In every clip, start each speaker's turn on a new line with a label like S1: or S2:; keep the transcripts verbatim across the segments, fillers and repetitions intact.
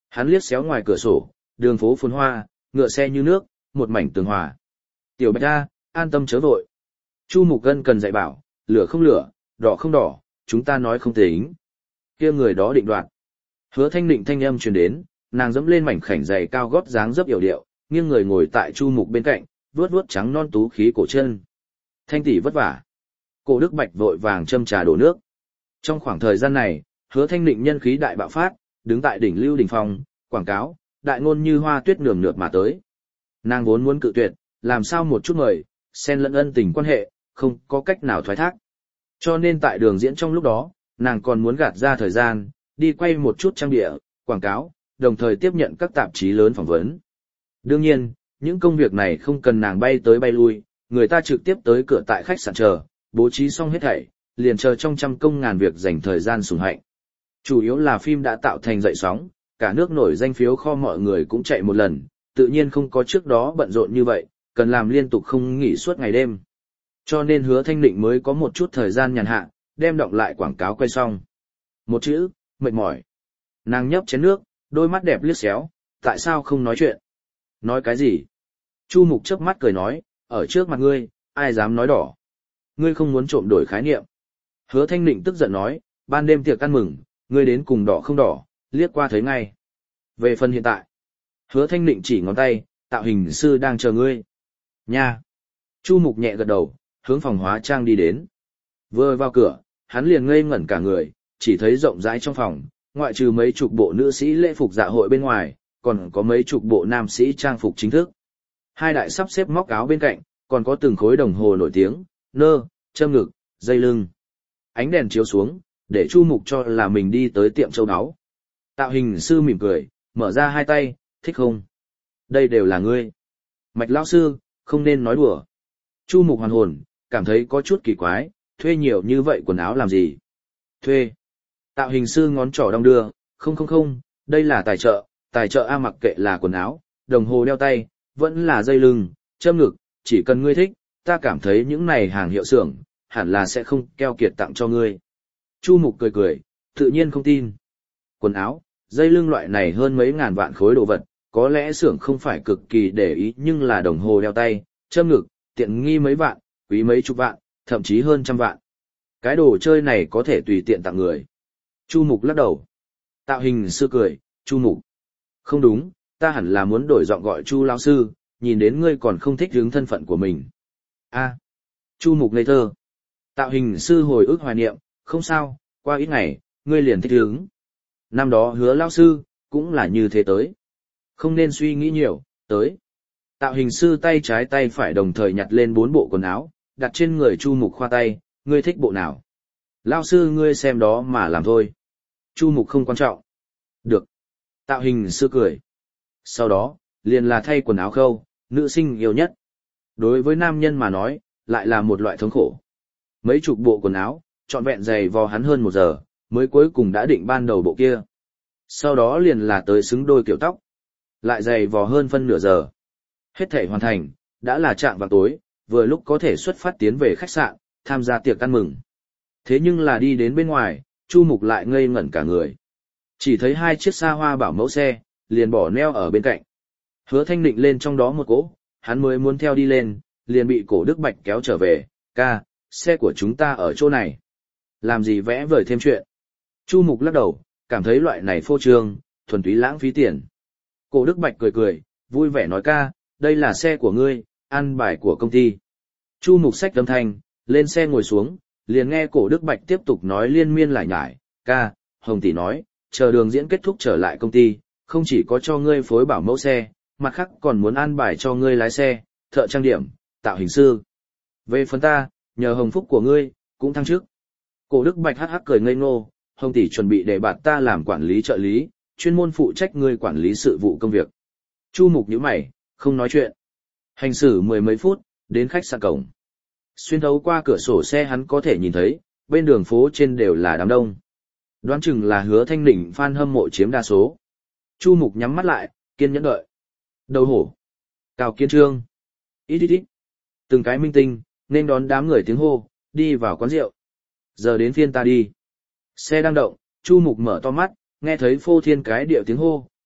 S1: Hắn liếc xéo ngoài cửa sổ, đường phố phồn hoa, ngựa xe như nước, một mảnh tường hòa. Tiểu Bạch A, an tâm chớ vội. Chu Mục Gân cần dạy bảo, lửa không lửa, đỏ không đỏ, chúng ta nói không tính. Kia người đó định đoạt. Hứa Thanh Định thanh âm truyền đến, nàng dẫm lên mảnh khảnh giày cao gót dáng dấp yểu điệu, nghiêng người ngồi tại Chu Mục bên cạnh, vuốt vuốt trắng non tú khí cổ chân. Thanh tỷ vất vả. Cổ Đức Bạch vội vàng châm trà đổ nước. Trong khoảng thời gian này, Hứa Thanh Định nhân khí đại bạo phát, đứng tại đỉnh lưu đỉnh phong, quảng cáo, đại ngôn như hoa tuyết nườm nượp mà tới. Nàng vốn muốn cự tuyệt, làm sao một chút mời, xen lẫn ân tình quan hệ, không có cách nào thoái thác. Cho nên tại đường diễn trong lúc đó, nàng còn muốn gạt ra thời gian, đi quay một chút trang địa, quảng cáo, đồng thời tiếp nhận các tạp chí lớn phỏng vấn. Đương nhiên, những công việc này không cần nàng bay tới bay lui, người ta trực tiếp tới cửa tại khách sạn chờ, bố trí xong hết thảy, liền chờ trong trăm công ngàn việc dành thời gian sủng hạnh. Chủ yếu là phim đã tạo thành dậy sóng, cả nước nổi danh phiếu kho mọi người cũng chạy một lần, tự nhiên không có trước đó bận rộn như vậy, cần làm liên tục không nghỉ suốt ngày đêm. Cho nên Hứa Thanh Định mới có một chút thời gian nhàn hạ, đem đọc lại quảng cáo quay xong. Một chữ, mệt mỏi. Nàng nhấp chén nước, đôi mắt đẹp liếc xéo, tại sao không nói chuyện? Nói cái gì? Chu Mục chớp mắt cười nói, ở trước mặt ngươi, ai dám nói đỏ? Ngươi không muốn trộm đổi khái niệm. Hứa Thanh Định tức giận nói, ban đêm tiệc ăn mừng, ngươi đến cùng đỏ không đỏ, liếc qua thấy ngay. Về phần hiện tại, Hứa Thanh Định chỉ ngón tay, tạo hình sư đang chờ ngươi. Nha. Chu Mục nhẹ gật đầu, hướng phòng hóa trang đi đến. Vừa vào cửa, hắn liền ngây ngẩn cả người, chỉ thấy rộng rãi trong phòng, ngoại trừ mấy chục bộ nữ sĩ lễ phục dạ hội bên ngoài, còn có mấy chục bộ nam sĩ trang phục chính thức. Hai đại sắp xếp móc áo bên cạnh, còn có từng khối đồng hồ nổi tiếng, nơ, châm ngực, dây lưng. Ánh đèn chiếu xuống, để Chu Mục cho là mình đi tới tiệm châu áo. Tạo hình sư mỉm cười, mở ra hai tay, thích không? Đây đều là ngươi. Mạch lão sư, không nên nói đùa. Chu Mục hoàn hồn, cảm thấy có chút kỳ quái, thuê nhiều như vậy quần áo làm gì? Thuê. Tạo hình sư ngón trỏ đong đưa, không không không, đây là tài trợ, tài trợ A, mặc kệ là quần áo, đồng hồ đeo tay, vẫn là dây lưng, châm ngực, chỉ cần ngươi thích, ta cảm thấy những này hàng hiệu xưởng, hẳn là sẽ không keo kiệt tặng cho ngươi. Chu Mục cười cười, tự nhiên không tin. Quần áo, dây lưng loại này hơn mấy ngàn vạn khối đồ vật, có lẽ xưởng không phải cực kỳ để ý, nhưng là đồng hồ đeo tay, châm ngực, tiện nghi mấy vạn, quý mấy chục vạn, thậm chí hơn trăm vạn. Cái đồ chơi này có thể tùy tiện tặng người. Chu Mục lắc đầu. Tạo hình sư cười, Chu Mục. Không đúng, ta hẳn là muốn đổi giọng gọi Chu lão sư, nhìn đến ngươi còn không thích hướng thân phận của mình. A. Chu Mục ngây thơ. Tạo hình sư hồi ức hoài niệm, không sao, qua ít ngày, ngươi liền thích hướng. Năm đó Hứa lão sư, cũng là như thế tới. Không nên suy nghĩ nhiều, tới. Tạo hình sư tay trái tay phải đồng thời nhặt lên bốn bộ quần áo, đặt trên người Chu Mục khoa tay, ngươi thích bộ nào? Lão sư ngươi xem đó mà làm thôi. Chu Mục không quan trọng. Được. Tạo hình sư cười. Sau đó, liền là thay quần áo khâu, nữ sinh yêu nhất. Đối với nam nhân mà nói, lại là một loại thống khổ. Mấy chục bộ quần áo, trọn vẹn giày vò hắn hơn một giờ, mới cuối cùng đã định ban đầu bộ kia. Sau đó liền là tới xứng đôi kiểu tóc. Lại giày vò hơn phân nửa giờ. Hết thể hoàn thành, đã là chạm vào tối, vừa lúc có thể xuất phát tiến về khách sạn, tham gia tiệc ăn mừng. Thế nhưng là đi đến bên ngoài, Chu Mục lại ngây ngẩn cả người. Chỉ thấy hai chiếc xa hoa bảo mẫu xe, liền bỏ neo ở bên cạnh. Hứa Thanh Định lên trong đó một cỗ, hắn mới muốn theo đi lên, liền bị Cổ Đức Bạch kéo trở về, ca, xe của chúng ta ở chỗ này. Làm gì vẽ vời thêm chuyện. Chu Mục lắc đầu, cảm thấy loại này phô trương, thuần túy lãng phí tiền. Cổ Đức Bạch cười cười, vui vẻ nói ca, đây là xe của ngươi, ăn bài của công ty. Chu Mục xách âm thanh, lên xe ngồi xuống, liền nghe Cổ Đức Bạch tiếp tục nói liên miên lải nhải, ca, Hồng tỷ nói, chờ đường diễn kết thúc trở lại công ty, không chỉ có cho ngươi phối bảo mẫu xe, mặt khác còn muốn an bài cho ngươi lái xe, thợ trang điểm, tạo hình sư. Về phần ta, nhờ hồng phúc của ngươi, cũng thăng chức. Cổ Đức Bạch hắc hắc cười ngây ngô, Hồng tỷ chuẩn bị để bạt ta làm quản lý trợ lý, chuyên môn phụ trách ngươi quản lý sự vụ công việc. Chu Mục nhíu mày, không nói chuyện. Hành xử mười mấy phút, đến khách sạn cổng. Xuyên thấu qua cửa sổ xe hắn có thể nhìn thấy, bên đường phố trên đều là đám đông. Đoán chừng là Hứa Thanh Định fan hâm mộ chiếm đa số. Chu Mục nhắm mắt lại, kiên nhẫn đợi. Đầu hổ. Cao Kiên Trương. Ít ít ít. Từng cái minh tinh, nên đón đám người tiếng hô, đi vào quán rượu. Giờ đến phiên ta đi. Xe đang động, Chu Mục mở to mắt, nghe thấy phô thiên cái điệu tiếng hô,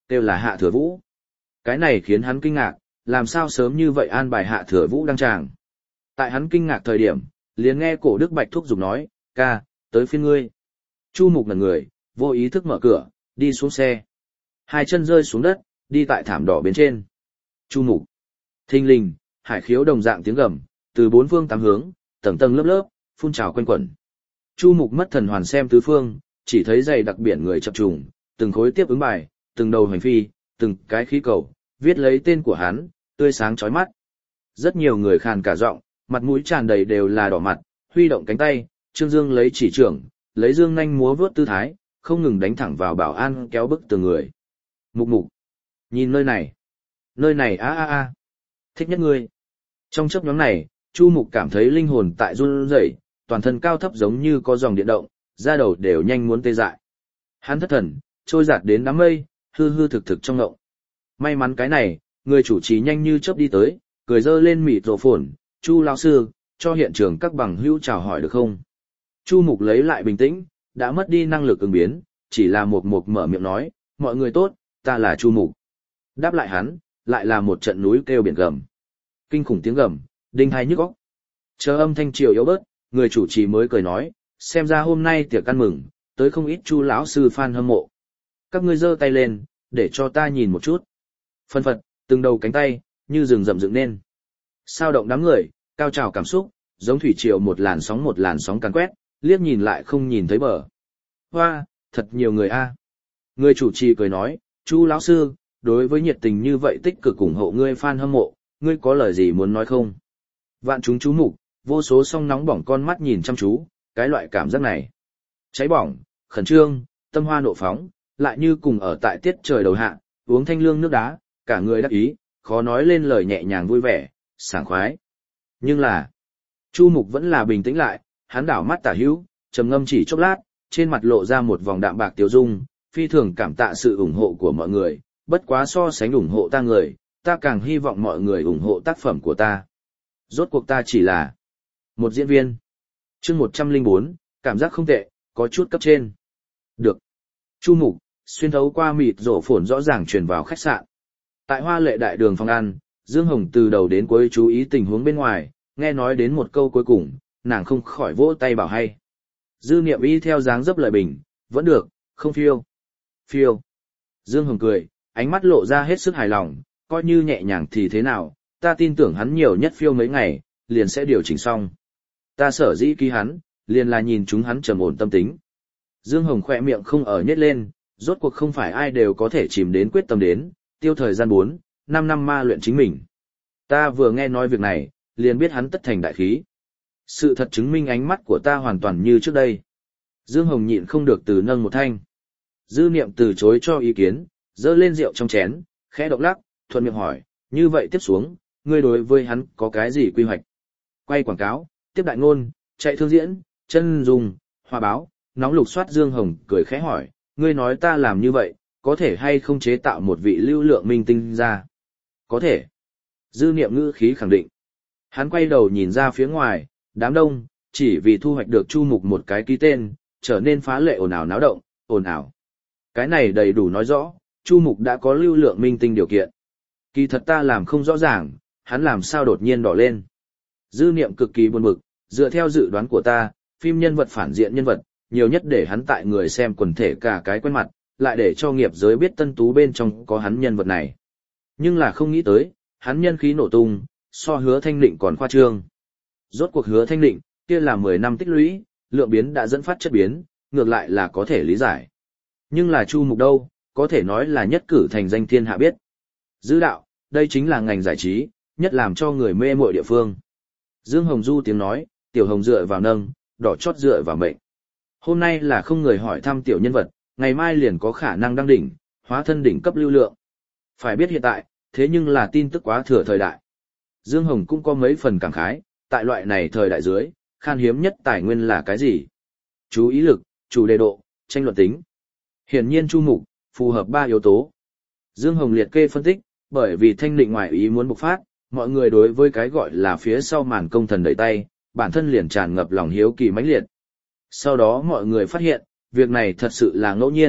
S1: kêu là Hạ Thừa Vũ. Cái này khiến hắn kinh ngạc, làm sao sớm như vậy an bài Hạ Thừa Vũ đăng tràng. Tại hắn kinh ngạc thời điểm, liền nghe Cổ Đức Bạch thúc giục nói, ca, tới phiên ngươi. Chu Mục ngẩn người, vô ý thức mở cửa, đi xuống xe. Hai chân rơi xuống đất, đi tại thảm đỏ bên trên. Chu Mục. Thình lình, hải khiếu đồng dạng tiếng gầm, từ bốn phương tám hướng, tầng tầng lớp lớp, phun trào quanh quẩn. Chu Mục mất thần hoàn xem tứ phương, chỉ thấy dày đặc biển người chập trùng, từng khối tiếp ứng bài, từng đầu hành phi, từng cái khí cầu, viết lấy tên của hắn, tươi sáng chói mắt. Rất nhiều người khàn cả giọng, mặt mũi tràn đầy đều là đỏ mặt, huy động cánh tay, Trương Dương lấy chỉ trưởng, lấy dương nhanh múa vớt tư thái, không ngừng đánh thẳng vào bảo an kéo bức từng người. Mục Mục, nhìn nơi này, nơi này a a a, thích nhất ngươi. Trong chớp nhóm này, Chu Mục cảm thấy linh hồn tại run rẩy, toàn thân cao thấp giống như có dòng điện động, da đầu đều nhanh muốn tê dại. Hắn thất thần, trôi giạt đến đám mây, hư hư thực thực trong ngộng. May mắn cái này, người chủ trì nhanh như chớp đi tới, cười dơ lên mịt rổ phồn, Chu lão sư, cho hiện trường các bằng hữu chào hỏi được không? Chu Mục lấy lại bình tĩnh, đã mất đi năng lực ứng biến, chỉ là một mục mở miệng nói, mọi người tốt, ta là Chu Mục. Đáp lại hắn, lại là một trận núi kêu biển gầm. Kinh khủng tiếng gầm, đinh tai nhức óc. Chờ âm thanh triều yếu bớt, người chủ trì mới cười nói, xem ra hôm nay tiệc ăn mừng, tới không ít Chu lão sư fan hâm mộ. Các ngươi giơ tay lên, để cho ta nhìn một chút. Phân phật, từng đầu cánh tay, như rừng rậm dựng nên. Sao động đám người, cao trào cảm xúc, giống thủy triều một làn sóng một làn sóng càn quét, liếc nhìn lại không nhìn thấy bờ. Hoa, thật nhiều người a. Người chủ trì cười nói, Chu lão sư, đối với nhiệt tình như vậy tích cực ủng hộ ngươi fan hâm mộ, ngươi có lời gì muốn nói không? Vạn chúng chú mục, vô số song nóng bỏng con mắt nhìn chăm chú, cái loại cảm giác này. Cháy bỏng, khẩn trương, tâm hoa nộ phóng, lại như cùng ở tại tiết trời đầu hạ, uống thanh lương nước đá, cả người đắc ý, khó nói lên lời nhẹ nhàng vui vẻ, sảng khoái. Nhưng là, Chu Mục vẫn là bình tĩnh lại, hắn đảo mắt tả hữu, trầm ngâm chỉ chốc lát, trên mặt lộ ra một vòng đạm bạc tiêu dung, phi thường cảm tạ sự ủng hộ của mọi người, bất quá so sánh ủng hộ ta người, ta càng hy vọng mọi người ủng hộ tác phẩm của ta. Rốt cuộc ta chỉ là một diễn viên. Chương một trăm lẻ bốn, cảm giác không tệ, có chút cấp trên. Được. Chu Mục, xuyên thấu qua mịt rổ phồn rõ ràng truyền vào khách sạn. Tại hoa lệ đại đường phòng ăn, Dương Hồng từ đầu đến cuối chú ý tình huống bên ngoài, nghe nói đến một câu cuối cùng, nàng không khỏi vỗ tay bảo hay. Dư Niệm y theo dáng dấp lời bình, vẫn được, không phiêu. Phiêu. Dương Hồng cười, ánh mắt lộ ra hết sức hài lòng, coi như nhẹ nhàng thì thế nào, ta tin tưởng hắn nhiều nhất phiêu mấy ngày, liền sẽ điều chỉnh xong. Ta sở dĩ ký hắn, liền là nhìn chúng hắn trầm ổn tâm tính. Dương Hồng khỏe miệng không ở nhếch lên, rốt cuộc không phải ai đều có thể chìm đến quyết tâm đến, tiêu thời gian bốn, năm năm ma luyện chính mình. Ta vừa nghe nói việc này, liền biết hắn tất thành đại khí. Sự thật chứng minh ánh mắt của ta hoàn toàn như trước đây. Dương Hồng nhịn không được từ nâng một thanh. Dư Niệm từ chối cho ý kiến, dơ lên rượu trong chén, khẽ động lắc, thuận miệng hỏi, như vậy tiếp xuống, ngươi đối với hắn có cái gì quy hoạch? Quay quảng cáo, tiếp đại ngôn, chạy thương diễn, chân dùng, hòa báo, nóng lục soát. Dương Hồng cười khẽ hỏi, ngươi nói ta làm như vậy, có thể hay không chế tạo một vị lưu lượng minh tinh ra? Có thể. Dư Niệm ngữ khí khẳng định. Hắn quay đầu nhìn ra phía ngoài, đám đông, chỉ vì thu hoạch được Chu Mục một cái ký tên, trở nên phá lệ ồn ào náo động, ồn ào. Cái này đầy đủ nói rõ, Chu Mục đã có lưu lượng minh tinh điều kiện. Kỳ thật ta làm không rõ ràng, hắn làm sao đột nhiên đỏ lên. Dư Niệm cực kỳ buồn bực, dựa theo dự đoán của ta, phim nhân vật phản diện nhân vật, nhiều nhất để hắn tại người xem quần thể cả cái quen mặt, lại để cho nghiệp giới biết Tân Tú bên trong có hắn nhân vật này. Nhưng là không nghĩ tới, hắn nhân khí nổ tung, so Hứa Thanh Định còn khoa trương. Rốt cuộc Hứa Thanh Định, kia là mười năm tích lũy, lượng biến đã dẫn phát chất biến, ngược lại là có thể lý giải. Nhưng là Chu Mục đâu, có thể nói là nhất cử thành danh thiên hạ biết. Dư đạo, đây chính là ngành giải trí, nhất làm cho người mê mội địa phương. Dương Hồng Du tiếng nói, tiểu hồng dựa vào nâng, đỏ chót dựa vào mệnh. Hôm nay là không người hỏi thăm tiểu nhân vật, ngày mai liền có khả năng đăng đỉnh, hóa thân đỉnh cấp lưu lượng. Phải biết hiện tại, thế nhưng là tin tức quá thừa thời đại. Dương Hồng cũng có mấy phần cảm khái, tại loại này thời đại dưới, khan hiếm nhất tài nguyên là cái gì? Chú ý lực, chủ đề độ, tranh luận tính. Hiển nhiên Chu Mục, phù hợp ba yếu tố. Dương Hồng liệt kê phân tích, bởi vì Thanh Định ngoại ý muốn bộc phát, mọi người đối với cái gọi là phía sau màn công thần đẩy tay, bản thân liền tràn ngập lòng hiếu kỳ mãnh liệt. Sau đó mọi người phát hiện, việc này thật sự là ngẫu nhiên,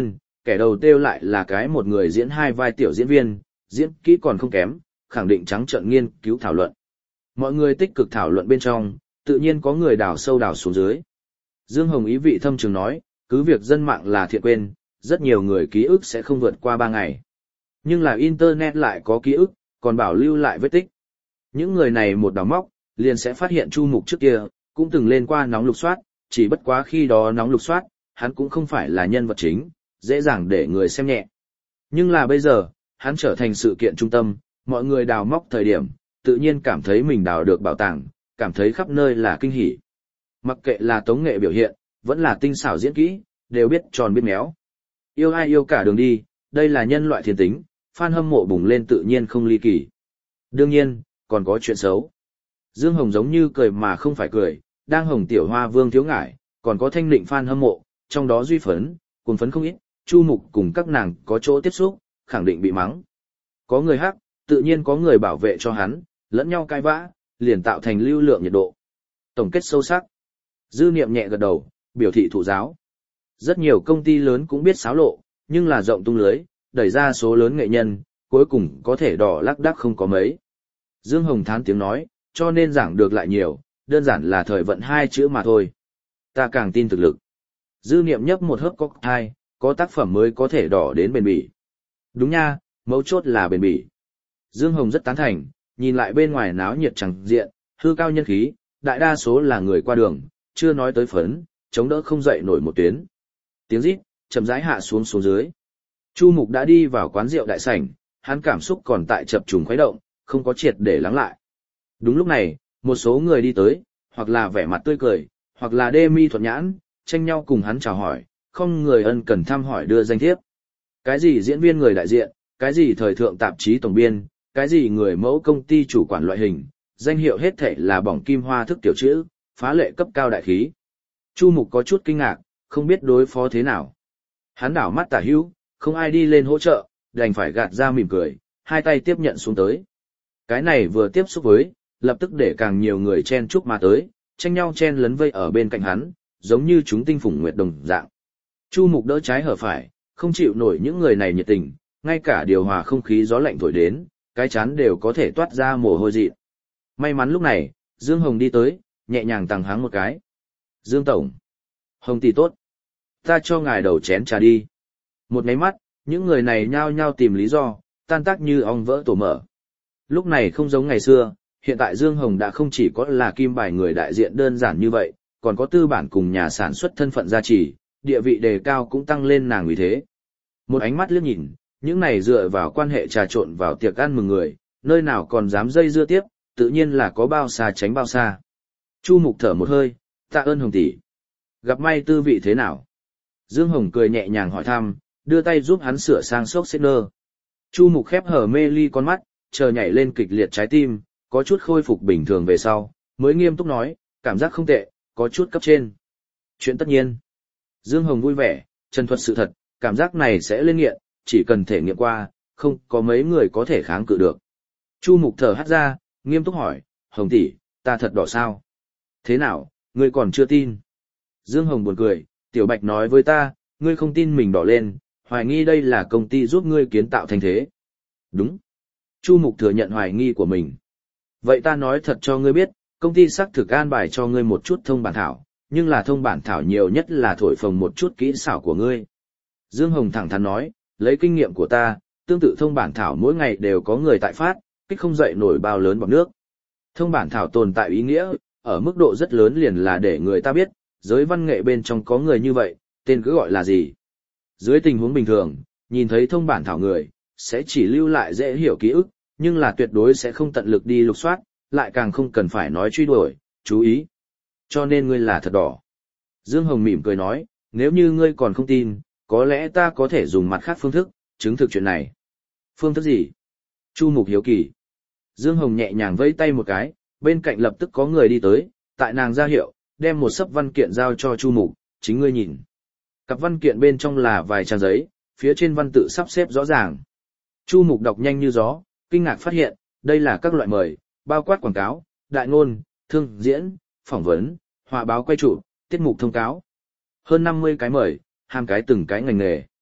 S1: kẻ đầu tiêu lại là cái một người diễn hai vai tiểu diễn viên, diễn kỹ còn không kém, khẳng định trắng trợn nghiên cứu thảo luận. Mọi người tích cực thảo luận bên trong, tự nhiên có người đào sâu đào xuống dưới. Dương Hồng ý vị thâm trường nói, cứ việc dân mạng là thiện quên, rất nhiều người ký ức sẽ không vượt qua ba ngày. Nhưng là Internet lại có ký ức, còn bảo lưu lại vết tích. Những người này một đào móc, liền sẽ phát hiện Chu Mục trước kia, cũng từng lên qua nóng lục soát, chỉ bất quá khi đó nóng lục soát, hắn cũng không phải là nhân vật chính, dễ dàng để người xem nhẹ. Nhưng là bây giờ, hắn trở thành sự kiện trung tâm, mọi người đào móc thời điểm, tự nhiên cảm thấy mình đào được bảo tàng, cảm thấy khắp nơi là kinh hỉ. Mặc kệ là tống nghệ biểu hiện, vẫn là tinh xảo diễn kỹ, đều biết tròn biết méo. Yêu ai yêu cả đường đi, đây là nhân loại thiên tính, fan hâm mộ bùng lên tự nhiên không ly kỳ. Đương nhiên, còn có chuyện xấu. Dương Hồng giống như cười mà không phải cười, đang hồng tiểu hoa vương thiếu ngải, còn có thanh định fan hâm mộ, trong đó duy phấn, cùng phấn không ít, Chu Mục cùng các nàng có chỗ tiếp xúc, khẳng định bị mắng. Có người hắc, tự nhiên có người bảo vệ cho hắn, lẫn nhau cãi vã, liền tạo thành lưu lượng nhiệt độ. Tổng kết sâu sắc. Dư Niệm nhẹ gật đầu, biểu thị thụ giáo. Rất nhiều công ty lớn cũng biết xáo lộ, nhưng là rộng tung lưới, đẩy ra số lớn nghệ nhân, cuối cùng có thể đỏ lắc đắc không có mấy. Dương Hồng thán tiếng nói, cho nên giảng được lại nhiều, đơn giản là thời vận hai chữ mà thôi. Ta càng tin thực lực. Dư Niệm nhấp một hớp cocktail, có tác phẩm mới có thể đỏ đến bền bỉ. Đúng nha, mấu chốt là bền bỉ. Dương Hồng rất tán thành, nhìn lại bên ngoài náo nhiệt chẳng diện, hư cao nhân khí, đại đa số là người qua đường, chưa nói tới phấn, chống đỡ không dậy nổi một tuyến. Tiếng rít, chậm rãi hạ xuống xuống dưới. Chu Mục đã đi vào quán rượu đại sảnh, hắn cảm xúc còn tại chập trùng khuấy động, không có triệt để lắng lại. Đúng lúc này, một số người đi tới, hoặc là vẻ mặt tươi cười, hoặc là đê mi thuận nhãn, tranh nhau cùng hắn chào hỏi, không người ân cần thăm hỏi đưa danh thiếp. Cái gì diễn viên người đại diện, cái gì thời thượng tạp chí tổng biên, cái gì người mẫu công ty chủ quản loại hình, danh hiệu hết thảy là bỏng kim hoa thức tiểu chữ, phá lệ cấp cao đại khí. Chu Mục có chút kinh ngạc, không biết đối phó thế nào. Hắn đảo mắt tả hữu, không ai đi lên hỗ trợ, đành phải gạt ra mỉm cười, hai tay tiếp nhận xuống tới. Cái này vừa tiếp xúc với, lập tức để càng nhiều người chen chúc mà tới, tranh nhau chen lấn vây ở bên cạnh hắn, giống như chúng tinh phủng nguyệt đồng dạng. Chu Mục đỡ trái hở phải, không chịu nổi những người này nhiệt tình, ngay cả điều hòa không khí gió lạnh thổi đến, cái chán đều có thể toát ra mồ hôi dị. May mắn lúc này, Dương Hồng đi tới, nhẹ nhàng tằng hắng một cái. Dương Tổng. Hồng tỷ tốt. Ta cho ngài đầu chén trà đi. Một máy mắt, những người này nhao nhao tìm lý do, tan tác như ong vỡ tổ mở. Lúc này không giống ngày xưa, hiện tại Dương Hồng đã không chỉ có là kim bài người đại diện đơn giản như vậy, còn có tư bản cùng nhà sản xuất thân phận gia trì, địa vị đề cao cũng tăng lên nàng vì thế. Một ánh mắt liếc nhìn, những này dựa vào quan hệ trà trộn vào tiệc ăn mừng người, nơi nào còn dám dây dưa tiếp, tự nhiên là có bao xa tránh bao xa. Chu Mục thở một hơi, tạ ơn Hồng tỷ. Gặp may tư vị thế nào? Dương Hồng cười nhẹ nhàng hỏi thăm, đưa tay giúp hắn sửa sang xốc xếp nơ. Chu Mục khép hở mê ly con mắt, chờ nhảy lên kịch liệt trái tim, có chút khôi phục bình thường về sau, mới nghiêm túc nói, cảm giác không tệ, có chút cấp trên. Chuyện tất nhiên. Dương Hồng vui vẻ, chân thuật sự thật, cảm giác này sẽ lên nghiện, chỉ cần thể nghiệm qua, không có mấy người có thể kháng cự được. Chu Mục thở hắt ra, nghiêm túc hỏi, Hồng tỷ, ta thật đỏ sao? Thế nào, ngươi còn chưa tin? Dương Hồng buồn cười, Tiểu Bạch nói với ta, ngươi không tin mình đỏ lên, hoài nghi đây là công ty giúp ngươi kiến tạo thành thế. Đúng. Chu Mục thừa nhận hoài nghi của mình. Vậy ta nói thật cho ngươi biết, công ty xác thực an bài cho ngươi một chút thông bản thảo, nhưng là thông bản thảo nhiều nhất là thổi phồng một chút kỹ xảo của ngươi. Dương Hồng thẳng thắn nói, lấy kinh nghiệm của ta, tương tự thông bản thảo mỗi ngày đều có người tại phát, kích không dậy nổi bao lớn bọt nước. Thông bản thảo tồn tại ý nghĩa, ở mức độ rất lớn liền là để người ta biết, giới văn nghệ bên trong có người như vậy, tên cứ gọi là gì. Dưới tình huống bình thường, nhìn thấy thông bản thảo người, sẽ chỉ lưu lại dễ hiểu ký ức, nhưng là tuyệt đối sẽ không tận lực đi lục soát, lại càng không cần phải nói truy đuổi, chú ý. Cho nên ngươi là thật đỏ. Dương Hồng mỉm cười nói, nếu như ngươi còn không tin, có lẽ ta có thể dùng mặt khác phương thức, chứng thực chuyện này. Phương thức gì? Chu Mục hiếu kỳ. Dương Hồng nhẹ nhàng vẫy tay một cái, bên cạnh lập tức có người đi tới, tại nàng ra hiệu, đem một sấp văn kiện giao cho Chu Mục, chính ngươi nhìn. Cặp văn kiện bên trong là vài trang giấy, phía trên văn tự sắp xếp rõ ràng. Chu Mục đọc nhanh như gió, kinh ngạc phát hiện, đây là các loại mời, bao quát quảng cáo, đại ngôn, thương diễn, phỏng vấn, họa báo quay trụ, tiết mục thông cáo. Hơn năm mươi cái mời, hàm cái từng cái ngành nghề.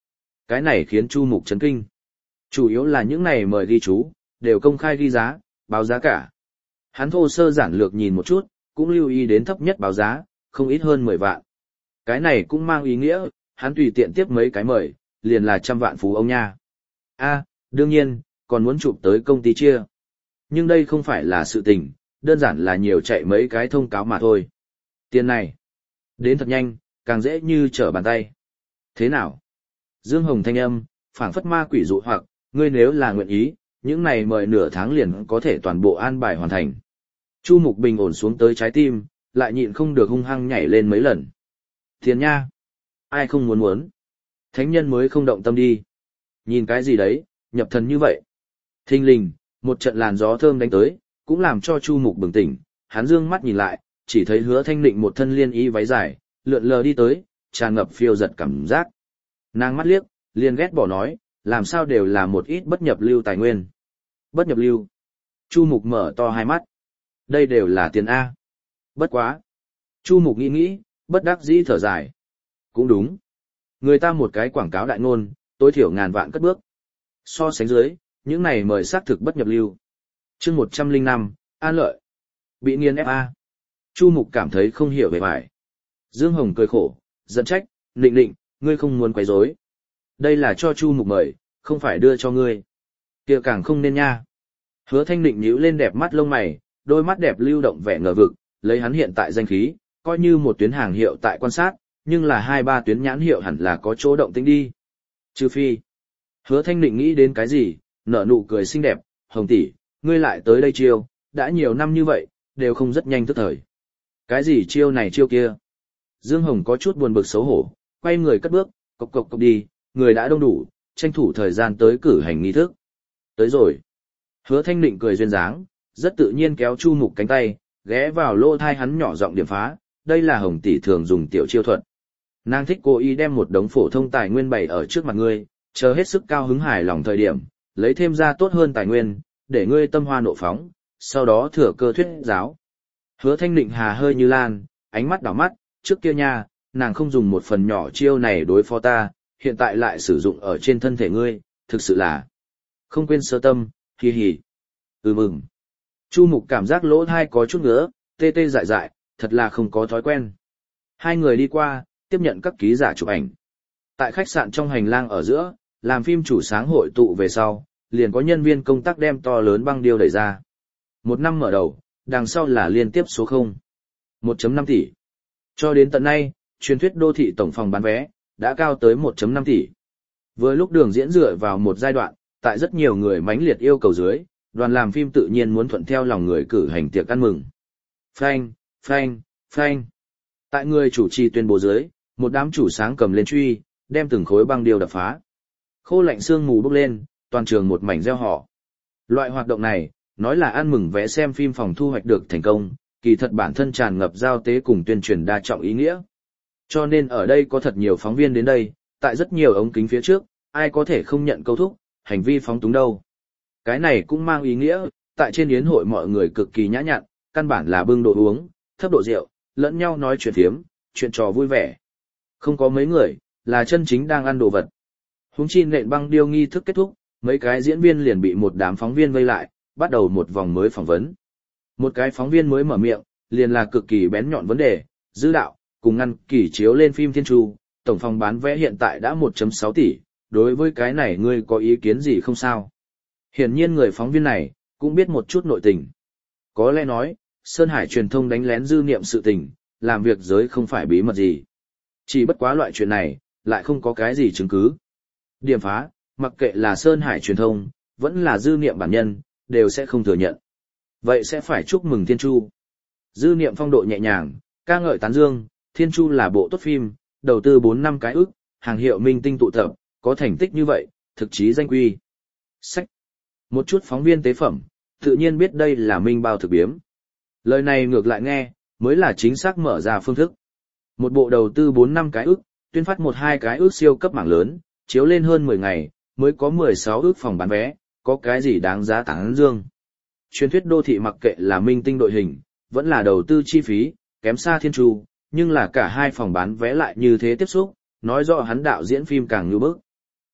S1: Cái này khiến Chu Mục chấn kinh. Chủ yếu là những này mời ghi chú, đều công khai ghi giá, báo giá cả. Hắn thô sơ giản lược nhìn một chút, cũng lưu ý đến thấp nhất báo giá, không ít hơn mười vạn. Cái này cũng mang ý nghĩa, hắn tùy tiện tiếp mấy cái mời, liền là trăm vạn phú ông nha. A, đương nhiên, còn muốn chụp tới công ty chia. Nhưng đây không phải là sự tình, đơn giản là nhiều chạy mấy cái thông cáo mà thôi. Tiền này, đến thật nhanh, càng dễ như trở bàn tay. Thế nào? Dương Hồng thanh âm, phảng phất ma quỷ dụ hoặc, ngươi nếu là nguyện ý, những này mời nửa tháng liền có thể toàn bộ an bài hoàn thành. Chu Mục bình ổn xuống tới trái tim, lại nhịn không được hung hăng nhảy lên mấy lần. Tiền nha! Ai không muốn muốn? Thánh nhân mới không động tâm đi. Nhìn cái gì đấy, nhập thần như vậy. Thình lình, một trận làn gió thơm đánh tới, cũng làm cho Chu Mục bừng tỉnh, hắn dương mắt nhìn lại, chỉ thấy Hứa Thanh Định một thân liên y váy dài, lượn lờ đi tới, tràn ngập phiêu giật cảm giác. Nàng mắt liếc, liền ghét bỏ nói, làm sao đều là một ít bất nhập lưu tài nguyên. Bất nhập lưu. Chu Mục mở to hai mắt. Đây đều là tiền A. Bất quá. Chu Mục nghĩ nghĩ, bất đắc dĩ thở dài. Cũng đúng. Người ta một cái quảng cáo đại ngôn, tối thiểu ngàn vạn cất bước. So sánh dưới, những này mời xác thực bất nhập lưu. chương một trăm lẻ năm, An Lợi. Bị nghiền ép A. Chu Mục cảm thấy không hiểu về bài. Dương Hồng cười khổ, giận trách, Nịnh Nịnh, ngươi không muốn quấy rối. Đây là cho Chu Mục mời, không phải đưa cho ngươi. Kia càng không nên nha. Hứa Thanh Nịnh nhíu lên đẹp mắt lông mày, đôi mắt đẹp lưu động vẻ ngờ vực, lấy hắn hiện tại danh khí, coi như một tuyến hàng hiệu tại quan sát, nhưng là hai ba tuyến nhãn hiệu hẳn là có chỗ động tĩnh đi. Trừ phi. Hứa Thanh Nịnh nghĩ đến cái gì, nở nụ cười xinh đẹp, Hồng tỷ, ngươi lại tới đây chiêu, đã nhiều năm như vậy, đều không rất nhanh tức thời. Cái gì chiêu này chiêu kia? Dương Hồng có chút buồn bực xấu hổ, quay người cất bước, cộc cộc cộc đi, người đã đông đủ, tranh thủ thời gian tới cử hành nghi thức. Tới rồi. Hứa Thanh Định cười duyên dáng, rất tự nhiên kéo Chu Mục cánh tay, ghé vào lỗ thai hắn nhỏ giọng điểm phá, đây là Hồng tỷ thường dùng tiểu chiêu thuật. Nàng thích cố ý đem một đống phổ thông tài nguyên bày ở trước mặt ngươi, chờ hết sức cao hứng hài lòng thời điểm, lấy thêm ra tốt hơn tài nguyên, để ngươi tâm hoa nộ phóng, sau đó thừa cơ thuyết giáo. Hứa Thanh Định hà hơi như lan, ánh mắt đảo mắt, trước kia nha, nàng không dùng một phần nhỏ chiêu này đối phó ta, hiện tại lại sử dụng ở trên thân thể ngươi, thực sự là không quên sơ tâm, hì hì. Ừ mừng. Chu Mục cảm giác lỗ thai có chút ngứa, tê tê dại dại, thật là không có thói quen. Hai người đi qua, tiếp nhận các ký giả chụp ảnh. Tại khách sạn trong hành lang ở giữa, làm phim chủ sáng hội tụ về sau, liền có nhân viên công tác đem to lớn băng điêu đẩy ra. Một năm mở đầu, đằng sau là liên tiếp số không. một phẩy năm tỷ. Cho đến tận nay, truyền thuyết đô thị tổng phòng bán vé, đã cao tới một phẩy năm tỷ. Vừa lúc đường diễn dựa vào một giai đoạn, tại rất nhiều người mãnh liệt yêu cầu dưới, đoàn làm phim tự nhiên muốn thuận theo lòng người cử hành tiệc ăn mừng. Phanh, phanh, phanh. Tại người chủ trì tuyên bố dưới, một đám chủ sáng cầm lên truy, đem từng khối băng điêu đập phá. Khô lạnh sương mù bốc lên, toàn trường một mảnh reo hò. Loại hoạt động này, nói là ăn mừng vé xem phim phòng thu hoạch được thành công, kỳ thật bản thân tràn ngập giao tế cùng tuyên truyền đa trọng ý nghĩa. Cho nên ở đây có thật nhiều phóng viên đến đây, tại rất nhiều ống kính phía trước, ai có thể không nhận câu thúc, hành vi phóng túng đâu. Cái này cũng mang ý nghĩa, tại trên yến hội mọi người cực kỳ nhã nhặn, căn bản là bưng đồ uống, thấp độ rượu, lẫn nhau nói chuyện phiếm, chuyện trò vui vẻ. Không có mấy người, là chân chính đang ăn đồ vật. Huống chi nện băng điêu nghi thức kết thúc, mấy cái diễn viên liền bị một đám phóng viên vây lại, bắt đầu một vòng mới phỏng vấn. Một cái phóng viên mới mở miệng, liền là cực kỳ bén nhọn vấn đề, dư đạo, cùng ngăn kỳ chiếu lên phim Thiên Chu, tổng phòng bán vé hiện tại đã một phẩy sáu tỷ, đối với cái này ngươi có ý kiến gì không sao? Hiển nhiên người phóng viên này, cũng biết một chút nội tình. Có lẽ nói, Sơn Hải truyền thông đánh lén dư niệm sự tình, làm việc giới không phải bí mật gì. Chỉ bất quá loại chuyện này, lại không có cái gì chứng cứ. Điểm phá, mặc kệ là Sơn Hải truyền thông, vẫn là dư niệm bản nhân, đều sẽ không thừa nhận. Vậy sẽ phải chúc mừng Thiên Chu. Dư niệm phong độ nhẹ nhàng, ca ngợi tán dương, Thiên Chu là bộ tốt phim, đầu tư bốn năm cái ức, hàng hiệu minh tinh tụ tập, có thành tích như vậy, thực chí danh quy. Sách. Một chút phóng viên tế phẩm, tự nhiên biết đây là minh bao thực biếm. Lời này ngược lại nghe, mới là chính xác mở ra phương thức. Một bộ đầu tư bốn năm cái ức, tuyên phát một hai cái ức siêu cấp mảng lớn, chiếu lên hơn mười ngày, mới có mười sáu ức phòng bán vé, có cái gì đáng giá tán dương. Truyền thuyết đô thị mặc kệ là minh tinh đội hình, vẫn là đầu tư chi phí, kém xa Thiên Chu, nhưng là cả hai phòng bán vé lại như thế tiếp xúc, nói rõ hắn đạo diễn phim càng như bức.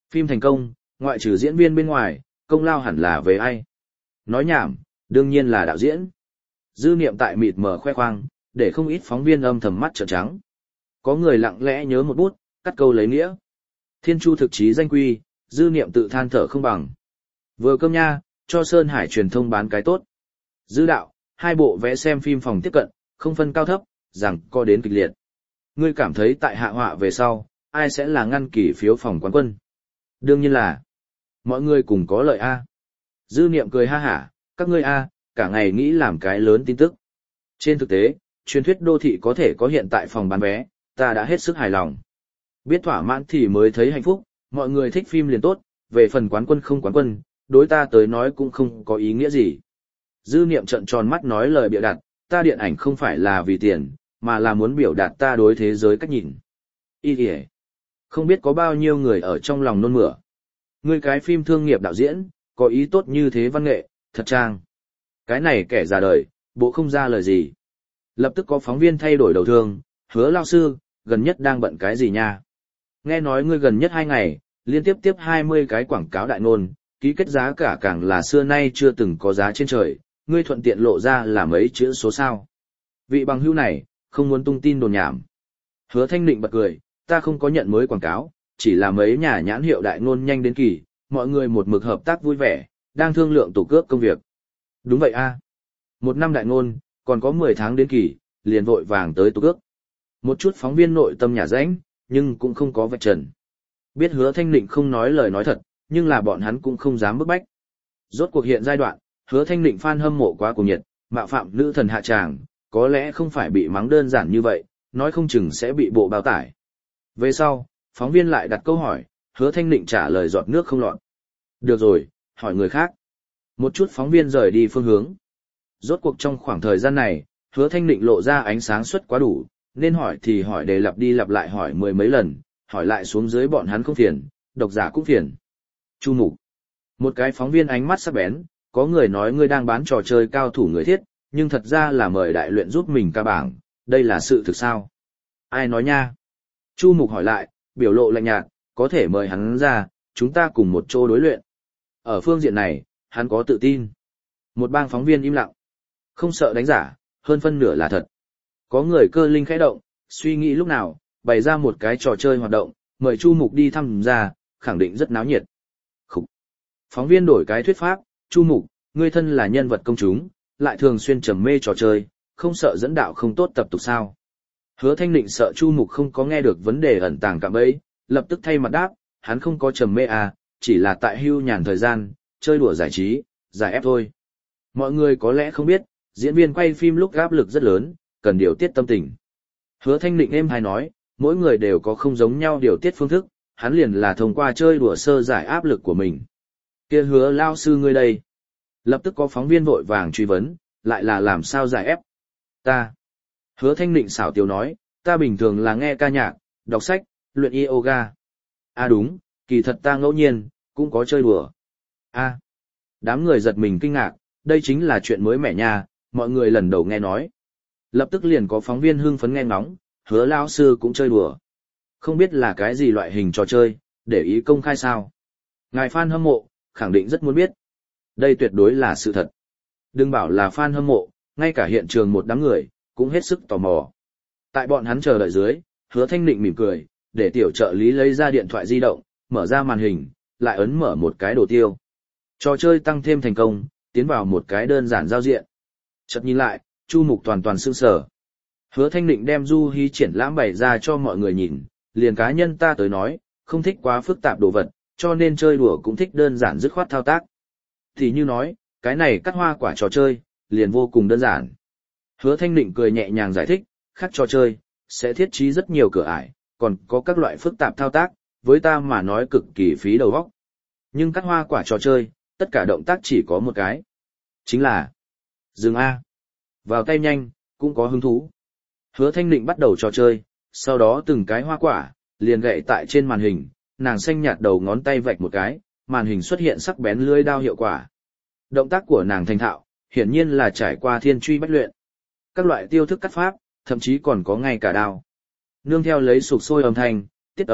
S1: Phim thành công, ngoại trừ diễn viên bên ngoài, công lao hẳn là về ai? Nói nhảm, đương nhiên là đạo diễn. Dư Niệm tại mịt mờ khoe khoang, để không ít phóng viên âm thầm mắt trợn trắng. Có người lặng lẽ nhớ một bút, cắt câu lấy nghĩa. Thiên Chu thực chí danh quy, Dư Niệm tự than thở không bằng. Vừa cơm nha, cho Sơn Hải truyền thông bán cái tốt. Dư đạo, hai bộ vẽ xem phim phòng tiếp cận, không phân cao thấp, rằng co đến kịch liệt. Ngươi cảm thấy tại hạ họa về sau, ai sẽ là ngăn kỳ phiếu phòng quán quân? Đương nhiên là mọi người cùng có lợi a. Dư Niệm cười ha hả, các ngươi a, cả ngày nghĩ làm cái lớn tin tức. Trên thực tế, truyền thuyết đô thị có thể có hiện tại phòng bán vé, ta đã hết sức hài lòng. Biết thỏa mãn thì mới thấy hạnh phúc, mọi người thích phim liền tốt, về phần quán quân không quán quân, đối ta tới nói cũng không có ý nghĩa gì. Dư Niệm trợn tròn mắt nói lời bịa đặt, ta điện ảnh không phải là vì tiền, mà là muốn biểu đạt ta đối thế giới cách nhìn. Ý kìa. Không biết có bao nhiêu người ở trong lòng nôn mửa. Ngươi cái phim thương nghiệp đạo diễn, có ý tốt như thế văn nghệ, thật trang. Cái này kẻ già đời, bộ không ra lời gì. Lập tức có phóng viên thay đổi đầu thương, Hứa lao sư, gần nhất đang bận cái gì nha? Nghe nói ngươi gần nhất hai ngày, liên tiếp tiếp hai mươi cái quảng cáo đại ngôn, ký kết giá cả càng là xưa nay chưa từng có giá trên trời, ngươi thuận tiện lộ ra là mấy chữ số sao. Vị bằng hữu này, không muốn tung tin đồn nhảm. Hứa Thanh Định bật cười, ta không có nhận mới quảng cáo, chỉ là mấy nhà nhãn hiệu đại ngôn nhanh đến kỳ, mọi người một mực hợp tác vui vẻ, đang thương lượng tổ cước công việc. Đúng vậy a. Một năm đại ngôn, còn có mười tháng đến kỳ, liền vội vàng tới tổ cước. Một chút phóng viên nội tâm nhà rãnh, nhưng cũng không có vạch trần. Biết Hứa Thanh Định không nói lời nói thật, nhưng là bọn hắn cũng không dám bức bách. Rốt cuộc hiện giai đoạn, Hứa Thanh Định fan hâm mộ quá cuồng nhiệt, mạo phạm nữ thần hạ tràng, có lẽ không phải bị mắng đơn giản như vậy, nói không chừng sẽ bị bộ bao tải. Về sau, phóng viên lại đặt câu hỏi, Hứa Thanh Định trả lời giọt nước không lọt. Được rồi, hỏi người khác. Một chút phóng viên rời đi phương hướng. Rốt cuộc trong khoảng thời gian này, Hứa Thanh Định lộ ra ánh sáng suất quá đủ, nên hỏi thì hỏi để lặp đi lặp lại hỏi mười mấy lần, hỏi lại xuống dưới bọn hắn không phiền, độc giả cũng phiền. Chu Mục. Một cái phóng viên ánh mắt sắc bén, có người nói ngươi đang bán trò chơi cao thủ người thiết, nhưng thật ra là mời đại luyện giúp mình ca bảng, đây là sự thực sao? Ai nói nha? Chu Mục hỏi lại, biểu lộ lạnh nhạt, có thể mời hắn ra, chúng ta cùng một chỗ đối luyện. Ở phương diện này, hắn có tự tin. Một bang phóng viên im lặng. Không sợ đánh giả, hơn phân nửa là thật. Có người cơ linh khẽ động, suy nghĩ lúc nào, bày ra một cái trò chơi hoạt động, mời Chu Mục đi thăm ra, khẳng định rất náo nhiệt. Khúc. Phóng viên đổi cái thuyết pháp, Chu Mục, ngươi thân là nhân vật công chúng, lại thường xuyên trầm mê trò chơi, không sợ dẫn đạo không tốt tập tục sao. Hứa Thanh Định sợ Chu Mục không có nghe được vấn đề ẩn tàng cạm bẫy, lập tức thay mặt đáp, hắn không có trầm mê à, chỉ là tại hưu nhàn thời gian, chơi đùa giải trí, giải ép thôi. Mọi người có lẽ không biết, diễn viên quay phim lúc áp lực rất lớn, cần điều tiết tâm tình. Hứa Thanh Định êm hay nói, mỗi người đều có không giống nhau điều tiết phương thức, hắn liền là thông qua chơi đùa sơ giải áp lực của mình. Kia Hứa lao sư ngươi đây. Lập tức có phóng viên vội vàng truy vấn, lại là làm sao giải ép? Ta. Hứa Thanh Định xảo tiếu nói, ta bình thường là nghe ca nhạc, đọc sách, luyện yoga. À đúng, kỳ thật ta ngẫu nhiên, cũng có chơi đùa. À. Đám người giật mình kinh ngạc, đây chính là chuyện mới mẻ nha, mọi người lần đầu nghe nói. Lập tức liền có phóng viên hưng phấn nghe ngóng, Hứa lao sư cũng chơi đùa. Không biết là cái gì loại hình trò chơi, để ý công khai sao. Ngài fan hâm mộ, khẳng định rất muốn biết. Đây tuyệt đối là sự thật. Đừng bảo là fan hâm mộ, ngay cả hiện trường một đám người, cũng hết sức tò mò. Tại bọn hắn chờ đợi dưới, Hứa Thanh Định mỉm cười, để tiểu trợ lý lấy ra điện thoại di động, mở ra màn hình, lại ấn mở một cái đồ tiêu. Trò chơi tăng thêm thành công, tiến vào một cái đơn giản giao diện. Chợt nhìn lại, Chu Mục toàn toàn sững sờ. Hứa Thanh Định đem du hí triển lãm bày ra cho mọi người nhìn, liền cá nhân ta tới nói, không thích quá phức tạp đồ vật, cho nên chơi đùa cũng thích đơn giản dứt khoát thao tác. Thì như nói, cái này cắt hoa quả trò chơi, liền vô cùng đơn giản. Hứa Thanh Định cười nhẹ nhàng giải thích, khác trò chơi, sẽ thiết trí rất nhiều cửa ải, còn có các loại phức tạp thao tác, với ta mà nói cực kỳ phí đầu óc. Nhưng cắt hoa quả trò chơi, tất cả động tác chỉ có một cái. Chính là dừng A. Vào tay nhanh, cũng có hứng thú. Hứa Thanh Định bắt đầu trò chơi, sau đó từng cái hoa quả, liền gậy tại trên màn hình, nàng xanh nhạt đầu ngón tay vạch một cái, màn hình xuất hiện sắc bén lưỡi đao hiệu quả. Động tác của nàng thành thạo, hiển nhiên là trải qua thiên truy bách luyện. Các loại tiêu thức cắt pháp, thậm chí còn có ngay cả đao. Nương theo lấy sục sôi âm thanh, tiết ấu,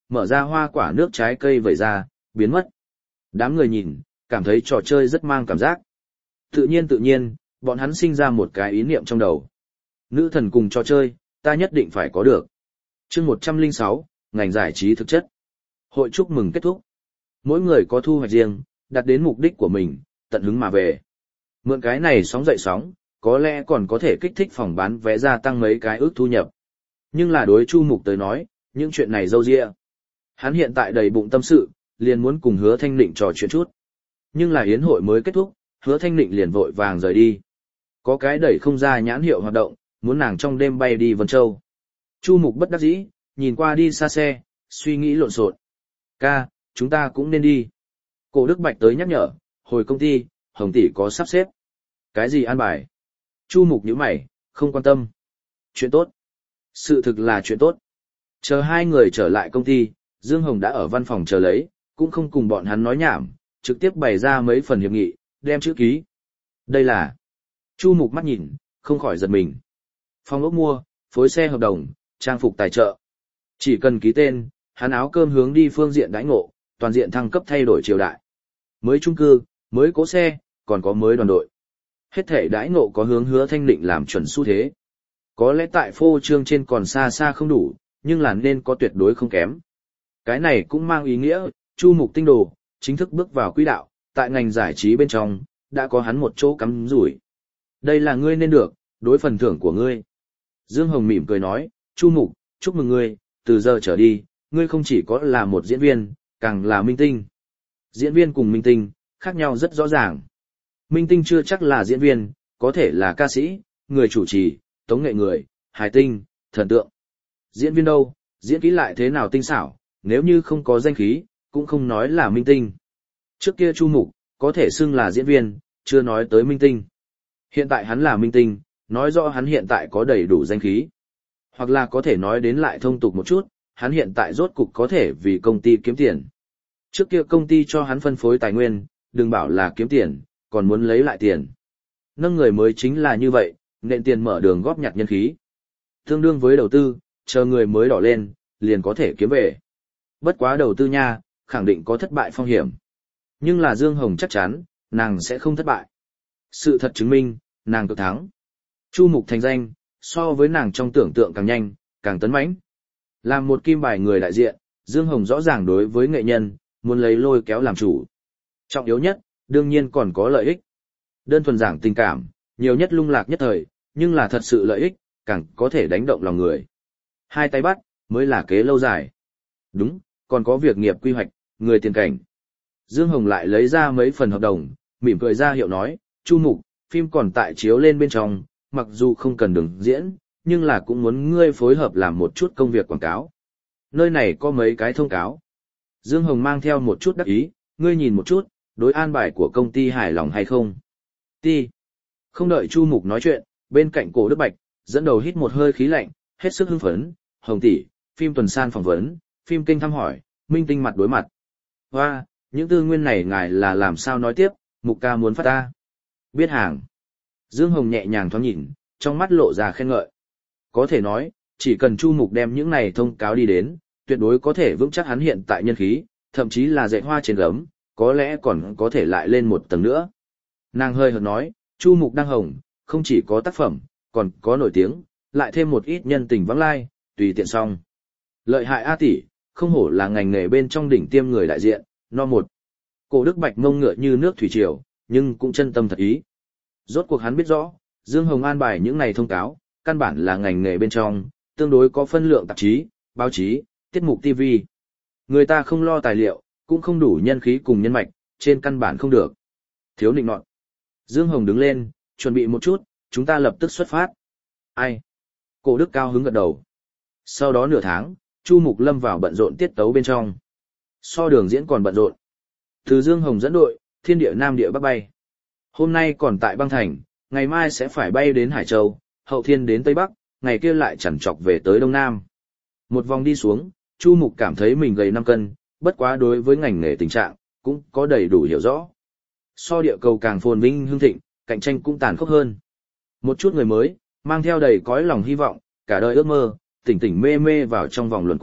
S1: mở ra hoa quả nước trái cây vẩy ra, biến mất. Đám người nhìn, cảm thấy trò chơi rất mang cảm giác. Tự nhiên tự nhiên, bọn hắn sinh ra một cái ý niệm trong đầu. Nữ thần cùng trò chơi, ta nhất định phải có được. chương một trăm lẻ sáu, ngành giải trí thực chất. Hội chúc mừng kết thúc. Mỗi người có thu hoạch riêng, đạt đến mục đích của mình, tận hứng mà về. Mượn cái này sóng dậy sóng, có lẽ còn có thể kích thích phòng bán vé gia tăng mấy cái ước thu nhập. Nhưng là đối Chu Mục tới nói, những chuyện này râu ria. Hắn hiện tại đầy bụng tâm sự, liền muốn cùng Hứa Thanh Định trò chuyện chút. Nhưng là yến hội mới kết thúc, Hứa Thanh Định liền vội vàng rời đi. Có cái đẩy không ra nhãn hiệu hoạt động, muốn nàng trong đêm bay đi Vân Châu. Chu Mục bất đắc dĩ, nhìn qua đi xa xe, suy nghĩ lộn xộn. Ca, chúng ta cũng nên đi. Cổ Đức Bạch tới nhắc nhở, hồi công ty, Hồng tỷ có sắp xếp. Cái gì an bài? Chu Mục nhíu mày, không quan tâm. Chuyện tốt. Sự thực là chuyện tốt. Chờ hai người trở lại công ty, Dương Hồng đã ở văn phòng chờ lấy, cũng không cùng bọn hắn nói nhảm, trực tiếp bày ra mấy phần hiệp nghị, đem chữ ký. Đây là... Chu Mục mắt nhìn, không khỏi giật mình. Phòng ốc mua, phối xe hợp đồng, trang phục tài trợ. Chỉ cần ký tên, hắn áo cơm hướng đi phương diện đãi ngộ, toàn diện thăng cấp thay đổi triều đại. Mới chung cư, mới cỗ xe, còn có mới đoàn đội. Hết thể đãi ngộ có hướng Hứa Thanh Định làm chuẩn xu thế. Có lẽ tại phô trương trên còn xa xa không đủ, nhưng là nên có tuyệt đối không kém. Cái này cũng mang ý nghĩa, Chu Mục tinh đồ, chính thức bước vào quỹ đạo, tại ngành giải trí bên trong, đã có hắn một chỗ cắm rủi. Đây là ngươi nên được, đối phần thưởng của ngươi. Dương Hồng mỉm cười nói, Chu Mục, chúc mừng ngươi, từ giờ trở đi, ngươi không chỉ có là một diễn viên, càng là minh tinh. Diễn viên cùng minh tinh, khác nhau rất rõ ràng. Minh tinh chưa chắc là diễn viên, có thể là ca sĩ, người chủ trì, tống nghệ người, hài tinh, thần tượng. Diễn viên đâu, diễn kỹ lại thế nào tinh xảo, nếu như không có danh khí, cũng không nói là minh tinh. Trước kia Chu Mục, có thể xưng là diễn viên, chưa nói tới minh tinh. Hiện tại hắn là minh tinh, nói rõ hắn hiện tại có đầy đủ danh khí. Hoặc là có thể nói đến lại thông tục một chút, hắn hiện tại rốt cục có thể vì công ty kiếm tiền. Trước kia công ty cho hắn phân phối tài nguyên, đừng bảo là kiếm tiền, còn muốn lấy lại tiền. Nâng người mới chính là như vậy, nện tiền mở đường góp nhặt nhân khí. Tương đương với đầu tư, chờ người mới đỏ lên, liền có thể kiếm về. Bất quá đầu tư nha, khẳng định có thất bại phong hiểm. Nhưng là Dương Hồng chắc chắn, nàng sẽ không thất bại. Sự thật chứng minh, nàng cực thắng. Chu Mục thành danh, so với nàng trong tưởng tượng càng nhanh, càng tấn mãnh. Làm một kim bài người đại diện, Dương Hồng rõ ràng đối với nghệ nhân, muốn lấy lôi kéo làm chủ. Trọng yếu nhất, đương nhiên còn có lợi ích. Đơn thuần giảng tình cảm, nhiều nhất lung lạc nhất thời, nhưng là thật sự lợi ích, càng có thể đánh động lòng người. Hai tay bắt, mới là kế lâu dài. Đúng, còn có việc nghiệp quy hoạch, người tiền cảnh. Dương Hồng lại lấy ra mấy phần hợp đồng, mỉm cười ra hiệu nói, Chu Mục, phim còn tại chiếu lên bên trong, mặc dù không cần đường diễn, nhưng là cũng muốn ngươi phối hợp làm một chút công việc quảng cáo. Nơi này có mấy cái thông cáo. Dương Hồng mang theo một chút đắc ý, ngươi nhìn một chút, đối an bài của công ty hài lòng hay không. Ti. Không đợi Chu Mục nói chuyện, bên cạnh Cổ Đức Bạch, dẫn đầu hít một hơi khí lạnh, hết sức hưng phấn, Hồng tỷ, phim tuần san phỏng vấn, phim kênh thăm hỏi, minh tinh mặt đối mặt. Hoa, những tư nguyên này ngài là làm sao nói tiếp, Mục ca muốn phát ta. Biết hàng. Dương Hồng nhẹ nhàng thoáng nhìn, trong mắt lộ ra khen ngợi. Có thể nói, chỉ cần Chu Mục đem những này thông cáo đi đến, tuyệt đối có thể vững chắc hắn hiện tại nhân khí, thậm chí là dạy hoa trên gấm, có lẽ còn có thể lại lên một tầng nữa. Nàng hơi hợt nói, Chu Mục đang hồng, không chỉ có tác phẩm, còn có nổi tiếng, lại thêm một ít nhân tình vắng lai, tùy tiện xong. Lợi hại A tỷ, không hổ là ngành nghề bên trong đỉnh tiêm người đại diện, no một. Cổ Đức Bạch mông ngựa như nước thủy triều, nhưng cũng chân tâm thật ý. Rốt cuộc hắn biết rõ, Dương Hồng an bài những này thông cáo, căn bản là ngành nghề bên trong, tương đối có phân lượng tạp chí, báo chí, tiết mục ti vi. Người ta không lo tài liệu, cũng không đủ nhân khí cùng nhân mạch, trên căn bản không được. Thiếu nịnh nọt. Dương Hồng đứng lên, chuẩn bị một chút, chúng ta lập tức xuất phát. Ai? Cổ Đức cao hứng gật đầu. Sau đó nửa tháng, Chu Mục lâm vào bận rộn tiết tấu bên trong. So đường diễn còn bận rộn. Từ Dương Hồng dẫn đội, thiên địa nam địa bắc bay. Hôm nay còn tại băng thành, ngày mai sẽ phải bay đến Hải Châu, hậu thiên đến Tây Bắc, ngày kia lại chằn chọc về tới Đông Nam. Một vòng đi xuống, Chu Mục cảm thấy mình gầy năm cân, bất quá đối với ngành nghề tình trạng, cũng có đầy đủ hiểu rõ. So địa cầu càng phồn vinh hưng thịnh, cạnh tranh cũng tàn khốc hơn. Một chút người mới, mang theo đầy cõi lòng hy vọng, cả đời ước mơ, tỉnh tỉnh mê mê vào trong vòng luẩn quẩn,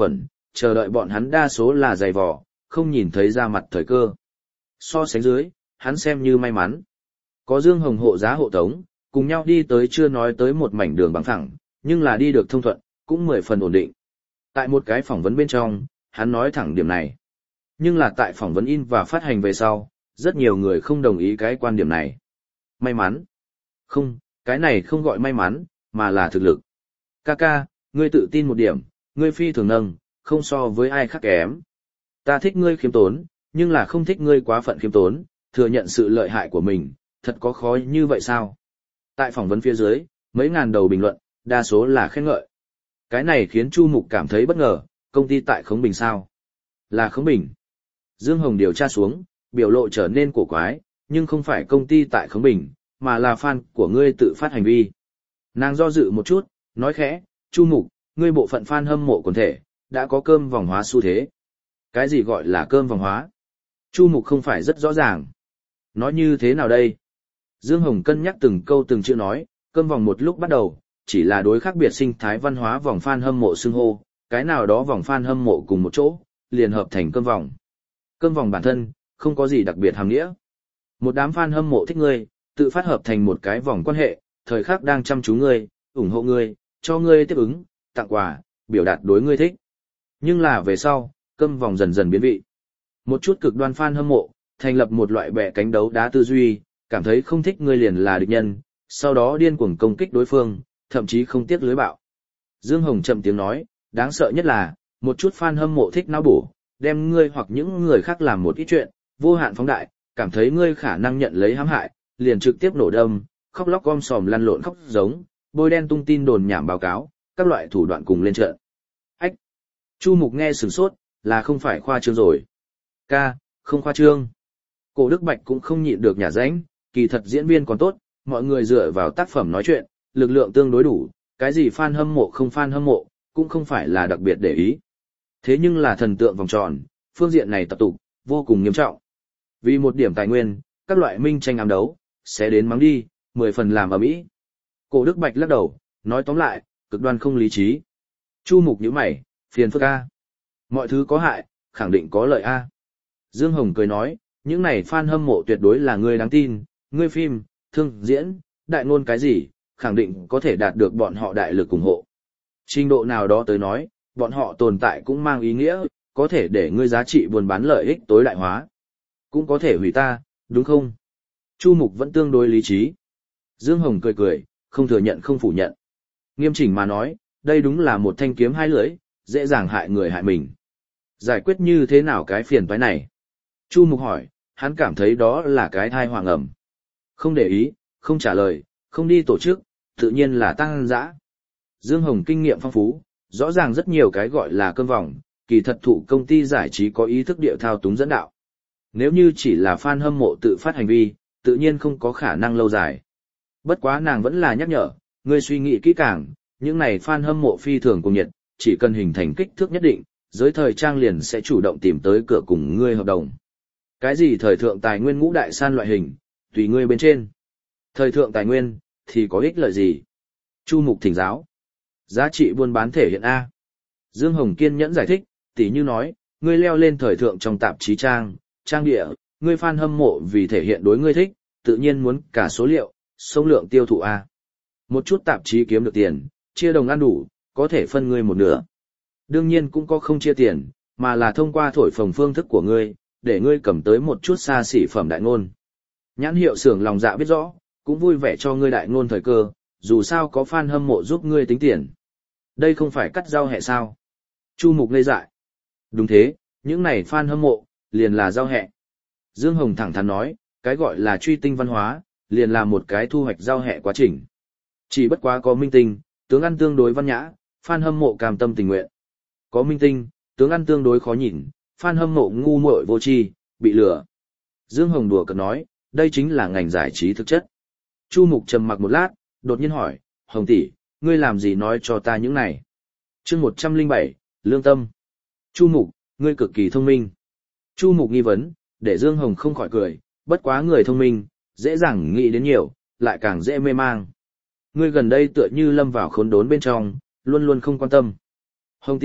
S1: chờ đợi bọn hắn đa số là dày vò, không nhìn thấy ra mặt thời cơ. So sánh dưới, hắn xem như may mắn. Có Dương Hồng hộ giá hộ tống, cùng nhau đi tới chưa nói tới một mảnh đường bằng phẳng, nhưng là đi được thông thuận, cũng mười phần ổn định. Tại một cái phỏng vấn bên trong, hắn nói thẳng điểm này. Nhưng là tại phỏng vấn in và phát hành về sau, rất nhiều người không đồng ý cái quan điểm này. May mắn. Không, cái này không gọi may mắn, mà là thực lực. Kaka, ngươi tự tin một điểm, ngươi phi thường nâng, không so với ai khác kém. Ta thích ngươi khiêm tốn, nhưng là không thích ngươi quá phận khiêm tốn, thừa nhận sự lợi hại của mình, thật có khó như vậy sao? Tại phỏng vấn phía dưới, mấy ngàn đầu bình luận, đa số là khen ngợi. Cái này khiến Chu Mục cảm thấy bất ngờ, công ty tại Khống Bình sao? Là Khống Bình. Dương Hồng điều tra xuống, biểu lộ trở nên cổ quái, nhưng không phải công ty tại Khống Bình, mà là fan của ngươi tự phát hành vi. Nàng do dự một chút, nói khẽ, Chu Mục, ngươi bộ phận fan hâm mộ quần thể, đã có cơm vòng hóa xu thế. Cái gì gọi là cơm vòng hóa? Chu Mục không phải rất rõ ràng. Nói như thế nào đây? Dương Hồng cân nhắc từng câu từng chữ nói, cơm vòng một lúc bắt đầu, chỉ là đối khác biệt sinh thái văn hóa vòng fan hâm mộ xưng hô, cái nào đó vòng fan hâm mộ cùng một chỗ, liền hợp thành cơm vòng. Cơm vòng bản thân, không có gì đặc biệt hàm nghĩa. Một đám fan hâm mộ thích ngươi, tự phát hợp thành một cái vòng quan hệ, thời khắc đang chăm chú ngươi, ủng hộ ngươi, cho ngươi tiếp ứng, tặng quà, biểu đạt đối ngươi thích. Nhưng là về sau, cơm vòng dần dần biến vị. Một chút cực đoan fan hâm mộ, thành lập một loại bẻ cánh đấu đá tư duy, cảm thấy không thích ngươi liền là địch nhân, sau đó điên cuồng công kích đối phương, thậm chí không tiếc lưới bạo. Dương Hồng chậm tiếng nói, đáng sợ nhất là, một chút fan hâm mộ thích não bổ, đem ngươi hoặc những người khác làm một ít chuyện, vô hạn phóng đại, cảm thấy ngươi khả năng nhận lấy hãm hại, liền trực tiếp nổ đâm, khóc lóc gom sòm lăn lộn khóc giống, bôi đen tung tin đồn nhảm báo cáo, các loại thủ đoạn cùng lên trận. Ách! Chu Mục nghe sửng sốt, là không phải khoa trương rồi. Ca, không khoa trương. Cổ Đức Bạch cũng không nhịn được nhả ránh, kỳ thật diễn viên còn tốt, mọi người dựa vào tác phẩm nói chuyện, lực lượng tương đối đủ, cái gì fan hâm mộ không fan hâm mộ, cũng không phải là đặc biệt để ý. Thế nhưng là thần tượng vòng tròn, phương diện này tập tục, vô cùng nghiêm trọng. Vì một điểm tài nguyên, các loại minh tranh ám đấu, sẽ đến mắng đi, mười phần làm ở mỹ. Cổ Đức Bạch lắc đầu, nói tóm lại, cực đoan không lý trí. Chu Mục nhíu mày, phiền phức a. Mọi thứ có hại, khẳng định có lợi a. Dương Hồng cười nói, những này fan hâm mộ tuyệt đối là ngươi đáng tin, ngươi phim, thương, diễn, đại ngôn cái gì, khẳng định có thể đạt được bọn họ đại lực ủng hộ. Trình độ nào đó tới nói, bọn họ tồn tại cũng mang ý nghĩa, có thể để ngươi giá trị buôn bán lợi ích tối đại hóa. Cũng có thể hủy ta, đúng không? Chu Mục vẫn tương đối lý trí. Dương Hồng cười cười, không thừa nhận không phủ nhận. Nghiêm chỉnh mà nói, đây đúng là một thanh kiếm hai lưỡi, dễ dàng hại người hại mình. Giải quyết như thế nào cái phiền toái này? Chu Mục hỏi, hắn cảm thấy đó là cái thai hoàng ẩm. Không để ý, không trả lời, không đi tổ chức, tự nhiên là tăng dã. Dương Hồng kinh nghiệm phong phú, rõ ràng rất nhiều cái gọi là cơm vòng, kỳ thật thụ công ty giải trí có ý thức địa thao túng dẫn đạo. Nếu như chỉ là fan hâm mộ tự phát hành vi, tự nhiên không có khả năng lâu dài. Bất quá nàng vẫn là nhắc nhở, ngươi suy nghĩ kỹ càng, những này fan hâm mộ phi thường cùng nhiệt, chỉ cần hình thành kích thước nhất định, giới thời trang liền sẽ chủ động tìm tới cửa cùng ngươi hợp đồng. Cái gì thời thượng tài nguyên ngũ đại san loại hình, tùy ngươi bên trên. Thời thượng tài nguyên, thì có ích lợi gì? Chu Mục thỉnh giáo. Giá trị buôn bán thể hiện A. Dương Hồng kiên nhẫn giải thích, tỉ như nói, ngươi leo lên thời thượng trong tạp chí trang, trang địa, ngươi fan hâm mộ vì thể hiện đối ngươi thích, tự nhiên muốn cả số liệu, số lượng tiêu thụ A. Một chút tạp chí kiếm được tiền, chia đồng ăn đủ, có thể phân ngươi một nửa. Đương nhiên cũng có không chia tiền, mà là thông qua thổi phồng phương thức của ngươi, để ngươi cầm tới một chút xa xỉ phẩm đại ngôn. Nhãn hiệu xưởng lòng dạ biết rõ, cũng vui vẻ cho ngươi đại ngôn thời cơ, dù sao có fan hâm mộ giúp ngươi tính tiền. Đây không phải cắt rau hẹ sao? Chu Mục ngây dại. Đúng thế, những này fan hâm mộ, liền là rau hẹ. Dương Hồng thẳng thắn nói, cái gọi là truy tinh văn hóa, liền là một cái thu hoạch rau hẹ quá trình. Chỉ bất quá có minh tinh, tướng ăn tương đối văn nhã, fan hâm mộ cam tâm tình nguyện. Có minh tinh, tướng ăn tương đối khó nhìn, fan hâm mộ ngu muội vô tri, bị lừa. Dương Hồng đùa cợt nói, đây chính là ngành giải trí thực chất. Chu Mục trầm mặc một lát, đột nhiên hỏi, Hồng tỷ, ngươi làm gì nói cho ta những này? Chương một trăm lẻ bảy, Lương Tâm. Chu Mục, ngươi cực kỳ thông minh. Chu Mục nghi vấn, để Dương Hồng không khỏi cười, bất quá người thông minh, dễ dàng nghĩ đến nhiều, lại càng dễ mê mang. Ngươi gần đây tựa như lâm vào khốn đốn bên trong, luôn luôn không quan tâm. Hồng tỷ,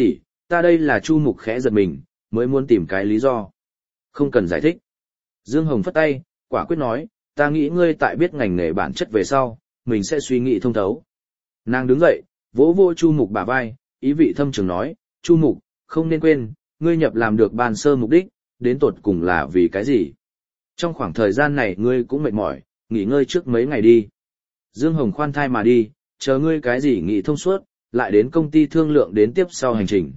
S1: Ta đây là Chu Mục khẽ giật mình, mới muốn tìm cái lý do. Không cần giải thích. Dương Hồng phất tay, quả quyết nói, ta nghĩ ngươi tại biết ngành nghề bản chất về sau, mình sẽ suy nghĩ thông thấu. Nàng đứng dậy, vỗ vỗ Chu Mục bả vai, ý vị thâm trường nói, Chu Mục, không nên quên, ngươi nhập làm được ban sơ mục đích, đến tột cùng là vì cái gì? Trong khoảng thời gian này ngươi cũng mệt mỏi, nghỉ ngơi trước mấy ngày đi. Dương Hồng khoan thai mà đi, chờ ngươi cái gì nghĩ thông suốt, lại đến công ty thương lượng đến tiếp sau hành trình.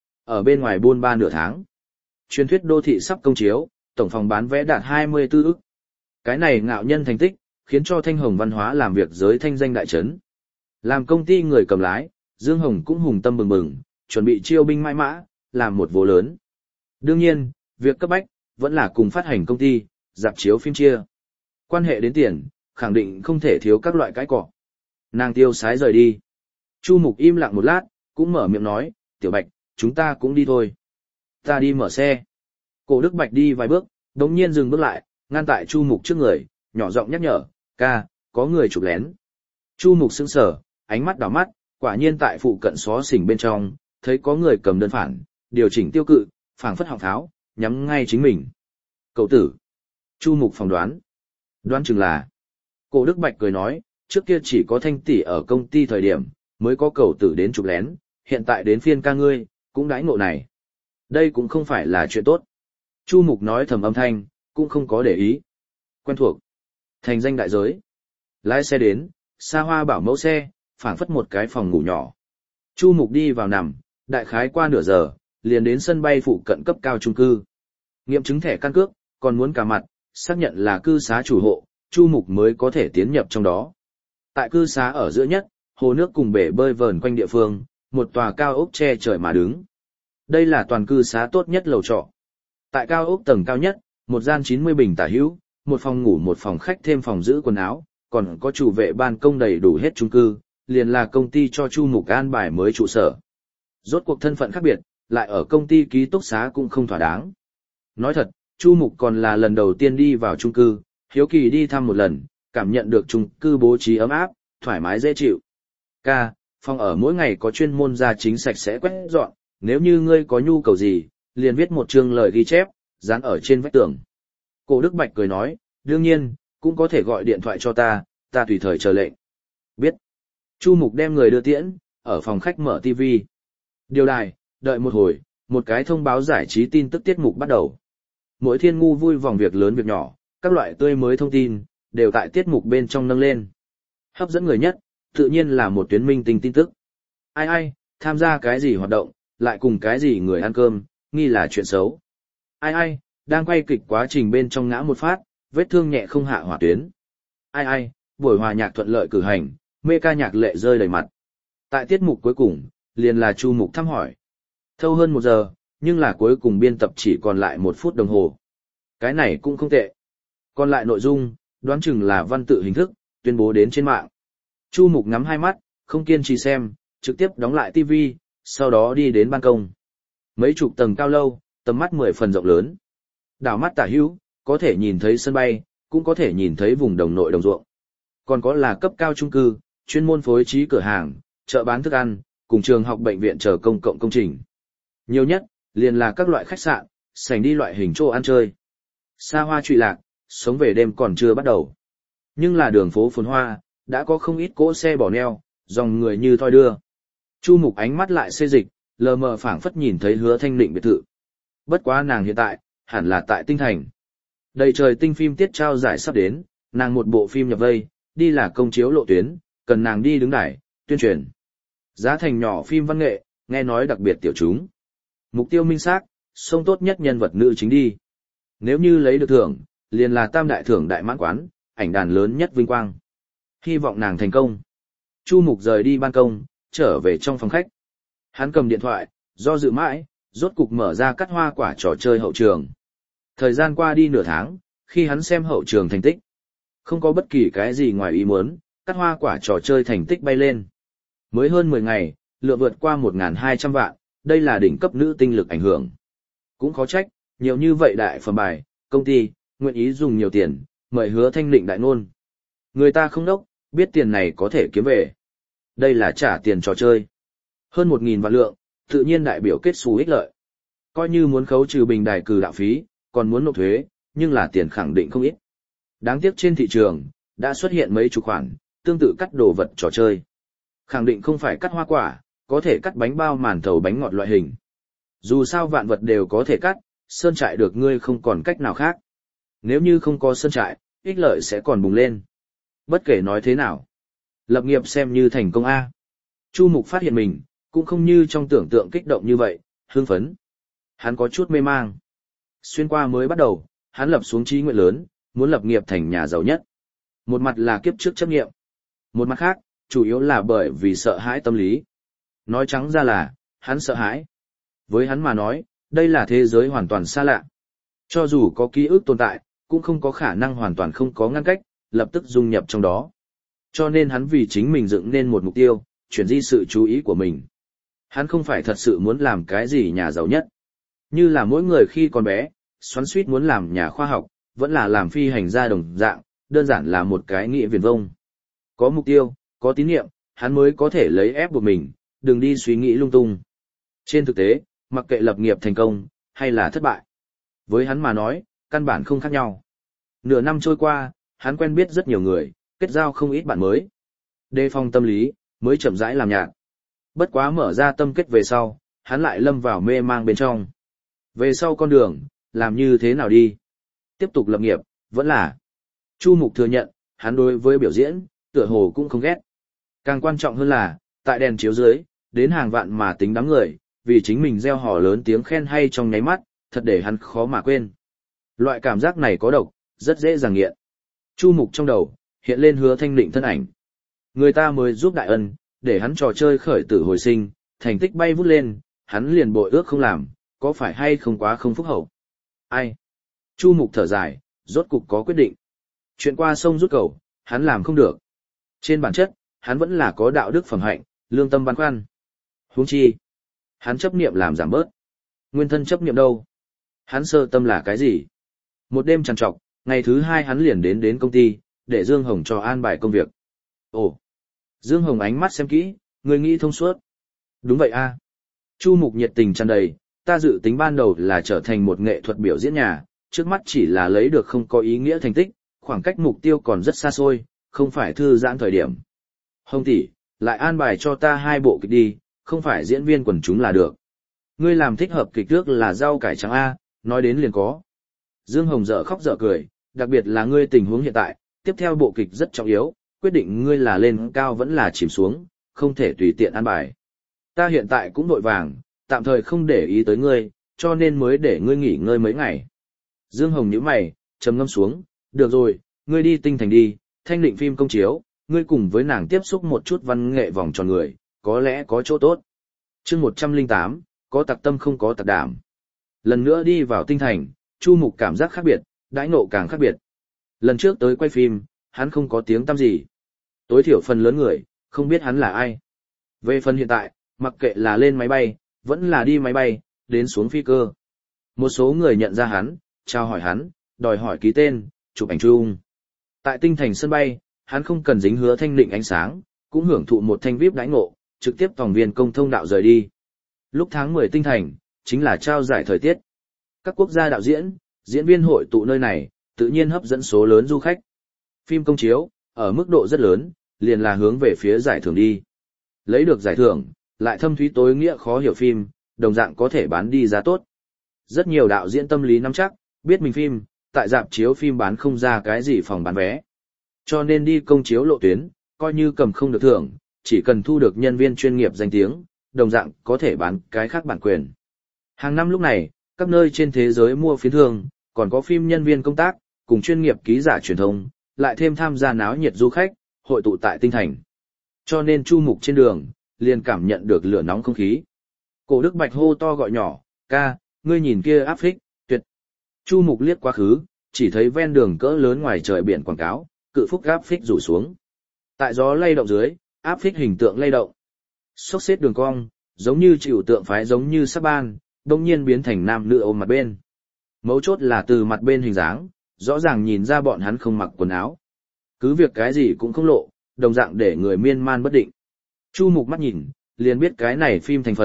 S1: Ở bên ngoài buôn ba nửa tháng. Truyền thuyết đô thị sắp công chiếu, tổng phòng bán vé đạt hai mươi tư ức. Cái này ngạo nhân thành tích, khiến cho Thanh Hồng văn hóa làm việc giới thanh danh đại trấn. Làm công ty người cầm lái, Dương Hồng cũng hùng tâm bừng bừng, chuẩn bị chiêu binh mãi mã, làm một vố lớn. Đương nhiên, việc cấp bách, vẫn là cùng phát hành công ty, dạp chiếu phim chia. Quan hệ đến tiền, khẳng định không thể thiếu các loại cái cỏ. Nàng tiêu sái rời đi. Chu Mục im lặng một lát, cũng mở miệng nói, Tiểu Bạch, chúng ta cũng đi thôi. Ta đi mở xe. Cổ Đức Bạch đi vài bước, đống nhiên dừng bước lại, ngăn tại Chu Mục trước người, nhỏ giọng nhắc nhở, ca, có người chụp lén. Chu Mục sững sờ, ánh mắt đảo mắt, quả nhiên tại phụ cận xó xỉnh bên trong, thấy có người cầm đơn phản, điều chỉnh tiêu cự, phảng phất họng tháo, nhắm ngay chính mình. Cậu tử. Chu Mục phỏng đoán. Đoán chừng là. Cổ Đức Bạch cười nói, trước kia chỉ có Thanh tỷ ở công ty thời điểm, mới có cậu tử đến chụp lén, hiện tại đến phiên ca ngươi, cũng đãi ngộ này. Đây cũng không phải là chuyện tốt. Chu Mục nói thầm âm thanh, cũng không có để ý. Quen thuộc. Thành danh đại giới. Lái xe đến, xa hoa bảo mẫu xe, phảng phất một cái phòng ngủ nhỏ. Chu Mục đi vào nằm, đại khái qua nửa giờ, liền đến sân bay phụ cận cấp cao chung cư. Nghiệm chứng thẻ căn cước, còn muốn cả mặt, xác nhận là cư xá chủ hộ, Chu Mục mới có thể tiến nhập trong đó. Tại cư xá ở giữa nhất, hồ nước cùng bể bơi vờn quanh địa phương, một tòa cao ốc che trời mà đứng. Đây là toàn cư xá tốt nhất lầu trọ. Tại cao ốc tầng cao nhất, một gian chín mươi bình tả hữu, một phòng ngủ một phòng khách thêm phòng giữ quần áo, còn có chủ vệ ban công đầy đủ hết chung cư, liền là công ty cho Chu Mục an bài mới trụ sở. Rốt cuộc thân phận khác biệt, lại ở công ty ký túc xá cũng không thỏa đáng. Nói thật, Chu Mục còn là lần đầu tiên đi vào chung cư, hiếu kỳ đi thăm một lần, cảm nhận được chung cư bố trí ấm áp, thoải mái dễ chịu. Ca, phòng ở mỗi ngày có chuyên môn gia chính sạch sẽ quét dọn, nếu như ngươi có nhu cầu gì, liền viết một chương lời ghi chép, dán ở trên vách tường. Cổ Đức Bạch cười nói, đương nhiên, cũng có thể gọi điện thoại cho ta, ta tùy thời chờ lệnh. Biết. Chu Mục đem người đưa tiễn, ở phòng khách mở ti vi. Điều đài, đợi một hồi, một cái thông báo giải trí tin tức tiết mục bắt đầu. Mỗi thiên ngu vui vòng việc lớn việc nhỏ, các loại tươi mới thông tin, đều tại tiết mục bên trong nâng lên. Hấp dẫn người nhất, tự nhiên là một tuyến minh tinh tin tức. Ai ai, tham gia cái gì hoạt động, lại cùng cái gì người ăn cơm, nghi là chuyện xấu. Ai ai, đang quay kịch quá trình bên trong ngã một phát, vết thương nhẹ không hạ hỏa tuyến. Ai ai, buổi hòa nhạc thuận lợi cử hành, mê ca nhạc lệ rơi đầy mặt. Tại tiết mục cuối cùng, liền là Chu Mục thăm hỏi. Thâu hơn một giờ, nhưng là cuối cùng biên tập chỉ còn lại một phút đồng hồ. Cái này cũng không tệ. Còn lại nội dung, đoán chừng là văn tự hình thức, tuyên bố đến trên mạng. Chu Mục ngắm hai mắt, không kiên trì xem, trực tiếp đóng lại ti vi, sau đó đi đến ban công. Mấy chục tầng cao lâu, tầm mắt mười phần rộng lớn. Đảo mắt tả hữu, có thể nhìn thấy sân bay, cũng có thể nhìn thấy vùng đồng nội đồng ruộng. Còn có là cấp cao chung cư, chuyên môn phối trí cửa hàng, chợ bán thức ăn, cùng trường học bệnh viện chờ công cộng công trình. Nhiều nhất, liền là các loại khách sạn, sảnh đi loại hình chỗ ăn chơi. Xa hoa trụy lạc, sống về đêm còn chưa bắt đầu. Nhưng là đường phố phồn hoa, đã có không ít cỗ xe bỏ neo, dòng người như thoi đưa. Chu Mục ánh mắt lại xê dịch, lờ mờ phảng phất nhìn thấy Hứa Thanh Định biệt thự. Bất quá nàng hiện tại, hẳn là tại Tinh Thành. Đầy trời tinh phim tiết trao giải sắp đến, nàng một bộ phim nhập vây, đi là công chiếu lộ tuyến, cần nàng đi đứng đài, tuyên truyền. Giá thành nhỏ phim văn nghệ, nghe nói đặc biệt tiểu chúng. Mục tiêu minh xác, sông tốt nhất nhân vật nữ chính đi. Nếu như lấy được thưởng, liền là tam đại thưởng đại mãn quán, ảnh đàn lớn nhất vinh quang. Hy vọng nàng thành công. Chu Mục rời đi ban công, trở về trong phòng khách. Hắn cầm điện thoại, do dự mãi, rốt cục mở ra cắt hoa quả trò chơi hậu trường. Thời gian qua đi nửa tháng, khi hắn xem hậu trường thành tích. Không có bất kỳ cái gì ngoài ý muốn, cắt hoa quả trò chơi thành tích bay lên. Mới hơn mười ngày, lượng vượt qua một nghìn hai trăm vạn, đây là đỉnh cấp nữ tinh lực ảnh hưởng. Cũng khó trách, nhiều như vậy đại phẩm bài, công ty, nguyện ý dùng nhiều tiền, mời Hứa Thanh Định đại ngôn. Người ta không đốc, biết tiền này có thể kiếm về. Đây là trả tiền trò chơi. Hơn một nghìn vạn lượng, tự nhiên đại biểu kết xu ích lợi. Coi như muốn khấu trừ bình đài cử đạo phí, còn muốn nộp thuế, nhưng là tiền khẳng định không ít. Đáng tiếc trên thị trường, đã xuất hiện mấy chục khoản, tương tự cắt đồ vật trò chơi. Khẳng định không phải cắt hoa quả, có thể cắt bánh bao màn thầu bánh ngọt loại hình. Dù sao vạn vật đều có thể cắt, sơn trại được ngươi không còn cách nào khác. Nếu như không có sơn trại, ích lợi sẽ còn bùng lên. Bất kể nói thế nào, lập nghiệp xem như thành công A. Chu Mục phát hiện mình, cũng không như trong tưởng tượng kích động như vậy, hưng phấn. Hắn có chút mê mang. Xuyên qua mới bắt đầu, hắn lập xuống chí nguyện lớn, muốn lập nghiệp thành nhà giàu nhất. Một mặt là kiếp trước chấp nghiệm. Một mặt khác, chủ yếu là bởi vì sợ hãi tâm lý. Nói trắng ra là, hắn sợ hãi. Với hắn mà nói, đây là thế giới hoàn toàn xa lạ. Cho dù có ký ức tồn tại, cũng không có khả năng hoàn toàn không có ngăn cách, lập tức dung nhập trong đó. Cho nên hắn vì chính mình dựng nên một mục tiêu, chuyển di sự chú ý của mình. Hắn không phải thật sự muốn làm cái gì nhà giàu nhất. Như là mỗi người khi còn bé, xoắn suýt muốn làm nhà khoa học, vẫn là làm phi hành gia đồng dạng, đơn giản là một cái nghĩa viển vông. Có mục tiêu, có tín nhiệm, hắn mới có thể lấy ép buộc mình, đừng đi suy nghĩ lung tung. Trên thực tế, mặc kệ lập nghiệp thành công, hay là thất bại. Với hắn mà nói, căn bản không khác nhau. Nửa năm trôi qua, hắn quen biết rất nhiều người, kết giao không ít bạn mới. Đề phòng tâm lý, mới chậm rãi làm nhạt. Bất quá mở ra tâm kết về sau, hắn lại lâm vào mê mang bên trong. Về sau con đường, làm như thế nào đi? Tiếp tục lập nghiệp, vẫn là. Chu Mục thừa nhận, hắn đối với biểu diễn, tựa hồ cũng không ghét. Càng quan trọng hơn là, tại đèn chiếu dưới, đến hàng vạn mà tính đám người, vì chính mình gieo hò lớn tiếng khen hay trong nháy mắt, thật để hắn khó mà quên. Loại cảm giác này có độc, rất dễ dàng nghiện. Chu Mục trong đầu, hiện lên Hứa Thanh Định thân ảnh. Người ta mới giúp đại ân, để hắn trò chơi khởi tử hồi sinh, thành tích bay vút lên, hắn liền bội ước không làm, có phải hay không quá không phúc hậu? Ai? Chu Mục thở dài, rốt cục có quyết định. Chuyện qua sông rút cầu, hắn làm không được. Trên bản chất, hắn vẫn là có đạo đức phẩm hạnh, lương tâm băn khoăn. Huống chi, hắn chấp niệm làm giảm bớt. Nguyên thân chấp niệm đâu? Hắn sơ tâm là cái gì? Một đêm trằn trọc, ngày thứ hai hắn liền đến đến công ty, để Dương Hồng cho an bài công việc. Ồ! Dương Hồng ánh mắt xem kỹ, người nghĩ thông suốt. Đúng vậy a. Chu Mục nhiệt tình tràn đầy, ta dự tính ban đầu là trở thành một nghệ thuật biểu diễn nhà, trước mắt chỉ là lấy được không có ý nghĩa thành tích, khoảng cách mục tiêu còn rất xa xôi, không phải thư giãn thời điểm. Hồng tỷ, lại an bài cho ta hai bộ kịch đi, không phải diễn viên quần chúng là được. Ngươi làm thích hợp kịch trước là rau cải trắng A, nói đến liền có. Dương Hồng dở khóc dở cười, đặc biệt là ngươi tình huống hiện tại, tiếp theo bộ kịch rất trọng yếu, quyết định ngươi là lên cao vẫn là chìm xuống, không thể tùy tiện an bài. Ta hiện tại cũng vội vàng, tạm thời không để ý tới ngươi, cho nên mới để ngươi nghỉ ngơi mấy ngày. Dương Hồng nhíu mày, trầm ngâm xuống, được rồi, ngươi đi Tinh Thành đi, Thanh Định phim công chiếu, ngươi cùng với nàng tiếp xúc một chút văn nghệ vòng tròn người, có lẽ có chỗ tốt. Chương một trăm lẻ tám, có tặc tâm không có tặc đảm. Lần nữa đi vào Tinh Thành, Chu Mục cảm giác khác biệt, đãi ngộ càng khác biệt. Lần trước tới quay phim, hắn không có tiếng tăm gì. Tối thiểu phần lớn người, không biết hắn là ai. Về phần hiện tại, mặc kệ là lên máy bay, vẫn là đi máy bay, đến xuống phi cơ. Một số người nhận ra hắn, chào hỏi hắn, đòi hỏi ký tên, chụp ảnh chung. Tại Tinh Thành sân bay, hắn không cần dính Hứa Thanh Định ánh sáng, cũng hưởng thụ một thanh vi ai pi đãi ngộ, trực tiếp tòng viên công thông đạo rời đi. Lúc tháng mười Tinh Thành, chính là trao giải thời tiết. Các quốc gia đạo diễn, diễn viên hội tụ nơi này, tự nhiên hấp dẫn số lớn du khách. Phim công chiếu, ở mức độ rất lớn, liền là hướng về phía giải thưởng đi. Lấy được giải thưởng, lại thâm thúy tối nghĩa khó hiểu phim, đồng dạng có thể bán đi giá tốt. Rất nhiều đạo diễn tâm lý nắm chắc, biết mình phim, tại rạp chiếu phim bán không ra cái gì phòng bán vé. Cho nên đi công chiếu lộ tuyến, coi như cầm không được thưởng, chỉ cần thu được nhân viên chuyên nghiệp danh tiếng, đồng dạng có thể bán cái khác bản quyền. Hàng năm lúc này, các nơi trên thế giới mua phiến thương, còn có phim nhân viên công tác, cùng chuyên nghiệp ký giả truyền thông, lại thêm tham gia náo nhiệt du khách, hội tụ tại Tinh Thành. Cho nên Chu Mục trên đường, liền cảm nhận được lửa nóng không khí. Cổ Đức Bạch hô to gọi nhỏ, ca, ngươi nhìn kia áp phích, tuyệt. Chu Mục liếc quá khứ, chỉ thấy ven đường cỡ lớn ngoài trời biển quảng cáo, cự phúc áp phích rủ xuống. Tại gió lay động dưới, áp phích hình tượng lay động. Xốc xếp đường cong, giống như chịu tượng phái giống như sắp ban, đông nhiên biến thành nam nữ ôm mặt bên. Mấu chốt là từ mặt bên hình dáng, rõ ràng nhìn ra bọn hắn không mặc quần áo. Cứ việc cái gì cũng không lộ, đồng dạng để người miên man bất định. Chu Mục mắt nhìn, liền biết cái này phim thành phần,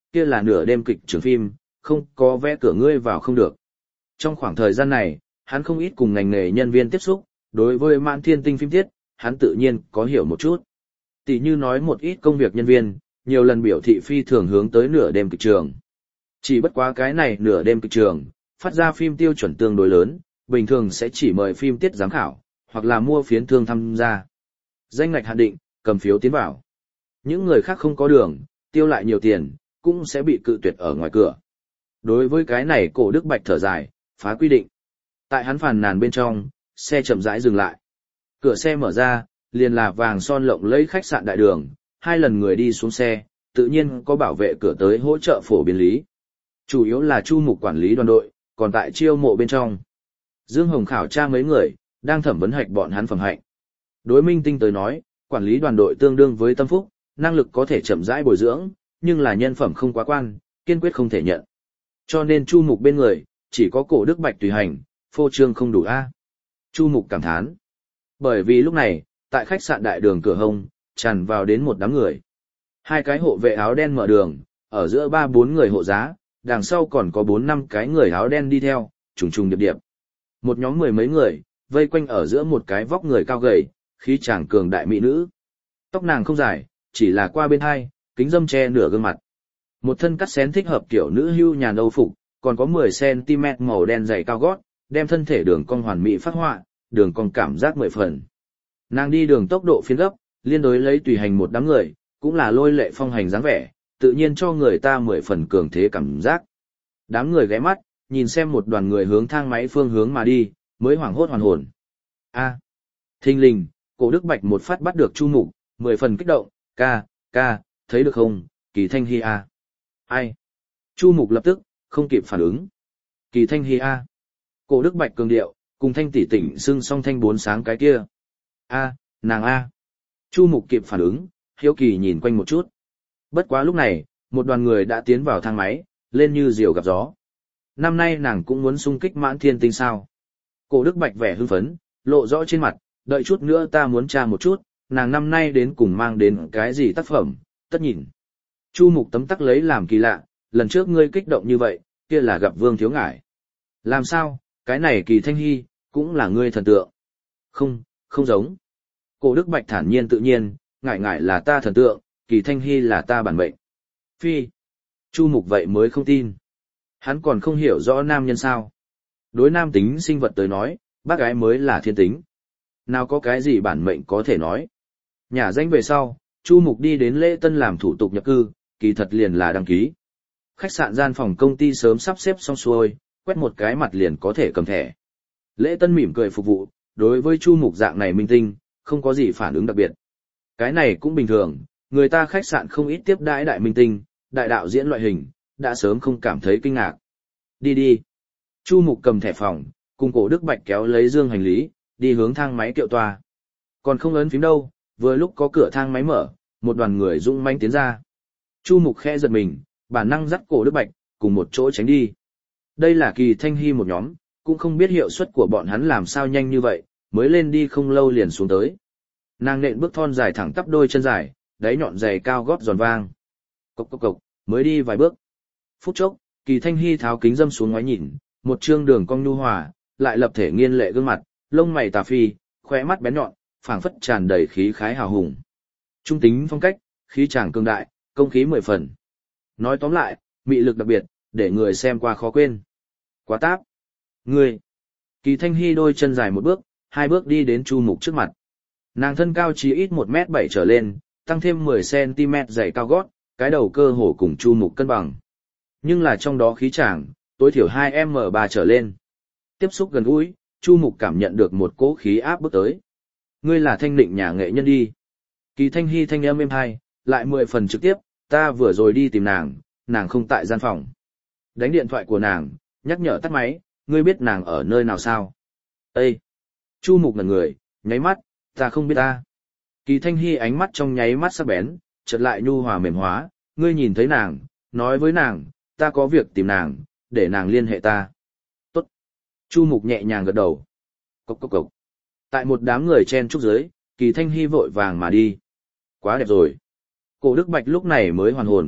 S1: kia là nửa đêm kịch trường phim, không có vé cửa ngươi vào không được. Trong khoảng thời gian này, hắn không ít cùng ngành nghề nhân viên tiếp xúc, đối với Mãn Thiên Tinh phim tiết, hắn tự nhiên có hiểu một chút. Tỷ như nói một ít công việc nhân viên, nhiều lần biểu thị phi thường hướng tới nửa đêm kịch trường. Chỉ bất quá cái này nửa đêm kịch trường, phát ra phim tiêu chuẩn tương đối lớn, bình thường sẽ chỉ mời phim tiết giám khảo, hoặc là mua phiến thương tham gia. Danh ngạch hạn định, cầm phiếu tiến vào. Những người khác không có đường, tiêu lại nhiều tiền, cũng sẽ bị cự tuyệt ở ngoài cửa. Đối với cái này Cổ Đức Bạch thở dài, phá quy định. Tại hắn phàn nàn bên trong, xe chậm rãi dừng lại. Cửa xe mở ra, liền là vàng son lộng lẫy khách sạn đại đường, hai lần người đi xuống xe, tự nhiên có bảo vệ cửa tới hỗ trợ phổ biến lý. Chủ yếu là Chu Mục quản lý đoàn đội, còn tại chiêu mộ bên trong. Dương Hồng khảo tra mấy người, đang thẩm vấn hạch bọn hắn phẩm hạnh. Đối Minh Tinh tới nói, quản lý đoàn đội tương đương với tâm phúc, năng lực có thể chậm rãi bồi dưỡng, nhưng là nhân phẩm không quá quan, kiên quyết không thể nhận. Cho nên Chu Mục bên người, chỉ có Cổ Đức Bạch tùy hành, phô trương không đủ a. Chu Mục cảm thán. Bởi vì lúc này, tại khách sạn đại đường cửa hông, tràn vào đến một đám người. Hai cái hộ vệ áo đen mở đường, ở giữa ba bốn người hộ giá, đằng sau còn có bốn năm cái người áo đen đi theo, trùng trùng điệp điệp. Một nhóm mười mấy người, vây quanh ở giữa một cái vóc người cao gầy, khí chàng cường đại mỹ nữ. Tóc nàng không dài, chỉ là qua bên hai, kính dâm che nửa gương mặt. Một thân cắt xén thích hợp kiểu nữ hưu nhàn âu phục, còn có mười xăng ti mét màu đen dày cao gót, đem thân thể đường cong hoàn mỹ phát họa, đường cong cảm giác mười phần. Nàng đi đường tốc độ phiến gấp, liên đối lấy tùy hành một đám người, cũng là lôi lệ phong hành dáng vẻ, tự nhiên cho người ta mười phần cường thế cảm giác. Đám người ghé mắt, nhìn xem một đoàn người hướng thang máy phương hướng mà đi, mới hoảng hốt hoàn hồn. A, thình lình, Cổ Đức Bạch một phát bắt được Chu Mục, mười phần kích động, ca, ca, thấy được không, Kỳ Thanh Hy a. Ai? Chu Mục lập tức, không kịp phản ứng. Kỳ Thanh Hy a. Cổ Đức Bạch cường điệu, cùng Thanh tỷ tỉnh xưng song thanh bốn sáng cái kia. A, nàng a. Chu Mục kịp phản ứng, hiếu kỳ nhìn quanh một chút. Bất quá lúc này, một đoàn người đã tiến vào thang máy, lên như diều gặp gió. Năm nay nàng cũng muốn xung kích Mãn Thiên Tinh sao? Cổ Đức Bạch vẻ hưng phấn, lộ rõ trên mặt, đợi chút nữa ta muốn tra một chút, nàng năm nay đến cùng mang đến cái gì tác phẩm, tất nhìn. Chu Mục tấm tắc lấy làm kỳ lạ, lần trước ngươi kích động như vậy, kia là gặp Vương Thiếu Ngải. Làm sao, cái này Kỳ Thanh Hy, cũng là ngươi thần tượng. Không, không giống. Cổ Đức Bạch thản nhiên tự nhiên, ngải ngải là ta thần tượng, Kỳ Thanh Hy là ta bản mệnh. Phi. Chu Mục vậy mới không tin. Hắn còn không hiểu rõ nam nhân sao. Đối nam tính sinh vật tới nói, bác gái mới là thiên tính. Nào có cái gì bản mệnh có thể nói. Nhà danh về sau, Chu Mục đi đến lễ tân làm thủ tục nhập cư, kỳ thật liền là đăng ký. Khách sạn gian phòng công ty sớm sắp xếp xong xuôi, quét một cái mặt liền có thể cầm thẻ. Lễ tân mỉm cười phục vụ, đối với Chu Mục dạng này minh tinh, không có gì phản ứng đặc biệt. Cái này cũng bình thường, người ta khách sạn không ít tiếp đãi đại minh tinh, đại đạo diễn loại hình, đã sớm không cảm thấy kinh ngạc. Đi đi. Chu Mục cầm thẻ phòng, cùng Cổ Đức Bạch kéo lấy dương hành lý, đi hướng thang máy kiệu toa. Còn không ấn phím đâu, vừa lúc có cửa thang máy mở, một đoàn người dũng mãnh tiến ra. Chu Mục khẽ giật mình, bản năng dắt Cổ Đức Bạch, cùng một chỗ tránh đi. Đây là Kỳ Thanh Hy một nhóm, cũng không biết hiệu suất của bọn hắn làm sao nhanh như vậy, mới lên đi không lâu liền xuống tới. Nàng nện bước thon dài thẳng tắp đôi chân dài, đáy nhọn giày cao gót giòn vang. Cộc cộc cộc, mới đi vài bước. Phút chốc, Kỳ Thanh Hy tháo kính dâm xuống ngoái nhìn, một trương đường cong nhu hòa, lại lập thể nghiên lệ gương mặt, lông mày tà phi, khóe mắt bén nhọn, phảng phất tràn đầy khí khái hào hùng. Trung tính phong cách, khí chàng cường đại, công khí mười phần. Nói tóm lại, mị lực đặc biệt, để người xem qua khó quên. Quá táp. Ngươi. Kỳ Thanh Hy đôi chân dài một bước, hai bước đi đến Chu Mục trước mặt. Nàng thân cao chỉ ít một mét bảy trở lên, tăng thêm mười xăng ti mét dày cao gót, cái đầu cơ hồ cùng Chu Mục cân bằng. Nhưng là trong đó khí chàng, tối thiểu hai mét ba trở lên. Tiếp xúc gần gũi, Chu Mục cảm nhận được một cỗ khí áp bước tới. Ngươi là Thanh Định nhà nghệ nhân đi. Kỳ Thanh Hy thanh âm êm hai, lại mười phần trực tiếp, ta vừa rồi đi tìm nàng, nàng không tại gian phòng. Đánh điện thoại của nàng, nhắc nhở tắt máy, ngươi biết nàng ở nơi nào sao? Ê! Chu Mục ngẩn người, nháy mắt, ta không biết ta. Kỳ Thanh Hy ánh mắt trong nháy mắt sắc bén, chợt lại nhu hòa mềm hóa, ngươi nhìn thấy nàng, nói với nàng, ta có việc tìm nàng, để nàng liên hệ ta. Tốt. Chu Mục nhẹ nhàng gật đầu. Cốc cốc cốc. Tại một đám người chen trúc dưới, Kỳ Thanh Hy vội vàng mà đi. Quá đẹp rồi. Cổ Đức Bạch lúc này mới hoàn hồn,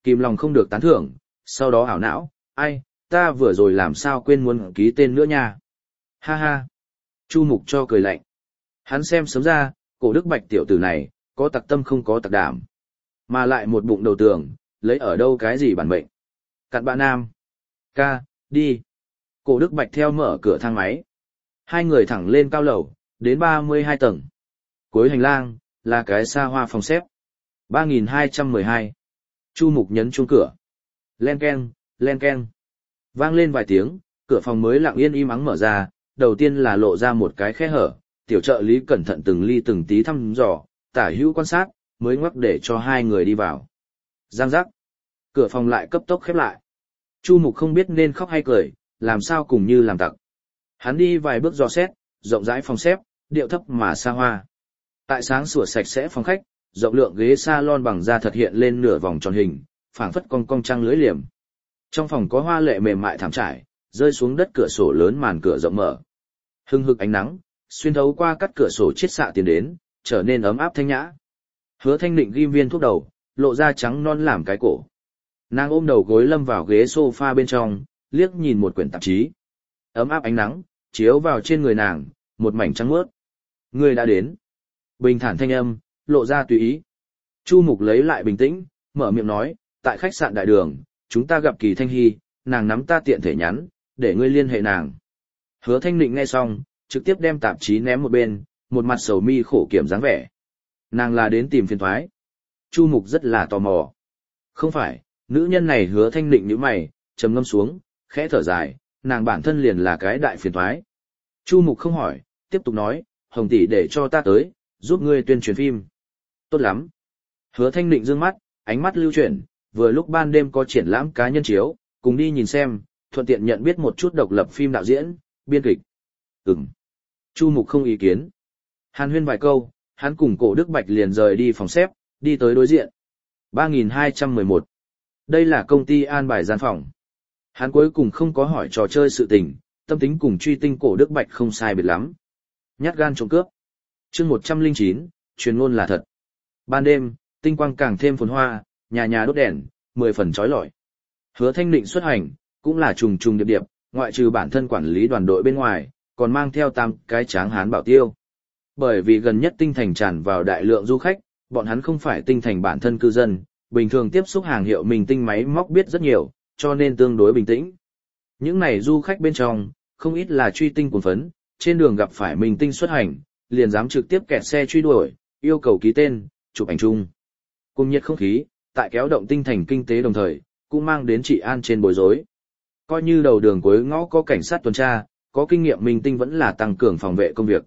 S1: kìm lòng không được tán thưởng, sau đó ảo não, ai, ta vừa rồi làm sao quên muốn ký tên nữa nha. Ha ha. Chu Mục cho cười lạnh. Hắn xem sớm ra, cổ Đức Bạch tiểu tử này, có tặc tâm không có tặc đảm. Mà lại một bụng đầu tường, lấy ở đâu cái gì bản mệnh. Cặn bạ nam. Ca, đi. Cổ Đức Bạch theo mở cửa thang máy. Hai người thẳng lên cao lầu, đến ba mươi hai tầng. Cuối hành lang, là cái xa hoa phòng xếp. ba nghìn hai trăm mười hai. Chu Mục nhấn chuông cửa. Len keng, len keng. Vang lên vài tiếng, cửa phòng mới lặng yên im ắng mở ra, đầu tiên là lộ ra một cái khe hở, tiểu trợ lý cẩn thận từng ly từng tí thăm dò, tả hữu quan sát, mới ngoắc để cho hai người đi vào. Giang giác. Cửa phòng lại cấp tốc khép lại. Chu Mục không biết nên khóc hay cười, làm sao cùng như làm tặc. Hắn đi vài bước dò xét, rộng rãi phòng xếp, điệu thấp mà xa hoa. Tại sáng sủa sạch sẽ phòng khách, rộng lượng ghế salon bằng da thật hiện lên nửa vòng tròn hình, phảng phất cong cong trăng lưới liềm. Trong phòng có hoa lệ mềm mại thảm trải, rơi xuống đất cửa sổ lớn màn cửa rộng mở. Hưng hực ánh nắng, xuyên thấu qua cắt cửa sổ chiết xạ tiến đến, trở nên ấm áp thanh nhã. Hứa Thanh Định ghim viên thuốc đầu, lộ ra trắng non làm cái cổ. Nàng ôm đầu gối lâm vào ghế sofa bên trong, liếc nhìn một quyển tạp chí. Ấm áp ánh nắng, chiếu vào trên người nàng, một mảnh trắng mướt. Người đã đến. Bình thản thanh âm, lộ ra tùy ý. Chu Mục lấy lại bình tĩnh, mở miệng nói, tại khách sạn đại đường, chúng ta gặp Kỳ Thanh Hy, nàng nắm ta tiện thể nhắn, để ngươi liên hệ nàng. Hứa Thanh Định nghe xong, trực tiếp đem tạp chí ném một bên, một mặt sầu mi khổ kiểm dáng vẻ. Nàng là đến tìm phiền toái. Chu Mục rất là tò mò. Không phải, nữ nhân này Hứa Thanh Định nhíu mày, trầm ngâm xuống, khẽ thở dài, nàng bản thân liền là cái đại phiền toái. Chu Mục không hỏi, tiếp tục nói, Hồng tỷ để cho ta tới, giúp ngươi tuyên truyền phim. Tốt lắm. Hứa Thanh Định dương mắt, ánh mắt lưu chuyển, vừa lúc ban đêm có triển lãm cá nhân chiếu, cùng đi nhìn xem, thuận tiện nhận biết một chút độc lập phim đạo diễn, biên kịch. Ừm. Chu Mục không ý kiến. Hàn huyên vài câu, hắn cùng Cổ Đức Bạch liền rời đi phòng xếp, đi tới đối diện. ba nghìn hai trăm mười một. Đây là công ty an bài gian phòng. Hắn cuối cùng không có hỏi trò chơi sự tình, tâm tính cùng truy tinh Cổ Đức Bạch không sai biệt lắm. Nhát gan trộm cướp. Chương một trăm lẻ chín, truyền ngôn là thật. Ban đêm, tinh quang càng thêm phồn hoa, nhà nhà đốt đèn, mười phần chói lọi. Hứa Thanh Định xuất hành, cũng là trùng trùng điệp điệp, ngoại trừ bản thân quản lý đoàn đội bên ngoài, còn mang theo tam cái tráng hán bảo tiêu. Bởi vì gần nhất tinh thành tràn vào đại lượng du khách, bọn hắn không phải tinh thành bản thân cư dân, bình thường tiếp xúc hàng hiệu mình tinh máy móc biết rất nhiều, cho nên tương đối bình tĩnh. Những này du khách bên trong, không ít là truy tinh cuồng phấn, trên đường gặp phải mình tinh xuất hành, liền dám trực tiếp kẹt xe truy đuổi, yêu cầu ký tên, chụp ảnh chung. Cùng nhiệt không khí, tại kéo động tinh thành kinh tế đồng thời, cũng mang đến trị an trên bối rối. Coi như đầu đường cuối ngõ có cảnh sát tuần tra, có kinh nghiệm minh tinh vẫn là tăng cường phòng vệ công việc.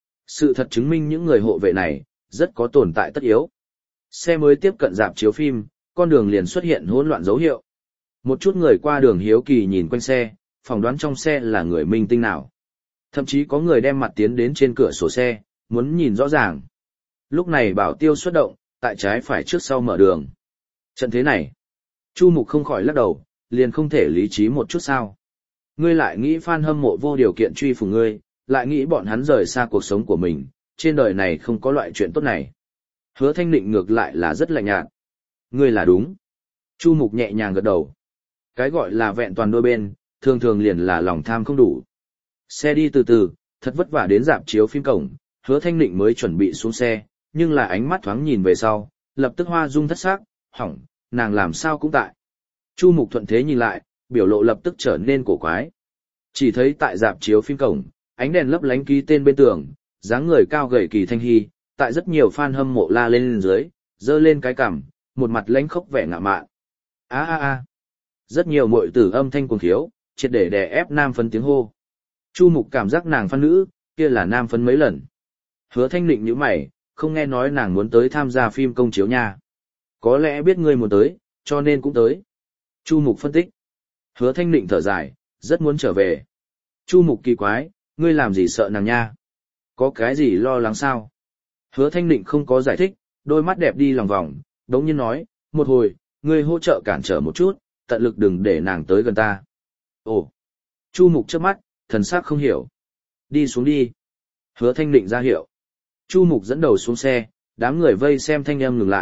S1: Sự thật chứng minh những người hộ vệ này, rất có tồn tại tất yếu. Xe mới tiếp cận rạp chiếu phim, con đường liền xuất hiện hỗn loạn dấu hiệu. Một chút người qua đường hiếu kỳ nhìn quanh xe, phỏng đoán trong xe là người minh tinh nào. Thậm chí có người đem mặt tiến đến trên cửa sổ xe, muốn nhìn rõ ràng. Lúc này bảo tiêu xuất động, tại trái phải trước sau mở đường. Trận thế này, Chu Mục không khỏi lắc đầu, liền không thể lý trí một chút sao. Ngươi lại nghĩ fan hâm mộ vô điều kiện truy phủng ngươi, lại nghĩ bọn hắn rời xa cuộc sống của mình, trên đời này không có loại chuyện tốt này. Hứa Thanh Định ngược lại là rất lạnh nhạt. Ngươi là đúng. Chu Mục nhẹ nhàng gật đầu. Cái gọi là vẹn toàn đôi bên, thường thường liền là lòng tham không đủ. Xe đi từ từ, thật vất vả đến rạp chiếu phim cổng, Hứa Thanh Định mới chuẩn bị xuống xe, nhưng là ánh mắt thoáng nhìn về sau, lập tức hoa dung thất sắc, hỏng, nàng làm sao cũng tại. Chu Mục thuận thế nhìn lại, biểu lộ lập tức trở nên cổ quái. Chỉ thấy tại rạp chiếu phim cổng, ánh đèn lấp lánh ký tên bên tường, dáng người cao gầy Kỳ Thanh Hy, tại rất nhiều fan hâm mộ la lên dưới, giơ lên cái cằm, một mặt lãnh khốc vẻ ngạo mạn. A a a. Rất nhiều muội tử âm thanh cuồng khiếu, triệt để đè ép nam phấn tiếng hô. Chu Mục cảm giác nàng fan nữ, kia là nam phấn mấy lần. Hứa Thanh Định nhíu mày, không nghe nói nàng muốn tới tham gia phim công chiếu nha. Có lẽ biết ngươi muốn tới, cho nên cũng tới. Chu Mục phân tích. Hứa Thanh Định thở dài, rất muốn trở về. Chu Mục kỳ quái, ngươi làm gì sợ nàng nha? Có cái gì lo lắng sao? Hứa Thanh Định không có giải thích, đôi mắt đẹp đi lòng vòng, đống nhiên nói, một hồi, ngươi hỗ trợ cản trở một chút, tận lực đừng để nàng tới gần ta. Ồ! Chu Mục chớp mắt, thần sắc không hiểu. Đi xuống đi. Hứa Thanh Định ra hiệu. Chu Mục dẫn đầu xuống xe, đám người vây xem thanh âm ngừng lại,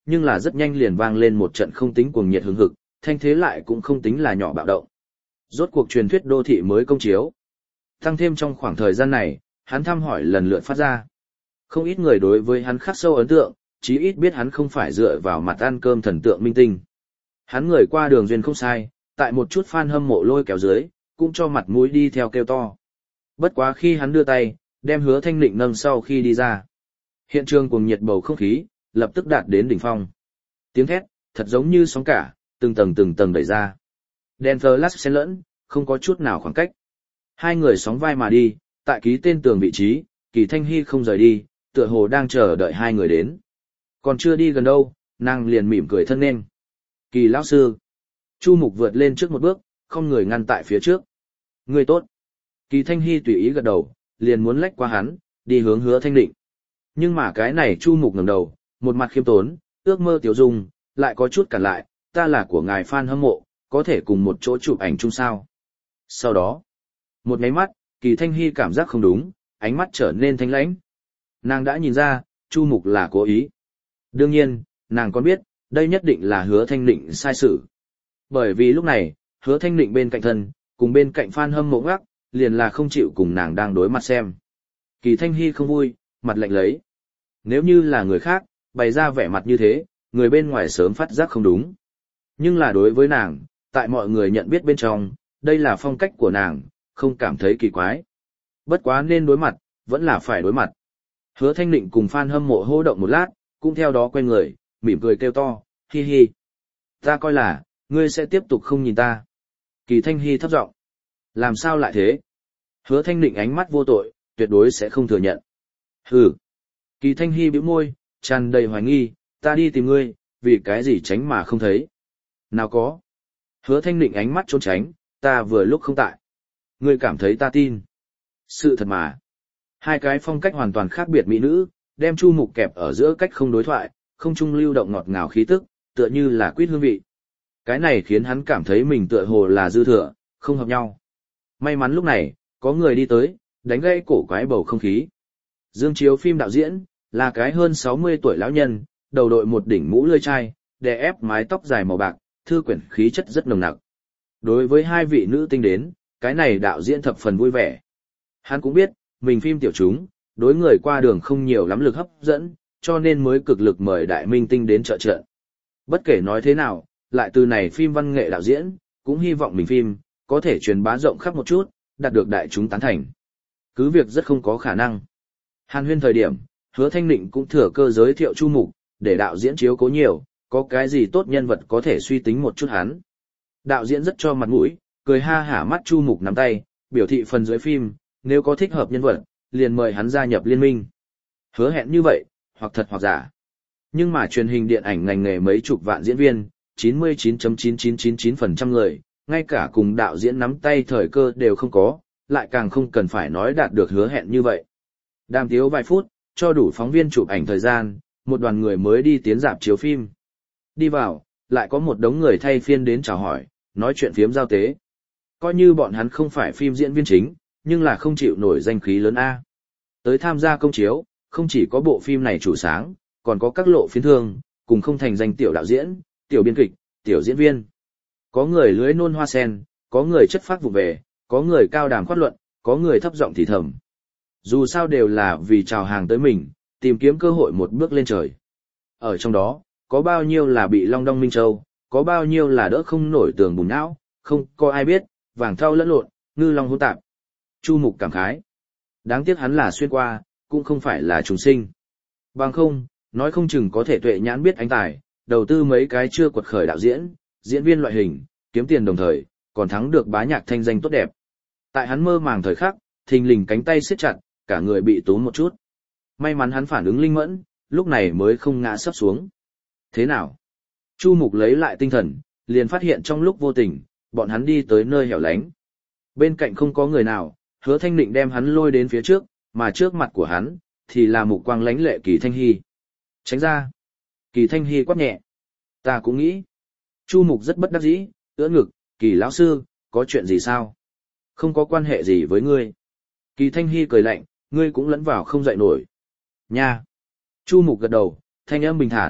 S1: nhưng là rất nhanh liền vang lên một trận không tính cuồng nhiệt hứng hực, thanh thế lại cũng không tính là nhỏ bạo động. Rốt cuộc truyền thuyết đô thị mới công chiếu. Tăng thêm trong khoảng thời gian này, hắn thăm hỏi lần lượt phát ra. Không ít người đối với hắn khắc sâu ấn tượng, chí ít biết hắn không phải dựa vào mặt ăn cơm thần tượng minh tinh. Hắn người qua đường duyên không sai, tại một chút fan hâm mộ lôi kéo dưới, cũng cho mặt mũi đi theo kêu to. Bất quá khi hắn đưa tay, đem Hứa Thanh Nịnh nâng sau khi đi ra. Hiện trường cuồng nhiệt bầu không khí, lập tức đạt đến đỉnh phong. Tiếng thét, thật giống như sóng cả, từng tầng từng tầng đẩy ra. Đèn flash xen lẫn, không có chút nào khoảng cách. Hai người sóng vai mà đi, tại ký tên tường vị trí, Kỳ Thanh Hy không rời đi, tựa hồ đang chờ đợi hai người đến. Còn chưa đi gần đâu, nàng liền mỉm cười thân nên. Kỳ lão sư. Chu Mục vượt lên trước một bước, không người ngăn tại phía trước. Người tốt. Kỳ Thanh Hy tùy ý gật đầu, liền muốn lách qua hắn, đi hướng Hứa Thanh Định. Nhưng mà cái này Chu Mục ngẩng đầu, một mặt khiêm tốn, ước mơ tiểu dung, lại có chút cản lại, ta là của ngài fan hâm mộ, có thể cùng một chỗ chụp ảnh chung sao. Sau đó, một máy mắt, Kỳ Thanh Hy cảm giác không đúng, ánh mắt trở nên thanh lãnh. Nàng đã nhìn ra, Chu Mục là cố ý. Đương nhiên, nàng còn biết, đây nhất định là Hứa Thanh Định sai sự. Bởi vì lúc này, Hứa Thanh Định bên cạnh thân, cùng bên cạnh fan hâm mộ ngắc, liền là không chịu cùng nàng đang đối mặt xem. Kỳ Thanh Hy không vui, mặt lạnh lấy. Nếu như là người khác, bày ra vẻ mặt như thế, người bên ngoài sớm phát giác không đúng. Nhưng là đối với nàng, tại mọi người nhận biết bên trong, đây là phong cách của nàng, không cảm thấy kỳ quái. Bất quá nên đối mặt, vẫn là phải đối mặt. Hứa Thanh Định cùng fan hâm mộ hô động một lát, cũng theo đó quay người, mỉm cười kêu to, hi hi. Ta coi là, ngươi sẽ tiếp tục không nhìn ta. Kỳ Thanh Hy thấp giọng. Làm sao lại thế? Hứa Thanh Định ánh mắt vô tội, tuyệt đối sẽ không thừa nhận. Hừ. Kỳ Thanh Hy bĩu môi, tràn đầy hoài nghi, ta đi tìm ngươi, vì cái gì tránh mà không thấy. Nào có. Hứa Thanh Định ánh mắt trốn tránh, ta vừa lúc không tại. Ngươi cảm thấy ta tin. Sự thật mà. Hai cái phong cách hoàn toàn khác biệt mỹ nữ, đem Chu Mục kẹp ở giữa cách không đối thoại, không trung lưu động ngọt ngào khí tức, tựa như là quýt hương vị. Cái này khiến hắn cảm thấy mình tựa hồ là dư thừa, không hợp nhau. May mắn lúc này, có người đi tới, đánh gãy cổ quái bầu không khí. Dương chiếu phim đạo diễn, là cái hơn sáu mươi tuổi lão nhân, đầu đội một đỉnh mũ lưỡi chai, đè ép mái tóc dài màu bạc, thư quyển khí chất rất nồng nặc. Đối với hai vị nữ tinh đến, cái này đạo diễn thập phần vui vẻ. Hắn cũng biết, mình phim tiểu chúng, đối người qua đường không nhiều lắm lực hấp dẫn, cho nên mới cực lực mời đại minh tinh đến trợ trợ. Bất kể nói thế nào, lại từ này phim văn nghệ đạo diễn, cũng hy vọng mình phim, có thể truyền bá rộng khắp một chút, đạt được đại chúng tán thành. Cứ việc rất không có khả năng. Hàn huyên thời điểm, Hứa Thanh Định cũng thừa cơ giới thiệu Chu Mục, để đạo diễn chiếu cố nhiều, có cái gì tốt nhân vật có thể suy tính một chút hắn. Đạo diễn rất cho mặt mũi, cười ha hả mắt Chu Mục nắm tay, biểu thị phần dưới phim, nếu có thích hợp nhân vật, liền mời hắn gia nhập liên minh. Hứa hẹn như vậy, hoặc thật hoặc giả. Nhưng mà truyền hình điện ảnh ngành nghề mấy chục vạn diễn viên, chín mươi chín phẩy chín chín chín chín phần trăm người, ngay cả cùng đạo diễn nắm tay thời cơ đều không có, lại càng không cần phải nói đạt được hứa hẹn như vậy. Đàm tiếu vài phút, cho đủ phóng viên chụp ảnh thời gian, một đoàn người mới đi tiến rạp chiếu phim. Đi vào, lại có một đống người thay phiên đến chào hỏi, nói chuyện phiếm giao tế. Coi như bọn hắn không phải phim diễn viên chính, nhưng là không chịu nổi danh khí lớn A. Tới tham gia công chiếu, không chỉ có bộ phim này chủ sáng, còn có các lộ phiến thương, cùng không thành danh tiểu đạo diễn, tiểu biên kịch, tiểu diễn viên. Có người lưới nôn hoa sen, có người chất phát vụ về, có người cao đàm khoát luận, có người thấp giọng thì thầm. Dù sao đều là vì chào hàng tới mình, tìm kiếm cơ hội một bước lên trời. Ở trong đó, có bao nhiêu là bị long đong minh châu, có bao nhiêu là đỡ không nổi tường bùn não, không có ai biết, vàng thau lẫn lộn, ngư long hỗn tạp. Chu Mục cảm khái. Đáng tiếc hắn là xuyên qua, cũng không phải là trùng sinh. Bằng không, nói không chừng có thể tuệ nhãn biết ánh tài, đầu tư mấy cái chưa quật khởi đạo diễn, diễn viên loại hình, kiếm tiền đồng thời, còn thắng được bá nhạc thanh danh tốt đẹp. Tại hắn mơ màng thời khắc, thình lình cánh tay siết chặt, cả người bị túm một chút. May mắn hắn phản ứng linh mẫn, lúc này mới không ngã sấp xuống. Thế nào? Chu Mục lấy lại tinh thần, liền phát hiện trong lúc vô tình, bọn hắn đi tới nơi hẻo lánh. Bên cạnh không có người nào, Hứa Thanh Định đem hắn lôi đến phía trước, mà trước mặt của hắn, thì là mục quang lánh lệ Kỳ Thanh Hy. Tránh ra. Kỳ Thanh Hy quát nhẹ. Ta cũng nghĩ. Chu Mục rất bất đắc dĩ, ưỡn ngực, Kỳ lão sư, có chuyện gì sao? Không có quan hệ gì với ngươi. Kỳ Thanh Hy cười lạnh, ngươi cũng lẫn vào không dậy nổi. Nha. Chu Mục gật đầu, thanh âm bình thản,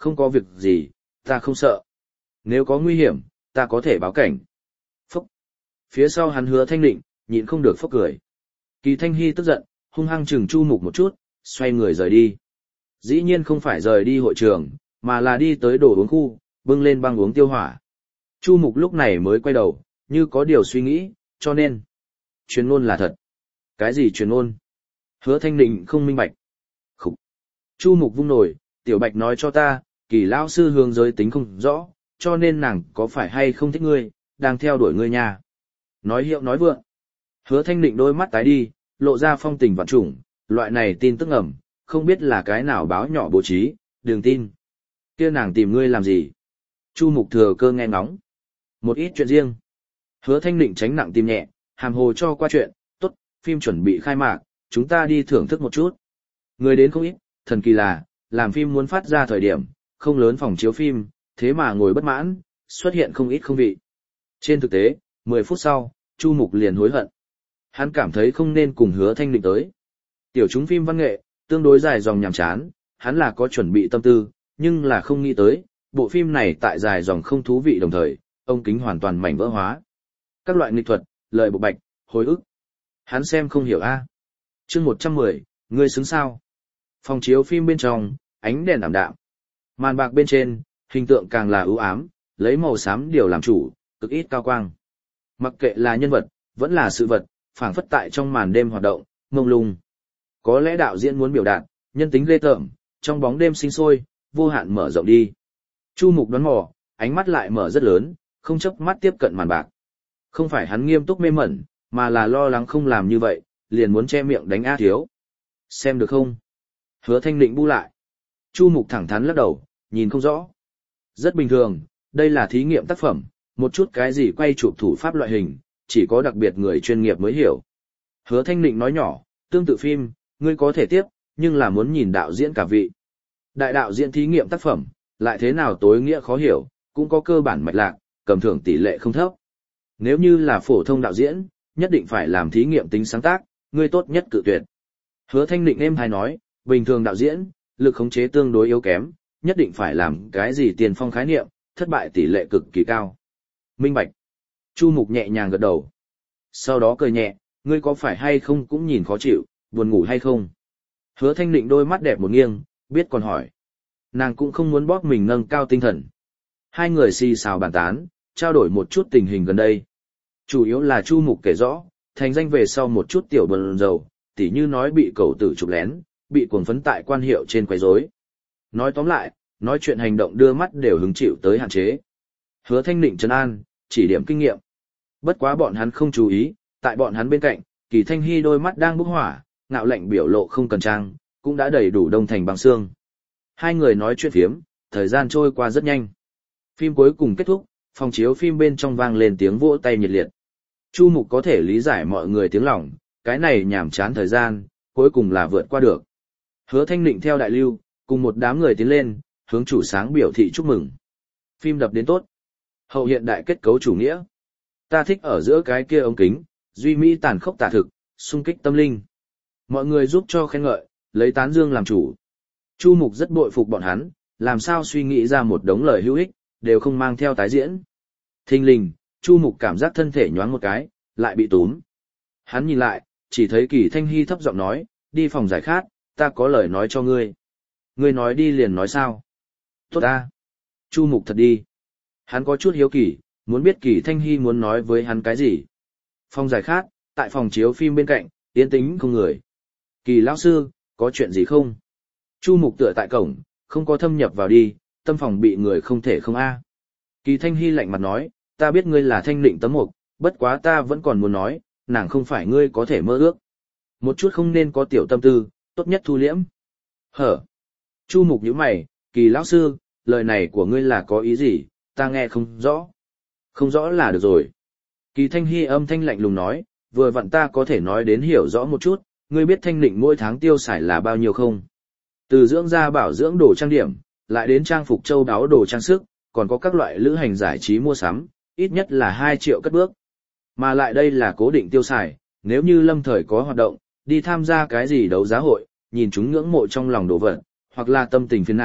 S1: không có việc gì, ta không sợ. Nếu có nguy hiểm, ta có thể báo cảnh. Phúc. Phía sau hắn Hứa Thanh Định, nhịn không được phốc cười. Kỳ Thanh Hy tức giận, hung hăng chừng Chu Mục một chút, xoay người rời đi. Dĩ nhiên không phải rời đi hội trường, mà là đi tới đồ uống khu, bưng lên băng uống tiêu hỏa. Chu Mục lúc này mới quay đầu, như có điều suy nghĩ, cho nên. Truyền ngôn là thật. Cái gì truyền ngôn? Hứa Thanh Định không minh bạch. Khúc. Chu Mục vung nổi, Tiểu Bạch nói cho ta, Kỳ lão sư hướng giới tính không rõ, cho nên nàng có phải hay không thích ngươi, đang theo đuổi ngươi nha. Nói hiệu nói vượng. Hứa Thanh Định đôi mắt tái đi, lộ ra phong tình vạn trùng, loại này tin tức ẩm, không biết là cái nào báo nhỏ bố trí, đừng tin. Kia nàng tìm ngươi làm gì? Chu Mục thừa cơ nghe ngóng. Một ít chuyện riêng. Hứa Thanh Định tránh nặng tim nhẹ, hàm hồ cho qua chuyện, tốt, phim chuẩn bị khai mạc, chúng ta đi thưởng thức một chút. Người đến không ít, thần kỳ là, làm phim muốn phát ra thời điểm, không lớn phòng chiếu phim, thế mà ngồi bất mãn, xuất hiện không ít không vị. Trên thực tế, mười phút sau, Chu Mục liền hối hận. Hắn cảm thấy không nên cùng Hứa Thanh Định tới. Tiểu chúng phim văn nghệ, tương đối dài dòng nhàm chán, hắn là có chuẩn bị tâm tư, nhưng là không nghĩ tới, bộ phim này tại dài dòng không thú vị đồng thời, ông kính hoàn toàn mảnh vỡ hóa. Các loại nghịch thuật, lời bộ bạch, hồi ức. Hắn xem không hiểu a. Chương một trăm mười, ngươi xứng sao? Phòng chiếu phim bên trong, ánh đèn ảm đạm. Màn bạc bên trên, hình tượng càng là ưu ám, lấy màu xám điều làm chủ, cực ít cao quang. Mặc kệ là nhân vật, vẫn là sự vật, phảng phất tại trong màn đêm hoạt động, mông lung. Có lẽ đạo diễn muốn biểu đạt, nhân tính ghê tởm, trong bóng đêm sinh sôi, vô hạn mở rộng đi. Chu Mục đoán mò, ánh mắt lại mở rất lớn, không chớp mắt tiếp cận màn bạc. Không phải hắn nghiêm túc mê mẩn, mà là lo lắng không làm như vậy, liền muốn che miệng đánh A Thiếu. Xem được không? Hứa Thanh Định bu lại. Chu Mục thẳng thắn lắc đầu, nhìn không rõ. Rất bình thường, đây là thí nghiệm tác phẩm, một chút cái gì quay chụp thủ pháp loại hình, chỉ có đặc biệt người chuyên nghiệp mới hiểu. Hứa Thanh Định nói nhỏ, tương tự phim, ngươi có thể tiếp, nhưng là muốn nhìn đạo diễn cả vị. Đại đạo diễn thí nghiệm tác phẩm, lại thế nào tối nghĩa khó hiểu, cũng có cơ bản mạch lạc, cầm thưởng tỷ lệ không thấp. Nếu như là phổ thông đạo diễn, nhất định phải làm thí nghiệm tính sáng tác, ngươi tốt nhất cự tuyệt. Hứa Thanh Định êm hay nói, bình thường đạo diễn, lực khống chế tương đối yếu kém, nhất định phải làm cái gì tiền phong khái niệm, thất bại tỷ lệ cực kỳ cao. Minh bạch. Chu Mục nhẹ nhàng gật đầu. Sau đó cười nhẹ, ngươi có phải hay không cũng nhìn khó chịu, buồn ngủ hay không? Hứa Thanh Định đôi mắt đẹp một nghiêng, biết còn hỏi. Nàng cũng không muốn bóp mình nâng cao tinh thần. Hai người xì xào bàn tán, trao đổi một chút tình hình gần đây. Chủ yếu là Chu Mục kể rõ, thành danh về sau một chút tiểu bần dầu, tỉ như nói bị cậu tử chụp lén, bị cuồng phấn tại quan hiệu trên quấy rối. Nói tóm lại, nói chuyện hành động đưa mắt đều hứng chịu tới hạn chế. Hứa Thanh Định trấn an, chỉ điểm kinh nghiệm. Bất quá bọn hắn không chú ý, tại bọn hắn bên cạnh, Kỳ Thanh Hy đôi mắt đang bốc hỏa, ngạo lạnh biểu lộ không cần trang, cũng đã đầy đủ đông thành bằng xương. Hai người nói chuyện phiếm, thời gian trôi qua rất nhanh. Phim cuối cùng kết thúc, phòng chiếu phim bên trong vang lên tiếng vỗ tay nhiệt liệt. Chu Mục có thể lý giải mọi người tiếng lòng, cái này nhàm chán thời gian, cuối cùng là vượt qua được. Hứa Thanh Định theo đại lưu, cùng một đám người tiến lên, hướng chủ sáng biểu thị chúc mừng. Phim đập đến tốt. Hậu hiện đại kết cấu chủ nghĩa. Ta thích ở giữa cái kia ống kính, duy mỹ tàn khốc tả thực, xung kích tâm linh. Mọi người giúp cho khen ngợi, lấy tán dương làm chủ. Chu Mục rất bội phục bọn hắn, làm sao suy nghĩ ra một đống lời hữu ích, đều không mang theo tái diễn. Thình lình, Chu Mục cảm giác thân thể nhoáng một cái, lại bị túm. Hắn nhìn lại, chỉ thấy Kỳ Thanh Hy thấp giọng nói, đi phòng giải khát, ta có lời nói cho ngươi. Ngươi nói đi liền nói sao? Tốt ta. Chu Mục thật đi. Hắn có chút hiếu kỳ, muốn biết Kỳ Thanh Hy muốn nói với hắn cái gì. Phòng giải khát, tại phòng chiếu phim bên cạnh, yên tĩnh không người. Kỳ lão sư, có chuyện gì không? Chu Mục tựa tại cổng, không có thâm nhập vào đi, tâm phòng bị người không thể không a. Kỳ Thanh Hy lạnh mặt nói, ta biết ngươi là Thanh Định tấm mục, bất quá ta vẫn còn muốn nói, nàng không phải ngươi có thể mơ ước. Một chút không nên có tiểu tâm tư, tốt nhất thu liễm. Hở. Chu Mục nhíu mày, Kỳ lão sư, lời này của ngươi là có ý gì, ta nghe không rõ. Không rõ là được rồi. Kỳ Thanh Hy âm thanh lạnh lùng nói, vừa vặn ta có thể nói đến hiểu rõ một chút, ngươi biết Thanh Định mỗi tháng tiêu xài là bao nhiêu không? Từ dưỡng da bảo dưỡng đồ trang điểm, lại đến trang phục châu đáo đồ trang sức, còn có các loại lữ hành giải trí mua sắm, ít nhất là hai triệu cất bước. Mà lại đây là cố định tiêu xài, nếu như lâm thời có hoạt động, đi tham gia cái gì đấu giá hội, nhìn chúng ngưỡng mộ trong lòng đồ vật, hoặc là tâm tình phiền não,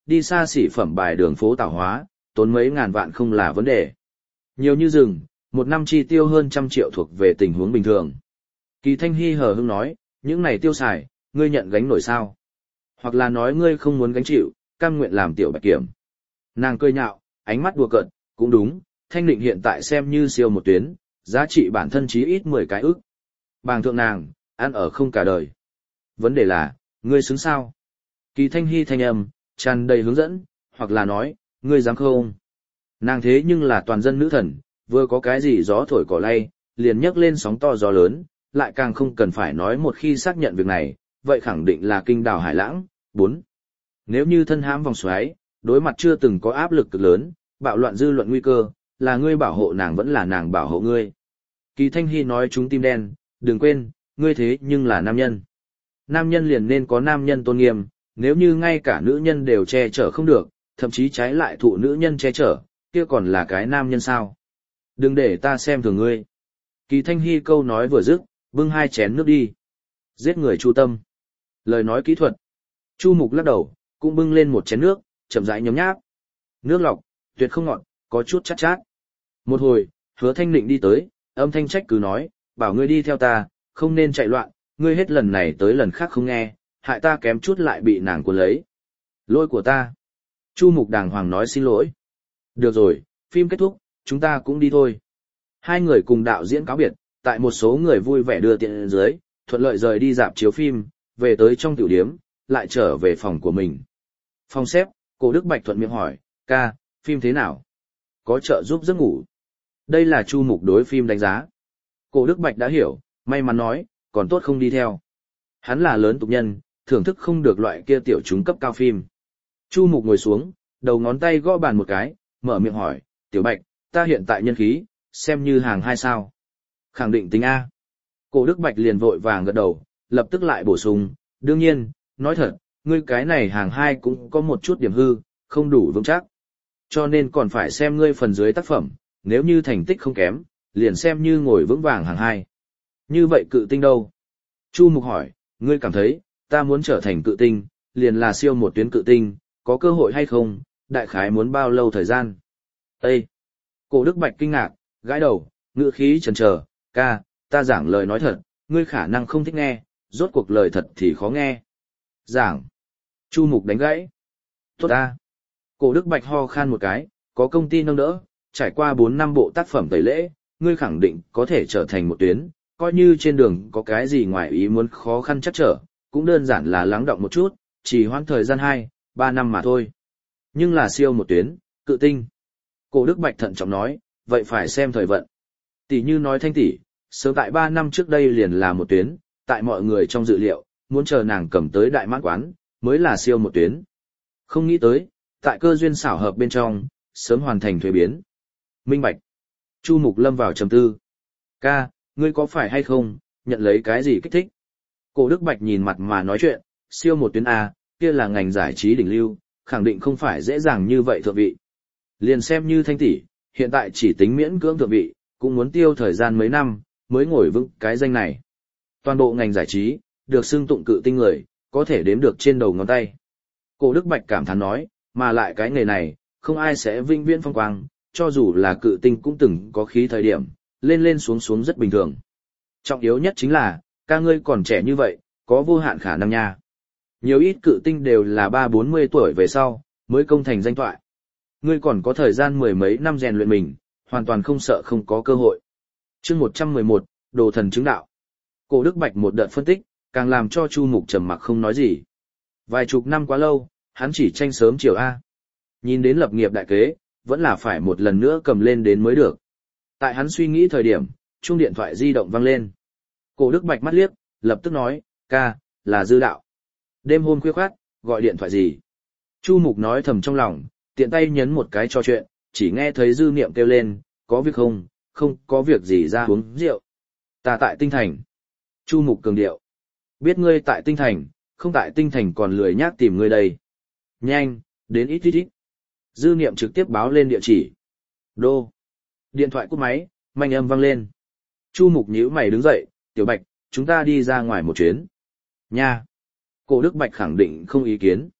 S1: đi xa xỉ phẩm bài đường phố tảo hóa, tốn mấy ngàn vạn không là vấn đề. Nhiều như rừng, một năm chi tiêu hơn trăm triệu thuộc về tình huống bình thường. Kỳ Thanh Hy hờ hững nói, những này tiêu xài, ngươi nhận gánh nổi sao? Hoặc là nói ngươi không muốn gánh chịu, cam nguyện làm tiểu bạch kiểm. Nàng cười nhạo, ánh mắt đùa cợt, cũng đúng, Thanh Định hiện tại xem như siêu một tuyến, giá trị bản thân chí ít mười cái ức. Bàng thượng nàng, ăn ở không cả đời. Vấn đề là, ngươi xứng sao? Kỳ Thanh Hy thanh âm, tràn đầy hướng dẫn, hoặc là nói, ngươi dám không? Nàng thế nhưng là toàn dân nữ thần, vừa có cái gì gió thổi cỏ lay, liền nhấc lên sóng to gió lớn, lại càng không cần phải nói một khi xác nhận việc này, vậy khẳng định là kinh đảo hải lãng. Bốn. Nếu như thân hãm vòng xoáy, đối mặt chưa từng có áp lực cực lớn, bạo loạn dư luận nguy cơ, là ngươi bảo hộ nàng vẫn là nàng bảo hộ ngươi. Kỳ Thanh Hy nói chúng tim đen, đừng quên, ngươi thế nhưng là nam nhân. Nam nhân liền nên có nam nhân tôn nghiêm, nếu như ngay cả nữ nhân đều che chở không được, thậm chí trái lại thụ nữ nhân che chở, kia còn là cái nam nhân sao? Đừng để ta xem thường ngươi. Kỳ Thanh Hy câu nói vừa dứt, bưng hai chén nước đi. Giết người chu tâm. Lời nói kỹ thuật. Chu Mục lắc đầu, cũng bưng lên một chén nước, chậm rãi nhấm nháp. Nước lọc, tuyệt không ngọt, có chút chát chát. Một hồi, Hứa Thanh Định đi tới, âm thanh trách cứ nói, bảo ngươi đi theo ta, không nên chạy loạn, ngươi hết lần này tới lần khác không nghe, hại ta kém chút lại bị nàng cuốn lấy. Lỗi của ta. Chu Mục đàng hoàng nói xin lỗi. Được rồi, phim kết thúc, chúng ta cũng đi thôi. Hai người cùng đạo diễn cáo biệt, tại một số người vui vẻ đưa tiện dưới, thuận lợi rời đi dạp chiếu phim, về tới trong tiểu điếm, lại trở về phòng của mình. Phòng xếp, Cổ Đức Bạch thuận miệng hỏi, ca, phim thế nào? Có trợ giúp giấc ngủ. Đây là Chu Mục đối phim đánh giá. Cổ Đức Bạch đã hiểu, may mắn nói, còn tốt không đi theo. Hắn là lớn tục nhân, thưởng thức không được loại kia tiểu chúng cấp cao phim. Chu Mục ngồi xuống, đầu ngón tay gõ bàn một cái, mở miệng hỏi, Tiểu Bạch, ta hiện tại nhân khí, xem như hàng hai sao. Khẳng định tính A. Cổ Đức Bạch liền vội vàng gật đầu, lập tức lại bổ sung, đương nhiên, nói thật, ngươi cái này hàng hai cũng có một chút điểm hư, không đủ vững chắc. Cho nên còn phải xem ngươi phần dưới tác phẩm, nếu như thành tích không kém, liền xem như ngồi vững vàng hàng hai. Như vậy cự tinh đâu? Chu Mục hỏi, ngươi cảm thấy, ta muốn trở thành cự tinh, liền là siêu một tuyến cự tinh, có cơ hội hay không, đại khái muốn bao lâu thời gian? Ê! Cổ Đức Bạch kinh ngạc, gãi đầu, ngữ khí chần chờ, ca, ta giảng lời nói thật, ngươi khả năng không thích nghe, rốt cuộc lời thật thì khó nghe. Giảng. Chu Mục đánh gãy. Tốt ta. Cổ Đức Bạch ho khan một cái, có công ty nâng đỡ, trải qua bốn năm bộ tác phẩm tẩy lễ, ngươi khẳng định có thể trở thành một tuyến, coi như trên đường có cái gì ngoài ý muốn khó khăn chắc trở, cũng đơn giản là lắng động một chút, chỉ hoãn thời gian hai, ba năm mà thôi. Nhưng là siêu một tuyến, cự tinh. Cổ Đức Bạch thận trọng nói, vậy phải xem thời vận. Tỷ như nói Thanh tỷ, sớm tại ba năm trước đây liền là một tuyến, tại mọi người trong dự liệu, muốn chờ nàng cầm tới đại mãn quán, mới là siêu một tuyến. Không nghĩ tới, tại cơ duyên xảo hợp bên trong, sớm hoàn thành thuế biến. Minh bạch. Chu Mục lâm vào trầm tư. Ca, ngươi có phải hay không, nhận lấy cái gì kích thích? Cổ Đức Bạch nhìn mặt mà nói chuyện, siêu một tuyến A, kia là ngành giải trí đỉnh lưu, khẳng định không phải dễ dàng như vậy thượng vị. Liền xem như Thanh tỷ, hiện tại chỉ tính miễn cưỡng thượng vị, cũng muốn tiêu thời gian mấy năm, mới ngồi vững cái danh này. Toàn bộ ngành giải trí, được xưng tụng cự tinh người, có thể đếm được trên đầu ngón tay. Cổ Đức Bạch cảm thán nói, mà lại cái nghề này, không ai sẽ vinh viễn phong quang, cho dù là cự tinh cũng từng có khí thời điểm, lên lên xuống xuống rất bình thường. Trọng yếu nhất chính là, ca ngươi còn trẻ như vậy, có vô hạn khả năng nha. Nhiều ít cự tinh đều là ba bốn mươi tuổi về sau, mới công thành danh toại. Ngươi còn có thời gian mười mấy năm rèn luyện mình, hoàn toàn không sợ không có cơ hội. Chương một trăm mười một, Đồ thần chứng đạo. Cổ Đức Bạch một đợt phân tích, càng làm cho Chu Mục trầm mặc không nói gì. Vài chục năm quá lâu, hắn chỉ tranh sớm chiều A. Nhìn đến lập nghiệp đại kế, vẫn là phải một lần nữa cầm lên đến mới được. Tại hắn suy nghĩ thời điểm, chuông điện thoại di động vang lên. Cổ Đức Bạch mắt liếc, lập tức nói, ca, là Dư Đạo. Đêm hôm khuya khoát, gọi điện thoại gì? Chu Mục nói thầm trong lòng, tiện tay nhấn một cái trò chuyện, chỉ nghe thấy Dư Niệm kêu lên, có việc không, không có việc gì ra uống rượu. Ta tại Tinh Thành. Chu Mục cường điệu. Biết ngươi tại Tinh Thành, không tại Tinh Thành còn lười nhác tìm ngươi đây. Nhanh, đến ít ít ít. Dư Niệm trực tiếp báo lên địa chỉ. Đô. Điện thoại cúp máy, manh âm vang lên. Chu Mục nhíu mày đứng dậy, Tiểu Bạch, chúng ta đi ra ngoài một chuyến. Nha. Cổ Đức Bạch khẳng định không ý kiến.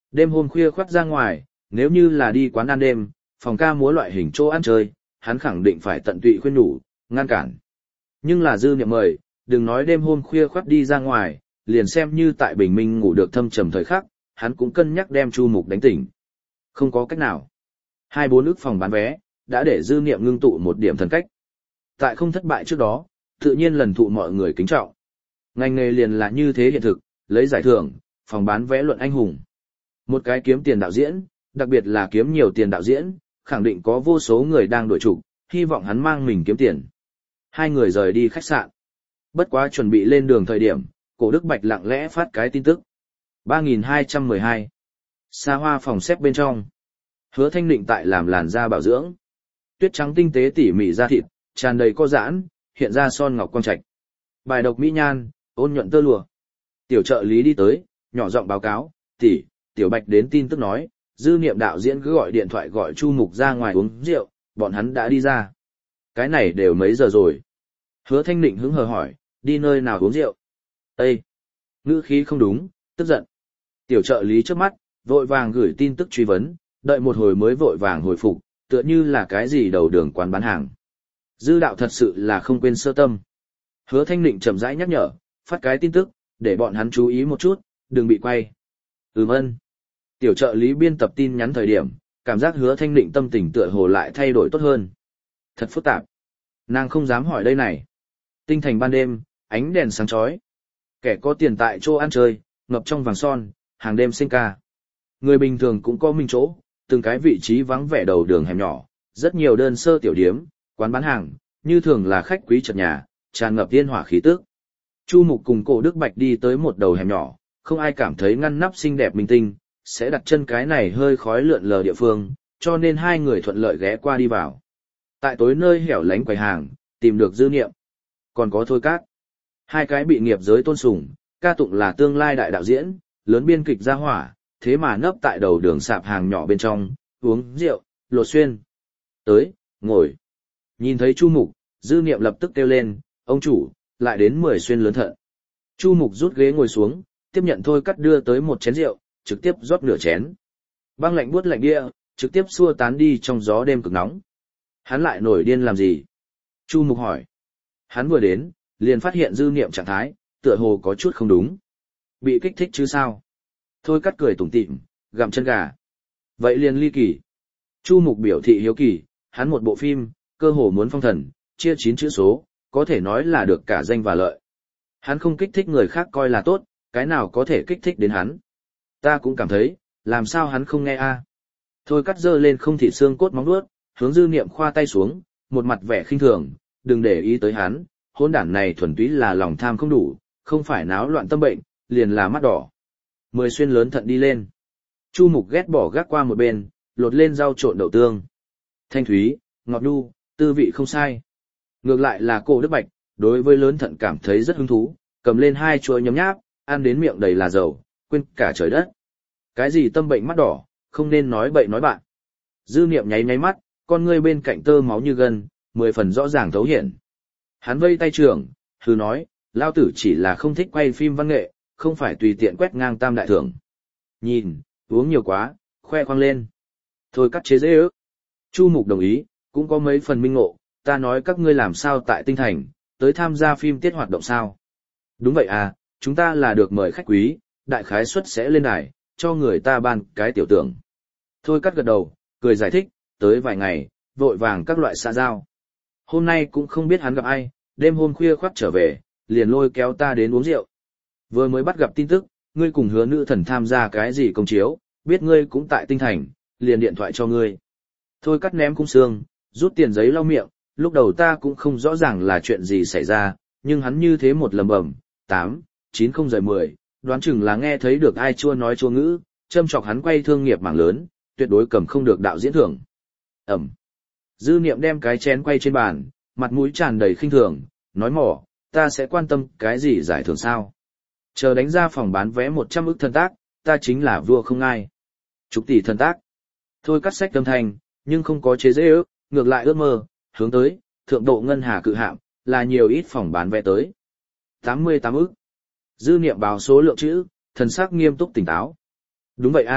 S1: Đêm hôm khuya khoắt ra ngoài, nếu như là đi quán ăn đêm, phòng ca múa loại hình chỗ ăn chơi, hắn khẳng định phải tận tụy khuyên nhủ, ngăn cản. Nhưng là Dư Niệm mời, đừng nói đêm hôm khuya khoắt đi ra ngoài, liền xem như tại bình minh ngủ được thâm trầm thời khắc, hắn cũng cân nhắc đem Chu Mục đánh tỉnh. Không có cách nào. Hai bốn ức phòng bán vé, đã để Dư Niệm ngưng tụ một điểm thần cách. Tại không thất bại trước đó, tự nhiên lần thụ mọi người kính trọng. Ngành nghề liền là như thế hiện thực, lấy giải thưởng, phòng bán vé luận anh hùng. Một cái kiếm tiền đạo diễn, đặc biệt là kiếm nhiều tiền đạo diễn, khẳng định có vô số người đang đổi trục, hy vọng hắn mang mình kiếm tiền. Hai người rời đi khách sạn. Bất quá chuẩn bị lên đường thời điểm, Cổ Đức Bạch lặng lẽ phát cái tin tức. ba nghìn hai trăm mười hai. Xa hoa phòng xếp bên trong. Hứa Thanh Định tại làm làn da bảo dưỡng. Tuyết trắng tinh tế tỉ mỉ da thịt, tràn đầy có giãn, hiện ra son ngọc quang trạch. Bài độc mỹ nhan, ôn nhuận tơ lụa. Tiểu trợ lý đi tới, nhỏ giọng báo cáo, tỷ, Tiểu Bạch đến tin tức nói, Dư Niệm đạo diễn cứ gọi điện thoại gọi Chu Mục ra ngoài uống rượu, bọn hắn đã đi ra. Cái này đều mấy giờ rồi? Hứa Thanh Định hứng hờ hỏi, đi nơi nào uống rượu? Ê! Ngữ khí không đúng, tức giận. Tiểu trợ lý trước mắt, vội vàng gửi tin tức truy vấn, đợi một hồi mới vội vàng hồi phục, tựa như là cái gì đầu đường quán bán hàng. Dư đạo thật sự là không quên sơ tâm. Hứa Thanh Định chậm rãi nhắc nhở, phát cái tin tức, để bọn hắn chú ý một chút, đừng bị quay. Ừm ân. Tiểu trợ lý biên tập tin nhắn thời điểm, cảm giác Hứa Thanh Định tâm tình tựa hồ lại thay đổi tốt hơn. Thật phức tạp. Nàng không dám hỏi đây này. Tinh thành ban đêm, ánh đèn sáng chói. Kẻ có tiền tại chỗ ăn chơi, ngập trong vàng son, hàng đêm sinh ca. Người bình thường cũng có mình chỗ, từng cái vị trí vắng vẻ đầu đường hẻm nhỏ, rất nhiều đơn sơ tiểu điếm, quán bán hàng, như thường là khách quý trật nhà, tràn ngập tiên hỏa khí tức. Chu Mục cùng Cổ Đức Bạch đi tới một đầu hẻm nhỏ, không ai cảm thấy ngăn nắp xinh đẹp minh tinh, sẽ đặt chân cái này hơi khói lượn lờ địa phương, cho nên hai người thuận lợi ghé qua đi vào. Tại tối nơi hẻo lánh quầy hàng, tìm được Dư Niệm. Còn có Thôi Cát. Hai cái bị nghiệp giới tôn sùng, ca tụng là tương lai đại đạo diễn, lớn biên kịch gia hỏa, thế mà nấp tại đầu đường sạp hàng nhỏ bên trong, uống rượu, lột xuyên. Tới, ngồi. Nhìn thấy Chu Mục, Dư Niệm lập tức kêu lên, ông chủ, lại đến mười xuyên lớn thận. Chu Mục rút ghế ngồi xuống, tiếp nhận Thôi Cát đưa tới một chén rượu, trực tiếp rót nửa chén. Băng lạnh buốt lạnh địa, trực tiếp xua tán đi trong gió đêm cực nóng. Hắn lại nổi điên làm gì? Chu Mục hỏi. Hắn vừa đến, liền phát hiện Dư Niệm trạng thái, tựa hồ có chút không đúng. Bị kích thích chứ sao? Thôi Cát cười tủm tỉm, gặm chân gà. Vậy liền ly kỳ. Chu Mục biểu thị hiếu kỳ, hắn một bộ phim, cơ hồ muốn phong thần, chia chín chữ số, có thể nói là được cả danh và lợi. Hắn không kích thích người khác coi là tốt, cái nào có thể kích thích đến hắn. Ta cũng cảm thấy, làm sao hắn không nghe a? Thôi Cát giơ lên không thịt xương cốt móng vuốt, hướng Dư Niệm khoa tay xuống, một mặt vẻ khinh thường, đừng để ý tới hắn, hỗn đản này thuần túy là lòng tham không đủ, không phải náo loạn tâm bệnh, liền là mắt đỏ. Mười xuyên lớn thận đi lên. Chu Mục ghét bỏ gác qua một bên, lột lên rau trộn đậu tương. Thanh thúy, ngọt nhu, tư vị không sai. Ngược lại là Cổ Đức Bạch, đối với lớn thận cảm thấy rất hứng thú, cầm lên hai chuỗi nhấm nháp, ăn đến miệng đầy là dầu, quên cả trời đất. Cái gì tâm bệnh mắt đỏ, không nên nói bậy nói bạn. Dư Niệm nháy nháy mắt, con ngươi bên cạnh tơ máu như gân, mười phần rõ ràng thấu hiển. Hắn vây tay trưởng, hừ nói, lao tử chỉ là không thích quay phim văn nghệ, không phải tùy tiện quét ngang tam đại thưởng. Nhìn, uống nhiều quá, khoe khoang lên. Thôi Cát chế dễ ước. Chu Mục đồng ý, cũng có mấy phần minh ngộ, ta nói các ngươi làm sao tại Tinh Thành, tới tham gia phim tiết hoạt động sao. Đúng vậy à, chúng ta là được mời khách quý, đại khái suất sẽ lên đài, cho người ta ban cái tiểu tưởng. Thôi Cát gật đầu, cười giải thích, tới vài ngày, vội vàng các loại xã giao. Hôm nay cũng không biết hắn gặp ai, đêm hôm khuya khoắt trở về, liền lôi kéo ta đến uống rượu. Vừa mới bắt gặp tin tức, ngươi cùng Hứa nữ thần tham gia cái gì công chiếu, biết ngươi cũng tại Tinh Thành, liền điện thoại cho ngươi. Thôi Cát ném cung xương, rút tiền giấy lau miệng, lúc đầu ta cũng không rõ ràng là chuyện gì xảy ra, nhưng hắn như thế một lầm bầm, tám, chín không rời mười, đoán chừng là nghe thấy được ai chua nói chua ngữ, châm chọc hắn quay thương nghiệp mảng lớn, tuyệt đối cầm không được đạo diễn thưởng. Ẩm. Dư Niệm đem cái chén quay trên bàn, mặt mũi tràn đầy khinh thường, nói mỏ, ta sẽ quan tâm cái gì giải thưởng sao? Chờ đánh ra phòng bán vé một trăm ức thần tác, ta chính là vua không ai. Chục tỷ thần tác. Thôi Cát sách âm thanh, nhưng không có chế dễ ước, ngược lại ước mơ, hướng tới, thượng độ ngân hà cự hạm, là nhiều ít phòng bán vé tới. tám mươi tám ức. Dư Niệm báo số lượng chữ, thần sắc nghiêm túc tỉnh táo. Đúng vậy a,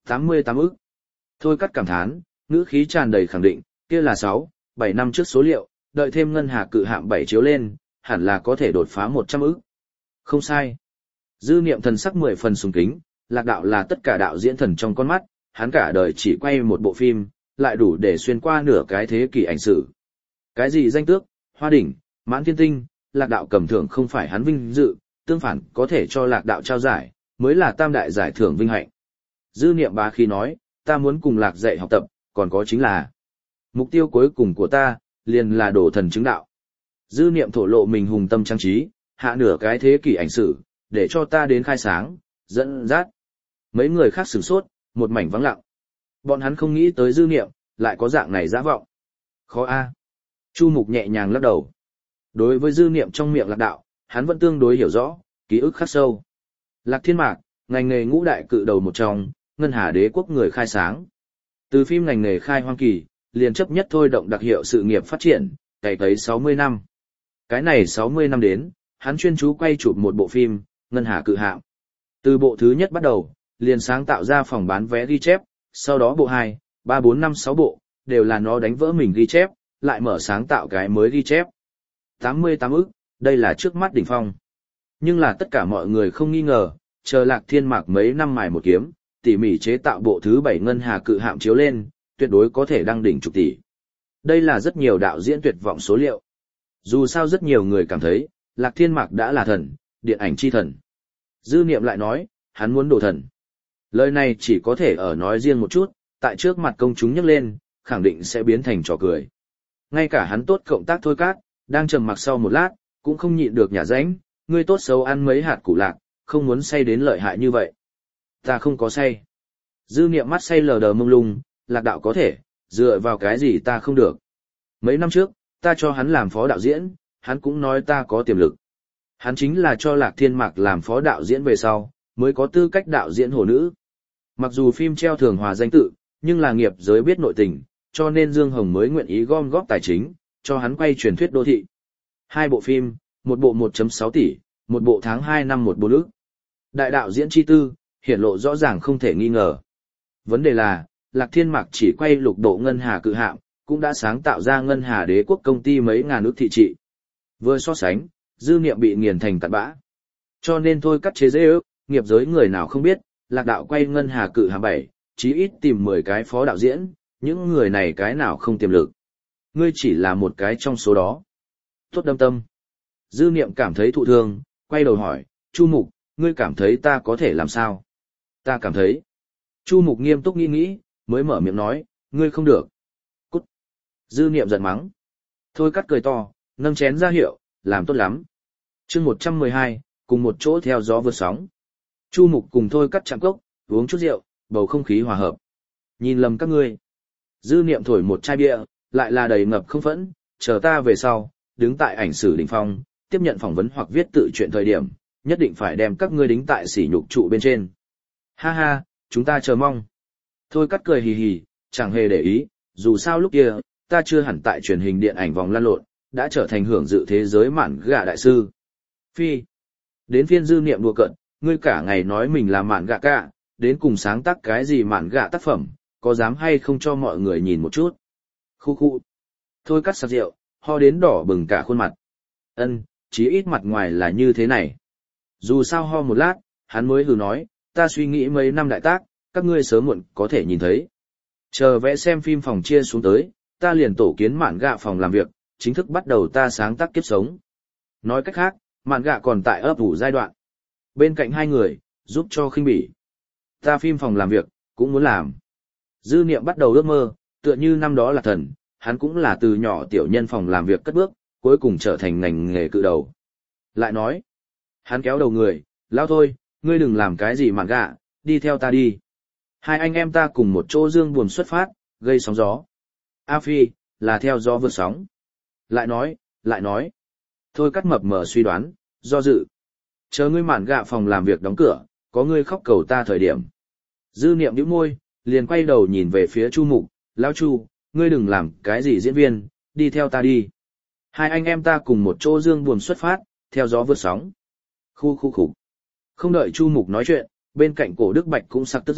S1: tám mươi tám ức. Thôi cắt cảm thán, ngữ khí tràn đầy khẳng định, kia là sáu, bảy năm trước số liệu, đợi thêm ngân hà cự hạm bảy chiếu lên, hẳn là có thể đột phá một trăm ức. Không sai. Dư niệm thần sắc mười phần sùng kính, Lạc đạo là tất cả đạo diễn thần trong con mắt, hắn cả đời chỉ quay một bộ phim, lại đủ để xuyên qua nửa cái thế kỷ ảnh sử. Cái gì danh tước, hoa đỉnh, mãn thiên tinh, Lạc đạo cầm thưởng không phải hắn vinh dự, tương phản có thể cho Lạc đạo trao giải, mới là tam đại giải thưởng vinh hạnh. Dư niệm bá khí nói, ta muốn cùng Lạc dạy học tập, còn có chính là mục tiêu cuối cùng của ta, liền là đổ thần chứng đạo. Dư niệm thổ lộ mình hùng tâm trang trí, hạ nửa cái thế kỷ ảnh sử, để cho ta đến khai sáng, dẫn dắt. Mấy người khác sửng sốt, một mảnh vắng lặng. Bọn hắn không nghĩ tới dư niệm, lại có dạng này dã vọng. Khó a. Chu Mục nhẹ nhàng lắc đầu. Đối với dư niệm trong miệng Lạc đạo, hắn vẫn tương đối hiểu rõ, ký ức khắc sâu. Lạc Thiên Mạc, ngành nghề ngũ đại cự đầu một trong, ngân hà đế quốc người khai sáng. Từ phim ngành nghề khai hoang kỳ, liền chấp nhất thôi động đặc hiệu sự nghiệp phát triển, cày tới sáu mươi năm. Cái này sáu mươi năm đến, hắn chuyên chú quay chụp một bộ phim, Ngân Hà Cự Hạm. Từ bộ thứ nhất bắt đầu, liền sáng tạo ra phòng bán vé ghi chép, sau đó bộ hai, ba, bốn, năm, sáu bộ, đều là nó đánh vỡ mình ghi chép, lại mở sáng tạo cái mới ghi chép. tám mươi tám ức, đây là trước mắt đỉnh phong. Nhưng là tất cả mọi người không nghi ngờ, chờ Lạc Thiên Mạc mấy năm mài một kiếm, tỉ mỉ chế tạo bộ thứ bảy Ngân Hà Cự Hạm chiếu lên, tuyệt đối có thể đăng đỉnh chục tỷ. Đây là rất nhiều đạo diễn tuyệt vọng số liệu. Dù sao rất nhiều người cảm thấy, Lạc Thiên Mạc đã là thần, điện ảnh chi thần. Dư niệm lại nói, hắn muốn đổ thần. Lời này chỉ có thể ở nói riêng một chút, tại trước mặt công chúng nhắc lên, khẳng định sẽ biến thành trò cười. Ngay cả hắn tốt cộng tác Thôi Cát, đang trầm mặc sau một lát, cũng không nhịn được nhả ránh, ngươi tốt xấu ăn mấy hạt củ lạc, không muốn say đến lợi hại như vậy. Ta không có say. Dư niệm mắt say lờ đờ mông lung, Lạc đạo có thể, dựa vào cái gì ta không được. Mấy năm trước, ta cho hắn làm phó đạo diễn, hắn cũng nói ta có tiềm lực. Hắn chính là cho Lạc Thiên Mạc làm phó đạo diễn về sau, mới có tư cách đạo diễn hồ nữ. Mặc dù phim treo thường hòa danh tự, nhưng là nghiệp giới biết nội tình, cho nên Dương Hồng mới nguyện ý gom góp tài chính, cho hắn quay truyền thuyết đô thị. Hai bộ phim, một bộ một phẩy sáu tỷ, một bộ tháng hai năm một bộ ức. Đại đạo diễn chi tư, hiển lộ rõ ràng không thể nghi ngờ. Vấn đề là, Lạc Thiên Mạc chỉ quay lục độ Ngân Hà Cự Hạm, cũng đã sáng tạo ra Ngân Hà Đế quốc công ty mấy ngàn ức thị trị. Vừa so sánh, dư niệm bị nghiền thành tạt bã. Cho nên thôi cắt chế dễ ước, nghiệp giới người nào không biết, Lạc đạo quay Ngân Hà Cự Hạm bảy, chí ít tìm mười cái phó đạo diễn, những người này cái nào không tiềm lực. Ngươi chỉ là một cái trong số đó. Tốt đâm tâm. Dư niệm cảm thấy thụ thương, quay đầu hỏi, Chu Mục, ngươi cảm thấy ta có thể làm sao? Ta cảm thấy. Chu Mục nghiêm túc nghĩ nghĩ, mới mở miệng nói, ngươi không được. Cút. Dư niệm giận mắng. Thôi cắt cười to, nâng chén ra hiệu, làm tốt lắm. chương một trăm mười hai, cùng một chỗ theo gió vượt sóng. Chu Mục cùng Thôi cắt chạm cốc, uống chút rượu, bầu không khí hòa hợp. Nhìn lầm các ngươi. Dư niệm thổi một chai bia, lại là đầy ngập không phẫn, chờ ta về sau, đứng tại ảnh sử đỉnh phong, tiếp nhận phỏng vấn hoặc viết tự truyện thời điểm, nhất định phải đem các ngươi đính tại sỉ nhục trụ bên trên. Ha ha, chúng ta chờ mong. Thôi cắt cười hì hì, chẳng hề để ý, dù sao lúc kia, ta chưa hẳn tại truyền hình điện ảnh vòng lan lộn, đã trở thành hưởng dự thế giới mạn gạ đại sư. Phi. Đến phiên dư niệm đùa cợt, ngươi cả ngày nói mình là mạn gạ cả, đến cùng sáng tác cái gì mạn gạ tác phẩm, có dám hay không cho mọi người nhìn một chút. Khu khu. Thôi cắt sặc rượu, ho đến đỏ bừng cả khuôn mặt. Ân, chí ít mặt ngoài là như thế này. Dù sao ho một lát, hắn mới hừ nói, ta suy nghĩ mấy năm đại tác, các ngươi sớm muộn có thể nhìn thấy. Chờ vẽ xem phim phòng chia xuống tới, ta liền tổ kiến mạn gạ phòng làm việc, chính thức bắt đầu ta sáng tác kiếp sống. Nói cách khác, mạn gạ còn tại ấp ủ giai đoạn. Bên cạnh hai người, giúp cho khinh bỉ. Ta phim phòng làm việc, cũng muốn làm. Dư niệm bắt đầu ước mơ, tựa như năm đó là thần, hắn cũng là từ nhỏ tiểu nhân phòng làm việc cất bước, cuối cùng trở thành ngành nghề cự đầu. Lại nói, hắn kéo đầu người, lao thôi, ngươi đừng làm cái gì mạn gạ, đi theo ta đi. Hai anh em ta cùng một chỗ dương buồn xuất phát, gây sóng gió. A Phi, là theo gió vượt sóng. Lại nói, lại nói. Thôi cắt mập mờ suy đoán, do dự. Chờ ngươi mạn gạ phòng làm việc đóng cửa, có ngươi khóc cầu ta thời điểm. Dư niệm nhíu môi, liền quay đầu nhìn về phía Chu Mục, lão Chu, ngươi đừng làm cái gì diễn viên, đi theo ta đi. Hai anh em ta cùng một chỗ dương buồn xuất phát, theo gió vượt sóng. Khu khu khục. Không đợi Chu Mục nói chuyện, bên cạnh Cổ Đức Bạch cũng sặc tức giận,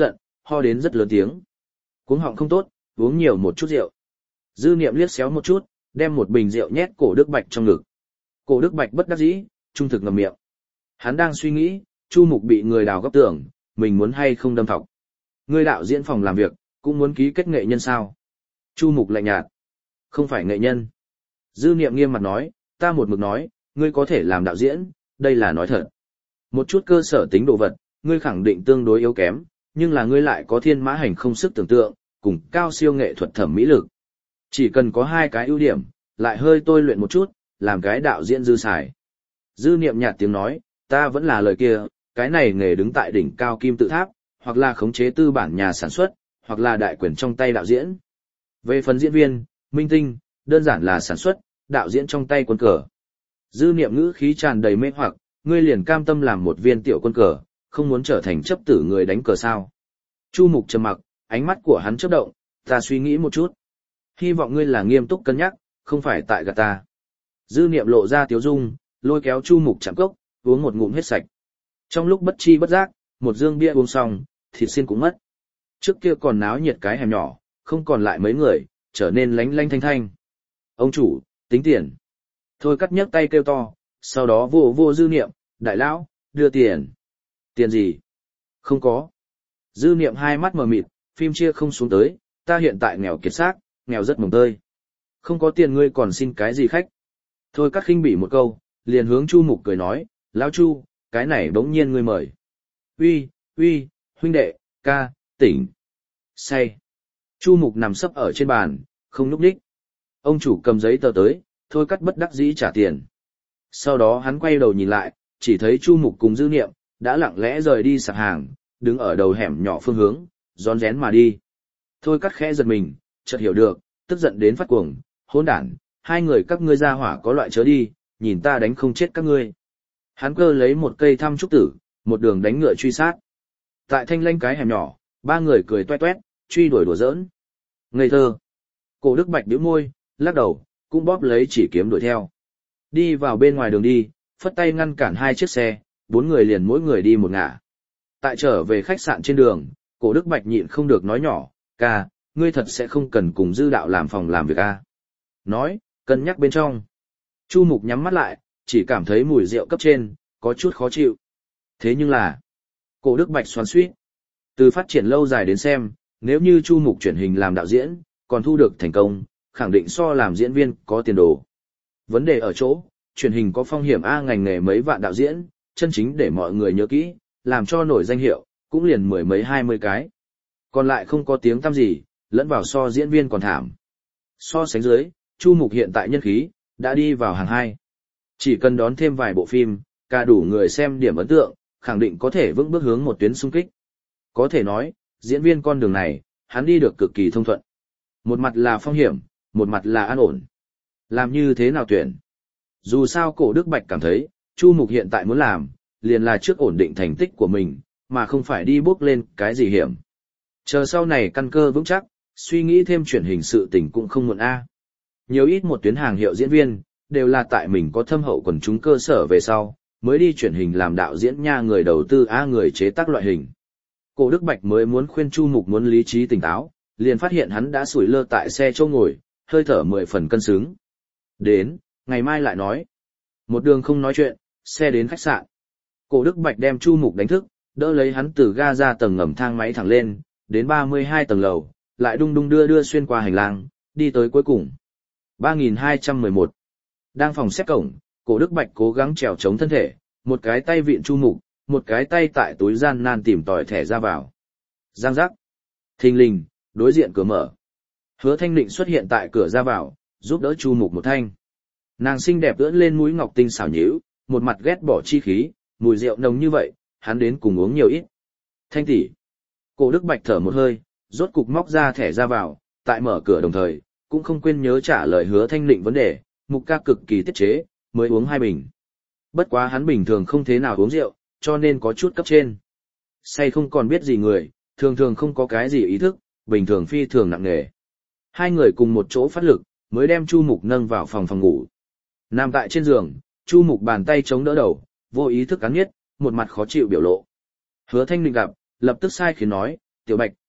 S1: ho đến rất lớn tiếng. Cuống họng không tốt, uống nhiều một chút rượu. Dư Niệm liếc xéo một chút, đem một bình rượu nhét Cổ Đức Bạch trong ngực. Cổ Đức Bạch bất đắc dĩ, trung thực ngậm miệng. Hắn đang suy nghĩ, Chu Mục bị người đào góc tường, mình muốn hay không đâm thọc. Người đạo diễn phòng làm việc, cũng muốn ký kết nghệ nhân sao? Chu Mục lạnh nhạt. Không phải nghệ nhân. Dư Niệm nghiêm mặt nói, ta một mực nói, ngươi có thể làm đạo diễn, đây là nói thật. Một chút cơ sở tính đồ vật, ngươi khẳng định tương đối yếu kém, nhưng là ngươi lại có thiên mã hành không sức tưởng tượng, cùng cao siêu nghệ thuật thẩm mỹ lực. Chỉ cần có hai cái ưu điểm, lại hơi tôi luyện một chút, làm cái đạo diễn dư xài. Dư Niệm nhạt tiếng nói, ta vẫn là lời kia, cái này nghề đứng tại đỉnh cao kim tự tháp, hoặc là khống chế tư bản nhà sản xuất, hoặc là đại quyền trong tay đạo diễn. Về phần diễn viên, minh tinh, đơn giản là sản xuất, đạo diễn trong tay quân cờ. Dư Niệm ngữ khí tràn đầy mê hoặc, ngươi liền cam tâm làm một viên tiểu quân cờ, không muốn trở thành chấp tử người đánh cờ sao. Chu Mục trầm mặc, ánh mắt của hắn chớp động, ta suy nghĩ một chút. Hy vọng ngươi là nghiêm túc cân nhắc, không phải tại gạt ta. Dư Niệm lộ ra tiếu dung, lôi kéo Chu Mục chạm cốc, uống một ngụm hết sạch. Trong lúc bất chi bất giác, một dương bia uống xong, thịt xiên cũng mất. Trước kia còn náo nhiệt cái hẻm nhỏ, không còn lại mấy người, trở nên lánh lánh thanh thanh. Ông chủ, tính tiền. Thôi Cắt nhấc tay kêu to, sau đó vô vô Dư Niệm, đại lão, đưa tiền. Tiền gì? Không có. Dư Niệm hai mắt mờ mịt, phim chia không xuống tới, ta hiện tại nghèo kiệt xác, nghèo rất mồng tơi. Không có tiền ngươi còn xin cái gì khách? Thôi Cắt khinh bỉ một câu, liền hướng Chu Mục cười nói, lão Chu, cái này bỗng nhiên ngươi mời. Uy, uy, huynh đệ, ca, tỉnh. Say. Chu Mục nằm sấp ở trên bàn, không nhúc nhích. Ông chủ cầm giấy tờ tới, Thôi Cắt bất đắc dĩ trả tiền. Sau đó hắn quay đầu nhìn lại, chỉ thấy Chu Mục cùng Dư Niệm đã lặng lẽ rời đi sạp hàng, đứng ở đầu hẻm nhỏ phương hướng, rón rén mà đi. Thôi Cắt khẽ giật mình, chợt hiểu được, tức giận đến phát cuồng, hỗn đản, hai người các ngươi ra hỏa có loại chớ đi, nhìn ta đánh không chết các ngươi. Hắn cơ lấy một cây thăm trúc tử, một đường đánh ngựa truy sát. Tại thanh lanh cái hẻm nhỏ, ba người cười toét toét, truy đuổi đùa giỡn. Ngây thơ. Cổ Đức Bạch bĩu môi, lắc đầu, cũng bóp lấy chỉ kiếm đuổi theo. Đi vào bên ngoài đường đi, phất tay ngăn cản hai chiếc xe, bốn người liền mỗi người đi một ngả. Tại trở về khách sạn trên đường, Cổ Đức Bạch nhịn không được nói nhỏ, ca, ngươi thật sẽ không cần cùng Dư đạo làm phòng làm việc a? Nói, cân nhắc bên trong. Chu Mục nhắm mắt lại, chỉ cảm thấy mùi rượu cấp trên, có chút khó chịu. Thế nhưng là, Cổ Đức Bạch xoắn xuýt. Từ phát triển lâu dài đến xem, nếu như Chu Mục chuyển hình làm đạo diễn, còn thu được thành công, khẳng định so làm diễn viên có tiền đồ. Vấn đề ở chỗ, truyền hình có phong hiểm A, ngành nghề mấy vạn đạo diễn, chân chính để mọi người nhớ kỹ, làm cho nổi danh hiệu, cũng liền mười mấy hai mươi cái. Còn lại không có tiếng tăm gì, lẫn vào so diễn viên còn thảm. So sánh dưới, Chu Mục hiện tại nhân khí, đã đi vào hàng hai. Chỉ cần đón thêm vài bộ phim, cả đủ người xem điểm ấn tượng, khẳng định có thể vững bước hướng một tuyến xung kích. Có thể nói, diễn viên con đường này, hắn đi được cực kỳ thông thuận. Một mặt là phong hiểm, một mặt là an ổn. Làm như thế nào tuyển? Dù sao Cổ Đức Bạch cảm thấy, Chu Mục hiện tại muốn làm, liền là trước ổn định thành tích của mình, mà không phải đi bước lên cái gì hiểm. Chờ sau này căn cơ vững chắc, suy nghĩ thêm chuyển hình sự tình cũng không muộn a. Nhiều ít một tuyến hàng hiệu diễn viên, đều là tại mình có thâm hậu quần chúng cơ sở về sau, mới đi chuyển hình làm đạo diễn nha, người đầu tư a, người chế tác loại hình. Cổ Đức Bạch mới muốn khuyên Chu Mục muốn lý trí tỉnh táo, liền phát hiện hắn đã sủi lơ tại xe chỗ ngồi, hơi thở mười phần cân xứng. Đến, ngày mai lại nói. Một đường không nói chuyện, xe đến khách sạn. Cổ Đức Bạch đem Chu Mục đánh thức, đỡ lấy hắn từ ga ra tầng ngầm thang máy thẳng lên, đến ba mươi hai tầng lầu, lại đung đung đưa đưa xuyên qua hành lang, đi tới cuối cùng. ba nghìn hai trăm mười một. Đang phòng xếp cổng, Cổ Đức Bạch cố gắng trèo chống thân thể, một cái tay vịn Chu Mục, một cái tay tại túi gian nan tìm tòi thẻ ra vào. Giang giác. Thình lình, đối diện cửa mở. Hứa Thanh Định xuất hiện tại cửa ra vào, giúp đỡ Chu Mục một thanh. Nàng xinh đẹp ưỡn lên mũi ngọc tinh xảo nhíu, một mặt ghét bỏ chi khí, mùi rượu nồng như vậy, hắn đến cùng uống nhiều ít. Thanh tỷ. Cổ Đức Bạch thở một hơi, rốt cục móc ra thẻ ra vào, tại mở cửa đồng thời, cũng không quên nhớ trả lời Hứa Thanh Định vấn đề, Mục ca cực kỳ tiết chế, mới uống hai bình. Bất quá hắn bình thường không thế nào uống rượu, cho nên có chút cấp trên. Say không còn biết gì người, thường thường không có cái gì ý thức, bình thường phi thường nặng nề. Hai người cùng một chỗ phát lực, mới đem Chu Mục nâng vào phòng phòng ngủ. Nằm tại trên giường, Chu Mục bàn tay chống đỡ đầu, vô ý thức cắn nhất, một mặt khó chịu biểu lộ. Hứa Thanh Định gặp, lập tức sai khiến nói, Tiểu Bạch,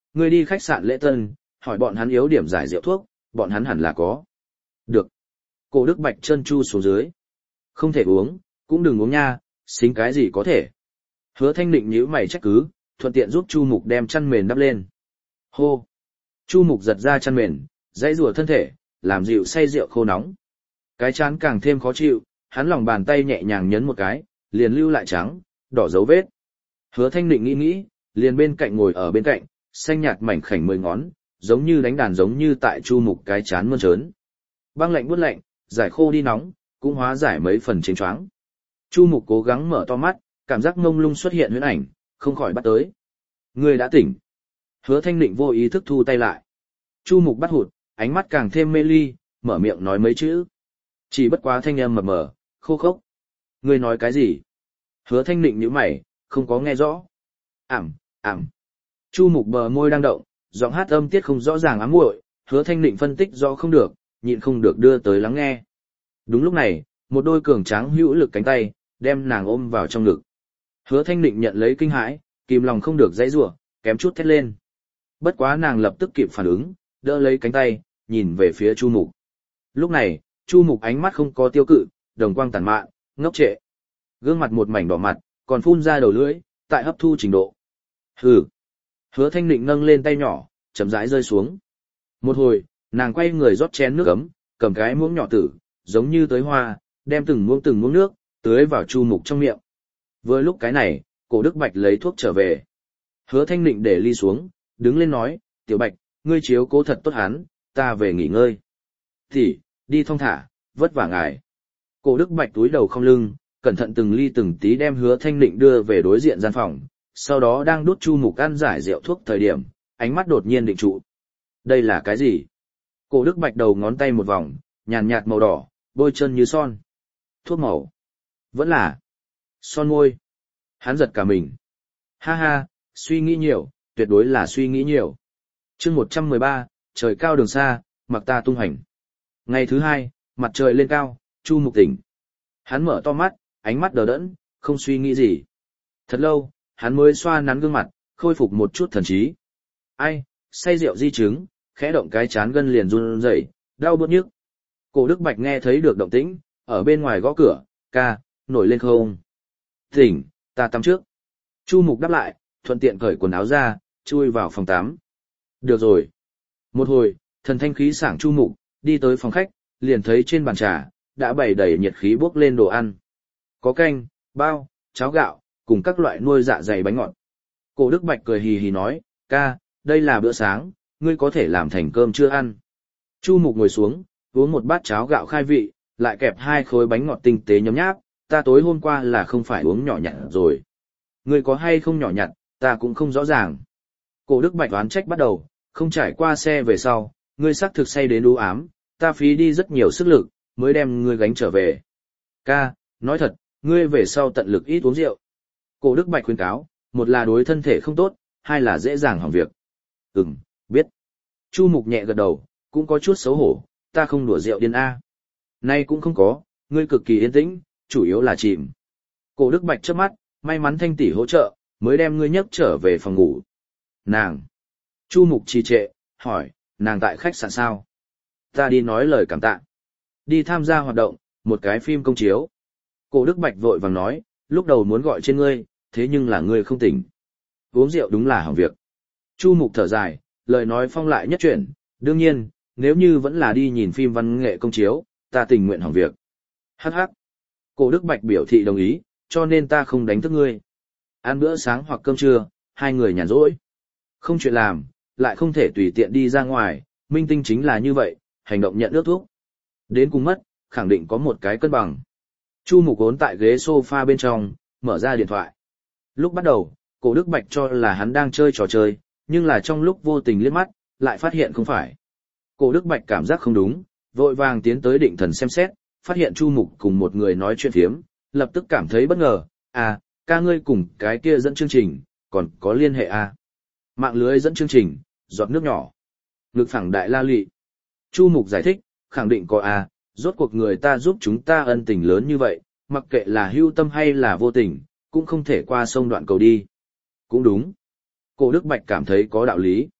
S1: ngươi đi khách sạn Lễ Tân, hỏi bọn hắn yếu điểm giải rượu thuốc, bọn hắn hẳn là có. Được. Cổ Đức Bạch chân chu xuống dưới. Không thể uống, cũng đừng uống nha, xính cái gì có thể. Hứa Thanh Định nhíu mày trách cứ, thuận tiện giúp Chu Mục đem chăn mền đắp lên. Hô. Chu Mục giật ra chăn mền, dãy rùa thân thể, làm dịu say rượu khô nóng. Cái chán càng thêm khó chịu, hắn lòng bàn tay nhẹ nhàng nhấn một cái, liền lưu lại trắng, đỏ dấu vết. Hứa Thanh Định nghĩ nghĩ, liền bên cạnh ngồi ở bên cạnh, xanh nhạt mảnh khảnh mười ngón, giống như đánh đàn giống như tại Chu Mục cái chán mơn trớn. Băng lạnh buốt lạnh, giải khô đi nóng, cũng hóa giải mấy phần chênh choáng. Chu Mục cố gắng mở to mắt, cảm giác mông lung xuất hiện huyễn ảnh, không khỏi bắt tới. Người đã tỉnh. Hứa Thanh Định vô ý thức thu tay lại. Chu Mục bắt hụt, ánh mắt càng thêm mê ly, mở miệng nói mấy chữ. Chỉ bất quá thanh âm mập mờ, khô khốc. Người nói cái gì? Hứa Thanh Định nhíu mày, không có nghe rõ. Ảm, ảm. Chu Mục bờ môi đang động, giọng hát âm tiết không rõ ràng ám muội, Hứa Thanh Định phân tích rõ không được, nhịn không được đưa tới lắng nghe. Đúng lúc này, một đôi cường tráng hữu lực cánh tay, đem nàng ôm vào trong ngực. Hứa Thanh Định nhận lấy kinh hãi, kìm lòng không được dãy rủa, kém chút thét lên. Bất quá nàng lập tức kịp phản ứng, đỡ lấy cánh tay, nhìn về phía Chu Mục. Lúc này, Chu Mục ánh mắt không có tiêu cự, đồng quang tàn mạn, ngốc trệ. Gương mặt một mảnh đỏ mặt, còn phun ra đầu lưỡi, tại hấp thu trình độ. Hừ. Hứa Thanh Định nâng lên tay nhỏ, chậm rãi rơi xuống. Một hồi, nàng quay người rót chén nước ấm, cầm cái muỗng nhỏ tử, giống như tới hoa, đem từng muỗng từng muỗng nước, tưới vào Chu Mục trong miệng. Vừa lúc cái này, Cổ Đức Bạch lấy thuốc trở về. Hứa Thanh Định để ly xuống, đứng lên nói, Tiểu Bạch, ngươi chiếu cố thật tốt hắn, ta về nghỉ ngơi. Thì, đi thong thả, vất vả ngài. Cổ Đức Bạch túi đầu không lưng, cẩn thận từng ly từng tí đem Hứa Thanh Định đưa về đối diện gian phòng, sau đó đang đút Chu Mục ăn giải rượu thuốc thời điểm, ánh mắt đột nhiên định trụ. Đây là cái gì? Cổ Đức Bạch đầu ngón tay một vòng, nhàn nhạt màu đỏ, bôi chân như son. Thuốc màu. Vẫn là son môi. Hắn giật cả mình. Ha ha, suy nghĩ nhiều, tuyệt đối là suy nghĩ nhiều. Chương một trăm mười ba, trời cao đường xa, mặc ta tung hành. Ngày thứ hai, mặt trời lên cao, Chu Mục tỉnh. Hắn mở to mắt, ánh mắt đờ đẫn, không suy nghĩ gì. Thật lâu, hắn mới xoa nắn gương mặt, khôi phục một chút thần trí. Ai, say rượu di chứng, khẽ động cái chán gân liền run rẩy, đau bứt nhức. Cổ Đức Bạch nghe thấy được động tĩnh, ở bên ngoài gõ cửa, ca, nổi lên không? Tỉnh, ta tắm trước. Chu Mục đáp lại, thuận tiện cởi quần áo ra, chui vào phòng tắm. Được rồi. Một hồi, thần thanh khí sảng Chu Mục, đi tới phòng khách, liền thấy trên bàn trà, đã bày đầy nhiệt khí bốc lên đồ ăn. Có canh, bao, cháo gạo, cùng các loại nuôi dạ dày bánh ngọt. Cổ Đức Bạch cười hì hì nói, ca, đây là bữa sáng, ngươi có thể làm thành cơm chưa ăn. Chu Mục ngồi xuống, uống một bát cháo gạo khai vị, lại kẹp hai khối bánh ngọt tinh tế nhấm nháp, ta tối hôm qua là không phải uống nhỏ nhặt rồi. Ngươi có hay không nhỏ nhặt, ta cũng không rõ ràng. Cổ Đức Bạch oán trách bắt đầu, không trải qua xe về sau, ngươi xác thực say đến u ám, ta phí đi rất nhiều sức lực, mới đem ngươi gánh trở về. Ca, nói thật, ngươi về sau tận lực ít uống rượu. Cổ Đức Bạch khuyên cáo, một là đối thân thể không tốt, hai là dễ dàng hỏng việc. Ừm, biết. Chu Mục nhẹ gật đầu, cũng có chút xấu hổ, ta không đùa rượu điên A. Nay cũng không có, ngươi cực kỳ yên tĩnh, chủ yếu là chìm. Cổ Đức Bạch chớp mắt, may mắn Thanh tỷ hỗ trợ, mới đem ngươi nhấc trở về phòng ngủ. Nàng. Chu Mục trì trệ, hỏi, nàng tại khách sạn sao? Ta đi nói lời cảm tạ. Đi tham gia hoạt động, một cái phim công chiếu. Cổ Đức Bạch vội vàng nói, lúc đầu muốn gọi trên ngươi, thế nhưng là ngươi không tỉnh. Uống rượu đúng là hỏng việc. Chu Mục thở dài, lời nói phong lại nhất chuyển, đương nhiên, nếu như vẫn là đi nhìn phim văn nghệ công chiếu, ta tình nguyện hỏng việc. Hắc hắc. Cổ Đức Bạch biểu thị đồng ý, cho nên ta không đánh thức ngươi. Ăn bữa sáng hoặc cơm trưa, hai người nhàn rỗi. Không chuyện làm, lại không thể tùy tiện đi ra ngoài, minh tinh chính là như vậy, hành động nhận ước thuốc. Đến cùng mất, khẳng định có một cái cân bằng. Chu Mục ốn tại ghế sofa bên trong, mở ra điện thoại. Lúc bắt đầu, Cổ Đức Bạch cho là hắn đang chơi trò chơi, nhưng là trong lúc vô tình liếc mắt, lại phát hiện không phải. Cổ Đức Bạch cảm giác không đúng, vội vàng tiến tới định thần xem xét, phát hiện Chu Mục cùng một người nói chuyện phiếm, lập tức cảm thấy bất ngờ, à, ca ngươi cùng cái kia dẫn chương trình, còn có liên hệ à. Mạng lưới dẫn chương trình, giọt nước nhỏ. Ngực phẳng đại la lị. Chu Mục giải thích, khẳng định có à, rốt cuộc người ta giúp chúng ta ân tình lớn như vậy, mặc kệ là hưu tâm hay là vô tình, cũng không thể qua sông đoạn cầu đi. Cũng đúng. Cổ Đức Bạch cảm thấy có đạo lý.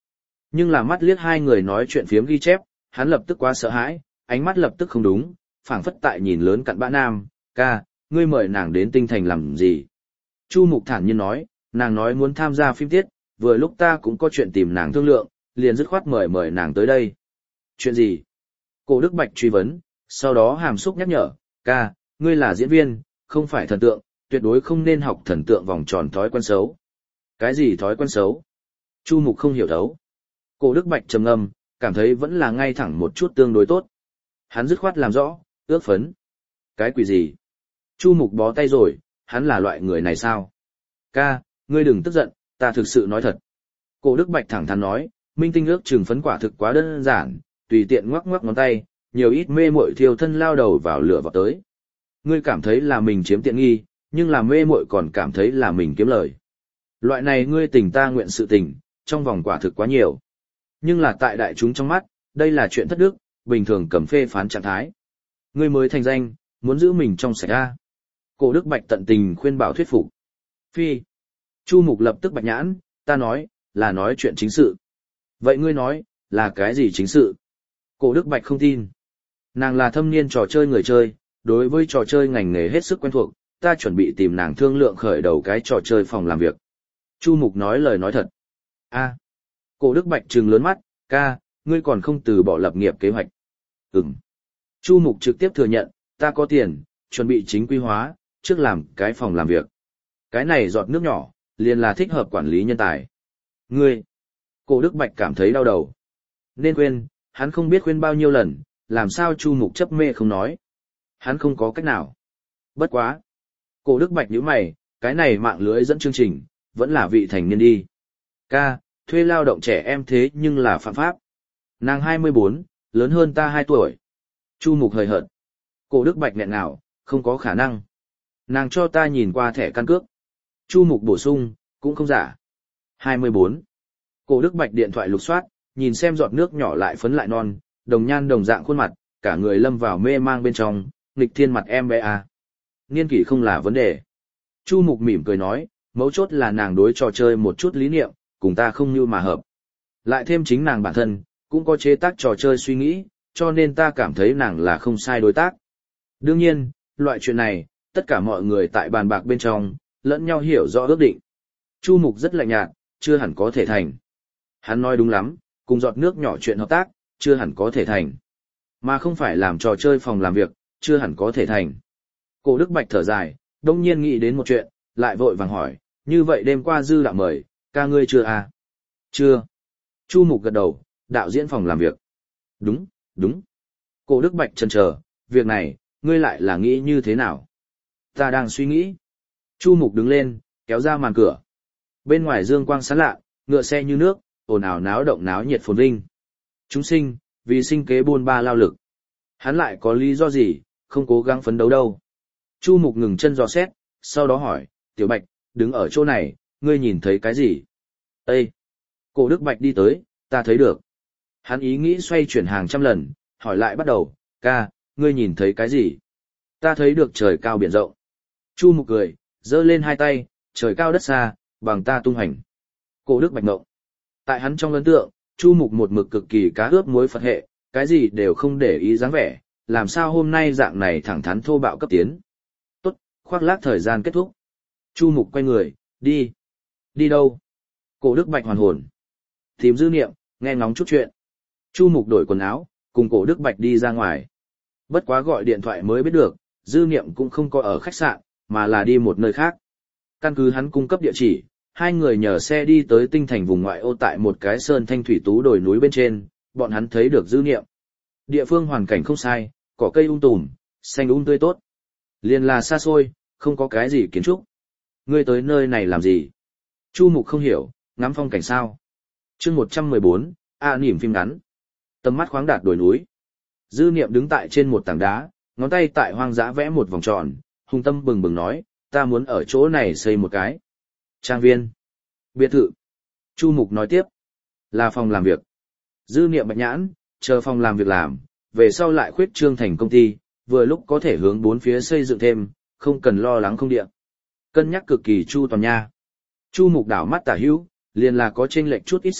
S1: Nhưng là mắt liếc hai người nói chuyện phiếm ghi chép, hắn lập tức quá sợ hãi, ánh mắt lập tức không đúng, phảng phất tại nhìn lớn cặn bã nam, ca, ngươi mời nàng đến tinh thành làm gì? Chu Mục thản nhiên nói, nàng nói muốn tham gia phim tiết, vừa lúc ta cũng có chuyện tìm nàng thương lượng, liền dứt khoát mời mời nàng tới đây. Chuyện gì? Cổ Đức Bạch truy vấn, sau đó hàm xúc nhắc nhở, ca, ngươi là diễn viên, không phải thần tượng, tuyệt đối không nên học thần tượng vòng tròn thói quen xấu. Cái gì thói quen xấu? Chu Mục không hiểu thấu. Cổ Đức Bạch trầm ngâm, cảm thấy vẫn là ngay thẳng một chút tương đối tốt. Hắn dứt khoát làm rõ, ước phấn. Cái quỷ gì? Chu Mục bó tay rồi, hắn là loại người này sao? Ca, ngươi đừng tức giận, ta thực sự nói thật. Cổ Đức Bạch thẳng thắn nói, minh tinh ước chừng phấn quả thực quá đơn giản, tùy tiện ngoắc ngoắc ngón tay, nhiều ít mê muội thiêu thân lao đầu vào lửa vào tới. Ngươi cảm thấy là mình chiếm tiện nghi, nhưng là mê muội còn cảm thấy là mình kiếm lời. Loại này ngươi tình ta nguyện sự tình, trong vòng quả thực quá nhiều. Nhưng là tại đại chúng trong mắt, đây là chuyện thất đức, bình thường cầm phê phán trạng thái. Ngươi mới thành danh, muốn giữ mình trong sạch ra. Cổ Đức Bạch tận tình khuyên bảo thuyết phục. Phi. Chu Mục lập tức bạch nhãn, ta nói, là nói chuyện chính sự. Vậy ngươi nói, là cái gì chính sự? Cổ Đức Bạch không tin. Nàng là thâm niên trò chơi người chơi, đối với trò chơi ngành nghề hết sức quen thuộc, ta chuẩn bị tìm nàng thương lượng khởi đầu cái trò chơi phòng làm việc. Chu Mục nói lời nói thật. A. Cổ Đức Bạch trừng lớn mắt, ca, ngươi còn không từ bỏ lập nghiệp kế hoạch. Ừm. Chu Mục trực tiếp thừa nhận, ta có tiền, chuẩn bị chính quy hóa, trước làm cái phòng làm việc. Cái này giọt nước nhỏ, liền là thích hợp quản lý nhân tài. Ngươi. Cổ Đức Bạch cảm thấy đau đầu. Nên khuyên, hắn không biết khuyên bao nhiêu lần, làm sao Chu Mục chấp mê không nói. Hắn không có cách nào. Bất quá. Cổ Đức Bạch nhíu mày, cái này mạng lưới dẫn chương trình, vẫn là vị thành niên đi. Ca, thuê lao động trẻ em thế nhưng là phạm pháp. Nàng hai mươi bốn, lớn hơn ta hai tuổi. Chu Mục hời hợt. Cổ Đức Bạch nghẹn ngào, không có khả năng. Nàng cho ta nhìn qua thẻ căn cước. Chu Mục bổ sung, cũng không giả. hai mươi bốn. Cổ Đức Bạch điện thoại lục soát, nhìn xem giọt nước nhỏ lại phấn lại non, đồng nhan đồng dạng khuôn mặt, cả người lâm vào mê mang bên trong, nghịch thiên mặt em bé à. Niên kỷ không là vấn đề. Chu Mục mỉm cười nói, mấu chốt là nàng đối trò chơi một chút lý niệm, cùng ta không như mà hợp. Lại thêm chính nàng bản thân, cũng có chế tác trò chơi suy nghĩ, cho nên ta cảm thấy nàng là không sai đối tác. Đương nhiên, loại chuyện này, tất cả mọi người tại bàn bạc bên trong, lẫn nhau hiểu rõ ước định. Chu Mục rất lạnh nhạt, chưa hẳn có thể thành. Hắn nói đúng lắm, cùng giọt nước nhỏ chuyện hợp tác, chưa hẳn có thể thành. Mà không phải làm trò chơi phòng làm việc, chưa hẳn có thể thành. Cổ Đức Bạch thở dài, đông nhiên nghĩ đến một chuyện, lại vội vàng hỏi, như vậy đêm qua dư đạo mời, ca ngươi chưa à? Chưa. Chu Mục gật đầu, đạo diễn phòng làm việc. Đúng, đúng. Cổ Đức Bạch chần chờ, việc này, ngươi lại là nghĩ như thế nào? Ta đang suy nghĩ. Chu Mục đứng lên, kéo ra màn cửa. Bên ngoài dương quang sáng lạ, ngựa xe như nước, ồn ào náo động náo nhiệt phồn vinh. Chúng sinh, vì sinh kế buôn ba lao lực. Hắn lại có lý do gì, không cố gắng phấn đấu đâu. Chu Mục ngừng chân dò xét, sau đó hỏi, Tiểu Bạch, đứng ở chỗ này, ngươi nhìn thấy cái gì? Ê! Cổ Đức Bạch đi tới, ta thấy được. Hắn ý nghĩ xoay chuyển hàng trăm lần, hỏi lại bắt đầu, ca, ngươi nhìn thấy cái gì? Ta thấy được trời cao biển rộng. Chu Mục cười, giơ lên hai tay, trời cao đất xa, bằng ta tung hành. Cổ Đức Bạch ngộng. Tại hắn trong ấn tượng, Chu Mục một mực cực kỳ cá ướp muối Phật hệ, cái gì đều không để ý dáng vẻ, làm sao hôm nay dạng này thẳng thắn thô bạo cấp tiến. Tốt, khoác lác thời gian kết thúc. Chu Mục quay người, đi. Đi đâu? Cổ Đức Bạch hoàn hồn. Tìm Dư Niệm, nghe ngóng chút chuyện. Chu Mục đổi quần áo, cùng Cổ Đức Bạch đi ra ngoài. Bất quá gọi điện thoại mới biết được, Dư Niệm cũng không có ở khách sạn, mà là đi một nơi khác. Căn cứ hắn cung cấp địa chỉ, hai người nhờ xe đi tới tinh thành vùng ngoại ô tại một cái sơn thanh thủy tú đồi núi bên trên, bọn hắn thấy được Dư Niệm. Địa phương hoàn cảnh không sai, cỏ cây um tùm, xanh um tươi tốt. Liền là xa xôi, không có cái gì kiến trúc. Ngươi tới nơi này làm gì? Chu Mục không hiểu, ngắm phong cảnh sao? Chương một trăm mười bốn, A Nỉm phim ngắn. Tầm mắt khoáng đạt đồi núi. Dư Niệm đứng tại trên một tảng đá, ngón tay tại hoang dã vẽ một vòng tròn, hung tâm bừng bừng nói, ta muốn ở chỗ này xây một cái trang viên, biệt thự. Chu Mục nói tiếp, là phòng làm việc. Dư Niệm bạch nhãn, chờ phòng làm việc làm, về sau lại khuyết trương thành công ty, vừa lúc có thể hướng bốn phía xây dựng thêm, không cần lo lắng không địa. Cân nhắc cực kỳ chu toàn nha. Chu Mục đảo mắt tả hữu, liền là có chênh lệch chút ít xa,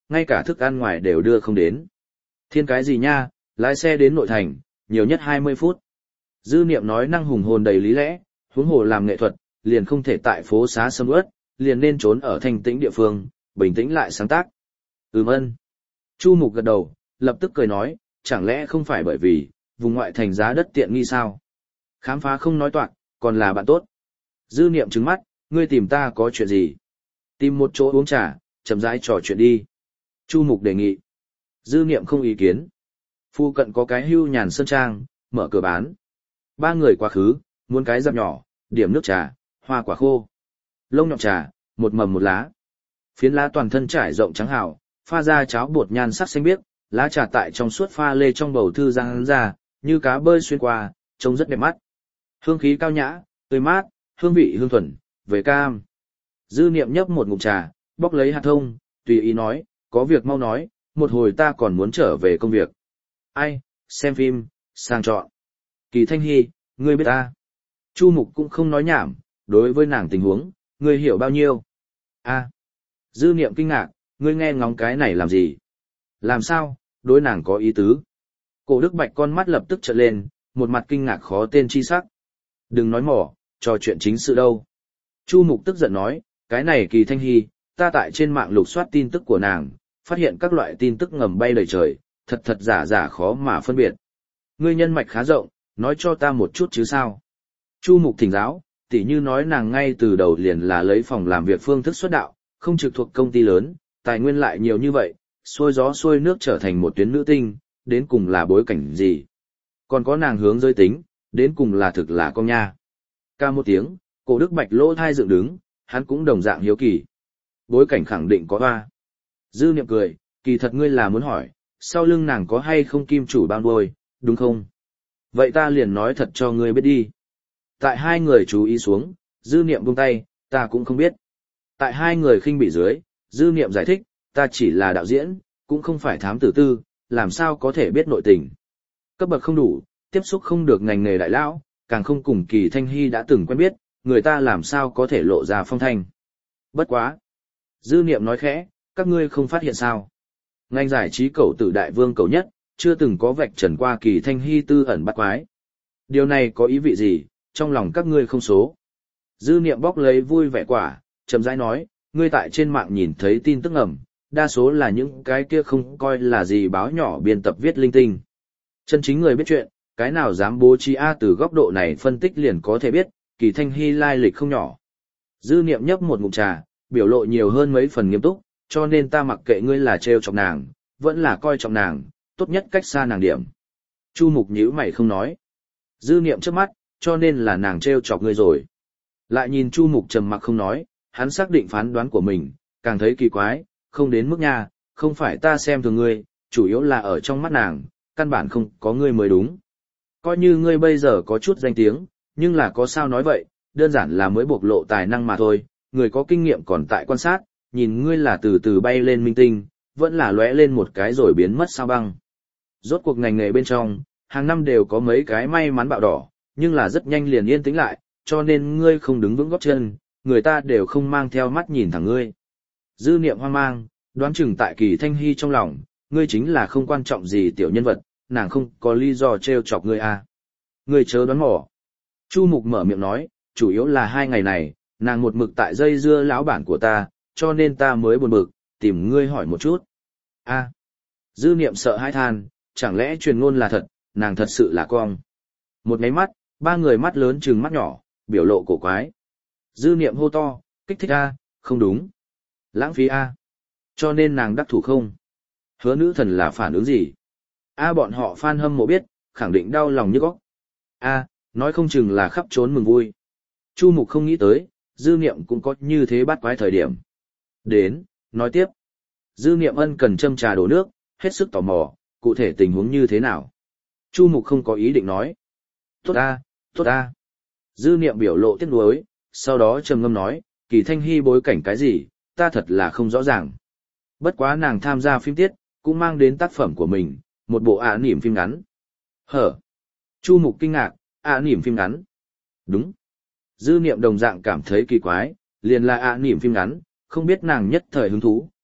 S1: ngay cả thức ăn ngoài đều đưa không đến. Thiên cái gì nha, lái xe đến nội thành, nhiều nhất hai mươi phút. Dư niệm nói năng hùng hồn đầy lý lẽ, huống hồ làm nghệ thuật, liền không thể tại phố xá sầm uất, liền nên trốn ở thanh tĩnh địa phương, bình tĩnh lại sáng tác. Ừm ân. Chu Mục gật đầu, lập tức cười nói, chẳng lẽ không phải bởi vì, vùng ngoại thành giá đất tiện nghi sao? Khám phá không nói toạc, còn là bạn tốt. Dư niệm trừng mắt, ngươi tìm ta có chuyện gì? Tìm một chỗ uống trà, chậm rãi trò chuyện đi. Chu Mục đề nghị. Dư niệm không ý kiến. Phu cận có cái hưu nhàn sơn trang, mở cửa bán. Ba người quá khứ, muốn cái dặm nhỏ, điểm nước trà, hoa quả khô. Lông nhọn trà, một mầm một lá. Phiến lá toàn thân trải rộng trắng hào, pha ra cháo bột nhan sắc xanh biếc, lá trà tại trong suốt pha lê trong bầu thư giang ra, như cá bơi xuyên qua, trông rất đẹp mắt. Hương khí cao nhã, tươi mát, hương vị hương thuần, về cam. Dư niệm nhấp một ngụm trà, bóc lấy hạt thông, tùy ý nói, có việc mau nói, một hồi ta còn muốn trở về công việc. Ai, xem phim, sang chọn. Kỳ Thanh Hy, ngươi biết ta. Chu Mục cũng không nói nhảm, đối với nàng tình huống, ngươi hiểu bao nhiêu. A. Dư niệm kinh ngạc, ngươi nghe ngóng cái này làm gì? Làm sao, đối nàng có ý tứ. Cổ Đức Bạch con mắt lập tức trợn lên, một mặt kinh ngạc khó tên chi sắc. Đừng nói mỏ, trò chuyện chính sự đâu. Chu Mục tức giận nói, cái này Kỳ Thanh Hy, ta tại trên mạng lục soát tin tức của nàng, phát hiện các loại tin tức ngầm bay lời trời, thật thật giả giả khó mà phân biệt. Ngươi nhân mạch khá rộng, nói cho ta một chút chứ sao. Chu Mục thỉnh giáo, tỉ như nói nàng ngay từ đầu liền là lấy phòng làm việc phương thức xuất đạo, không trực thuộc công ty lớn, tài nguyên lại nhiều như vậy, xuôi gió xuôi nước trở thành một tuyến nữ tinh, đến cùng là bối cảnh gì. Còn có nàng hướng giới tính, đến cùng là thực là con nha. Ca một tiếng, Cổ Đức Bạch lỗ thai dựng đứng, hắn cũng đồng dạng hiếu kỳ. Bối cảnh khẳng định có hoa. Dư niệm cười, kỳ thật ngươi là muốn hỏi, sau lưng nàng có hay không kim chủ bao đuôi, đúng không? Vậy ta liền nói thật cho ngươi biết đi. Tại hai người chú ý xuống, dư niệm buông tay, ta cũng không biết. Tại hai người khinh bị dưới, dư niệm giải thích, ta chỉ là đạo diễn, cũng không phải thám tử tư, làm sao có thể biết nội tình. Cấp bậc không đủ, tiếp xúc không được ngành nghề đại lão, càng không cùng Kỳ Thanh Hy đã từng quen biết, người ta làm sao có thể lộ ra phong thanh. Bất quá. Dư niệm nói khẽ, các ngươi không phát hiện sao. Ngành giải trí cẩu tử đại vương cẩu nhất, chưa từng có vạch trần qua Kỳ Thanh Hy tư ẩn bắt quái. Điều này có ý vị gì, trong lòng các ngươi không số. Dư niệm bóc lấy vui vẻ quả, chậm rãi nói, ngươi tại trên mạng nhìn thấy tin tức ẩm, đa số là những cái kia không coi là gì báo nhỏ biên tập viết linh tinh. Chân chính người biết chuyện, cái nào dám bố trí A từ góc độ này phân tích liền có thể biết, Kỳ Thanh Hy lai lịch không nhỏ. Dư niệm nhấp một ngụm trà, biểu lộ nhiều hơn mấy phần nghiêm túc, cho nên ta mặc kệ ngươi là trêu chọc nàng, vẫn là coi trọng nàng, tốt nhất cách xa nàng điểm. Chu Mục nhíu mày không nói. Dư niệm trước mắt, cho nên là nàng trêu chọc ngươi rồi. Lại nhìn Chu Mục trầm mặc không nói, hắn xác định phán đoán của mình, càng thấy kỳ quái, không đến mức nha, không phải ta xem thường ngươi, chủ yếu là ở trong mắt nàng, căn bản không có ngươi mới đúng. Coi như ngươi bây giờ có chút danh tiếng, nhưng là có sao nói vậy, đơn giản là mới bộc lộ tài năng mà thôi, người có kinh nghiệm còn tại quan sát, nhìn ngươi là từ từ bay lên minh tinh, vẫn là lóe lên một cái rồi biến mất sao băng. Rốt cuộc ngành nghề bên trong, hàng năm đều có mấy cái may mắn bạo đỏ, nhưng là rất nhanh liền yên tĩnh lại, cho nên ngươi không đứng vững gót chân, người ta đều không mang theo mắt nhìn thẳng ngươi. Dư niệm hoang mang, đoán chừng tại Kỳ Thanh Hy trong lòng, ngươi chính là không quan trọng gì tiểu nhân vật, nàng không có lý do trêu chọc ngươi à. Ngươi chớ đoán mò. Chu Mục mở miệng nói, chủ yếu là hai ngày này, nàng một mực tại dây dưa lão bản của ta, cho nên ta mới buồn bực, tìm ngươi hỏi một chút. A. À. Dư niệm sợ hãi than, chẳng lẽ truyền ngôn là thật, nàng thật sự là cong. Một nháy mắt, ba người mắt lớn trừng mắt nhỏ, biểu lộ cổ quái. Dư niệm hô to, kích thích A, không đúng. Lãng phí A. Cho nên nàng đắc thủ không. Hứa nữ thần là phản ứng gì? A bọn họ fan hâm mộ biết, khẳng định đau lòng như góc. A, nói không chừng là khắp trốn mừng vui. Chu Mục không nghĩ tới, dư niệm cũng có như thế bắt quái thời điểm. Đến, nói tiếp. Dư niệm ân cần châm trà đổ nước, hết sức tò mò, cụ thể tình huống như thế nào. Chu Mục không có ý định nói. Tốt a, tốt a. Dư niệm biểu lộ tiếc nuối, sau đó trầm ngâm nói, Kỳ Thanh Hy bối cảnh cái gì, ta thật là không rõ ràng. Bất quá nàng tham gia phim tiết, cũng mang đến tác phẩm của mình, một bộ ạ nỉm phim ngắn. Hở. Chu Mục kinh ngạc, ạ nỉm phim ngắn. Đúng. Dư niệm đồng dạng cảm thấy kỳ quái, liền là ạ nỉm phim ngắn, không biết nàng nhất thời hứng thú,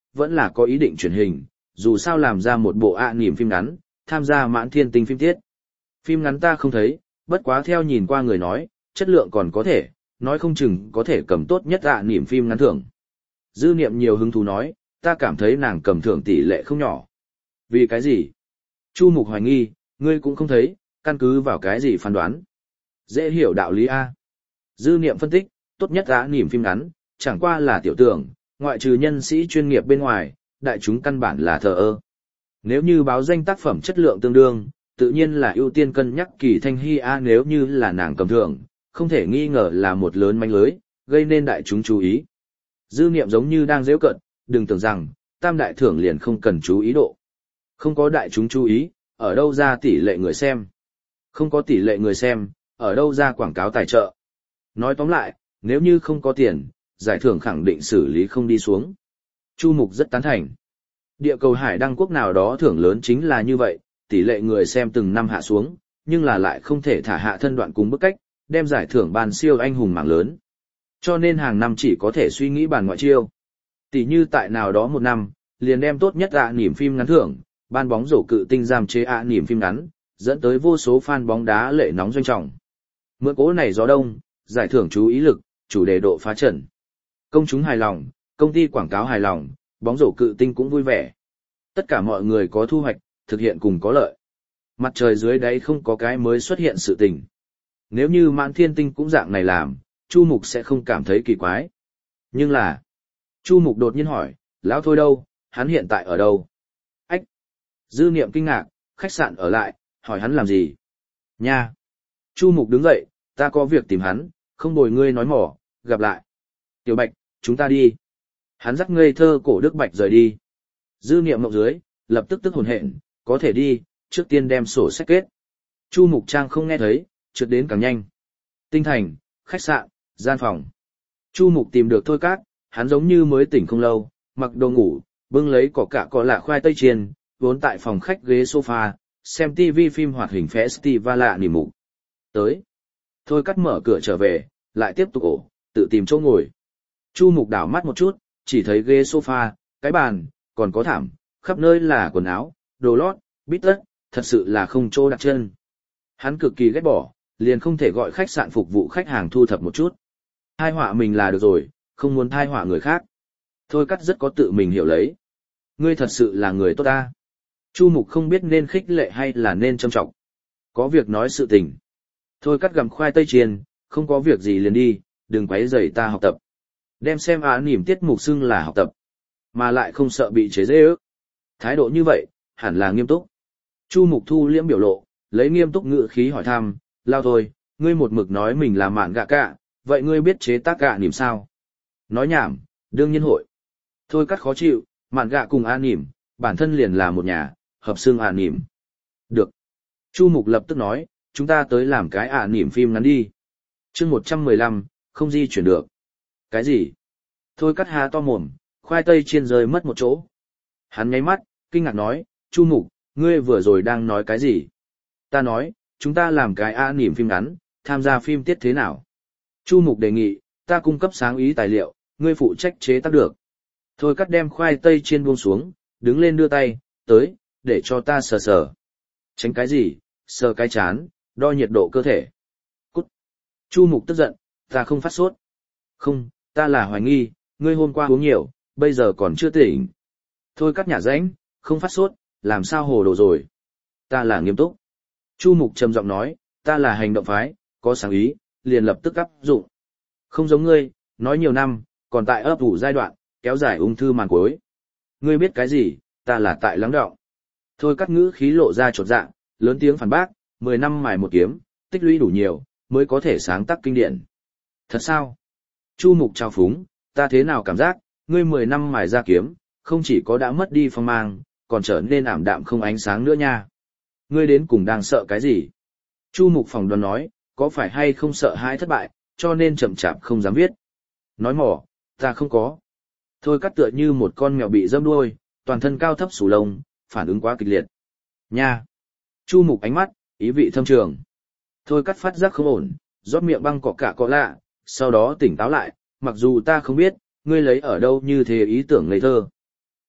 S1: vẫn là có ý định truyền hình, dù sao làm ra một bộ ạ niềm phim ngắn, tham gia Mãn Thiên Tinh phim tiết. Phim ngắn ta không thấy, bất quá theo nhìn qua người nói, chất lượng còn có thể, nói không chừng có thể cầm tốt nhất ạ niềm phim ngắn thưởng. Dư Niệm nhiều hứng thú nói, ta cảm thấy nàng cầm thưởng tỷ lệ không nhỏ. Vì cái gì? Chu Mục hoài nghi, ngươi cũng không thấy, căn cứ vào cái gì phán đoán? Dễ hiểu đạo lý A. Dư Niệm phân tích, tốt nhất ạ niềm phim ngắn, chẳng qua là tiểu tưởng, ngoại trừ nhân sĩ chuyên nghiệp bên ngoài, đại chúng căn bản là thờ ơ. Nếu như báo danh tác phẩm chất lượng tương đương, tự nhiên là ưu tiên cân nhắc Kỳ Thanh Hy A, nếu như là nàng cầm thưởng, không thể nghi ngờ là một lớn manh lưới, gây nên đại chúng chú ý. Dư Niệm giống như đang giễu cợt, đừng tưởng rằng, tam đại thưởng liền không cần chú ý độ. Không có đại chúng chú ý, ở đâu ra tỷ lệ người xem? Không có tỷ lệ người xem, ở đâu ra quảng cáo tài trợ? Nói tóm lại, nếu như không có tiền, giải thưởng khẳng định xử lý không đi xuống. Chu Mục rất tán thành. Địa cầu hải đăng quốc nào đó thưởng lớn chính là như vậy, tỷ lệ người xem từng năm hạ xuống, nhưng là lại không thể thả hạ thân đoạn cùng bức cách, đem giải thưởng ban siêu anh hùng mạng lớn. Cho nên hàng năm chỉ có thể suy nghĩ bàn ngoại chiêu. Tỷ như tại nào đó một năm, liền đem tốt nhất ạ niềm phim ngắn thưởng, ban bóng rổ cự tinh giam chế ạ niềm phim ngắn, dẫn tới vô số fan bóng đá lệ nóng doanh trọng. Mượn cố này gió đông, giải thưởng chú ý lực, chủ đề độ phá trần. Công chúng hài lòng, công ty quảng cáo hài lòng, bóng rổ cự tinh cũng vui vẻ. Tất cả mọi người có thu hoạch, thực hiện cùng có lợi. Mặt trời dưới đáy không có cái mới xuất hiện sự tình. Nếu như Mãn Thiên Tinh cũng dạng này làm, Chu Mục sẽ không cảm thấy kỳ quái. Nhưng là, Chu Mục đột nhiên hỏi, lão Thôi đâu, hắn hiện tại ở đâu? Ách! Dư Niệm kinh ngạc, khách sạn ở lại, hỏi hắn làm gì? Nha! Chu Mục đứng dậy, ta có việc tìm hắn, không bồi ngươi nói mỏ, gặp lại. Tiểu Bạch, chúng ta đi. Hắn dắt ngây thơ cổ Đức Bạch rời đi. Dư Niệm mộng dưới, lập tức tức hồn hện, có thể đi, trước tiên đem sổ sách kết. Chu Mục Trang không nghe thấy, trượt đến càng nhanh. Tinh thành, khách sạn, gian phòng. Chu Mục tìm được Thôi Cát, hắn giống như mới tỉnh không lâu, mặc đồ ngủ, bưng lấy cỏ cạ cỏ lạ khoai tây chiên, vốn tại phòng khách ghế sofa, xem tivi phim hoạt hình festival lạ nỉ mục. Tới. Thôi Cát mở cửa trở về, lại tiếp tục ổ, tự tìm chỗ ngồi. Chu Mục đảo mắt một chút, chỉ thấy ghế sofa, cái bàn, còn có thảm, khắp nơi là quần áo, đồ lót, bít tất, thật sự là không chỗ đặt chân. Hắn cực kỳ ghét bỏ, liền không thể gọi khách sạn phục vụ khách hàng thu thập một chút. Thai họa mình là được rồi, không muốn thai họa người khác. Thôi Cát rất có tự mình hiểu lấy. Ngươi thật sự là người tốt ta. Chu Mục không biết nên khích lệ hay là nên châm trọng. Có việc nói sự tình. Thôi Cát gặm khoai tây chiên, không có việc gì liền đi, đừng quấy rầy ta học tập. Đem xem á nỉm tiết mục xưng là học tập, mà lại không sợ bị chế giễu. Thái độ như vậy, hẳn là nghiêm túc. Chu Mục thu liễm biểu lộ, lấy nghiêm túc ngữ khí hỏi thăm, lao thôi, ngươi một mực nói mình là mạn gạ cạ, vậy ngươi biết chế tác gạ nỉm sao? Nói nhảm, đương nhiên hội. Thôi Cát khó chịu, mạn gạ cùng a nỉm, bản thân liền là một nhà, hợp xương a nỉm. Được. Chu Mục lập tức nói, chúng ta tới làm cái a nỉm phim ngắn đi. Chương một trăm mười lăm, không di chuyển được. Cái gì? Thôi Cát há to mồm, khoai tây chiên rơi mất một chỗ. Hắn nháy mắt, kinh ngạc nói, Chu Mục, ngươi vừa rồi đang nói cái gì? Ta nói, chúng ta làm cái a nỉm phim ngắn, tham gia phim tiết thế nào? Chu Mục đề nghị, ta cung cấp sáng ý tài liệu, ngươi phụ trách chế tác được. Thôi Cát đem khoai tây chiên buông xuống, đứng lên đưa tay, tới, để cho ta sờ sờ. Tránh cái gì, sờ cái chán, đo nhiệt độ cơ thể. Cút. Chu Mục tức giận, ta không phát sốt. Không, ta là hoài nghi, ngươi hôm qua uống nhiều, bây giờ còn chưa tỉnh. Thôi Cát nhả rãnh, không phát sốt, làm sao hồ đồ rồi. Ta là nghiêm túc. Chu Mục trầm giọng nói, ta là hành động phái, có sáng ý, liền lập tức áp dụng. Không giống ngươi, nói nhiều năm, còn tại ấp ủ giai đoạn, kéo dài ung thư màn cuối. Ngươi biết cái gì, ta là tại lắng đọng. Thôi Cát ngữ khí lộ ra chột dạ, lớn tiếng phản bác, mười năm mài một kiếm, tích lũy đủ nhiều, mới có thể sáng tác kinh điển. Thật sao? Chu Mục trao phúng, ta thế nào cảm giác, ngươi mười năm mài ra kiếm, không chỉ có đã mất đi phong mang, còn trở nên ảm đạm không ánh sáng nữa nha. Ngươi đến cùng đang sợ cái gì? Chu Mục phỏng đoán nói, có phải hay không sợ hãi thất bại, cho nên chậm chạp không dám viết. Nói mỏ, ta không có. Thôi Cát tựa như một con mèo bị dâm đuôi, toàn thân cao thấp sù lông, phản ứng quá kịch liệt. Nha! Chu Mục ánh mắt, ý vị thâm trường. Thôi Cát phát giác không ổn, rót miệng băng cọ cả cọ lạ, sau đó tỉnh táo lại, mặc dù ta không biết, ngươi lấy ở đâu như thế ý tưởng ngây thơ.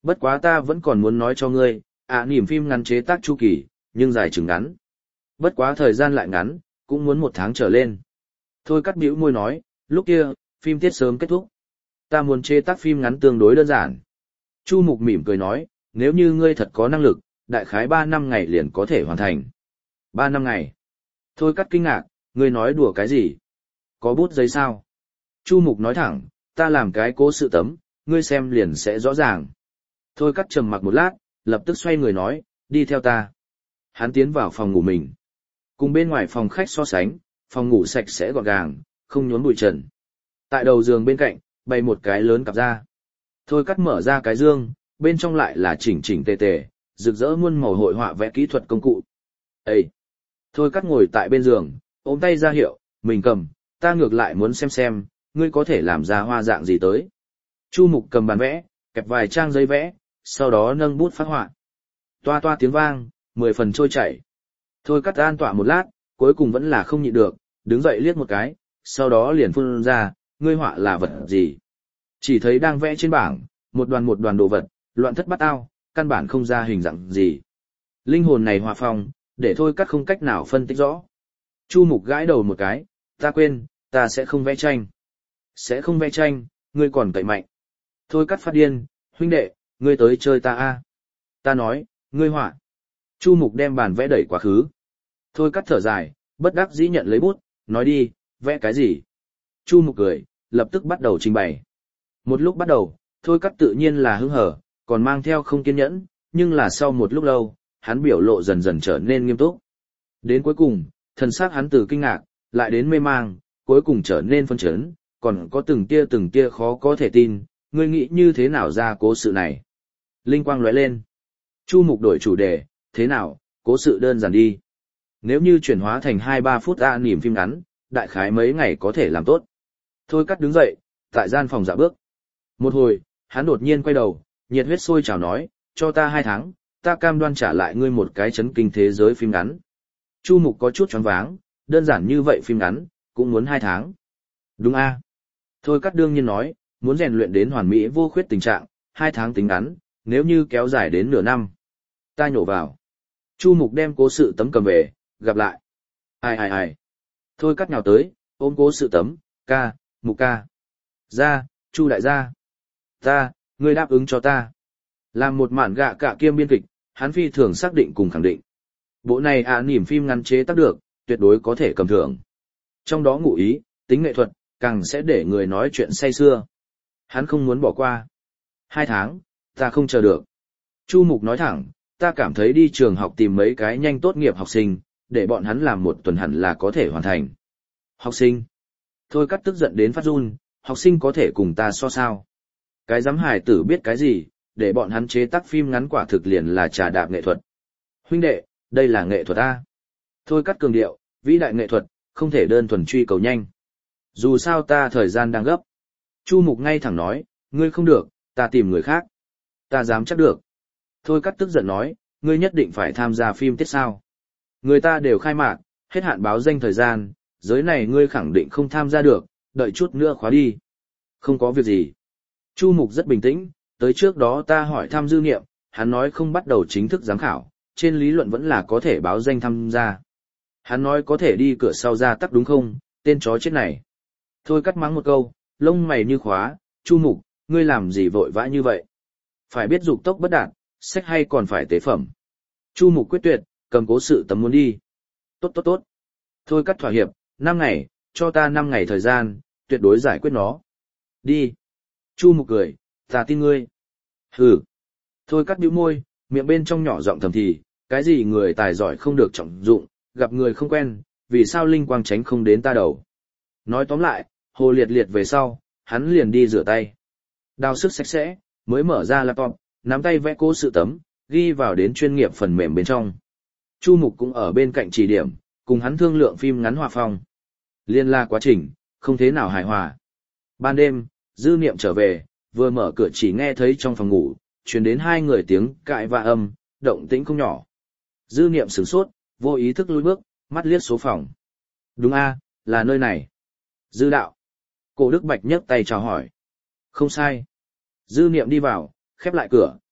S1: Bất quá ta vẫn còn muốn nói cho ngươi, ạ niềm phim ngắn chế tác chu kỳ, nhưng dài chừng ngắn. Bất quá thời gian lại ngắn, cũng muốn một tháng trở lên. Thôi cắt bĩu môi nói, lúc kia, phim tiết sớm kết thúc. Ta muốn chế tác phim ngắn tương đối đơn giản. Chu Mục mỉm cười nói, nếu như ngươi thật có năng lực, đại khái ba năm ngày liền có thể hoàn thành. Ba năm ngày. Thôi cắt kinh ngạc, ngươi nói đùa cái gì? Có bút giấy sao? Chu Mục nói thẳng, ta làm cái cố sự tấm, ngươi xem liền sẽ rõ ràng. Thôi cắt trầm mặc một lát, lập tức xoay người nói, đi theo ta. Hắn tiến vào phòng ngủ mình. Cùng bên ngoài phòng khách so sánh, phòng ngủ sạch sẽ gọn gàng, không nhốn bụi trần. Tại đầu giường bên cạnh, bày một cái lớn cặp da. Thôi cắt mở ra cái dương, bên trong lại là chỉnh chỉnh tề tề, rực rỡ muôn màu hội họa vẽ kỹ thuật công cụ. Ê! Thôi cắt ngồi tại bên giường, ôm tay ra hiệu, mình cầm, ta ngược lại muốn xem xem, ngươi có thể làm ra hoa dạng gì tới. Chu Mục cầm bàn vẽ, kẹp vài trang giấy vẽ, sau đó nâng bút phát họa. Toa toa tiếng vang, mười phần trôi chảy. Thôi cắt an tọa một lát, cuối cùng vẫn là không nhịn được, đứng dậy liếc một cái, sau đó liền phun ra, ngươi họa là vật gì. Chỉ thấy đang vẽ trên bảng, một đoàn một đoàn đồ vật, loạn thất bát ao, căn bản không ra hình dạng gì. Linh hồn này hòa phong, để thôi cắt không cách nào phân tích rõ. Chu Mục gãi đầu một cái, ta quên, ta sẽ không vẽ tranh. Sẽ không vẽ tranh, ngươi còn cậy mạnh. Thôi cắt phát điên, huynh đệ, ngươi tới chơi ta a. Ta nói, ngươi họa. Chu Mục đem bàn vẽ đẩy quá khứ. Thôi cắt thở dài, bất đắc dĩ nhận lấy bút, nói đi, vẽ cái gì. Chu Mục cười, lập tức bắt đầu trình bày. Một lúc bắt đầu, thôi cắt tự nhiên là hứng hở, còn mang theo không kiên nhẫn, nhưng là sau một lúc lâu, hắn biểu lộ dần dần trở nên nghiêm túc. Đến cuối cùng, thần sắc hắn từ kinh ngạc, lại đến mê mang, cuối cùng trở nên phân chấn, còn có từng tia từng tia khó có thể tin, ngươi nghĩ như thế nào ra cố sự này. Linh quang lóe lên. Chu Mục đổi chủ đề, thế nào, cố sự đơn giản đi. Nếu như chuyển hóa thành hai ba phút a niềm phim ngắn, đại khái mấy ngày có thể làm tốt. Thôi cắt đứng dậy, tại gian phòng dạo bước. Một hồi, hắn đột nhiên quay đầu, nhiệt huyết sôi trào nói, cho ta hai tháng, ta cam đoan trả lại ngươi một cái chấn kinh thế giới phim ngắn. Chu Mục có chút choáng váng, đơn giản như vậy phim ngắn, cũng muốn hai tháng. Đúng a. Thôi cắt đương nhiên nói, muốn rèn luyện đến hoàn mỹ vô khuyết tình trạng, hai tháng tính ngắn, nếu như kéo dài đến nửa năm. Ta nhổ vào. Chu Mục đem cố sự tấm cầm về, gặp lại. Ai ai ai. Thôi cắt nhào tới, ôm cố sự tấm, ca, Mục ca. Ra, Chu đại gia. Ta, ngươi đáp ứng cho ta. Làm một mạn gạ cả kiêm biên kịch, hắn phi thường xác định cùng khẳng định. Bộ này ạ niềm phim ngắn chế tác được, tuyệt đối có thể cầm thưởng. Trong đó ngụ ý, tính nghệ thuật, càng sẽ để người nói chuyện say xưa. Hắn không muốn bỏ qua. Hai tháng, ta không chờ được. Chu Mục nói thẳng, ta cảm thấy đi trường học tìm mấy cái nhanh tốt nghiệp học sinh, để bọn hắn làm một tuần hẳn là có thể hoàn thành. Học sinh. Thôi cắt tức giận đến phát run, học sinh có thể cùng ta so sao. Cái giám hài tử biết cái gì, để bọn hắn chế tác phim ngắn quả thực liền là trà đạp nghệ thuật. Huynh đệ, đây là nghệ thuật a. Thôi cắt cường điệu, vĩ đại nghệ thuật, không thể đơn thuần truy cầu nhanh. Dù sao ta thời gian đang gấp. Chu Mục ngay thẳng nói, ngươi không được, ta tìm người khác. Ta dám chắc được. Thôi cắt tức giận nói, ngươi nhất định phải tham gia phim tiết sao. Người ta đều khai mạc, hết hạn báo danh thời gian, giới này ngươi khẳng định không tham gia được, đợi chút nữa khóa đi. Không có việc gì. Chu Mục rất bình tĩnh, tới trước đó ta hỏi thăm dư niệm, hắn nói không bắt đầu chính thức giám khảo, trên lý luận vẫn là có thể báo danh tham gia. Hắn nói có thể đi cửa sau ra tắc đúng không, tên chó chết này. Thôi cắt mắng một câu, lông mày như khóa, Chu Mục, ngươi làm gì vội vã như vậy? Phải biết dục tốc bất đạt, sách hay còn phải tế phẩm. Chu Mục quyết tuyệt, cầm cố sự tấm muốn đi. Tốt tốt tốt. Thôi cắt thỏa hiệp, năm ngày, cho ta năm ngày thời gian, tuyệt đối giải quyết nó. Đi. Chu Mục cười, ta tin ngươi. Hừ. Thôi cắt bĩu môi, miệng bên trong nhỏ giọng thầm thì, cái gì người tài giỏi không được trọng dụng, gặp người không quen, vì sao linh quang tránh không đến ta đầu. Nói tóm lại, hồ liệt liệt về sau, hắn liền đi rửa tay. Đào sức sạch sẽ, mới mở ra laptop, nắm tay vẽ cố sự tấm, ghi vào đến chuyên nghiệp phần mềm bên trong. Chu Mục cũng ở bên cạnh chỉ điểm, cùng hắn thương lượng phim ngắn hòa phong. Liên la quá trình, không thế nào hài hòa. Ban đêm, Dư Niệm trở về, vừa mở cửa chỉ nghe thấy trong phòng ngủ, truyền đến hai người tiếng cãi và âm, động tĩnh không nhỏ. Dư Niệm sửng sốt, vô ý thức lùi bước, mắt liếc số phòng. Đúng a, là nơi này. Dư đạo. Cổ Đức Bạch nhấc tay chào hỏi. Không sai. Dư Niệm đi vào, khép lại cửa,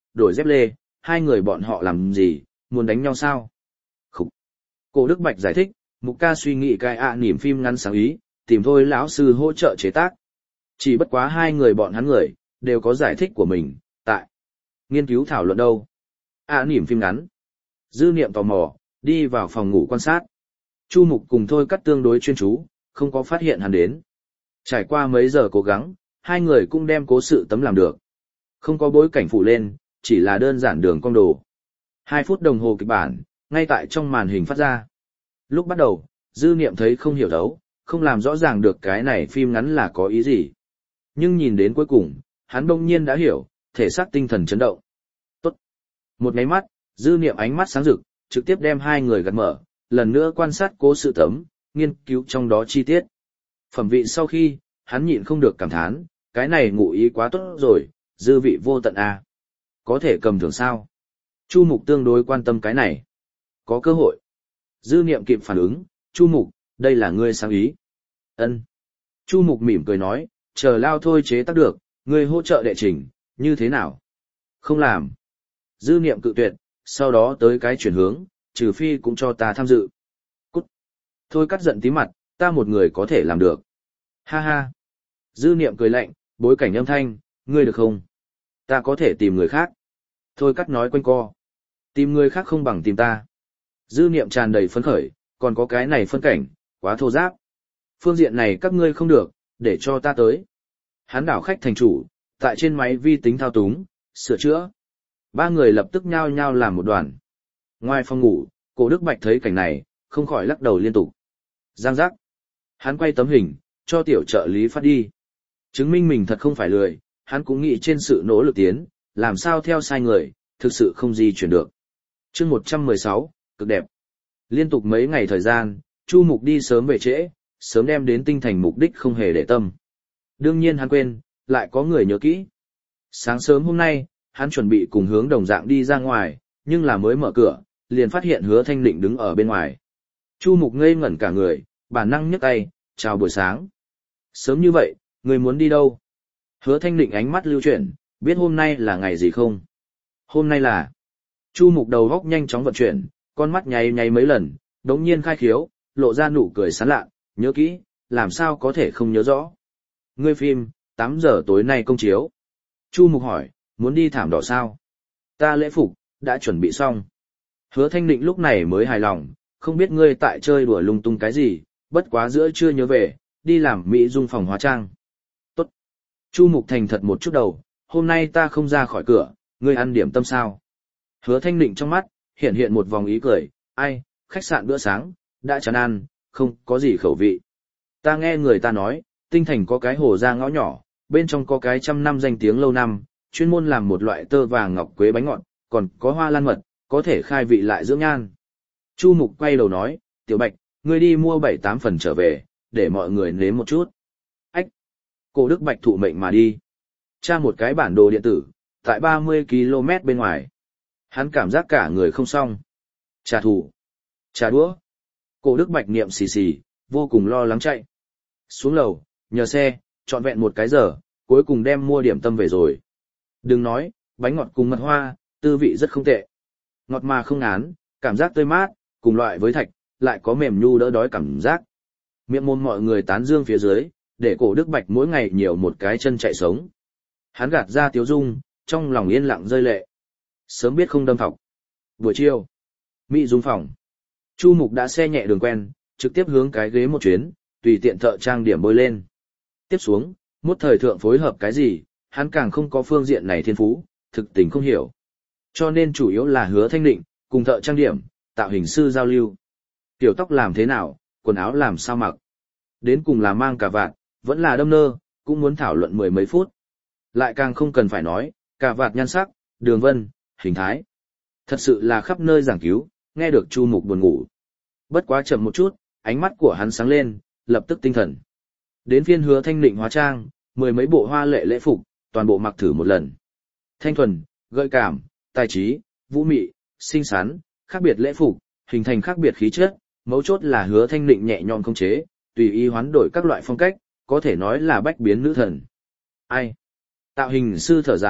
S1: đổi dép lê, hai người bọn họ làm gì, muốn đánh nhau sao? Khúc. Cổ Đức Bạch giải thích, Mục ca suy nghĩ cái ạ à niềm phim ngắn sáng ý, tìm thôi lão sư hỗ trợ chế tác. Chỉ bất quá hai người bọn hắn người, đều có giải thích của mình, tại nghiên cứu thảo luận đâu. ạ à niềm phim ngắn. Dư Niệm tò mò, đi vào phòng ngủ quan sát. Chu Mục cùng thôi cắt tương đối chuyên chú, không có phát hiện hắn đến. Trải qua mấy giờ cố gắng, hai người cũng đem cố sự tấm làm được. Không có bối cảnh phủ lên, chỉ là đơn giản đường cong đồ. Hai phút đồng hồ kịch bản, ngay tại trong màn hình phát ra. Lúc bắt đầu, Dư Niệm thấy không hiểu thấu, không làm rõ ràng được cái này phim ngắn là có ý gì. Nhưng nhìn đến cuối cùng, hắn đông nhiên đã hiểu, thể xác tinh thần chấn động. Tốt. Một máy mắt, Dư Niệm ánh mắt sáng rực, trực tiếp đem hai người gạt mở, lần nữa quan sát cố sự tấm, nghiên cứu trong đó chi tiết. Phẩm vị sau khi, hắn nhịn không được cảm thán, cái này ngụ ý quá tốt rồi, dư vị vô tận à. Có thể cầm thưởng sao? Chu Mục tương đối quan tâm cái này. Có cơ hội. Dư Niệm kịp phản ứng, Chu Mục, đây là ngươi sáng ý. Ân. Chu Mục mỉm cười nói, chờ lao thôi chế tác được, ngươi hỗ trợ đệ trình, như thế nào? Không làm. Dư Niệm cự tuyệt, sau đó tới cái chuyển hướng, trừ phi cũng cho ta tham dự. Cút. Thôi cắt giận tí mặt, ta một người có thể làm được. Ha ha. Dư Niệm cười lạnh, bối cảnh âm thanh, ngươi được không? Ta có thể tìm người khác. Thôi cắt nói quanh co. Tìm người khác không bằng tìm ta. Dư Niệm tràn đầy phấn khởi, còn có cái này phân cảnh, quá thô giáp. Phương diện này các ngươi không được, để cho ta tới. Hắn đảo khách thành chủ, tại trên máy vi tính thao túng, sửa chữa. Ba người lập tức nhao nhao làm một đoàn. Ngoài phòng ngủ, Cổ Đức Bạch thấy cảnh này, không khỏi lắc đầu liên tục. Giang giác. Hắn quay tấm hình, cho tiểu trợ lý phát đi. Chứng minh mình thật không phải lười, hắn cũng nghĩ trên sự nỗ lực tiến, làm sao theo sai người, thực sự không gì chuyển được. Chương một trăm mười sáu, cực đẹp. Liên tục mấy ngày thời gian, Chu Mục đi sớm về trễ, sớm đem đến tinh thành mục đích không hề để tâm. Đương nhiên hắn quên, lại có người nhớ kỹ. Sáng sớm hôm nay, hắn chuẩn bị cùng hướng đồng dạng đi ra ngoài, nhưng là mới mở cửa, liền phát hiện Hứa Thanh Định đứng ở bên ngoài. Chu Mục ngây ngẩn cả người, bản năng nhấc tay, chào buổi sáng. Sớm như vậy, người muốn đi đâu? Hứa Thanh Định ánh mắt lưu chuyển, biết hôm nay là ngày gì không? Hôm nay là... Chu Mục đầu góc nhanh chóng vận chuyển, con mắt nháy nháy mấy lần, đống nhiên khai khiếu, lộ ra nụ cười sán lạ, nhớ kỹ, làm sao có thể không nhớ rõ. Ngươi phim, tám giờ tối nay công chiếu. Chu Mục hỏi, muốn đi thảm đỏ sao? Ta lễ phục, đã chuẩn bị xong. Hứa Thanh Định lúc này mới hài lòng, không biết ngươi tại chơi đùa lung tung cái gì, bất quá giữa trưa nhớ về, đi làm mỹ dung phòng hóa trang. Tốt. Chu Mục thành thật một chút đầu, hôm nay ta không ra khỏi cửa, ngươi ăn điểm tâm sao? Hứa Thanh Định trong mắt, hiện hiện một vòng ý cười, ai, khách sạn bữa sáng, đã chán ăn, không có gì khẩu vị. Ta nghe người ta nói, tinh thành có cái hồ ra ngõ nhỏ, bên trong có cái trăm năm danh tiếng lâu năm, chuyên môn làm một loại tơ vàng ngọc quế bánh ngọt, còn có hoa lan mật, có thể khai vị lại dưỡng nhan. Chu Mục quay đầu nói, Tiểu Bạch, ngươi đi mua bảy tám phần trở về, để mọi người nếm một chút. Ách! Cổ Đức Bạch thụ mệnh mà đi. Tra một cái bản đồ điện tử, tại ba mươi ki lô mét bên ngoài. Hắn cảm giác cả người không xong. Trả thù. Trả đũa. Cổ Đức Bạch niệm xì xì, vô cùng lo lắng chạy. Xuống lầu, nhờ xe, trọn vẹn một cái giờ, cuối cùng đem mua điểm tâm về rồi. Đừng nói, bánh ngọt cùng mật hoa, tư vị rất không tệ. Ngọt mà không ngán, cảm giác tươi mát, cùng loại với thạch, lại có mềm nhu đỡ đói cảm giác. Miệng môn mọi người tán dương phía dưới, để Cổ Đức Bạch mỗi ngày nhiều một cái chân chạy sống. Hắn gạt ra tiếu dung, trong lòng yên lặng rơi lệ. Sớm biết không đâm thọc. Buổi chiều, mỹ dung phòng. Chu Mục đã xe nhẹ đường quen, trực tiếp hướng cái ghế một chuyến, tùy tiện thợ trang điểm bôi lên. Tiếp xuống, mốt thời thượng phối hợp cái gì, hắn càng không có phương diện này thiên phú, thực tình không hiểu. Cho nên chủ yếu là Hứa Thanh Định, cùng thợ trang điểm, tạo hình sư giao lưu. Tiểu tóc làm thế nào, quần áo làm sao mặc. Đến cùng là mang cà vạt, vẫn là đâm nơ, cũng muốn thảo luận mười mấy phút. Lại càng không cần phải nói, cà vạt nhan sắc, đường vân, hình thái. Thật sự là khắp nơi giảng cứu, nghe được Chu Mục buồn ngủ. Bất quá chậm một chút, ánh mắt của hắn sáng lên, lập tức tinh thần. Đến phiên Hứa Thanh Định hóa trang, mười mấy bộ hoa lệ lễ phục, toàn bộ mặc thử một lần. Thanh thuần, gợi cảm, tài trí, vũ mị, xinh xắn, khác biệt lễ phục, hình thành khác biệt khí chất, mấu chốt là Hứa Thanh Định nhẹ nhõm không chế, tùy ý hoán đổi các loại phong cách, có thể nói là bách biến nữ thần. Ai? Tạo hình sư thở dài,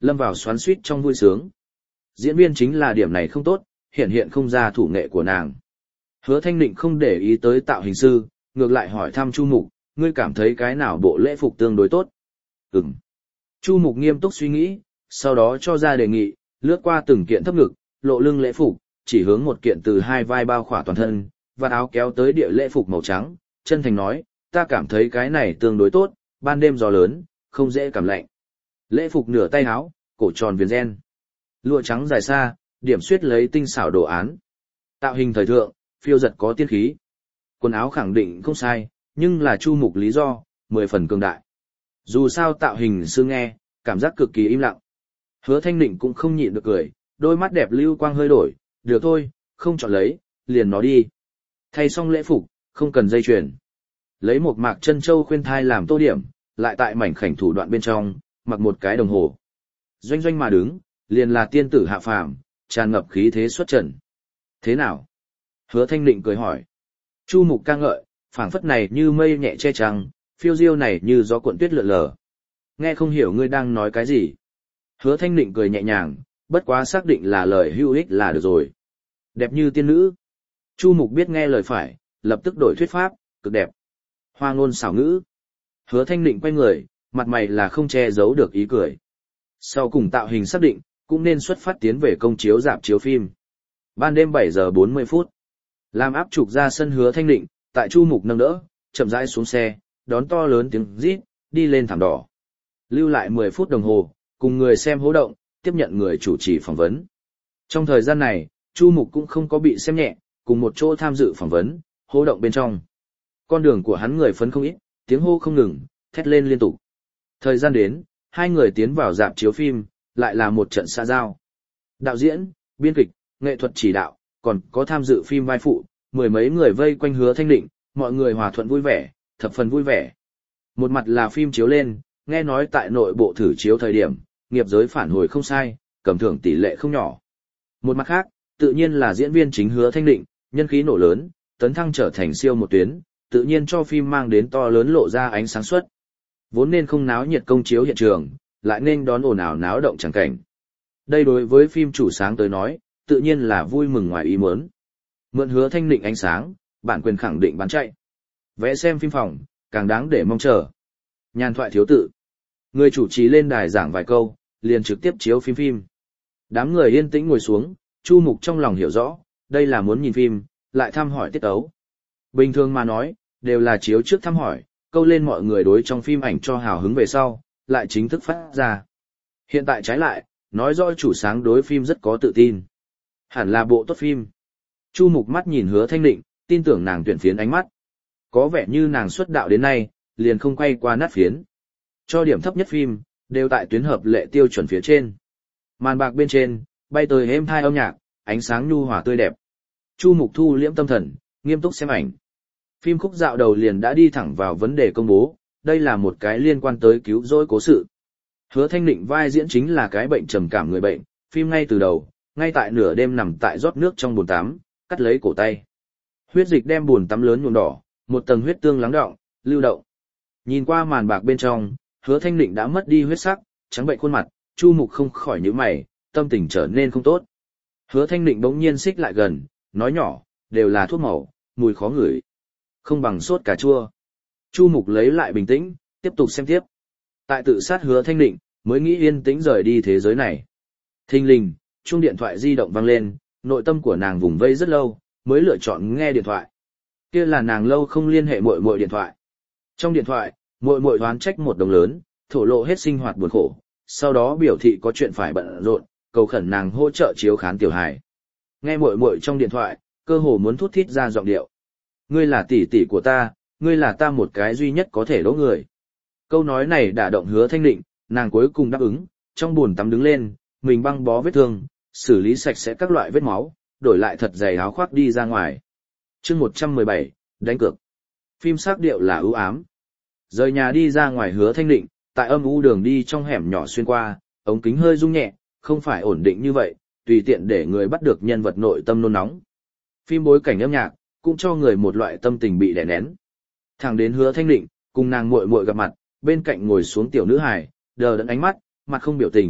S1: lâm vào xoắn xuýt trong vui sướng. Diễn viên chính là điểm này không tốt, hiện hiện không ra thủ nghệ của nàng. Hứa Thanh Định không để ý tới tạo hình sư, ngược lại hỏi thăm Chu Mục, ngươi cảm thấy cái nào bộ lễ phục tương đối tốt? Ừm. Chu Mục nghiêm túc suy nghĩ, sau đó cho ra đề nghị, lướt qua từng kiện thấp ngực, lộ lưng lễ phục, chỉ hướng một kiện từ hai vai bao khỏa toàn thân, và áo kéo tới địa lễ phục màu trắng, chân thành nói, ta cảm thấy cái này tương đối tốt, ban đêm gió lớn, không dễ cảm lạnh. Lễ phục nửa tay áo, cổ tròn viền ren, lụa trắng dài xa, điểm xuyết lấy tinh xảo đồ án. Tạo hình thời thượng, phiêu giật có tiên khí. Quần áo khẳng định không sai, nhưng là Chu Mục lý do, mười phần cường đại. Dù sao tạo hình sư nghe, cảm giác cực kỳ im lặng. Hứa Thanh Định cũng không nhịn được cười, đôi mắt đẹp lưu quang hơi đổi, được thôi, không chọn lấy, liền nó đi. Thay xong lễ phục, không cần dây chuyền. Lấy một mạc chân châu khuyên thai làm tô điểm, lại tại mảnh khảnh thủ đoạn bên trong, mặc một cái đồng hồ. Doanh doanh mà đứng, liền là tiên tử hạ phàm, tràn ngập khí thế xuất trần. Thế nào? Hứa Thanh Định cười hỏi. Chu Mục ca ngợi, phảng phất này như mây nhẹ che trăng, phiêu diêu này như gió cuộn tuyết lượn lờ. Nghe không hiểu ngươi đang nói cái gì. Hứa Thanh Định cười nhẹ nhàng, bất quá xác định là lời hữu ích là được rồi. Đẹp như tiên nữ. Chu Mục biết nghe lời phải, lập tức đổi thuyết pháp, cực đẹp. Hoa ngôn xảo ngữ. Hứa Thanh Định quay người, mặt mày là không che giấu được ý cười. Sau cùng tạo hình xác định, cũng nên xuất phát tiến về công chiếu rạp chiếu phim. Ban đêm bảy giờ bốn mươi phút. Làm áp trục ra sân Hứa Thanh Định, tại Chu Mục nâng đỡ, chậm rãi xuống xe, đón to lớn tiếng rít, đi lên thảm đỏ. Lưu lại mười phút đồng hồ, cùng người xem hố động, tiếp nhận người chủ trì phỏng vấn. Trong thời gian này, Chu Mục cũng không có bị xem nhẹ, cùng một chỗ tham dự phỏng vấn, hố động bên trong. Con đường của hắn người phấn không ít, tiếng hô không ngừng, thét lên liên tục. Thời gian đến, hai người tiến vào rạp chiếu phim, lại là một trận xã giao. Đạo diễn, biên kịch, nghệ thuật chỉ đạo, còn có tham dự phim vai phụ, mười mấy người vây quanh Hứa Thanh Định, mọi người hòa thuận vui vẻ, thập phần vui vẻ. Một mặt là phim chiếu lên, nghe nói tại nội bộ thử chiếu thời điểm, nghiệp giới phản hồi không sai, cầm thưởng tỷ lệ không nhỏ. Một mặt khác, tự nhiên là diễn viên chính Hứa Thanh Định, nhân khí nổ lớn, tấn thăng trở thành siêu một tuyến, tự nhiên cho phim mang đến to lớn lộ ra ánh sáng suốt. Vốn nên không náo nhiệt công chiếu hiện trường, lại nên đón ồn ào náo động chẳng cảnh. Đây đối với phim chủ sáng tới nói, tự nhiên là vui mừng ngoài ý muốn. Mượn Hứa Thanh Định ánh sáng, bản quyền khẳng định bán chạy. Vẽ xem phim phòng, càng đáng để mong chờ. Nhàn thoại thiếu tự. Người chủ trì lên đài giảng vài câu, liền trực tiếp chiếu phim phim. Đám người yên tĩnh ngồi xuống, Chu Mục trong lòng hiểu rõ, đây là muốn nhìn phim, lại thăm hỏi tiết ấu. Bình thường mà nói, đều là chiếu trước thăm hỏi, câu lên mọi người đối trong phim ảnh cho hào hứng về sau, lại chính thức phát ra. Hiện tại trái lại, nói rõ chủ sáng đối phim rất có tự tin. Hẳn là bộ tốt phim. Chu Mục mắt nhìn Hứa Thanh Định, tin tưởng nàng tuyển phiến ánh mắt. Có vẻ như nàng xuất đạo đến nay, liền không quay qua nát phiến. Cho điểm thấp nhất phim, đều tại tuyến hợp lệ tiêu chuẩn phía trên. Màn bạc bên trên, bay tới êm thai âm nhạc, ánh sáng nhu hòa tươi đẹp. Chu Mục thu liễm tâm thần, nghiêm túc xem ảnh. Phim khúc dạo đầu liền đã đi thẳng vào vấn đề công bố, đây là một cái liên quan tới cứu rỗi cố sự. Hứa Thanh Định vai diễn chính là cái bệnh trầm cảm người bệnh, phim ngay từ đầu, ngay tại nửa đêm nằm tại rót nước trong bồn tắm, cắt lấy cổ tay. Huyết dịch đem bồn tắm lớn nhuộm đỏ, một tầng huyết tương lắng đọng, lưu động. Nhìn qua màn bạc bên trong, Hứa Thanh Định đã mất đi huyết sắc, trắng bệnh khuôn mặt, Chu Mục không khỏi nhíu mày, tâm tình trở nên không tốt. Hứa Thanh Định bỗng nhiên xích lại gần, nói nhỏ, đều là thuốc màu, mùi khó ngửi. Không bằng sốt cà chua. Chu Mục lấy lại bình tĩnh, tiếp tục xem tiếp. Tại tự sát Hứa Thanh Định, mới nghĩ yên tĩnh rời đi thế giới này. Thình lình, chuông điện thoại di động vang lên, nội tâm của nàng vùng vây rất lâu, mới lựa chọn nghe điện thoại. Kia là nàng lâu không liên hệ muội muội điện thoại. Trong điện thoại, muội muội đoán trách một đồng lớn, thổ lộ hết sinh hoạt buồn khổ, sau đó biểu thị có chuyện phải bận rộn, cầu khẩn nàng hỗ trợ chiếu khán tiểu hài. Nghe muội muội trong điện thoại, cơ hồ muốn thút thít ra giọng điệu. Ngươi là tỷ tỷ của ta, ngươi là ta một cái duy nhất có thể đỗ người. Câu nói này đả động Hứa Thanh Định, nàng cuối cùng đáp ứng, trong buồn tắm đứng lên, mình băng bó vết thương, xử lý sạch sẽ các loại vết máu, đổi lại thật dày áo khoác đi ra ngoài. Chương một trăm mười bảy, đánh cược. Phim sắc điệu là ưu ám. Rời nhà đi ra ngoài Hứa Thanh Định, tại âm u đường đi trong hẻm nhỏ xuyên qua, ống kính hơi rung nhẹ, không phải ổn định như vậy, tùy tiện để người bắt được nhân vật nội tâm nôn nóng. Phim bối cảnh âm nhạc, cũng cho người một loại tâm tình bị đè nén. Thẳng đến Hứa Thanh Định, cùng nàng muội muội gặp mặt, bên cạnh ngồi xuống tiểu nữ hài, đờ đẫn ánh mắt, mặt không biểu tình,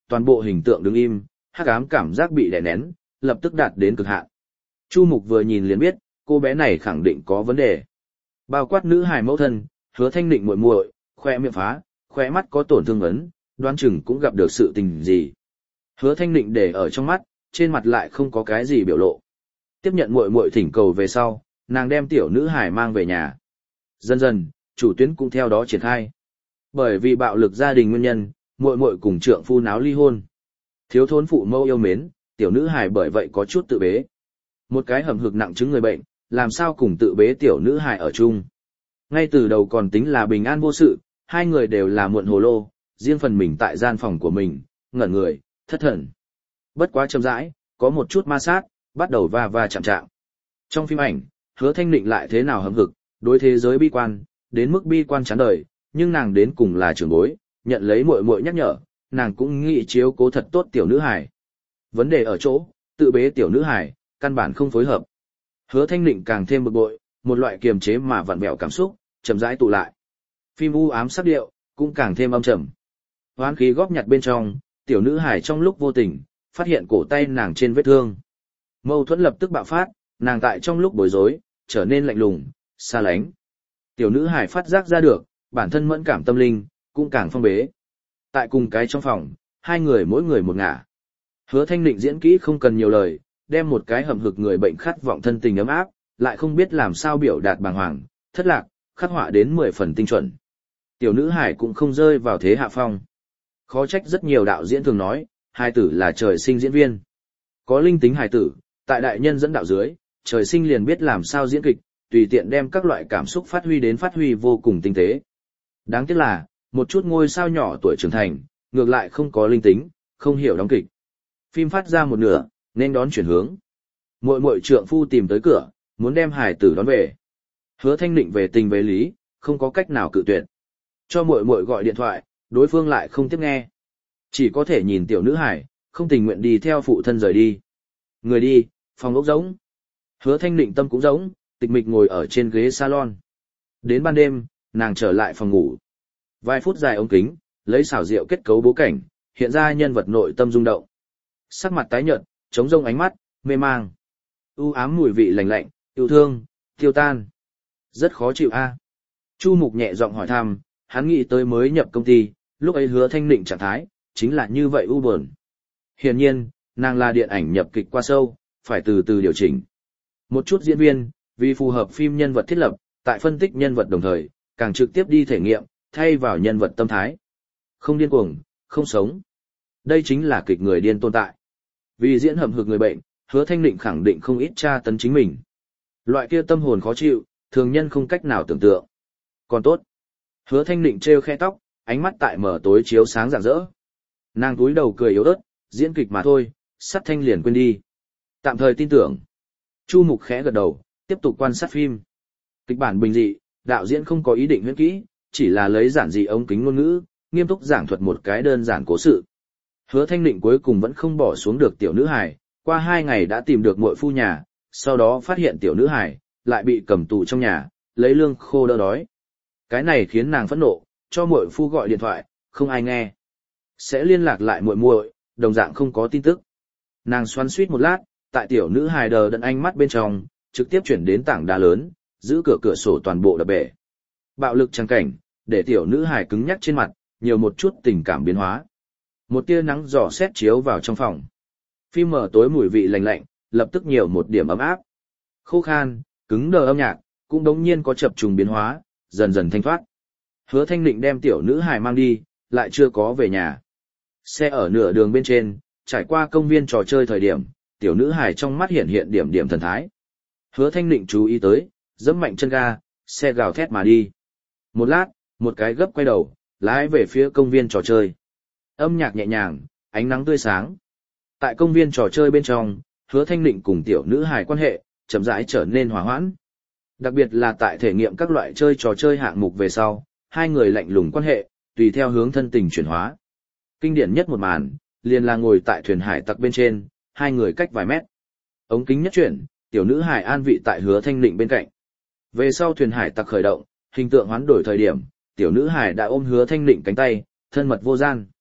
S1: toàn bộ hình tượng đứng im, hắc ám cảm giác bị đè nén, lập tức đạt đến cực hạn. Chu Mục vừa nhìn liền biết, cô bé này khẳng định có vấn đề. Bao quát nữ hài mẫu thân, Hứa Thanh Định muội muội, khoe miệng phá, khoe mắt có tổn thương ấn, đoán chừng cũng gặp được sự tình gì. Hứa Thanh Định để ở trong mắt, trên mặt lại không có cái gì biểu lộ. Tiếp nhận muội muội thỉnh cầu về sau, nàng đem tiểu nữ hài mang về nhà. Dần dần, chủ tuyến cũng theo đó triển khai. Bởi vì bạo lực gia đình nguyên nhân, muội muội cùng trượng phu náo ly hôn. Thiếu thốn phụ mẫu yêu mến, tiểu nữ hài bởi vậy có chút tự bế. Một cái hầm hực nặng chứng người bệnh, làm sao cùng tự bế tiểu nữ hài ở chung. Ngay từ đầu còn tính là bình an vô sự, hai người đều là muộn hồ lô, riêng phần mình tại gian phòng của mình, ngẩn người, thất thần. Bất quá chậm rãi, có một chút ma sát, bắt đầu va va chạm chạm. Trong phim ảnh, Hứa Thanh Định lại thế nào hầm hực, đối thế giới bi quan, đến mức bi quan chán đời, nhưng nàng đến cùng là trưởng bối, nhận lấy muội muội nhắc nhở, nàng cũng nghĩ chiếu cố thật tốt tiểu nữ hài. Vấn đề ở chỗ, tự bế tiểu nữ hài, căn bản không phối hợp. Hứa Thanh Định càng thêm bực bội, một loại kiềm chế mà vặn vẹo cảm xúc, chậm rãi tụ lại. Phim u ám sắc điệu, cũng càng thêm âm trầm. Hoán khí góp nhặt bên trong, tiểu nữ hài trong lúc vô tình, phát hiện cổ tay nàng trên vết thương. Mâu thuẫn lập tức bạo phát, nàng tại trong lúc bối rối, trở nên lạnh lùng, xa lánh. Tiểu nữ hài phát giác ra được, bản thân mẫn cảm tâm linh, cũng càng phong bế. Tại cùng cái trong phòng, hai người mỗi người một ngả. Hứa Thanh Định diễn kỹ không cần nhiều lời, đem một cái hầm hực người bệnh khát vọng thân tình ấm áp, lại không biết làm sao biểu đạt bàng hoàng, thất lạc, khắc họa đến mười phần tinh chuẩn. Tiểu nữ hải cũng không rơi vào thế hạ phong. Khó trách rất nhiều đạo diễn thường nói, hài tử là trời sinh diễn viên. Có linh tính hài tử, tại đại nhân dẫn đạo dưới, trời sinh liền biết làm sao diễn kịch, tùy tiện đem các loại cảm xúc phát huy đến phát huy vô cùng tinh tế. Đáng tiếc là, một chút ngôi sao nhỏ tuổi trưởng thành, ngược lại không có linh tính, không hiểu đóng kịch. Phim phát ra một nửa, nên đón chuyển hướng. Muội muội trượng phu tìm tới cửa, muốn đem hải tử đón về. Hứa Thanh Định về tình về lý, không có cách nào cự tuyệt. Cho muội muội gọi điện thoại, đối phương lại không tiếp nghe. Chỉ có thể nhìn tiểu nữ hải, không tình nguyện đi theo phụ thân rời đi. Người đi, phòng ốc rỗng. Hứa Thanh Định tâm cũng rỗng, tịch mịch ngồi ở trên ghế salon. Đến ban đêm, nàng trở lại phòng ngủ. Vài phút dài ống kính, lấy xảo diệu kết cấu bố cảnh, hiện ra nhân vật nội tâm rung động. Sắc mặt tái nhợt, trống rông ánh mắt, mê mang. U ám mùi vị lạnh lạnh, yêu thương, tiêu tan. Rất khó chịu a. Chu Mục nhẹ giọng hỏi thăm, hắn nghĩ tới mới nhập công ty, lúc ấy Hứa Thanh Định trạng thái, chính là như vậy u buồn. Hiển nhiên, nàng là điện ảnh nhập kịch qua sâu, phải từ từ điều chỉnh. Một chút diễn viên, vì phù hợp phim nhân vật thiết lập, tại phân tích nhân vật đồng thời, càng trực tiếp đi thể nghiệm, thay vào nhân vật tâm thái. Không điên cuồng, không sống. Đây chính là kịch người điên tồn tại. Vì diễn hầm hực người bệnh, Hứa Thanh Định khẳng định không ít tra tấn chính mình. Loại kia tâm hồn khó chịu, thường nhân không cách nào tưởng tượng. Còn tốt. Hứa Thanh Định treo khe tóc, ánh mắt tại mở tối chiếu sáng rạng rỡ. Nàng túi đầu cười yếu ớt, diễn kịch mà thôi, sắt thanh liền quên đi. Tạm thời tin tưởng. Chu Mục khẽ gật đầu, tiếp tục quan sát phim. Kịch bản bình dị, đạo diễn không có ý định huyễn kỹ, chỉ là lấy giản dị ống kính ngôn ngữ, nghiêm túc giảng thuật một cái đơn giản cố sự. Hứa Thanh Định cuối cùng vẫn không bỏ xuống được tiểu nữ hài, qua hai ngày đã tìm được muội phu nhà, sau đó phát hiện tiểu nữ hài lại bị cầm tù trong nhà, lấy lương khô đỡ đói. Cái này khiến nàng phẫn nộ, cho muội phu gọi điện thoại, không ai nghe. Sẽ liên lạc lại muội muội, đồng dạng không có tin tức. Nàng xoắn xuýt một lát, tại tiểu nữ hài đờ đẫn ánh mắt bên trong, trực tiếp chuyển đến tảng đá lớn, giữ cửa cửa sổ toàn bộ đập bể. Bạo lực trang cảnh, để tiểu nữ hài cứng nhắc trên mặt, nhiều một chút tình cảm biến hóa. Một tia nắng rỏ sét chiếu vào trong phòng. Phim mở tối mùi vị lạnh lạnh, lập tức nhiều một điểm ấm áp. Khô khan, cứng đờ âm nhạc, cũng đống nhiên có chập trùng biến hóa, dần dần thanh thoát. Hứa Thanh Định đem tiểu nữ hài mang đi, lại chưa có về nhà. Xe ở nửa đường bên trên, trải qua công viên trò chơi thời điểm, tiểu nữ hài trong mắt hiện hiện điểm điểm thần thái. Hứa Thanh Định chú ý tới, giẫm mạnh chân ga, xe gào thét mà đi. Một lát, một cái gấp quay đầu, lái về phía công viên trò chơi. Âm nhạc nhẹ nhàng, ánh nắng tươi sáng. Tại công viên trò chơi bên trong, Hứa Thanh Định cùng tiểu nữ hài quan hệ, chậm rãi trở nên hòa hoãn. Đặc biệt là tại thể nghiệm các loại chơi trò chơi hạng mục về sau, hai người lạnh lùng quan hệ, tùy theo hướng thân tình chuyển hóa. Kinh điển nhất một màn, liền là ngồi tại thuyền hải tặc bên trên, hai người cách vài mét. Ống kính nhất chuyển, tiểu nữ hài an vị tại Hứa Thanh Định bên cạnh. Về sau thuyền hải tặc khởi động, hình tượng hoán đổi thời điểm, tiểu nữ hài đã ôm Hứa Thanh Định cánh tay, thân mật vô gian.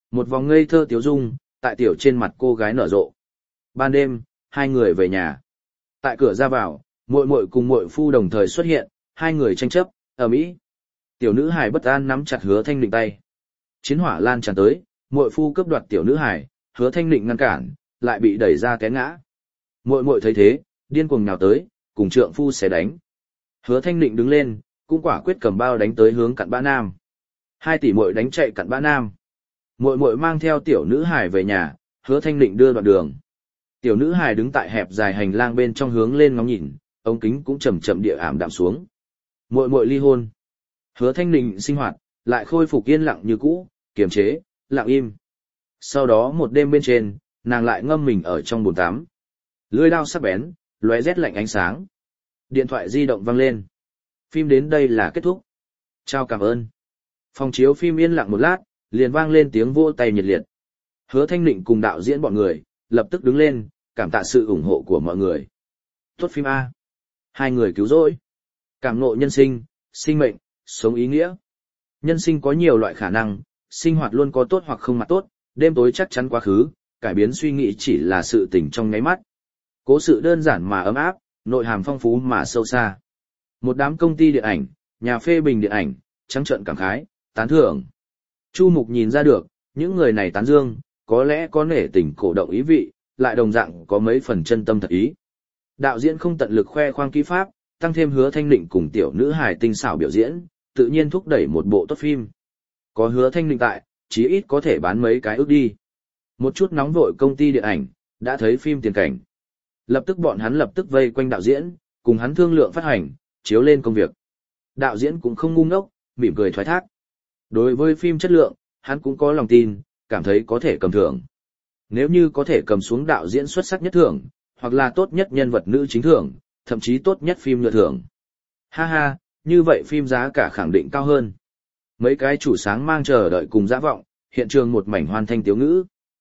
S1: Một vòng ngây thơ tiếu dung, tại tiểu trên mặt cô gái nở rộ. Ban đêm, hai người về nhà. Tại cửa ra vào, muội muội cùng muội phu đồng thời xuất hiện, hai người tranh chấp, ầm ĩ. Tiểu nữ hài bất an nắm chặt Hứa Thanh Định tay. Chiến hỏa lan tràn tới, muội phu cướp đoạt tiểu nữ hài, Hứa Thanh Định ngăn cản, lại bị đẩy ra té ngã. Muội muội thấy thế, điên cuồng nhào tới, cùng trượng phu sẽ đánh. Hứa Thanh Định đứng lên, cũng quả quyết cầm bao đánh tới hướng Cặn Bã Nam. Hai tỷ muội đánh chạy Cặn Bã Nam. Muội muội mang theo tiểu nữ hài về nhà, Hứa Thanh Định đưa đoạn đường. Tiểu nữ hài đứng tại hẹp dài hành lang bên trong hướng lên ngóng nhìn, ống kính cũng chậm chậm địa ảm đạm xuống. Muội muội ly hôn. Hứa Thanh Định sinh hoạt lại khôi phục yên lặng như cũ, kiềm chế, lặng im. Sau đó một đêm bên trên, nàng lại ngâm mình ở trong bồn tắm. Lưỡi dao sắc bén, lóe rét lạnh ánh sáng. Điện thoại di động vang lên. Phim đến đây là kết thúc. Chào cảm ơn. Phòng chiếu phim yên lặng một lát, liền vang lên tiếng vỗ tay nhiệt liệt. Hứa Thanh Định cùng đạo diễn bọn người, lập tức đứng lên, cảm tạ sự ủng hộ của mọi người. Tốt phim A. Hai người cứu rỗi. Cảm ngộ nhân sinh, sinh mệnh, sống ý nghĩa. Nhân sinh có nhiều loại khả năng, sinh hoạt luôn có tốt hoặc không mặt tốt, đêm tối chắc chắn quá khứ, cải biến suy nghĩ chỉ là sự tỉnh trong nháy mắt. Cố sự đơn giản mà ấm áp, nội hàm phong phú mà sâu xa. Một đám công ty điện ảnh, nhà phê bình điện ảnh, trắng trợn cảm khái, tán thưởng. Chu Mục nhìn ra được, những người này tán dương, có lẽ có nể tình cổ động ý vị, lại đồng dạng có mấy phần chân tâm thật ý. Đạo diễn không tận lực khoe khoang kỹ pháp, tăng thêm Hứa Thanh Định cùng tiểu nữ hài tinh xảo biểu diễn, tự nhiên thúc đẩy một bộ tốt phim. Có Hứa Thanh Định tại, chí ít có thể bán mấy cái ước đi. Một chút nóng vội công ty điện ảnh, đã thấy phim tiền cảnh. Lập tức bọn hắn lập tức vây quanh đạo diễn, cùng hắn thương lượng phát hành, chiếu lên công việc. Đạo diễn cũng không ngu ngốc, mỉm cười thoái thác. Đối với phim chất lượng, hắn cũng có lòng tin, cảm thấy có thể cầm thưởng. Nếu như có thể cầm xuống đạo diễn xuất sắc nhất thưởng, hoặc là tốt nhất nhân vật nữ chính thưởng, thậm chí tốt nhất phim nhựa thưởng. Ha ha, như vậy phim giá cả khẳng định cao hơn. Mấy cái chủ sáng mang chờ đợi cùng dã vọng, hiện trường một mảnh hoan thanh tiếu ngữ.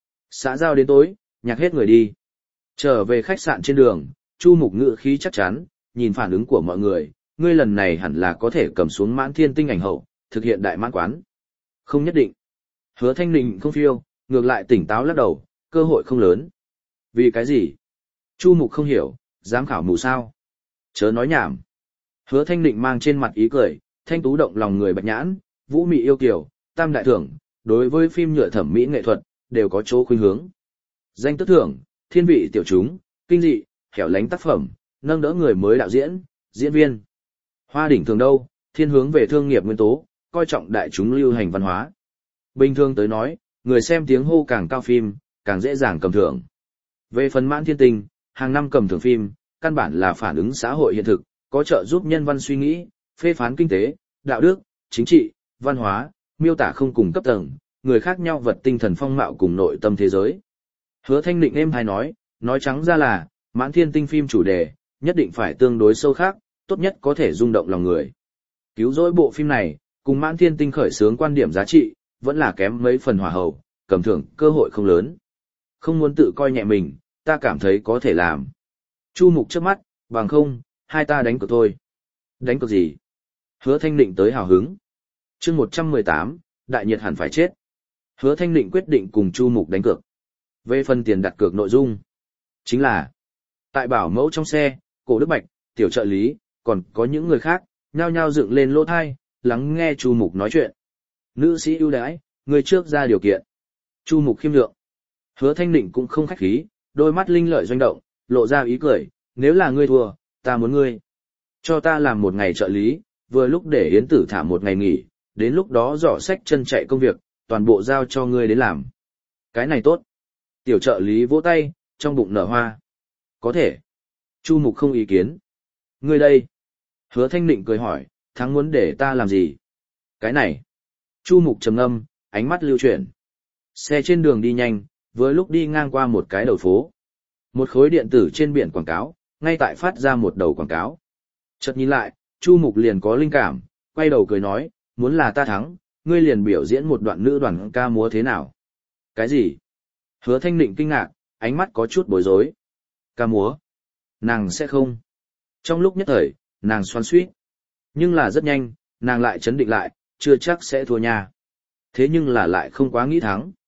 S1: Xã giao đến tối, nhạc hết người đi. Trở về khách sạn trên đường, Chu Mục ngữ khí chắc chắn, nhìn phản ứng của mọi người, ngươi lần này hẳn là có thể cầm xuống Mãn Thiên Tinh ảnh hậu, thực hiện đại mãn quán. Không nhất định. Hứa Thanh Định không phiêu, ngược lại tỉnh táo lắc đầu, cơ hội không lớn. Vì cái gì? Chu Mục không hiểu, giám khảo mù sao? Chớ nói nhảm. Hứa Thanh Định mang trên mặt ý cười, thanh tú động lòng người bạch nhãn, vũ mị yêu kiều, tam đại thưởng, đối với phim nhựa thẩm mỹ nghệ thuật, đều có chỗ khuynh hướng. Danh tước thưởng, thiên vị tiểu chúng, kinh dị, hẻo lánh tác phẩm, nâng đỡ người mới đạo diễn, diễn viên. Hoa đỉnh thường đâu, thiên hướng về thương nghiệp nguyên tố, coi trọng đại chúng lưu hành văn hóa. Bình thường tới nói, người xem tiếng hô càng cao phim, càng dễ dàng cầm thưởng. Về phần Mãn Thiên Tinh, hàng năm cầm thưởng phim, căn bản là phản ứng xã hội hiện thực, có trợ giúp nhân văn suy nghĩ, phê phán kinh tế, đạo đức, chính trị, văn hóa, miêu tả không cùng cấp tầng, người khác nhau vật tinh thần phong mạo cùng nội tâm thế giới. Hứa Thanh Định êm hay nói, nói trắng ra là, Mãn Thiên Tinh phim chủ đề, nhất định phải tương đối sâu khác, tốt nhất có thể rung động lòng người. Cứu rỗi bộ phim này, cùng Mãn Thiên Tinh khởi xướng quan điểm giá trị, vẫn là kém mấy phần hỏa hậu, cầm thưởng cơ hội không lớn. Không muốn tự coi nhẹ mình, ta cảm thấy có thể làm. Chu Mục trước mắt, bằng không, hai ta đánh cược thôi. Đánh cược gì? Hứa Thanh Định tới hào hứng. Chương một trăm mười tám, đại nhiệt hẳn phải chết. Hứa Thanh Định quyết định cùng Chu Mục đánh cược. Về phần tiền đặt cược nội dung, chính là tại bảo mẫu trong xe, Cổ Đức Bạch, tiểu trợ lý, còn có những người khác, nhao nhao dựng lên lỗ thai, lắng nghe Chu Mục nói chuyện. Nữ sĩ ưu đãi, người trước ra điều kiện. Chu Mục khiêm lượng. Hứa Thanh Định cũng không khách khí, đôi mắt linh lợi doanh động, lộ ra ý cười, nếu là ngươi thua, ta muốn ngươi. Cho ta làm một ngày trợ lý, vừa lúc để Yến Tử thả một ngày nghỉ, đến lúc đó dọ sách chân chạy công việc, toàn bộ giao cho ngươi đến làm. Cái này tốt. Tiểu trợ lý vỗ tay, trong bụng nở hoa. Có thể. Chu Mục không ý kiến. Ngươi đây. Hứa Thanh Định cười hỏi, thắng muốn để ta làm gì? Cái này. Chu Mục trầm ngâm, ánh mắt lưu chuyển. Xe trên đường đi nhanh, vừa lúc đi ngang qua một cái đầu phố. Một khối điện tử trên biển quảng cáo, ngay tại phát ra một đầu quảng cáo. Chợt nhìn lại, Chu Mục liền có linh cảm, quay đầu cười nói, muốn là ta thắng, ngươi liền biểu diễn một đoạn nữ đoàn ca múa thế nào? Cái gì? Hứa Thanh Định kinh ngạc, ánh mắt có chút bối rối. Ca múa? Nàng sẽ không. Trong lúc nhất thời, nàng xoắn xuýt. Nhưng là rất nhanh, nàng lại chấn định lại, chưa chắc sẽ thua nha. Thế nhưng là lại không quá nghĩ thắng.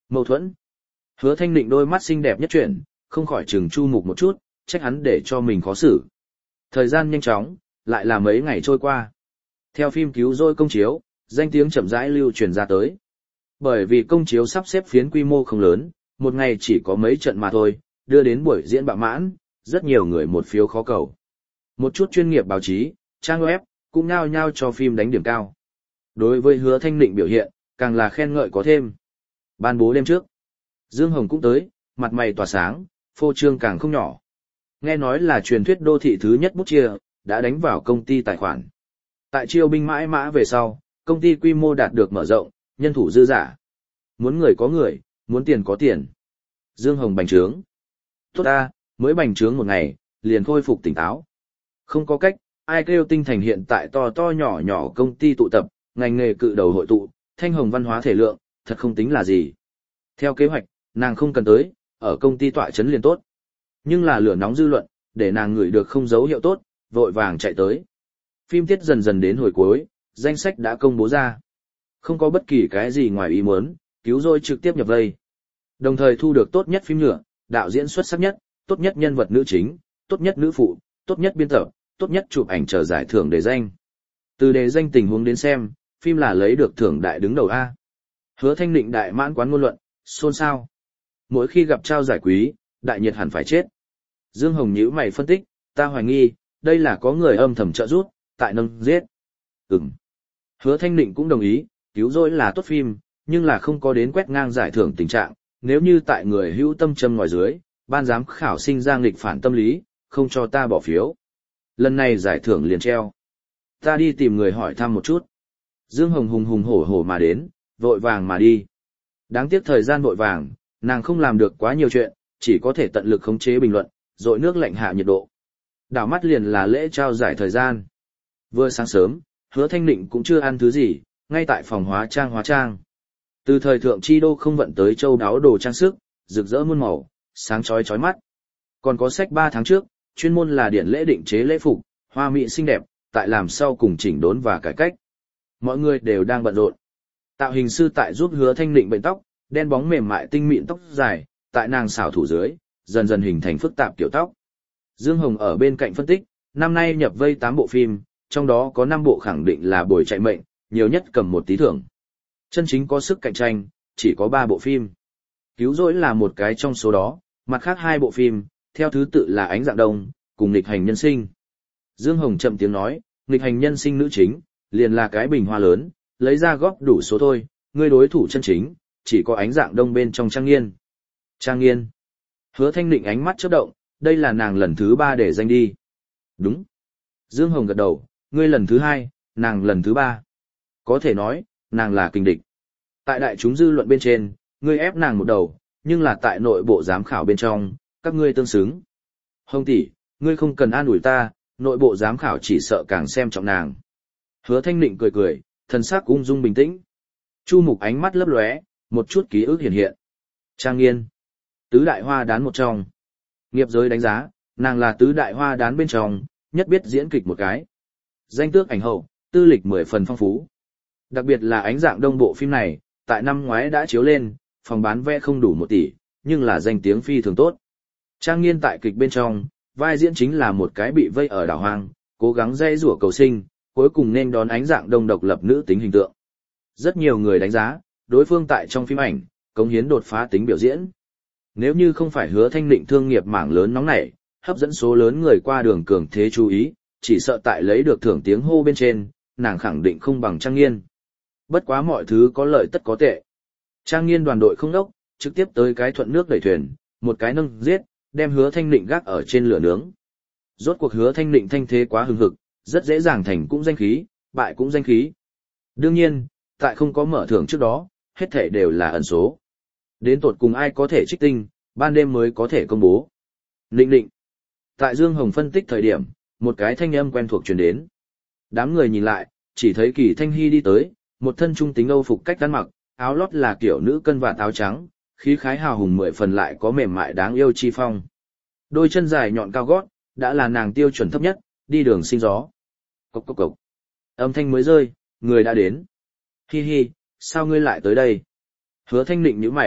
S1: Mâu thuẫn. Hứa Thanh Định đôi mắt xinh đẹp nhất chuyển, không khỏi chừng Chu Mục một chút, trách hắn để cho mình khó xử. Thời gian nhanh chóng, lại là mấy ngày trôi qua. Theo phim cứu rỗi công chiếu, danh tiếng chậm rãi lưu truyền ra tới. Bởi vì công chiếu sắp xếp phiến quy mô không lớn, một ngày chỉ có mấy trận mà thôi, đưa đến buổi diễn bạo mãn, rất nhiều người một phiếu khó cầu. Một chút chuyên nghiệp báo chí, trang web, cũng nhao nhao cho phim đánh điểm cao. Đối với Hứa Thanh Định biểu hiện, càng là khen ngợi có thêm. Ban bố đêm trước, Dương Hồng cũng tới, mặt mày tỏa sáng, phô trương càng không nhỏ. Nghe nói là truyền thuyết đô thị thứ nhất bút chia, đã đánh vào công ty tài khoản. Tại chiêu binh mãi mã về sau, công ty quy mô đạt được mở rộng, nhân thủ dư giả. Muốn người có người, muốn tiền có tiền. Dương Hồng bành trướng. Tốt ta, mới bành trướng một ngày, liền khôi phục tỉnh táo. Không có cách, ai kêu tinh thành hiện tại to to nhỏ nhỏ công ty tụ tập, ngành nghề cự đầu hội tụ, thanh hồng văn hóa thể lượng, thật không tính là gì. Theo kế hoạch, nàng không cần tới, ở công ty tọa chấn liền tốt. Nhưng là lửa nóng dư luận, để nàng ngửi được không dấu hiệu tốt, vội vàng chạy tới. Phim tiết dần dần đến hồi cuối, danh sách đã công bố ra. Không có bất kỳ cái gì ngoài ý muốn, cứu rỗi trực tiếp nhập vây. Đồng thời thu được tốt nhất phim nhựa, đạo diễn xuất sắc nhất, tốt nhất nhân vật nữ chính, tốt nhất nữ phụ, tốt nhất biên tập, tốt nhất chụp ảnh chờ giải thưởng đề danh. Từ đề danh tình huống đến xem, phim là lấy được thưởng đại đứng đầu A. Hứa Thanh Định đại mãn quán ngôn luận, xôn xao. Mỗi khi gặp trao giải quý, đại nhiệt hẳn phải chết. Dương Hồng nhíu mày phân tích, ta hoài nghi, đây là có người âm thầm trợ giúp, tại nâng giết. Ừm. Hứa Thanh Định cũng đồng ý, cứu rỗi là tốt phim, nhưng là không có đến quét ngang giải thưởng tình trạng, nếu như tại người hữu tâm châm ngoài dưới, ban giám khảo sinh ra nghịch phản tâm lý, không cho ta bỏ phiếu. Lần này giải thưởng liền treo. Ta đi tìm người hỏi thăm một chút. Dương Hồng hùng hùng hổ hổ mà đến, vội vàng mà đi. Đáng tiếc thời gian vội vàng, nàng không làm được quá nhiều chuyện, chỉ có thể tận lực khống chế bình luận, dội nước lạnh hạ nhiệt độ. Đảo mắt liền là lễ trao giải thời gian. Vừa sáng sớm, Hứa Thanh Định cũng chưa ăn thứ gì, ngay tại phòng hóa trang hóa trang. Từ thời thượng chi đô không vận tới châu đáo đồ trang sức, rực rỡ muôn màu, sáng chói chói mắt. Còn có sách ba tháng trước, chuyên môn là điển lễ định chế lễ phục, hoa mỹ xinh đẹp, tại làm sau cùng chỉnh đốn và cải cách. Mọi người đều đang bận rộn. Tạo hình sư tại giúp Hứa Thanh Định bệnh tóc, đen bóng mềm mại tinh mịn tóc dài, tại nàng xảo thủ dưới, dần dần hình thành phức tạp kiểu tóc. Dương Hồng ở bên cạnh phân tích, năm nay nhập vây tám bộ phim, trong đó có năm bộ khẳng định là bồi chạy mệnh, nhiều nhất cầm một tí thưởng. Chân chính có sức cạnh tranh, chỉ có ba bộ phim. Cứu rỗi là một cái trong số đó, mặt khác hai bộ phim, theo thứ tự là Ánh Dạng Đông, cùng Nghịch Hành Nhân Sinh. Dương Hồng chậm tiếng nói, Nghịch Hành Nhân Sinh nữ chính, liền là cái bình hoa lớn, lấy ra góp đủ số thôi, người đối thủ chân chính, chỉ có Ánh Dạng Đông bên trong Trang Nghiên. Trang Nghiên. Hứa Thanh Định ánh mắt chớp động, đây là nàng lần thứ ba để danh đi. Đúng. Dương Hồng gật đầu, ngươi lần thứ hai, nàng lần thứ ba. Có thể nói, nàng là kình địch. Tại đại chúng dư luận bên trên, ngươi ép nàng một đầu, nhưng là tại nội bộ giám khảo bên trong, các ngươi tương xứng. Hồng tỷ, ngươi không cần an ủi ta, nội bộ giám khảo chỉ sợ càng xem trọng nàng. Hứa Thanh Định cười cười, thần sắc ung dung bình tĩnh. Chu Mục ánh mắt lấp lóe, một chút ký ức hiện hiện. Trang Nghiên, tứ đại hoa đán một trong. Nghiệp giới đánh giá, nàng là tứ đại hoa đán bên trong, nhất biết diễn kịch một cái. Danh tước ảnh hậu, tư lịch mười phần phong phú. Đặc biệt là Ánh Dạng Đông bộ phim này, tại năm ngoái đã chiếu lên, phòng bán vé không đủ một tỷ, nhưng là danh tiếng phi thường tốt. Trang Nghiên tại kịch bên trong, vai diễn chính là một cái bị vây ở đảo hoang, cố gắng dây rủa cầu sinh, cuối cùng nên đón Ánh Dạng Đông độc lập nữ tính hình tượng. Rất nhiều người đánh giá, đối phương tại trong phim ảnh, cống hiến đột phá tính biểu diễn. Nếu như không phải Hứa Thanh Định thương nghiệp mảng lớn nóng nảy, hấp dẫn số lớn người qua đường cường thế chú ý, chỉ sợ tại lấy được thưởng tiếng hô bên trên, nàng khẳng định không bằng Trang Nghiên. Bất quá mọi thứ có lợi tất có tệ. Trang Nghiên đoàn đội không đốc, trực tiếp tới cái thuận nước đẩy thuyền, một cái nâng giết, đem Hứa Thanh Định gác ở trên lửa nướng. Rốt cuộc Hứa Thanh Định thanh thế quá hừng hực, rất dễ dàng thành cũng danh khí, bại cũng danh khí. Đương nhiên, tại không có mở thưởng trước đó, hết thảy đều là ẩn số. Đến tột cùng ai có thể trích tinh, ban đêm mới có thể công bố. Định định. Tại Dương Hồng phân tích thời điểm, một cái thanh âm quen thuộc truyền đến. Đám người nhìn lại, chỉ thấy Kỳ Thanh Hy đi tới, một thân trung tính Âu phục cách ăn mặc, áo lót là kiểu nữ cân và áo trắng, khí khái hào hùng mười phần lại có mềm mại đáng yêu chi phong. Đôi chân dài nhọn cao gót, đã là nàng tiêu chuẩn thấp nhất, đi đường sinh gió. Cốc cốc cốc. Âm thanh mới rơi, người đã đến. Hi hi, sao ngươi lại tới đây? Hứa Thanh Định nhíu mày,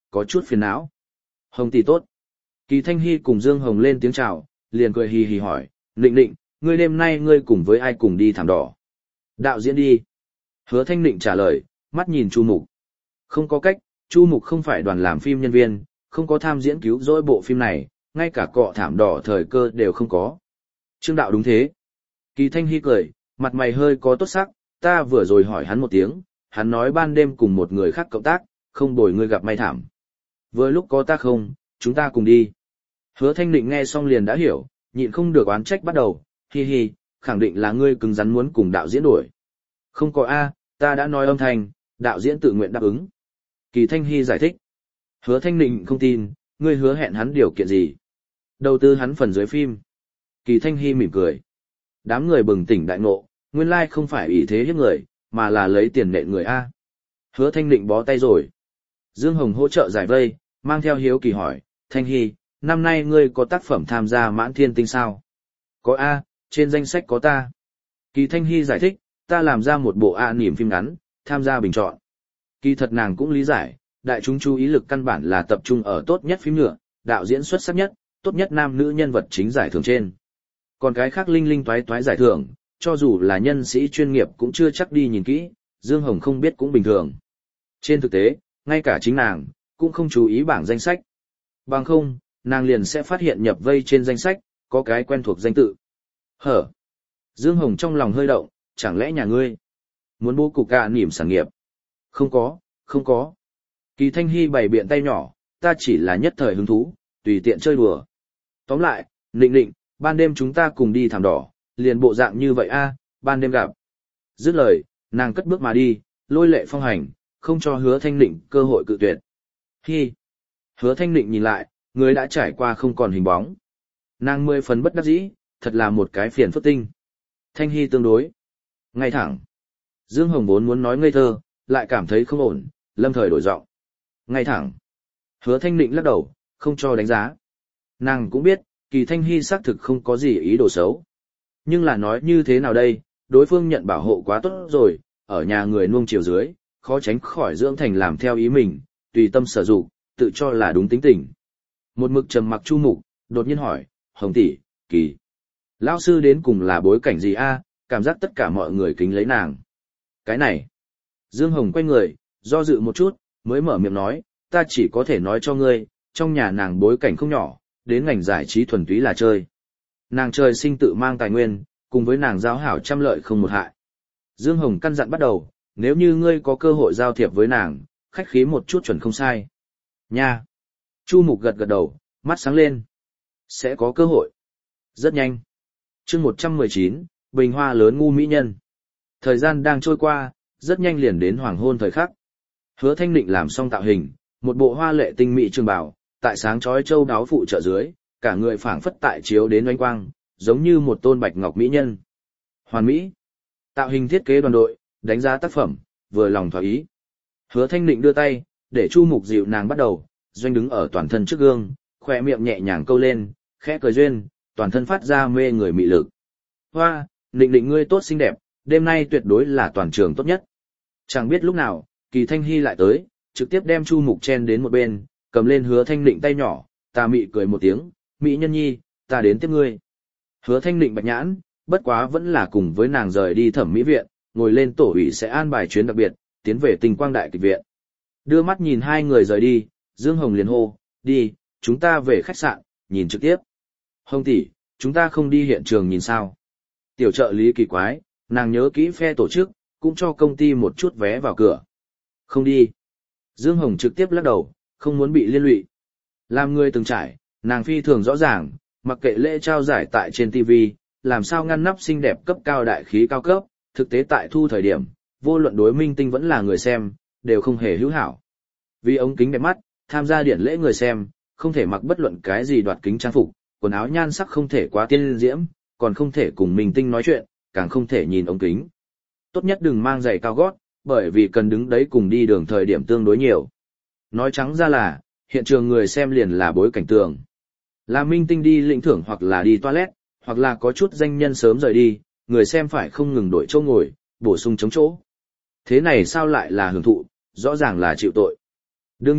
S1: có chút phiền não. Hồng tỷ tốt. Kỳ Thanh Hy cùng Dương Hồng lên tiếng chào, liền cười hì hì hỏi, Nịnh Nịnh, ngươi đêm nay ngươi cùng với ai cùng đi thảm đỏ? Đạo diễn đi. Hứa Thanh Nịnh trả lời, mắt nhìn Chu Mục. Không có cách, Chu Mục không phải đoàn làm phim nhân viên, không có tham diễn cứu rỗi bộ phim này, ngay cả cọ thảm đỏ thời cơ đều không có. Trương đạo đúng thế. Kỳ Thanh Hy cười, mặt mày hơi có tốt sắc, ta vừa rồi hỏi hắn một tiếng, hắn nói ban đêm cùng một người khác cộng tác, không bồi ngươi gặp may thảm. Vừa lúc có ta không, chúng ta cùng đi. Hứa Thanh Định nghe xong liền đã hiểu, nhịn không được oán trách bắt đầu, hi hi, khẳng định là ngươi cứng rắn muốn cùng đạo diễn đổi. Không có A, ta đã nói âm thanh, đạo diễn tự nguyện đáp ứng. Kỳ Thanh Hy giải thích. Hứa Thanh Định không tin, ngươi hứa hẹn hắn điều kiện gì? Đầu tư hắn phần dưới phim. Kỳ Thanh Hy mỉm cười. Đám người bừng tỉnh đại ngộ, nguyên lai không phải ủy thế hiếp người, mà là lấy tiền nện người A. Hứa Thanh Định bó tay rồi. Dương Hồng hỗ trợ giải vây, mang theo hiếu kỳ hỏi, Thanh Hy, năm nay ngươi có tác phẩm tham gia Mãn Thiên Tinh sao? Có A, trên danh sách có ta. Kỳ Thanh Hy giải thích, ta làm ra một bộ A niềm phim ngắn, tham gia bình chọn. Kỳ thật nàng cũng lý giải, đại chúng chú ý lực căn bản là tập trung ở tốt nhất phim nhựa, đạo diễn xuất sắc nhất, tốt nhất nam nữ nhân vật chính giải thưởng trên. Còn cái khác linh linh toái toái giải thưởng, cho dù là nhân sĩ chuyên nghiệp cũng chưa chắc đi nhìn kỹ, Dương Hồng không biết cũng bình thường. Trên thực tế, ngay cả chính nàng, cũng không chú ý bảng danh sách. Bằng không, nàng liền sẽ phát hiện nhập vây trên danh sách, có cái quen thuộc danh tự. Hở! Dương Hồng trong lòng hơi động, chẳng lẽ nhà ngươi muốn bố cục cả niềm sản nghiệp? Không có, không có. Kỳ Thanh Hy bày biện tay nhỏ, ta chỉ là nhất thời hứng thú, tùy tiện chơi đùa. Tóm lại, Nịnh Nịnh, ban đêm chúng ta cùng đi thảm đỏ, liền bộ dạng như vậy a, ban đêm gặp. Dứt lời, nàng cất bước mà đi, lôi lệ phong hành, không cho Hứa Thanh Nịnh cơ hội cự tuyệt. Hi! Hứa Thanh Nịnh nhìn lại, người đã trải qua không còn hình bóng. Nàng mười phần bất đắc dĩ, thật là một cái phiền phức tinh. Thanh Hy tương đối ngay thẳng. Dương Hồng vốn muốn nói ngây thơ, lại cảm thấy không ổn, lâm thời đổi giọng. Ngay thẳng. Hứa Thanh Nịnh lắc đầu, không cho đánh giá. Nàng cũng biết, Kỳ Thanh Hy xác thực không có gì ý đồ xấu. Nhưng là nói như thế nào đây, đối phương nhận bảo hộ quá tốt rồi, ở nhà người nuông chiều dưới, khó tránh khỏi dưỡng thành làm theo ý mình, tùy tâm sở dụng, tự cho là đúng tính tình. Một mực trầm mặc Chu Mục, đột nhiên hỏi, Hồng tỷ, Kỳ, lão sư đến cùng là bối cảnh gì a? Cảm giác tất cả mọi người kính lấy nàng. Cái này, Dương Hồng quay người, do dự một chút, mới mở miệng nói, ta chỉ có thể nói cho ngươi, trong nhà nàng bối cảnh không nhỏ, đến ngành giải trí thuần túy là chơi. Nàng trời sinh tự mang tài nguyên, cùng với nàng giao hảo trăm lợi không một hại. Dương Hồng căn dặn bắt đầu, nếu như ngươi có cơ hội giao thiệp với nàng, khách khí một chút chuẩn không sai. Nha! Chu Mục gật gật đầu, mắt sáng lên. Sẽ có cơ hội. Rất nhanh. Chương một trăm mười chín, Bình Hoa lớn ngu mỹ nhân. Thời gian đang trôi qua, rất nhanh liền đến hoàng hôn thời khắc. Hứa Thanh Định làm xong tạo hình, một bộ hoa lệ tinh mỹ trường bào, tại sáng chói châu đáo phụ trợ dưới, cả người phảng phất tại chiếu đến oanh quang, giống như một tôn bạch ngọc mỹ nhân. Hoàn mỹ. Tạo hình thiết kế đoàn đội, đánh giá tác phẩm, vừa lòng thỏa ý. Hứa Thanh Định đưa tay, để Chu Mục dịu nàng bắt đầu, doanh đứng ở toàn thân trước gương, khỏe miệng nhẹ nhàng câu lên, khẽ cười duyên, toàn thân phát ra mê người mị lực. Hoa, Định Định ngươi tốt xinh đẹp, đêm nay tuyệt đối là toàn trường tốt nhất. Chẳng biết lúc nào, Kỳ Thanh Hy lại tới, trực tiếp đem Chu Mục chen đến một bên, cầm lên Hứa Thanh Định tay nhỏ, ta mị cười một tiếng, mỹ nhân nhi, ta đến tiếp ngươi. Hứa Thanh Định bạch nhãn, bất quá vẫn là cùng với nàng rời đi thẩm mỹ viện, ngồi lên tổ ủy sẽ an bài chuyến đặc biệt, tiến về Tình Quang Đại Kịch Viện. Đưa mắt nhìn hai người rời đi, Dương Hồng liền hô, đi, chúng ta về khách sạn, nhìn trực tiếp. Hồng tỷ, chúng ta không đi hiện trường nhìn sao? Tiểu trợ lý kỳ quái, nàng nhớ kỹ phe tổ chức, cũng cho công ty một chút vé vào cửa. Không đi. Dương Hồng trực tiếp lắc đầu, không muốn bị liên lụy. Làm người từng trải, nàng phi thường rõ ràng, mặc kệ lễ trao giải tại trên ti vi, làm sao ngăn nắp xinh đẹp cấp cao đại khí cao cấp, thực tế tại thu thời điểm, vô luận đối minh tinh vẫn là người xem, đều không hề hữu hảo. Vì ống kính đẹp mắt, tham gia điển lễ người xem, không thể mặc bất luận cái gì đoạt kính trang phục, quần áo nhan sắc không thể quá tiên diễm, còn không thể cùng minh tinh nói chuyện, càng không thể nhìn ống kính. Tốt nhất đừng mang giày cao gót, bởi vì cần đứng đấy cùng đi đường thời điểm tương đối nhiều. Nói trắng ra là, hiện trường người xem liền là bối cảnh tường. Là minh tinh đi lĩnh thưởng hoặc là đi toilet, hoặc là có chút danh nhân sớm rời đi, người xem phải không ngừng đổi chỗ ngồi, bổ sung chống chỗ. Thế này sao lại là hưởng thụ, rõ ràng là chịu tội. Đương nhiên,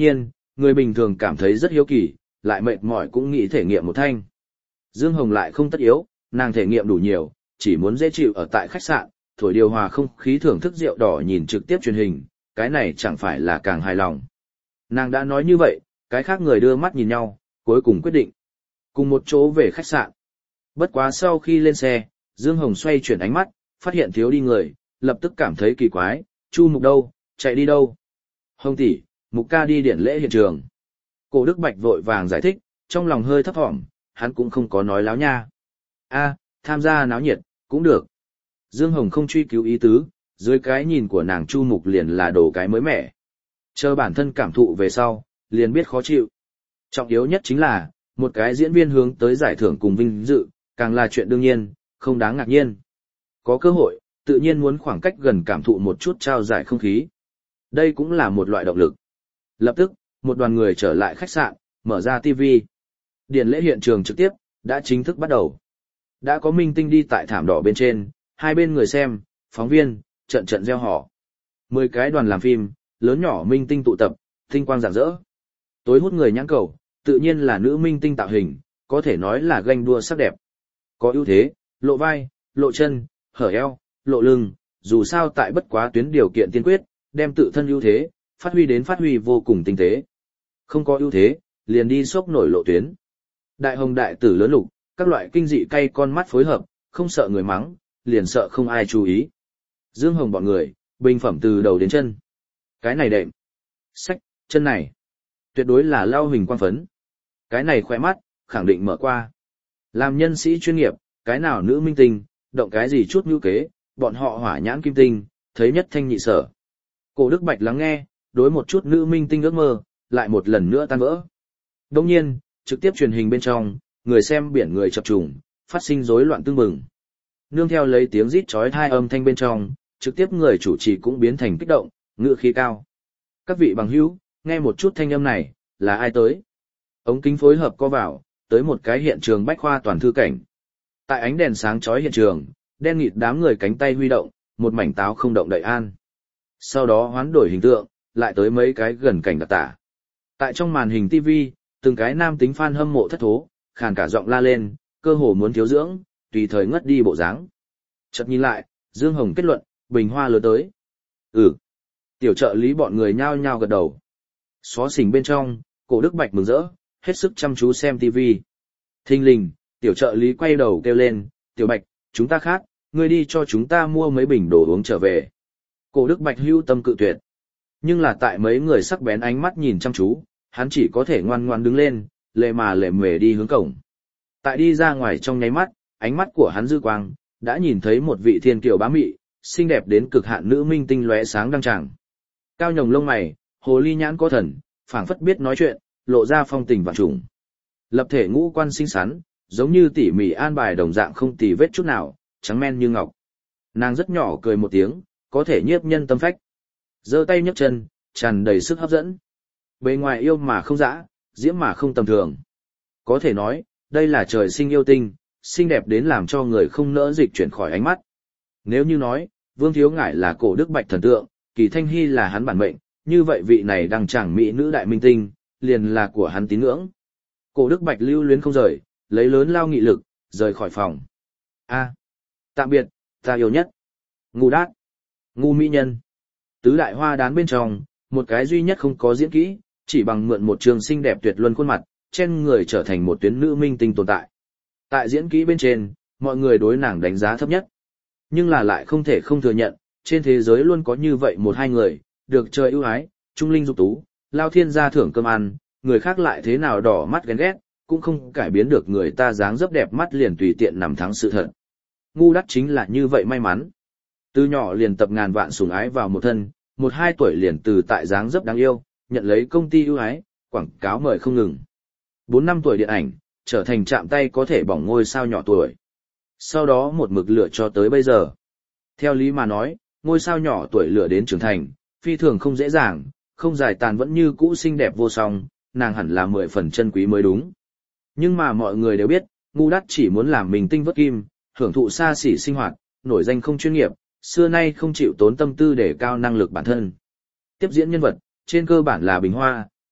S1: người bình thường cảm thấy rất hiếu kỳ, lại mệt mỏi cũng nghĩ thể nghiệm một thanh. Dương Hồng lại không tất yếu, nàng thể nghiệm đủ nhiều, chỉ muốn dễ chịu ở tại khách sạn, thổi điều hòa không khí thưởng thức rượu đỏ nhìn trực tiếp truyền hình, cái này chẳng phải là càng hài lòng. Nàng đã nói như vậy, cái khác người đưa mắt nhìn nhau, cuối cùng quyết định. Cùng một chỗ về khách sạn. Bất quá sau khi lên xe, Dương Hồng xoay chuyển ánh mắt, phát hiện thiếu đi người, lập tức cảm thấy kỳ quái, Chu Mục đâu, chạy đi đâu? Hồng tỷ, Mục ca đi điện lễ hiện trường. Cổ Đức Bạch vội vàng giải thích, trong lòng hơi thấp thỏm, hắn cũng không có nói láo nha. A, tham gia náo nhiệt, cũng được. Dương Hồng không truy cứu ý tứ, dưới cái nhìn của nàng Chu Mục liền là đồ cái mới mẻ. Chờ bản thân cảm thụ về sau, liền biết khó chịu. Trọng yếu nhất chính là, một cái diễn viên hướng tới giải thưởng cùng vinh dự, càng là chuyện đương nhiên, không đáng ngạc nhiên. Có cơ hội, tự nhiên muốn khoảng cách gần cảm thụ một chút trao giải không khí. Đây cũng là một loại động lực. Lập tức, một đoàn người trở lại khách sạn, mở ra ti vi. Điển lễ hiện trường trực tiếp, đã chính thức bắt đầu. Đã có minh tinh đi tại thảm đỏ bên trên, hai bên người xem, phóng viên, trận trận reo hò. Mười cái đoàn làm phim, lớn nhỏ minh tinh tụ tập, tinh quang rạng rỡ. Tối hút người nhãn cầu, tự nhiên là nữ minh tinh tạo hình, có thể nói là ganh đua sắc đẹp. Có ưu thế, lộ vai, lộ chân, hở eo, lộ lưng, dù sao tại bất quá tuyến điều kiện tiên quyết, đem tự thân ưu thế, phát huy đến phát huy vô cùng tinh tế. Không có ưu thế, liền đi sốc nổi lộ tuyến. Đại hồng đại tử lớn lục, các loại kinh dị cay con mắt phối hợp, không sợ người mắng, liền sợ không ai chú ý. Dương Hồng bọn người, bình phẩm từ đầu đến chân. Cái này đệm. Sách, chân này. Tuyệt đối là lao hình quang phấn. Cái này khỏe mắt, khẳng định mở qua. Làm nhân sĩ chuyên nghiệp, cái nào nữ minh tinh, động cái gì chút ngữ kế, bọn họ hỏa nhãn kim tinh, thấy nhất thanh nhị sở. Cổ Đức Bạch lắng nghe, đối một chút nữ minh tinh ước mơ, lại một lần nữa tan vỡ. Đồng nhiên, trực tiếp truyền hình bên trong, người xem biển người chập trùng, phát sinh rối loạn tương bừng. Nương theo lấy tiếng rít chói tai âm thanh bên trong, trực tiếp người chủ trì cũng biến thành kích động, ngựa khí cao. Các vị bằng hữu, nghe một chút thanh âm này, là ai tới? Ống kính phối hợp co vào, tới một cái hiện trường bách khoa toàn thư cảnh. Tại ánh đèn sáng chói hiện trường, đen nghịt đám người cánh tay huy động, một mảnh táo không động đậy an. Sau đó hoán đổi hình tượng, lại tới mấy cái gần cảnh đặc tả. Tại trong màn hình ti vi, từng cái nam tính fan hâm mộ thất thố, khàn cả giọng la lên, cơ hồ muốn thiếu dưỡng, tùy thời ngất đi bộ dáng. Chợt nhìn lại, Dương Hồng kết luận, bình hoa lớn tới. Ừ. Tiểu trợ lý bọn người nhao nhao gật đầu. Xó xỉnh bên trong, Cổ Đức Bạch mừng rỡ, hết sức chăm chú xem ti vi. Thình lình, tiểu trợ lý quay đầu kêu lên, Tiểu Bạch, chúng ta khát, ngươi đi cho chúng ta mua mấy bình đồ uống trở về. Cổ Đức Bạch hưu tâm cự tuyệt. Nhưng là tại mấy người sắc bén ánh mắt nhìn chăm chú, hắn chỉ có thể ngoan ngoan đứng lên, lệ mà lệ mề đi hướng cổng. Tại đi ra ngoài trong nháy mắt, ánh mắt của hắn dư quang, đã nhìn thấy một vị thiên kiều bá mị, xinh đẹp đến cực hạn nữ minh tinh lóe sáng đăng tràng. Cao nhồng lông mày, hồ ly nhãn có thần, phảng phất biết nói chuyện, lộ ra phong tình vạn trùng. Lập thể ngũ quan xinh xắn, giống như tỉ mỉ an bài đồng dạng không tì vết chút nào, trắng men như ngọc. Nàng rất nhỏ cười một tiếng, có thể nhiếp nhân tâm phách. Giơ tay nhấc chân, tràn đầy sức hấp dẫn. Bề ngoài yêu mà không dã, diễm mà không tầm thường. Có thể nói, đây là trời sinh yêu tinh, xinh đẹp đến làm cho người không nỡ dịch chuyển khỏi ánh mắt. Nếu như nói, Vương Thiếu Ngải là Cổ Đức Bạch thần tượng, Kỳ Thanh Hy là hắn bản mệnh, như vậy vị này đăng tràng mỹ nữ đại minh tinh, liền là của hắn tín ngưỡng. Cổ Đức Bạch lưu luyến không rời, lấy lớn lao nghị lực, rời khỏi phòng. A, tạm biệt, ta yêu nhất. Ngu đát, ngu mỹ nhân. Tứ đại hoa đán bên trong, một cái duy nhất không có diễn kỹ, chỉ bằng mượn một trường xinh đẹp tuyệt luân khuôn mặt, trên người trở thành một tuyến nữ minh tinh tồn tại. Tại diễn kỹ bên trên, mọi người đối nàng đánh giá thấp nhất. Nhưng là lại không thể không thừa nhận, trên thế giới luôn có như vậy một hai người, được trời ưu ái, trung linh dục tú, lao thiên gia thưởng cơm ăn, người khác lại thế nào đỏ mắt ghen ghét, cũng không cải biến được người ta dáng dấp đẹp mắt liền tùy tiện nằm thắng sự thật. Ngu đắt chính là như vậy may mắn. Từ nhỏ liền tập ngàn vạn sủng ái vào một thân, một hai tuổi liền từ tại dáng dấp đáng yêu, nhận lấy công ty ưu ái, quảng cáo mời không ngừng. Bốn năm tuổi điện ảnh, trở thành chạm tay có thể bỏng ngôi sao nhỏ tuổi. Sau đó một mực lửa cho tới bây giờ. Theo lý mà nói, ngôi sao nhỏ tuổi lửa đến trưởng thành, phi thường không dễ dàng, không giải tàn vẫn như cũ xinh đẹp vô song, nàng hẳn là mười phần chân quý mới đúng. Nhưng mà mọi người đều biết, ngu đắt chỉ muốn làm mình tinh vất kim, hưởng thụ xa xỉ sinh hoạt, nổi danh không chuyên nghiệp, xưa nay không chịu tốn tâm tư để cao năng lực bản thân. Tiếp diễn nhân vật, trên cơ bản là bình hoa,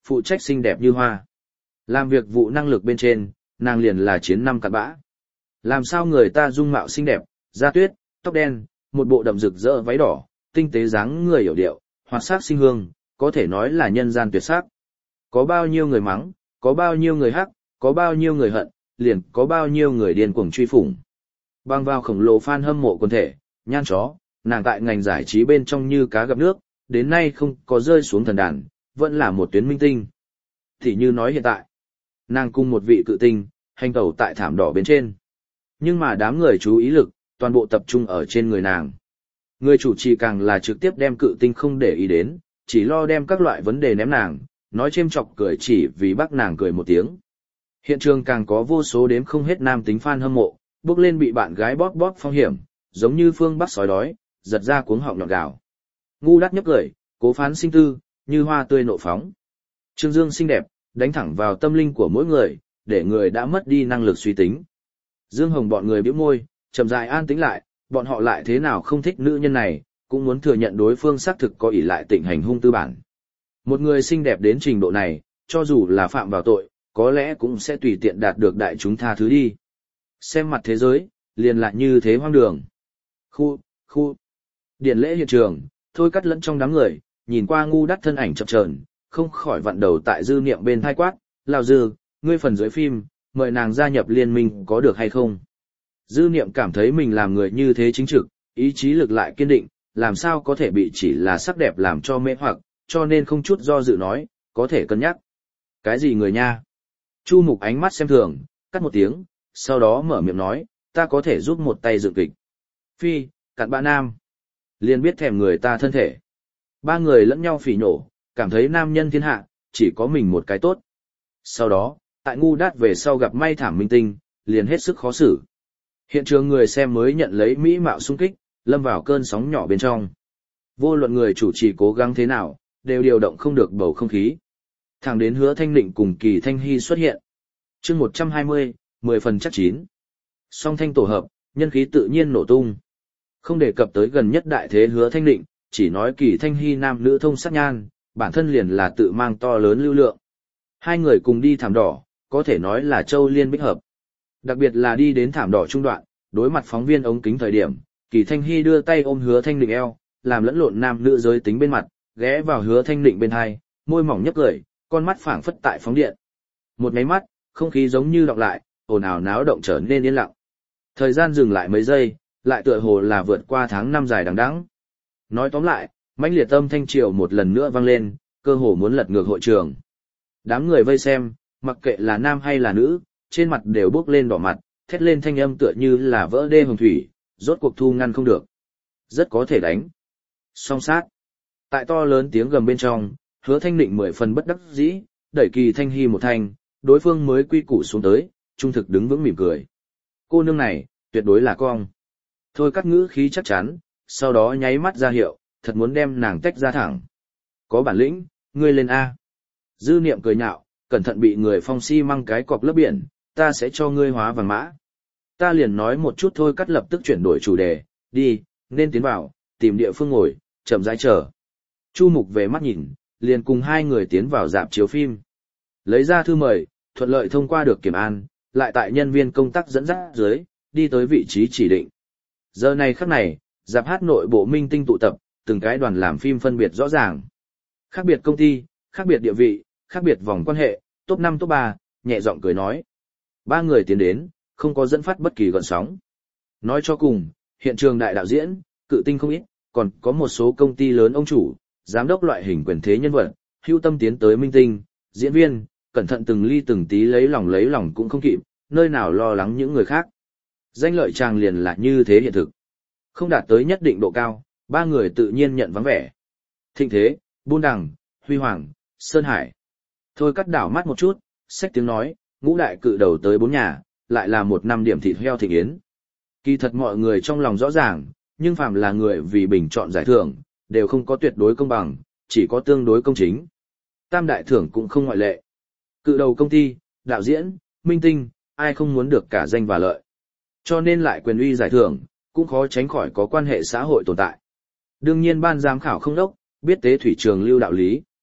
S1: phụ trách xinh đẹp như hoa. Làm việc vụ năng lực bên trên, nàng liền là chiến năm cặn bã. Làm sao người ta dung mạo xinh đẹp, da tuyết, tóc đen, một bộ đậm rực rỡ váy đỏ, tinh tế dáng người hiểu điệu, hoạt sắc sinh hương, có thể nói là nhân gian tuyệt sắc. Có bao nhiêu người mắng, có bao nhiêu người hắc, có bao nhiêu người hận, liền có bao nhiêu người điên cuồng truy phủng. Bang vào khổng lồ fan hâm mộ quần thể, nhan chó, nàng tại ngành giải trí bên trong như cá gặp nước, đến nay không có rơi xuống thần đàn, vẫn là một tuyến minh tinh. Thì như nói hiện tại, nàng cùng một vị cự tinh, hành tẩu tại thảm đỏ bên trên. Nhưng mà đám người chú ý lực, toàn bộ tập trung ở trên người nàng. Người chủ trì càng là trực tiếp đem cự tinh không để ý đến, chỉ lo đem các loại vấn đề ném nàng, nói chêm chọc cười chỉ vì bác nàng cười một tiếng. Hiện trường càng có vô số đếm không hết nam tính fan hâm mộ, bước lên bị bạn gái bóp bóp phong hiểm, giống như phương bắc sói đói, giật ra cuống họng nhọn gào. Ngu đắt nhấp cười, cố phán sinh tư, như hoa tươi nộ phóng. Trương Dương xinh đẹp, đánh thẳng vào tâm linh của mỗi người, để người đã mất đi năng lực suy tính. Dương Hồng bọn người bĩu môi, chậm rãi an tĩnh lại, bọn họ lại thế nào không thích nữ nhân này, cũng muốn thừa nhận đối phương xác thực có ỷ lại tịnh hành hung tư bản. Một người xinh đẹp đến trình độ này, cho dù là phạm vào tội, có lẽ cũng sẽ tùy tiện đạt được đại chúng tha thứ đi. Xem mặt thế giới, liền lại như thế hoang đường. Khu, khu. Điển lễ hiện trường, Thôi Cắt lẫn trong đám người, nhìn qua ngu đắt thân ảnh chập chờn, không khỏi vặn đầu tại dư niệm bên thai quát, lao dư, ngươi phần dưới phim, mời nàng gia nhập liên minh có được hay không? Dư niệm cảm thấy mình làm người như thế chính trực, ý chí lực lại kiên định, làm sao có thể bị chỉ là sắc đẹp làm cho mê hoặc, cho nên không chút do dự nói, có thể cân nhắc. Cái gì người nha? Chu Mục ánh mắt xem thường, cắt một tiếng, sau đó mở miệng nói, ta có thể giúp một tay dựng kịch. Phi, cặn bã nam. Liền biết thèm người ta thân thể. Ba người lẫn nhau phỉ nhổ, cảm thấy nam nhân thiên hạ, chỉ có mình một cái tốt. Sau đó, tại ngu đát về sau gặp may thảm minh tinh, liền hết sức khó xử. Hiện trường người xem mới nhận lấy mỹ mạo xung kích, lâm vào cơn sóng nhỏ bên trong. Vô luận người chủ trì cố gắng thế nào, đều điều động không được bầu không khí. Thẳng đến Hứa Thanh Định cùng Kỳ Thanh Hy xuất hiện. Chương một trăm hai mươi, mười phần chắc chín. Song thanh tổ hợp, nhân khí tự nhiên nổ tung. Không đề cập tới gần nhất đại thế Hứa Thanh Định, chỉ nói Kỳ Thanh Hy nam nữ thông sát nhan, bản thân liền là tự mang to lớn lưu lượng. Hai người cùng đi thảm đỏ, có thể nói là châu liên bích hợp. Đặc biệt là đi đến thảm đỏ trung đoạn, đối mặt phóng viên ống kính thời điểm, Kỳ Thanh Hy đưa tay ôm Hứa Thanh Định eo, làm lẫn lộn nam nữ giới tính bên mặt, ghé vào Hứa Thanh Định bên hai, môi mỏng nhấp cười, con mắt phảng phất tại phóng điện. Một máy mắt, không khí giống như đọng lại, ồn ào náo động trở nên yên lặng. Thời gian dừng lại mấy giây, lại tựa hồ là vượt qua tháng năm dài đằng đẵng. Nói tóm lại, mãnh liệt âm thanh triều một lần nữa vang lên, cơ hồ muốn lật ngược hội trường. Đám người vây xem, mặc kệ là nam hay là nữ, trên mặt đều bước lên đỏ mặt, thét lên thanh âm tựa như là vỡ đê hồng thủy, rốt cuộc thu ngăn không được. Rất có thể đánh. Song sát. Tại to lớn tiếng gầm bên trong, Hứa Thanh Định mười phần bất đắc dĩ, đẩy Kỳ Thanh Hy một thanh, đối phương mới quy củ xuống tới, trung thực đứng vững mỉm cười. Cô nương này, tuyệt đối là cong. Thôi Cắt ngữ khí chắc chắn, sau đó nháy mắt ra hiệu, thật muốn đem nàng tách ra thẳng. Có bản lĩnh, ngươi lên A. Dư niệm cười nhạo, cẩn thận bị người phong si măng cái cọc lấp biển, ta sẽ cho ngươi hóa vàng mã. Ta liền nói một chút thôi, Cắt lập tức chuyển đổi chủ đề, đi, nên tiến vào, tìm địa phương ngồi, chậm rãi chờ. Chu Mục về mắt nhìn, liền cùng hai người tiến vào rạp chiếu phim. Lấy ra thư mời, thuận lợi thông qua được kiểm an, lại tại nhân viên công tác dẫn dắt dưới, đi tới vị trí chỉ định. Giờ này khắc này, rạp hát nội bộ minh tinh tụ tập, từng cái đoàn làm phim phân biệt rõ ràng. Khác biệt công ty, khác biệt địa vị, khác biệt vòng quan hệ, top năm top ba, nhẹ giọng cười nói. Ba người tiến đến, không có dẫn phát bất kỳ gợn sóng. Nói cho cùng, hiện trường đại đạo diễn, cự tinh không ít, còn có một số công ty lớn ông chủ, giám đốc loại hình quyền thế nhân vật, hưu tâm tiến tới minh tinh, diễn viên, cẩn thận từng ly từng tí lấy lòng lấy lòng cũng không kịp, nơi nào lo lắng những người khác. Danh lợi chàng liền là như thế hiện thực. Không đạt tới nhất định độ cao, ba người tự nhiên nhận vắng vẻ. Thịnh Thế, Buôn Đằng, Huy Hoàng, Sơn Hải. Thôi Cắt đảo mắt một chút, xách tiếng nói, ngũ đại cự đầu tới bốn nhà, lại là một năm điểm thịt heo thịnh yến. Kỳ thật mọi người trong lòng rõ ràng, nhưng phàm là người vì bình chọn giải thưởng, đều không có tuyệt đối công bằng, chỉ có tương đối công chính. Tam đại thưởng cũng không ngoại lệ. Cự đầu công ty, đạo diễn, minh tinh, ai không muốn được cả danh và lợi. Cho nên lại quyền uy giải thưởng, cũng khó tránh khỏi có quan hệ xã hội tồn tại. Đương nhiên ban giám khảo không đốc, biết tế thủy trường lưu đạo lý.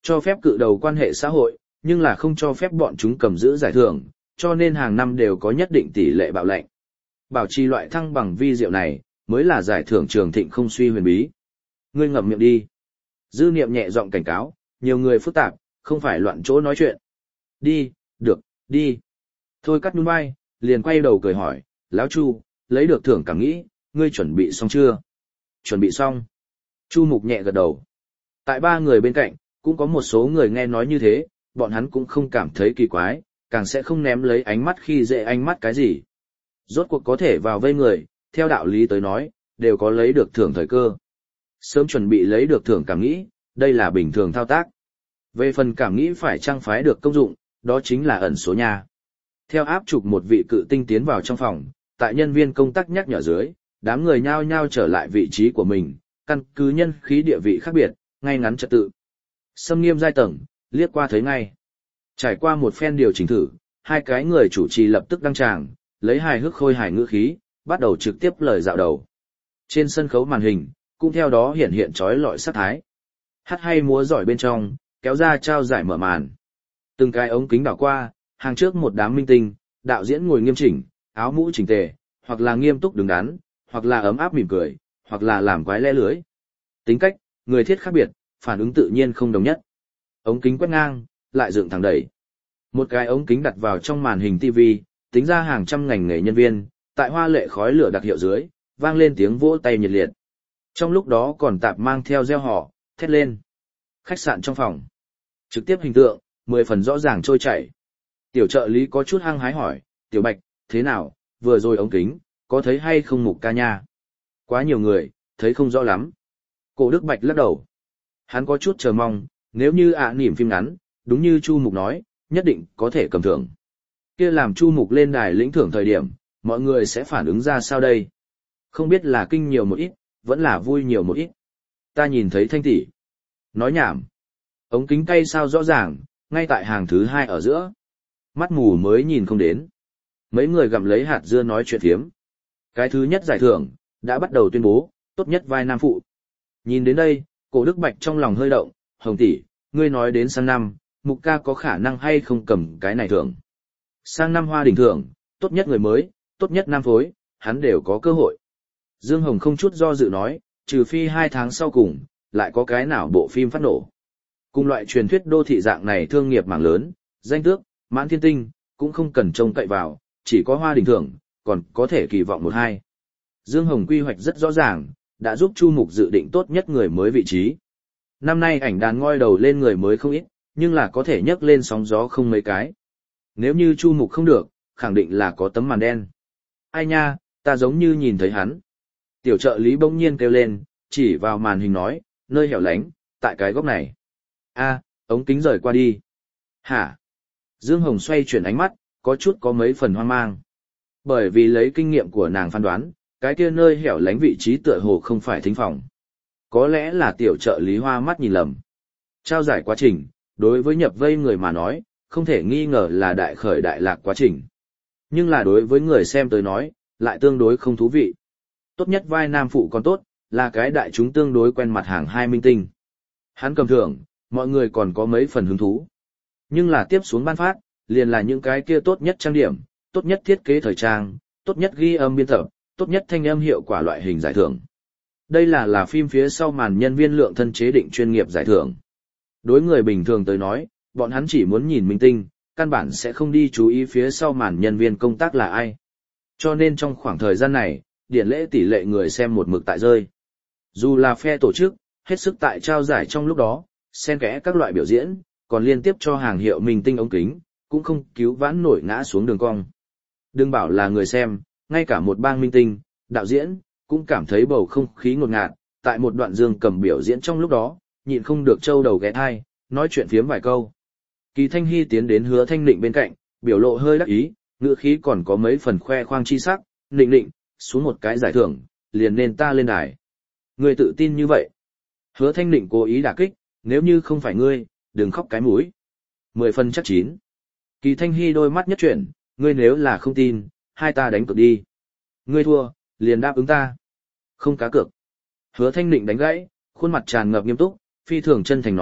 S1: Cho phép cự đầu quan hệ xã hội, nhưng là không cho phép bọn chúng cầm giữ giải thưởng, cho nên hàng năm đều có nhất định tỷ lệ bạo lệnh. Bảo trì loại thăng bằng vi diệu này, mới là giải thưởng trường thịnh không suy huyền bí. Ngươi ngậm miệng đi. Dư niệm nhẹ giọng cảnh cáo, nhiều người phức tạp, không phải loạn chỗ nói chuyện. Đi, được, đi. Thôi cắt nhún vai, liền quay đầu cười hỏi, lão Chu, lấy được thưởng cảm nghĩ, ngươi chuẩn bị xong chưa? Chuẩn bị xong. Chu Mục nhẹ gật đầu. Tại ba người bên cạnh, cũng có một số người nghe nói như thế, bọn hắn cũng không cảm thấy kỳ quái, càng sẽ không ném lấy ánh mắt khi dễ ánh mắt cái gì. Rốt cuộc có thể vào vây người, theo đạo lý tới nói, đều có lấy được thưởng thời cơ. Sớm chuẩn bị lấy được thưởng cảm nghĩ, đây là bình thường thao tác. Về phần cảm nghĩ phải trang phái được công dụng, đó chính là ẩn số nha. Theo áp trục một vị cự tinh tiến vào trong phòng, tại nhân viên công tác nhắc nhở dưới, đám người nhao nhao trở lại vị trí của mình, căn cứ nhân khí địa vị khác biệt, ngay ngắn trật tự. Xâm nghiêm giai tầng, liếc qua thấy ngay. Trải qua một phen điều chỉnh thử, hai cái người chủ trì lập tức đăng tràng, lấy hài hước khôi hài ngữ khí, bắt đầu trực tiếp lời dạo đầu. Trên sân khấu màn hình, cũng theo đó hiện hiện trói lọi sắc thái. Hát hay múa giỏi bên trong, kéo ra trao giải mở màn. Từng cái ống kính đảo qua, hàng trước một đám minh tinh, đạo diễn ngồi nghiêm chỉnh, áo mũ chỉnh tề, hoặc là nghiêm túc đứng đắn, hoặc là ấm áp mỉm cười, hoặc là làm quái le lưới. Tính cách, người thiết khác biệt, phản ứng tự nhiên không đồng nhất. Ống kính quét ngang, lại dựng thẳng đẩy. Một cái ống kính đặt vào trong màn hình ti vi, tính ra hàng trăm ngành nghề nhân viên, tại hoa lệ khói lửa đặc hiệu dưới, vang lên tiếng vỗ tay nhiệt liệt. Trong lúc đó còn tạp mang theo reo hò, thét lên. Khách sạn trong phòng. Trực tiếp hình tượng, mười phần rõ ràng trôi chảy. Tiểu trợ lý có chút hăng hái hỏi, Tiểu Bạch, thế nào, vừa rồi ống kính, có thấy hay không Mục ca nha? Quá nhiều người, thấy không rõ lắm. Cổ Đức Bạch lắc đầu. Hắn có chút chờ mong, nếu như ạ à nỉm phim ngắn, đúng như Chu Mục nói, nhất định có thể cầm thưởng. Kia làm Chu Mục lên đài lĩnh thưởng thời điểm, mọi người sẽ phản ứng ra sao đây? Không biết là kinh nhiều một ít, vẫn là vui nhiều một ít. Ta nhìn thấy Thanh tỷ. Nói nhảm. Ống kính cay sao rõ ràng, ngay tại hàng thứ hai ở giữa. Mắt mù mới nhìn không đến. Mấy người gặm lấy hạt dưa nói chuyện thiếm. Cái thứ nhất giải thưởng, đã bắt đầu tuyên bố, tốt nhất vai nam phụ. Nhìn đến đây, Cổ Đức Bạch trong lòng hơi động, Hồng tỷ, ngươi nói đến sang năm, Mục ca có khả năng hay không cầm cái này thưởng. Sang năm Hoa Đình thưởng, tốt nhất người mới, tốt nhất nam phối, hắn đều có cơ hội. Dương Hồng không chút do dự nói, trừ phi hai tháng sau cùng, lại có cái nào bộ phim phát nổ. Cùng loại truyền thuyết đô thị dạng này thương nghiệp mảng lớn, danh tước, mãn thiên tinh, cũng không cần trông cậy vào, chỉ có Hoa Đình thưởng, còn có thể kỳ vọng một hai. Dương Hồng quy hoạch rất rõ ràng, đã giúp Chu Mục dự định tốt nhất người mới vị trí. Năm nay ảnh đàn ngoi đầu lên người mới không ít, nhưng là có thể nhấc lên sóng gió không mấy cái. Nếu như Chu Mục không được, khẳng định là có tấm màn đen. Ai nha, ta giống như nhìn thấy hắn. Tiểu trợ lý bỗng nhiên kêu lên, chỉ vào màn hình nói, nơi hẻo lánh, tại cái góc này. A, ống kính rời qua đi. Hả? Dương Hồng xoay chuyển ánh mắt, có chút có mấy phần hoang mang. Bởi vì lấy kinh nghiệm của nàng phán đoán, cái kia nơi hẻo lánh vị trí tựa hồ không phải thính phòng. Có lẽ là tiểu trợ lý hoa mắt nhìn lầm. Trao giải quá trình, đối với nhập vây người mà nói, không thể nghi ngờ là đại khởi đại lạc quá trình. Nhưng là đối với người xem tới nói, lại tương đối không thú vị. Tốt nhất vai nam phụ còn tốt, là cái đại chúng tương đối quen mặt hàng hai minh tinh. Hắn cầm thưởng, mọi người còn có mấy phần hứng thú. Nhưng là tiếp xuống ban phát, liền là những cái kia tốt nhất trang điểm, tốt nhất thiết kế thời trang, tốt nhất ghi âm biên tập, tốt nhất thanh âm hiệu quả loại hình giải thưởng. Đây là là phim phía sau màn nhân viên lượng thân chế định chuyên nghiệp giải thưởng. Đối người bình thường tới nói, bọn hắn chỉ muốn nhìn minh tinh, căn bản sẽ không đi chú ý phía sau màn nhân viên công tác là ai. Cho nên trong khoảng thời gian này, điển lễ tỷ lệ người xem một mực tại rơi. Dù là phe tổ chức, hết sức tại trao giải trong lúc đó, xen kẽ các loại biểu diễn, còn liên tiếp cho hàng hiệu minh tinh ống kính, cũng không cứu vãn nổi ngã xuống đường cong. Đừng bảo là người xem, ngay cả một bang minh tinh, đạo diễn, cũng cảm thấy bầu không khí ngột ngạt, tại một đoạn Dương Cầm biểu diễn trong lúc đó, nhịn không được trâu đầu ghé thai, nói chuyện phiếm vài câu. Kỳ Thanh Hy tiến đến Hứa Thanh Nịnh bên cạnh, biểu lộ hơi đắc ý, ngữ khí còn có mấy phần khoe khoang chi sắc, "Nịnh Nịnh, xuống một cái giải thưởng, liền nên ta lên đài." "Ngươi tự tin như vậy?" Hứa Thanh Nịnh cố ý đả kích, "Nếu như không phải ngươi, đừng khóc cái mũi." Mười phần chắc chín. Kỳ Thanh Hy đôi mắt nhất chuyển, "Ngươi nếu là không tin, hai ta đánh cược đi. Ngươi thua, liền đáp ứng ta." "Không cá cược." Hứa Thanh Nịnh đánh gãy, khuôn mặt tràn ngập nghiêm túc, phi thường chân thành nói,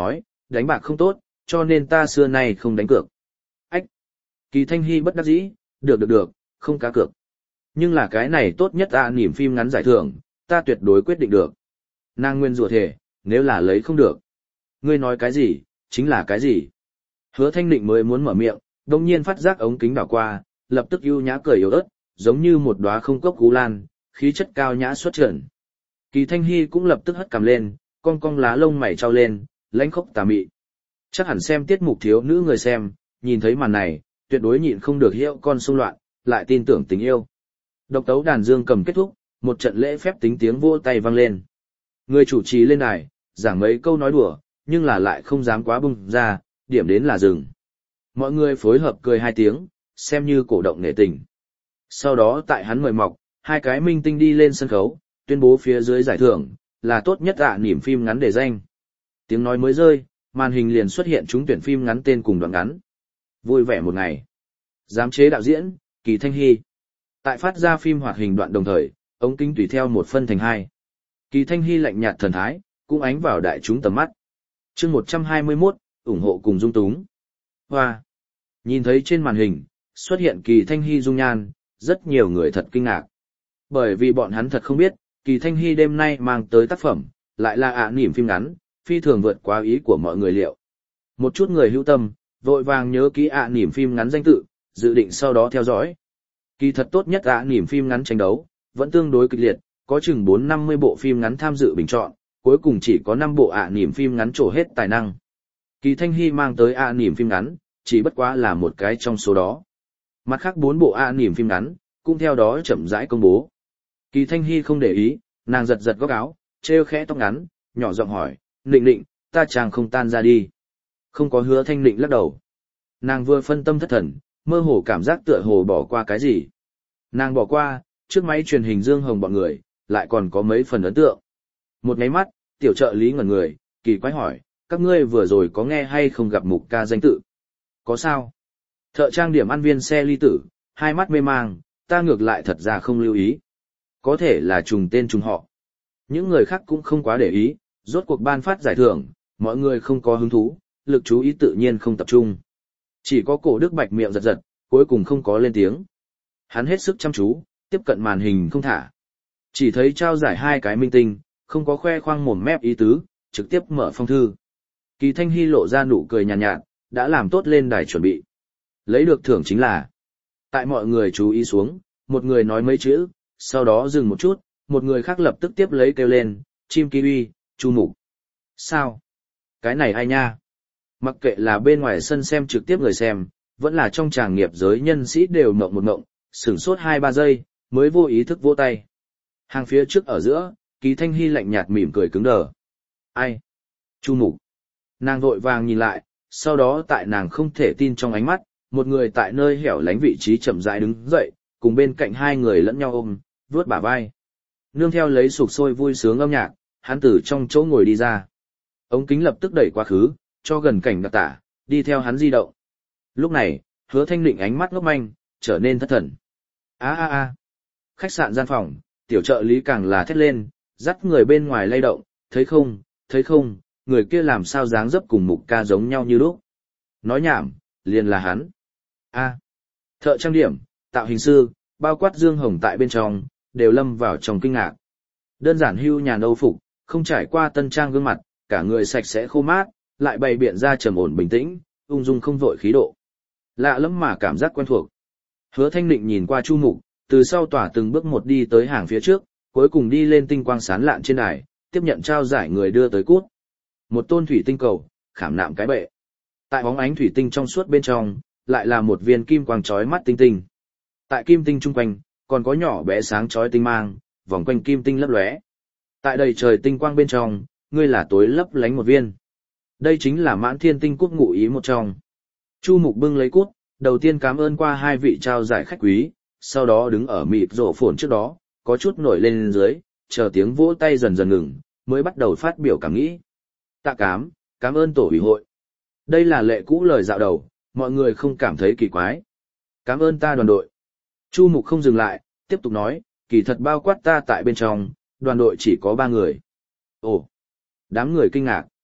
S1: đánh bạc không tốt, cho nên ta xưa nay không đánh cược. Ách! Kỳ Thanh Hy bất đắc dĩ, được được được, không cá cược. Nhưng là cái này tốt nhất ạ niềm phim ngắn giải thưởng, ta tuyệt đối quyết định được. Nàng nguyên rủa thể, nếu là lấy không được. Ngươi nói cái gì, chính là cái gì. Hứa Thanh Định mới muốn mở miệng, đồng nhiên phát giác ống kính đảo qua, lập tức ưu nhã cười yếu ớt, giống như một đóa không cốc cú lan, khí chất cao nhã xuất trần. Kỳ Thanh Hy cũng lập tức hất cằm lên, cong cong lá lông mày trao lên, lãnh khốc tà mị. Chắc hẳn xem tiết mục thiếu nữ người xem, nhìn thấy màn này, tuyệt đối nhịn không được hiệu con xung loạn, lại tin tưởng tình yêu. Độc tấu đàn dương cầm kết thúc, một trận lễ phép tính tiếng vỗ tay vang lên. Người chủ trì lên đài, giảng mấy câu nói đùa, nhưng là lại không dám quá bung ra, điểm đến là dừng. Mọi người phối hợp cười hai tiếng, xem như cổ động nể tình. Sau đó tại hắn mời mọc, hai cái minh tinh đi lên sân khấu, tuyên bố phía dưới giải thưởng, là tốt nhất ạ niềm phim ngắn để danh. Tiếng nói mới rơi, màn hình liền xuất hiện trúng tuyển phim ngắn tên cùng đoạn ngắn. Vui vẻ một ngày. Giám chế đạo diễn, Kỳ Thanh Hy. Tại phát ra phim hoạt hình đoạn đồng thời, ống kính tùy theo một phân thành hai. Kỳ Thanh Hy lạnh nhạt thần thái, cũng ánh vào đại chúng tầm mắt. Chương một trăm hai mươi mốt, ủng hộ cùng dung túng. Hoa. Nhìn thấy trên màn hình, xuất hiện Kỳ Thanh Hy dung nhan, rất nhiều người thật kinh ngạc. Bởi vì bọn hắn thật không biết, Kỳ Thanh Hy đêm nay mang tới tác phẩm, lại là ạ niềm phim ngắn, phi thường vượt quá ý của mọi người liệu. Một chút người hữu tâm, vội vàng nhớ kỹ ạ niềm phim ngắn danh tự, dự định sau đó theo dõi. Kỳ thật tốt nhất ạ niềm phim ngắn tranh đấu, vẫn tương đối kịch liệt, có chừng bốn năm mươi bộ phim ngắn tham dự bình chọn, cuối cùng chỉ có năm bộ ạ niềm phim ngắn trổ hết tài năng. Kỳ Thanh Hy mang tới ạ niềm phim ngắn, chỉ bất quá là một cái trong số đó. Mặt khác bốn bộ ạ niềm phim ngắn, cũng theo đó chậm rãi công bố. Kỳ Thanh Hy không để ý, nàng giật giật góc áo, treo khẽ tóc ngắn, nhỏ giọng hỏi, Nịnh Nịnh, ta chàng không tan ra đi. Không có Hứa Thanh Nịnh lắc đầu. Nàng vừa phân tâm thất thần, mơ hồ cảm giác tựa hồ bỏ qua cái gì. Nàng bỏ qua, trước máy truyền hình Dương Hồng bọn người, lại còn có mấy phần ấn tượng. Một nháy mắt, tiểu trợ lý ngẩn người, kỳ quái hỏi, các ngươi vừa rồi có nghe hay không gặp mục ca danh tự? Có sao? Thợ trang điểm ăn viên xe ly tử, hai mắt mê mang, ta ngược lại thật ra không lưu ý. Có thể là trùng tên trùng họ. Những người khác cũng không quá để ý, rốt cuộc ban phát giải thưởng, mọi người không có hứng thú, lực chú ý tự nhiên không tập trung. Chỉ có Cổ Đức Bạch miệng giật giật, cuối cùng không có lên tiếng. Hắn hết sức chăm chú, tiếp cận màn hình không thả. Chỉ thấy trao giải hai cái minh tinh, không có khoe khoang mồm mép ý tứ, trực tiếp mở phong thư. Kỳ Thanh Hy lộ ra nụ cười nhàn nhạt, nhạt, đã làm tốt lên đài chuẩn bị. Lấy được thưởng chính là. Tại mọi người chú ý xuống, một người nói mấy chữ, sau đó dừng một chút, một người khác lập tức tiếp lấy kêu lên, chim kiwi, Chu Mục. Sao? Cái này ai nha? Mặc kệ là bên ngoài sân xem trực tiếp người xem, vẫn là trong tràng nghiệp giới nhân sĩ đều mộng một mộng, sửng sốt hai ba giây, mới vô ý thức vỗ tay. Hàng phía trước ở giữa, Kỳ Thanh Hy lạnh nhạt mỉm cười cứng đờ. Ai? Chu Mục. Nàng vội vàng nhìn lại, sau đó tại nàng không thể tin trong ánh mắt, một người tại nơi hẻo lánh vị trí chậm rãi đứng dậy, cùng bên cạnh hai người lẫn nhau ôm, vuốt bả vai. Nương theo lấy sục sôi vui sướng âm nhạc, hắn từ trong chỗ ngồi đi ra. Ống kính lập tức đẩy quá khứ, cho gần cảnh đặc tả, đi theo hắn di động. Lúc này, Hứa Thanh Định ánh mắt ngốc manh, trở nên thất thần. A a a. Khách sạn gian phòng, tiểu trợ lý càng là thét lên, dắt người bên ngoài lay động, thấy không, thấy không, người kia làm sao dáng dấp cùng Mục ca giống nhau như lúc. Nói nhảm, liền là hắn. A. Thợ trang điểm, tạo hình sư, bao quát Dương Hồng tại bên trong, đều lâm vào trong kinh ngạc. Đơn giản hưu nhàn âu phục, không trải qua tân trang gương mặt, cả người sạch sẽ khô mát, lại bày biện ra trầm ổn bình tĩnh, ung dung không vội khí độ. Lạ lắm mà cảm giác quen thuộc. Hứa Thanh Định nhìn qua Chu Mục, từ sau tỏa từng bước một đi tới hàng phía trước, cuối cùng đi lên tinh quang sáng lạn trên đài, tiếp nhận trao giải người đưa tới cút. Một tôn thủy tinh cầu, khảm nạm cái bệ. Tại bóng ánh thủy tinh trong suốt bên trong, lại là một viên kim quang chói mắt tinh tinh. Tại kim tinh chung quanh, còn có nhỏ bé sáng chói tinh mang, vòng quanh kim tinh lấp lóe. Tại đầy trời tinh quang bên trong, ngươi là tối lấp lánh một viên. Đây chính là Mãn Thiên Tinh Cút ngụ ý một trong. Chu Mục bưng lấy cút, đầu tiên cảm ơn qua hai vị trao giải khách quý, sau đó đứng ở mịt rổ phồn trước đó, có chút nổi lên dưới, chờ tiếng vỗ tay dần dần ngừng, mới bắt đầu phát biểu cảm nghĩ. Tạ cám, cảm ơn tổ ủy hội. Đây là lệ cũ lời dạo đầu, mọi người không cảm thấy kỳ quái. Cảm ơn ta đoàn đội. Chu Mục không dừng lại, tiếp tục nói, kỳ thật bao quát ta tại bên trong, đoàn đội chỉ có ba người. Ồ, đám người kinh ngạc.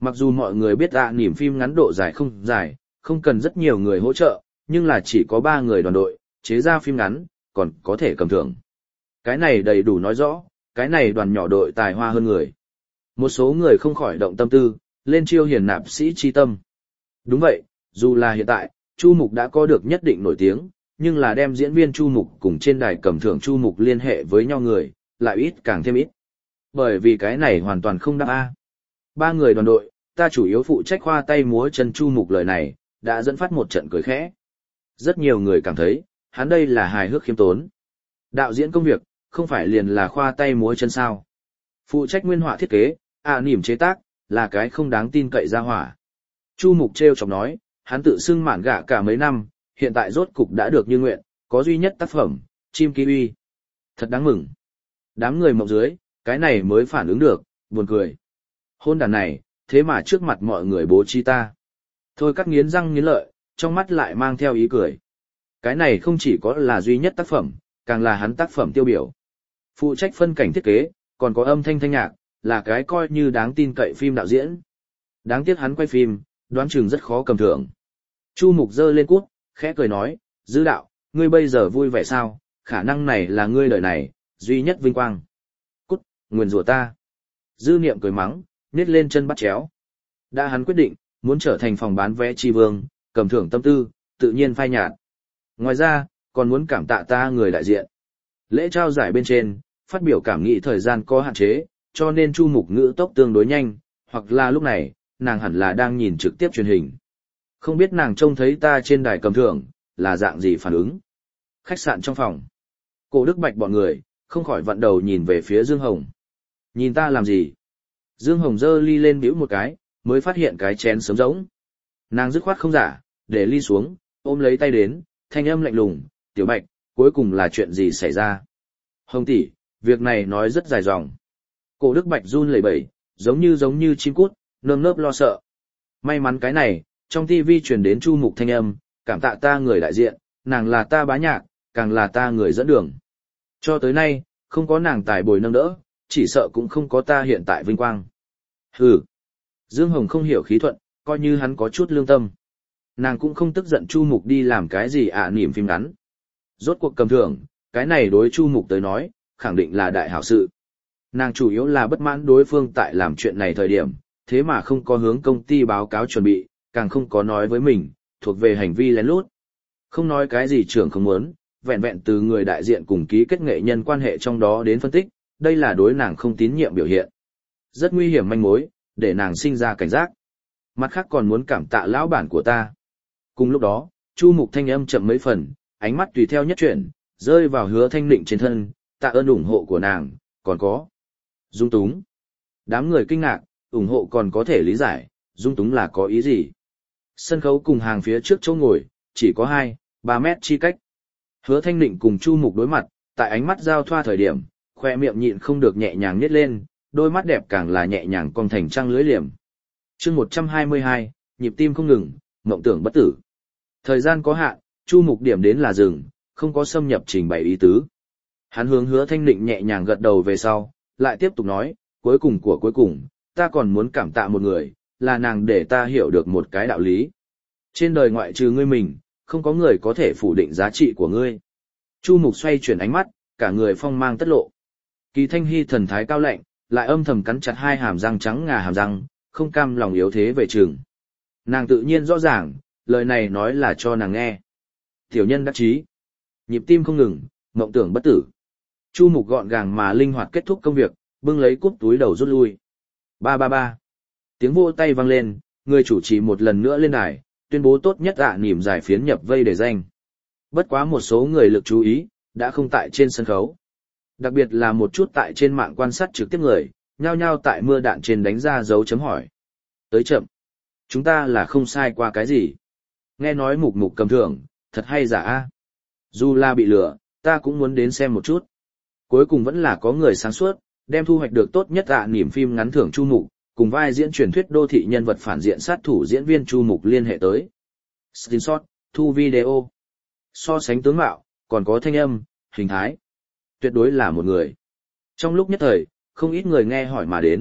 S1: Mặc dù mọi người biết ạ nỉm phim ngắn độ dài không dài, không cần rất nhiều người hỗ trợ, nhưng là chỉ có ba người đoàn đội, chế ra phim ngắn, còn có thể cầm thưởng. Cái này đầy đủ nói rõ, cái này đoàn nhỏ đội tài hoa hơn người. Một số người không khỏi động tâm tư, lên chiêu hiền nạp sĩ chi tâm. Đúng vậy, dù là hiện tại, Chu Mục đã có được nhất định nổi tiếng, nhưng là đem diễn viên Chu Mục cùng trên đài cầm thưởng Chu Mục liên hệ với nhau người, lại ít càng thêm ít. Bởi vì cái này hoàn toàn không đáp A. Ba người đoàn đội, ta chủ yếu phụ trách khoa tay múa chân Chu Mục lời này, đã dẫn phát một trận cười khẽ. Rất nhiều người cảm thấy, hắn đây là hài hước khiêm tốn. Đạo diễn công việc, không phải liền là khoa tay múa chân sao. Phụ trách nguyên họa thiết kế, à nỉm chế tác, là cái không đáng tin cậy ra hỏa. Chu Mục treo chọc nói, hắn tự xưng mạn gạ cả mấy năm, hiện tại rốt cục đã được như nguyện, có duy nhất tác phẩm, chim ký uy. Thật đáng mừng. Đám người mộng dưới, cái này mới phản ứng được, buồn cười. Hôn đàn này, thế mà trước mặt mọi người bố trí ta. Thôi cắt nghiến răng nghiến lợi, trong mắt lại mang theo ý cười. Cái này không chỉ có là duy nhất tác phẩm, càng là hắn tác phẩm tiêu biểu. Phụ trách phân cảnh thiết kế, còn có âm thanh thanh nhạc, là cái coi như đáng tin cậy phim đạo diễn. Đáng tiếc hắn quay phim, đoán chừng rất khó cầm thưởng. Chu Mục giơ lên cút, khẽ cười nói, Dư đạo, ngươi bây giờ vui vẻ sao, khả năng này là ngươi đời này, duy nhất vinh quang. Cút, nguyền rủa ta. Dư Niệm cười mắng, nhét lên chân bắt chéo. Đã hắn quyết định, muốn trở thành phòng bán vé chi vương, cầm thưởng tâm tư, tự nhiên phai nhạt. Ngoài ra, còn muốn cảm tạ ta người đại diện. Lễ trao giải bên trên, phát biểu cảm nghĩ thời gian có hạn chế, cho nên Chu Mục ngữ tốc tương đối nhanh, hoặc là lúc này, nàng hẳn là đang nhìn trực tiếp truyền hình. Không biết nàng trông thấy ta trên đài cầm thưởng, là dạng gì phản ứng. Khách sạn trong phòng. Cổ Đức Bạch bọn người, không khỏi vặn đầu nhìn về phía Dương Hồng. Nhìn ta làm gì? Dương Hồng giơ ly lên bĩu một cái, mới phát hiện cái chén sớm rỗng. Nàng dứt khoát không giả, để ly xuống, ôm lấy tay đến, thanh âm lạnh lùng, Tiểu Bạch, cuối cùng là chuyện gì xảy ra? Hồng tỷ, việc này nói rất dài dòng. Cổ Đức Bạch run lẩy bẩy, giống như giống như chim cút, nơm nớp lo sợ. May mắn cái này, trong tivi truyền đến Chu Mục thanh âm, cảm tạ ta người đại diện, nàng là ta bá nhạc, càng là ta người dẫn đường. Cho tới nay, không có nàng tài bồi nâng đỡ, chỉ sợ cũng không có ta hiện tại vinh quang. Hừ. Dương Hồng không hiểu khí thuận, coi như hắn có chút lương tâm. Nàng cũng không tức giận Chu Mục đi làm cái gì ạ à nỉm phim ngắn. Rốt cuộc cầm thưởng, cái này đối Chu Mục tới nói, khẳng định là đại hảo sự. Nàng chủ yếu là bất mãn đối phương tại làm chuyện này thời điểm, thế mà không có hướng công ty báo cáo chuẩn bị, càng không có nói với mình, thuộc về hành vi lén lút. Không nói cái gì trưởng không muốn, vẹn vẹn từ người đại diện cùng ký kết nghệ nhân quan hệ trong đó đến phân tích, đây là đối nàng không tín nhiệm biểu hiện. Rất nguy hiểm manh mối, để nàng sinh ra cảnh giác. Mặt khác còn muốn cảm tạ lão bản của ta. Cùng lúc đó, Chu Mục thanh âm chậm mấy phần, ánh mắt tùy theo nhất chuyển, rơi vào Hứa Thanh Định trên thân, tạ ơn ủng hộ của nàng, còn có dung túng. Đám người kinh ngạc, ủng hộ còn có thể lý giải, dung túng là có ý gì. Sân khấu cùng hàng phía trước chỗ ngồi, chỉ có hai, ba mét chi cách. Hứa Thanh Định cùng Chu Mục đối mặt, tại ánh mắt giao thoa thời điểm, khoe miệng nhịn không được nhẹ nhàng nhếch lên, đôi mắt đẹp càng là nhẹ nhàng cong thành trăng lưới liềm. Chương một trăm hai mươi hai, nhịp tim không ngừng, mộng tưởng bất tử. Thời gian có hạn, Chu Mục điểm đến là dừng, không có xâm nhập trình bày ý tứ. Hắn hướng Hứa Thanh Định nhẹ nhàng gật đầu về sau, lại tiếp tục nói, cuối cùng của cuối cùng, ta còn muốn cảm tạ một người, là nàng để ta hiểu được một cái đạo lý. Trên đời ngoại trừ ngươi mình, không có người có thể phủ định giá trị của ngươi. Chu Mục xoay chuyển ánh mắt, cả người phong mang tất lộ. Kỳ Thanh Hy thần thái cao lạnh, lại âm thầm cắn chặt hai hàm răng trắng ngà hàm răng, không cam lòng yếu thế về trường. Nàng tự nhiên rõ ràng, lời này nói là cho nàng nghe. Tiểu nhân đắc chí, nhịp tim không ngừng, mộng tưởng bất tử. Chu Mục gọn gàng mà linh hoạt kết thúc công việc, bưng lấy cúp túi đầu rút lui. Ba ba ba. Tiếng vỗ tay vang lên, người chủ trì một lần nữa lên đài, tuyên bố tốt nhất ạ nỉm giải phiến nhập vây để danh. Bất quá một số người lực chú ý, đã không tại trên sân khấu. Đặc biệt là một chút tại trên mạng quan sát trực tiếp người, nhao nhao tại mưa đạn trên đánh ra dấu chấm hỏi. Tới chậm. Chúng ta là không sai qua cái gì. Nghe nói Mục Mục cầm thưởng, thật hay giả a. Dù là bị lừa, ta cũng muốn đến xem một chút. Cuối cùng vẫn là có người sáng suốt, đem thu hoạch được tốt nhất ạ nỉm phim ngắn thưởng Chu Mục, cùng vai diễn truyền thuyết đô thị nhân vật phản diện sát thủ diễn viên Chu Mục liên hệ tới. Screenshot, thu video. So sánh tướng mạo, còn có thanh âm, hình thái. Tuyệt đối là một người. Trong lúc nhất thời, không ít người nghe hỏi mà đến,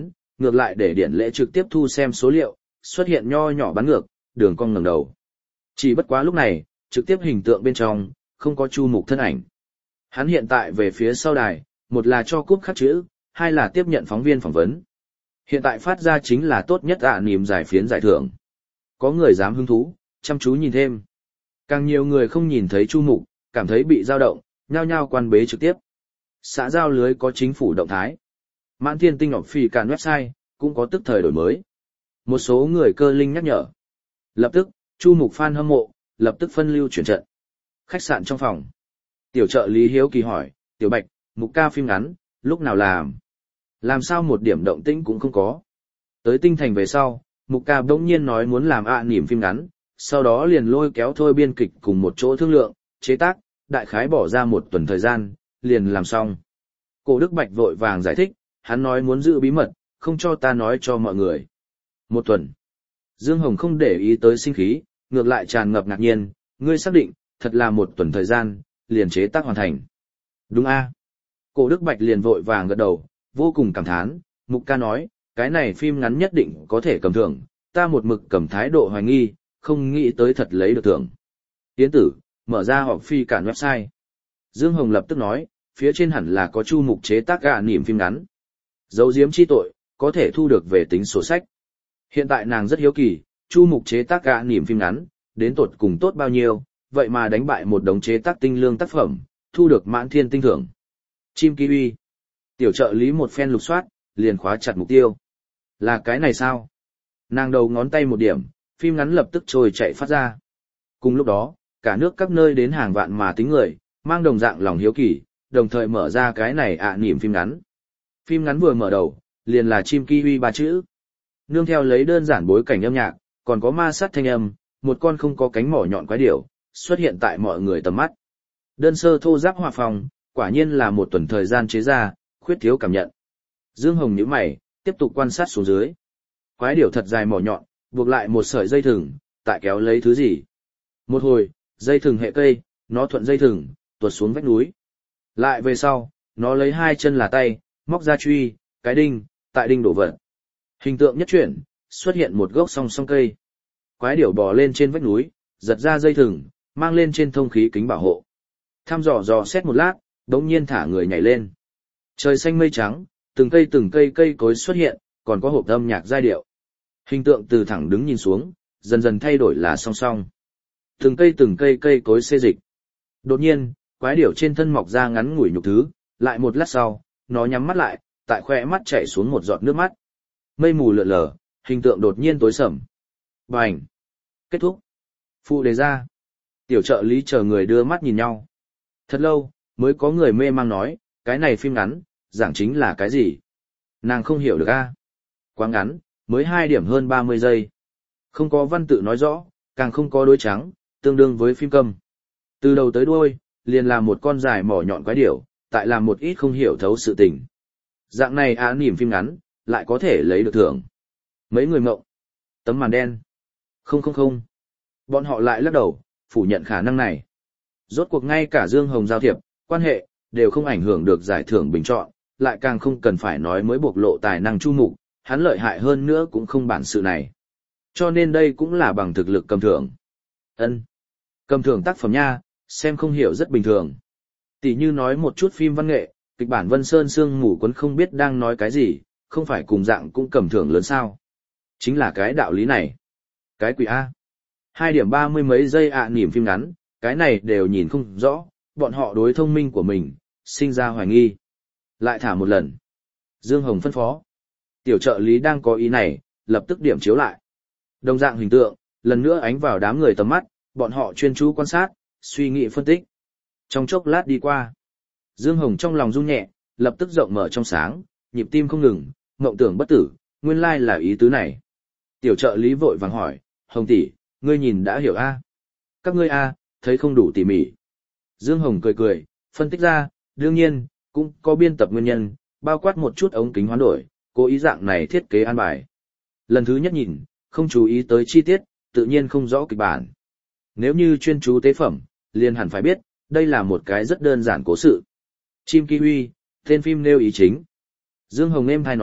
S1: ngược lại để điện lễ trực tiếp thu xem số liệu, xuất hiện nho nhỏ bắn ngược, đường cong ngẩng đầu. Chỉ bất quá lúc này, trực tiếp hình tượng bên trong, không có Chu Mục thân ảnh. Hắn hiện tại về phía sau đài, một là cho cúp khắc chữ, hai là tiếp nhận phóng viên phỏng vấn. Hiện tại phát ra chính là tốt nhất ạ niềm giải phiến giải thưởng. Có người dám hứng thú, chăm chú nhìn thêm. Càng nhiều người không nhìn thấy Chu Mục, cảm thấy bị dao động, nhao nhao quan bế trực tiếp. Xã giao lưới có chính phủ động thái. Mãn Thiên Tinh Ngọc Phi cản website, cũng có tức thời đổi mới. Một số người cơ linh nhắc nhở. Lập tức, Chu Mục fan hâm mộ, lập tức phân lưu chuyển trận. Khách sạn trong phòng. Tiểu trợ lý hiếu kỳ hỏi, Tiểu Bạch, Mục ca phim ngắn, lúc nào làm? Làm sao một điểm động tĩnh cũng không có? Tới Tinh Thành về sau, Mục ca bỗng nhiên nói muốn làm ạ niềm phim ngắn, sau đó liền lôi kéo thôi biên kịch cùng một chỗ thương lượng, chế tác, đại khái bỏ ra một tuần thời gian, liền làm xong. Cổ Đức Bạch vội vàng giải thích, hắn nói muốn giữ bí mật, không cho ta nói cho mọi người. Một tuần. Dương Hồng không để ý tới sinh khí, ngược lại tràn ngập ngạc nhiên, ngươi xác định, thật là một tuần thời gian, liền chế tác hoàn thành. Đúng a. Cổ Đức Bạch liền vội vàng gật đầu, vô cùng cảm thán, Mục ca nói, cái này phim ngắn nhất định có thể cầm thưởng, ta một mực cầm thái độ hoài nghi, không nghĩ tới thật lấy được thưởng. Tiến tử, mở ra họp phi cản website. Dương Hồng lập tức nói, phía trên hẳn là có Chu Mục chế tác gạ niềm phim ngắn. Giấu giếm chi tội, có thể thu được về tính sổ sách. Hiện tại nàng rất hiếu kỳ, Chu Mục chế tác gạ niềm phim ngắn, đến tột cùng tốt bao nhiêu, vậy mà đánh bại một đống chế tác tinh lương tác phẩm, thu được Mãn Thiên Tinh thưởng. Chim kiwi. Tiểu trợ lý một phen lục soát, liền khóa chặt mục tiêu. Là cái này sao? Nàng đầu ngón tay một điểm, phim ngắn lập tức trôi chạy phát ra. Cùng lúc đó, cả nước các nơi đến hàng vạn mà tính người, mang đồng dạng lòng hiếu kỳ, đồng thời mở ra cái này ạ niềm phim ngắn. Phim ngắn vừa mở đầu, liền là chim kiwi ba chữ. Nương theo lấy đơn giản bối cảnh âm nhạc, còn có ma sát thanh âm, một con không có cánh mỏ nhọn quái điểu, xuất hiện tại mọi người tầm mắt. Đơn sơ thô giáp hòa phòng, quả nhiên là một tuần thời gian chế ra, khuyết thiếu cảm nhận. Dương Hồng nhíu mày, tiếp tục quan sát xuống dưới. Quái điểu thật dài mỏ nhọn, buộc lại một sợi dây thừng, tại kéo lấy thứ gì. Một hồi, dây thừng hệ cây, nó thuận dây thừng, tuột xuống vách núi. Lại về sau, nó lấy hai chân là tay, móc ra truy, cái đinh, tại đinh đổ vật. Hình tượng nhất chuyển, xuất hiện một gốc song song cây. Quái điểu bò lên trên vách núi, giật ra dây thừng, mang lên trên thông khí kính bảo hộ. Thăm dò dò xét một lát, đống nhiên thả người nhảy lên. Trời xanh mây trắng, từng cây từng cây cây cối xuất hiện, còn có hộp âm nhạc giai điệu. Hình tượng từ thẳng đứng nhìn xuống, dần dần thay đổi là song song. Từng cây từng cây cây cối xê dịch. Đột nhiên, quái điểu trên thân mọc ra ngắn ngủi nhục thứ, lại một lát sau, nó nhắm mắt lại, tại khóe mắt chảy xuống một giọt nước mắt. Mây mù lượn lờ, hình tượng đột nhiên tối sầm. Bành! Kết thúc. Phụ đề ra. Tiểu trợ lý chờ người đưa mắt nhìn nhau. Thật lâu, mới có người mê mang nói, cái này phim ngắn, giảng chính là cái gì? Nàng không hiểu được a. Quá ngắn, mới hai điểm hơn ba mươi giây. Không có văn tự nói rõ, càng không có đối trắng, tương đương với phim câm. Từ đầu tới đuôi, liền là một con dài mỏ nhọn quái điểu, tại làm một ít không hiểu thấu sự tình. Dạng này á niềm phim ngắn, lại có thể lấy được thưởng. Mấy người mộng. Tấm màn đen. Không không không. Bọn họ lại lắc đầu, phủ nhận khả năng này. Rốt cuộc ngay cả Dương Hồng giao thiệp, quan hệ, đều không ảnh hưởng được giải thưởng bình chọn, lại càng không cần phải nói mới bộc lộ tài năng Chu Mục, hắn lợi hại hơn nữa cũng không bản sự này. Cho nên đây cũng là bằng thực lực cầm thưởng. Ân, cầm thưởng tác phẩm nha, xem không hiểu rất bình thường. Tỷ như nói một chút phim văn nghệ, kịch bản Vân Sơn Sương Mù Quấn không biết đang nói cái gì, không phải cùng dạng cũng cầm thưởng lớn sao. Chính là cái đạo lý này. Cái quỷ A. Hai điểm ba mươi mấy giây ạ à, niềm phim ngắn, cái này đều nhìn không rõ, bọn họ đối thông minh của mình, sinh ra hoài nghi. Lại thả một lần. Dương Hồng phân phó. Tiểu trợ lý đang có ý này, lập tức điểm chiếu lại. Đồng dạng hình tượng, lần nữa ánh vào đám người tầm mắt, bọn họ chuyên chú quan sát, suy nghĩ phân tích. Trong chốc lát đi qua. Dương Hồng trong lòng run nhẹ, lập tức rộng mở trong sáng, nhịp tim không ngừng, mộng tưởng bất tử, nguyên lai là ý tứ này. Tiểu trợ lý vội vàng hỏi, Hồng tỷ, ngươi nhìn đã hiểu a? Các ngươi a, thấy không đủ tỉ mỉ. Dương Hồng cười cười, phân tích ra, đương nhiên, cũng có biên tập nguyên nhân, bao quát một chút ống kính hoán đổi, cố ý dạng này thiết kế an bài. Lần thứ nhất nhìn, không chú ý tới chi tiết, tự nhiên không rõ kịch bản. Nếu như chuyên chú tế phẩm, liền hẳn phải biết, đây là một cái rất đơn giản cố sự. Chim kiwi, tên phim nêu ý chính. Dương Hồng êm hay nói,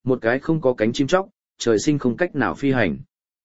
S1: một cái không có cánh chim chóc, trời sinh không cách nào phi hành.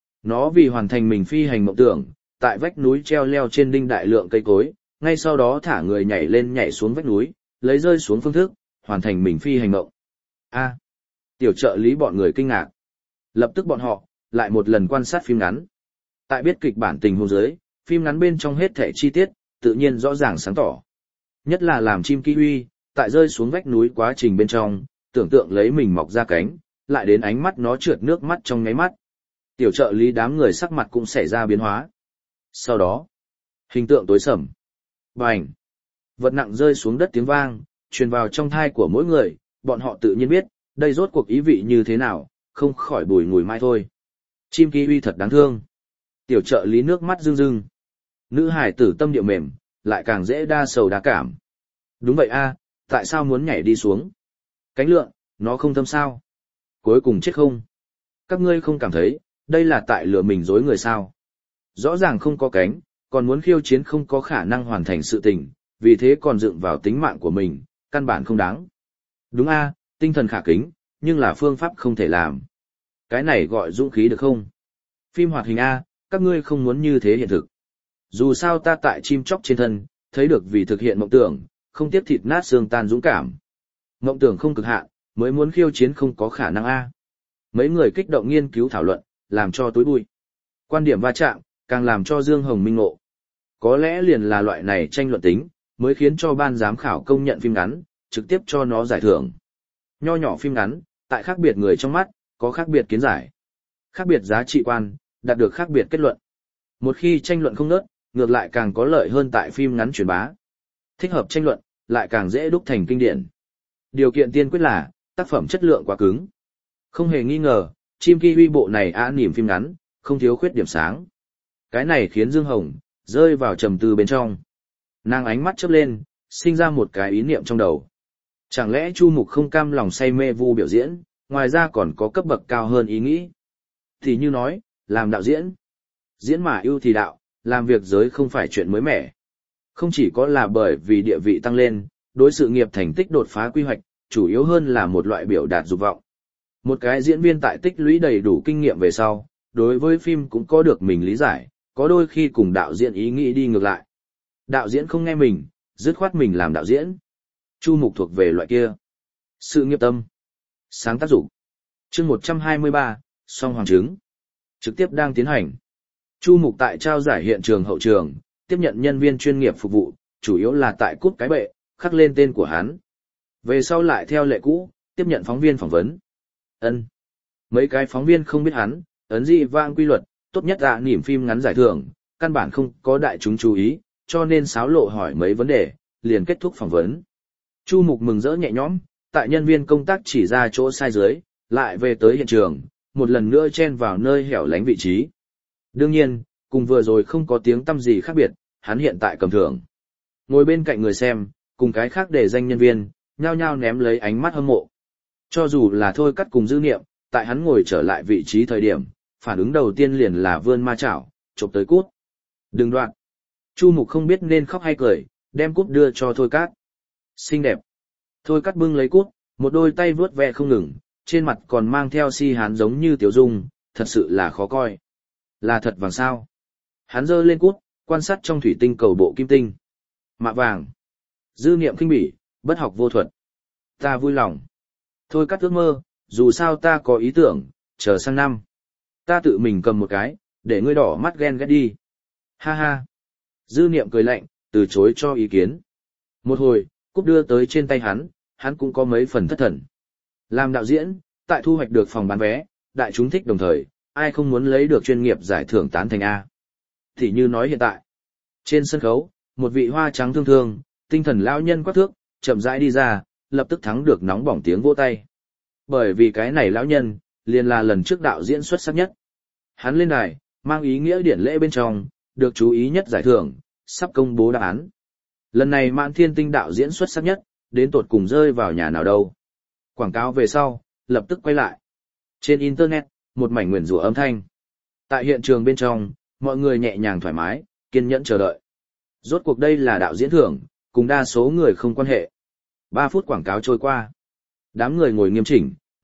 S1: Nó vì hoàn thành mình phi hành mộng tưởng, tại vách núi treo leo trên đinh đại lượng cây cối, ngay sau đó thả người nhảy lên nhảy xuống vách núi, lấy rơi xuống phương thức, hoàn thành mình phi hành mộng. A. Tiểu trợ lý bọn người kinh ngạc. Lập tức bọn họ, lại một lần quan sát phim ngắn. Tại biết kịch bản tình huống dưới, phim ngắn bên trong hết thảy chi tiết, tự nhiên rõ ràng sáng tỏ. Nhất là làm chim kiwi, tại rơi xuống vách núi quá trình bên trong, tưởng tượng lấy mình mọc ra cánh, lại đến ánh mắt nó trượt nước mắt trong ngáy mắt. Tiểu trợ lý đám người sắc mặt cũng xảy ra biến hóa. Sau đó, hình tượng tối sầm. Bành! Vật nặng rơi xuống đất tiếng vang, truyền vào trong thai của mỗi người, bọn họ tự nhiên biết, đây rốt cuộc ý vị như thế nào, không khỏi bùi ngùi mai thôi. Chim kiwi thật đáng thương. Tiểu trợ lý nước mắt rưng rưng. Nữ hải tử tâm địa mềm, lại càng dễ đa sầu đa cảm. Đúng vậy a, tại sao muốn nhảy đi xuống? Cánh lượn, nó không thâm sao? Cuối cùng chết không? Các ngươi không cảm thấy, đây là tại lừa mình dối người sao? Rõ ràng không có cánh, còn muốn khiêu chiến không có khả năng hoàn thành sự tình, vì thế còn dựng vào tính mạng của mình, căn bản không đáng. Đúng a, tinh thần khả kính, nhưng là phương pháp không thể làm. Cái này gọi dũng khí được không? Phim hoạt hình a, các ngươi không muốn như thế hiện thực. Dù sao ta tại chim chóc trên thân, thấy được vì thực hiện mộng tưởng, không tiếp thịt nát xương tan dũng cảm. Mộng tưởng không cực hạn, mới muốn khiêu chiến không có khả năng a. Mấy người kích động nghiên cứu thảo luận, làm cho tối bụi. Quan điểm va chạm, càng làm cho Dương Hồng minh ngộ. Có lẽ liền là loại này tranh luận tính, mới khiến cho ban giám khảo công nhận phim ngắn, trực tiếp cho nó giải thưởng. Nho nhỏ phim ngắn, tại khác biệt người trong mắt, có khác biệt kiến giải. Khác biệt giá trị quan, đạt được khác biệt kết luận. Một khi tranh luận không nớt, ngược lại càng có lợi hơn tại phim ngắn truyền bá. Thích hợp tranh luận, lại càng dễ đúc thành kinh điển. Điều kiện tiên quyết là, tác phẩm chất lượng quá cứng. Không hề nghi ngờ, chim kiwi bộ này á nỉm phim ngắn, không thiếu khuyết điểm sáng. Cái này khiến Dương Hồng, rơi vào trầm tư bên trong. Nàng ánh mắt chớp lên, sinh ra một cái ý niệm trong đầu. Chẳng lẽ Chu Mục không cam lòng say mê vu biểu diễn, ngoài ra còn có cấp bậc cao hơn ý nghĩ. Thì như nói, làm đạo diễn. Diễn mà ưu thì đạo, làm việc giới không phải chuyện mới mẻ. Không chỉ có là bởi vì địa vị tăng lên, đối sự nghiệp thành tích đột phá quy hoạch, chủ yếu hơn là một loại biểu đạt dục vọng. Một cái diễn viên tại tích lũy đầy đủ kinh nghiệm về sau, đối với phim cũng có được mình lý giải, có đôi khi cùng đạo diễn ý nghĩ đi ngược lại. Đạo diễn không nghe mình, dứt khoát mình làm đạo diễn. Chu Mục thuộc về loại kia. Sự nghiệp tâm. Sáng tác dục. Chương một trăm hai mươi ba, song hoàng chứng. Trực tiếp đang tiến hành. Chu Mục tại trao giải hiện trường hậu trường, tiếp nhận nhân viên chuyên nghiệp phục vụ, chủ yếu là tại cúp cái bệ, khắc lên tên của hắn. Về sau lại theo lệ cũ, tiếp nhận phóng viên phỏng vấn. Ân. Mấy cái phóng viên không biết hắn, ấn dị vang quy luật, tốt nhất là niềm phim ngắn giải thưởng, căn bản không có đại chúng chú ý, cho nên xáo lộ hỏi mấy vấn đề, liền kết thúc phỏng vấn. Chu Mục mừng rỡ nhẹ nhõm, tại nhân viên công tác chỉ ra chỗ sai dưới, lại về tới hiện trường, một lần nữa chen vào nơi hẻo lánh vị trí. Đương nhiên, cùng vừa rồi không có tiếng tăm gì khác biệt, hắn hiện tại cầm thưởng. Ngồi bên cạnh người xem, cùng cái khác để danh nhân viên, nhao nhao ném lấy ánh mắt hâm mộ. Cho dù là Thôi Cắt cùng Dư Niệm, tại hắn ngồi trở lại vị trí thời điểm, phản ứng đầu tiên liền là vươn ma chảo, chụp tới cút. Đừng đoạn. Chu Mục không biết nên khóc hay cười, đem cút đưa cho Thôi Cắt. Xinh đẹp. Thôi Cắt bưng lấy cút, một đôi tay vướt ve không ngừng, trên mặt còn mang theo si hán giống như tiểu dung, thật sự là khó coi. Là thật vàng sao? Hắn giơ lên cút, quan sát trong thủy tinh cầu bộ kim tinh. Mạ vàng. Dư Niệm khinh bỉ, bất học vô thuật. Ta vui lòng. Thôi Cắt ước mơ, dù sao ta có ý tưởng, chờ sang năm. Ta tự mình cầm một cái, để ngươi đỏ mắt ghen ghét đi. Ha ha. Dư Niệm cười lạnh, từ chối cho ý kiến. Một hồi, cúp đưa tới trên tay hắn, hắn cũng có mấy phần thất thần. Làm đạo diễn, tại thu hoạch được phòng bán vé, đại chúng thích đồng thời, ai không muốn lấy được chuyên nghiệp giải thưởng tán thành A. Thì như nói hiện tại, trên sân khấu, một vị hoa trắng thương thương, tinh thần lão nhân quắc thước, chậm rãi đi ra, lập tức thắng được nóng bỏng tiếng vỗ tay. Bởi vì cái này lão nhân, liền là lần trước đạo diễn xuất sắc nhất. Hắn lên đài, mang ý nghĩa điển lễ bên trong, được chú ý nhất giải thưởng, sắp công bố đáp án. Lần này Mạn Thiên Tinh đạo diễn xuất sắc nhất, đến tột cùng rơi vào nhà nào đâu. Quảng cáo về sau, lập tức quay lại. Trên Internet, một mảnh nguyền rủa âm thanh. Tại hiện trường bên trong, mọi người nhẹ nhàng thoải mái, kiên nhẫn chờ đợi. Rốt cuộc đây là đạo diễn thưởng, cùng đa số người không quan hệ. Ba phút quảng cáo trôi qua. Đám người ngồi nghiêm chỉnh,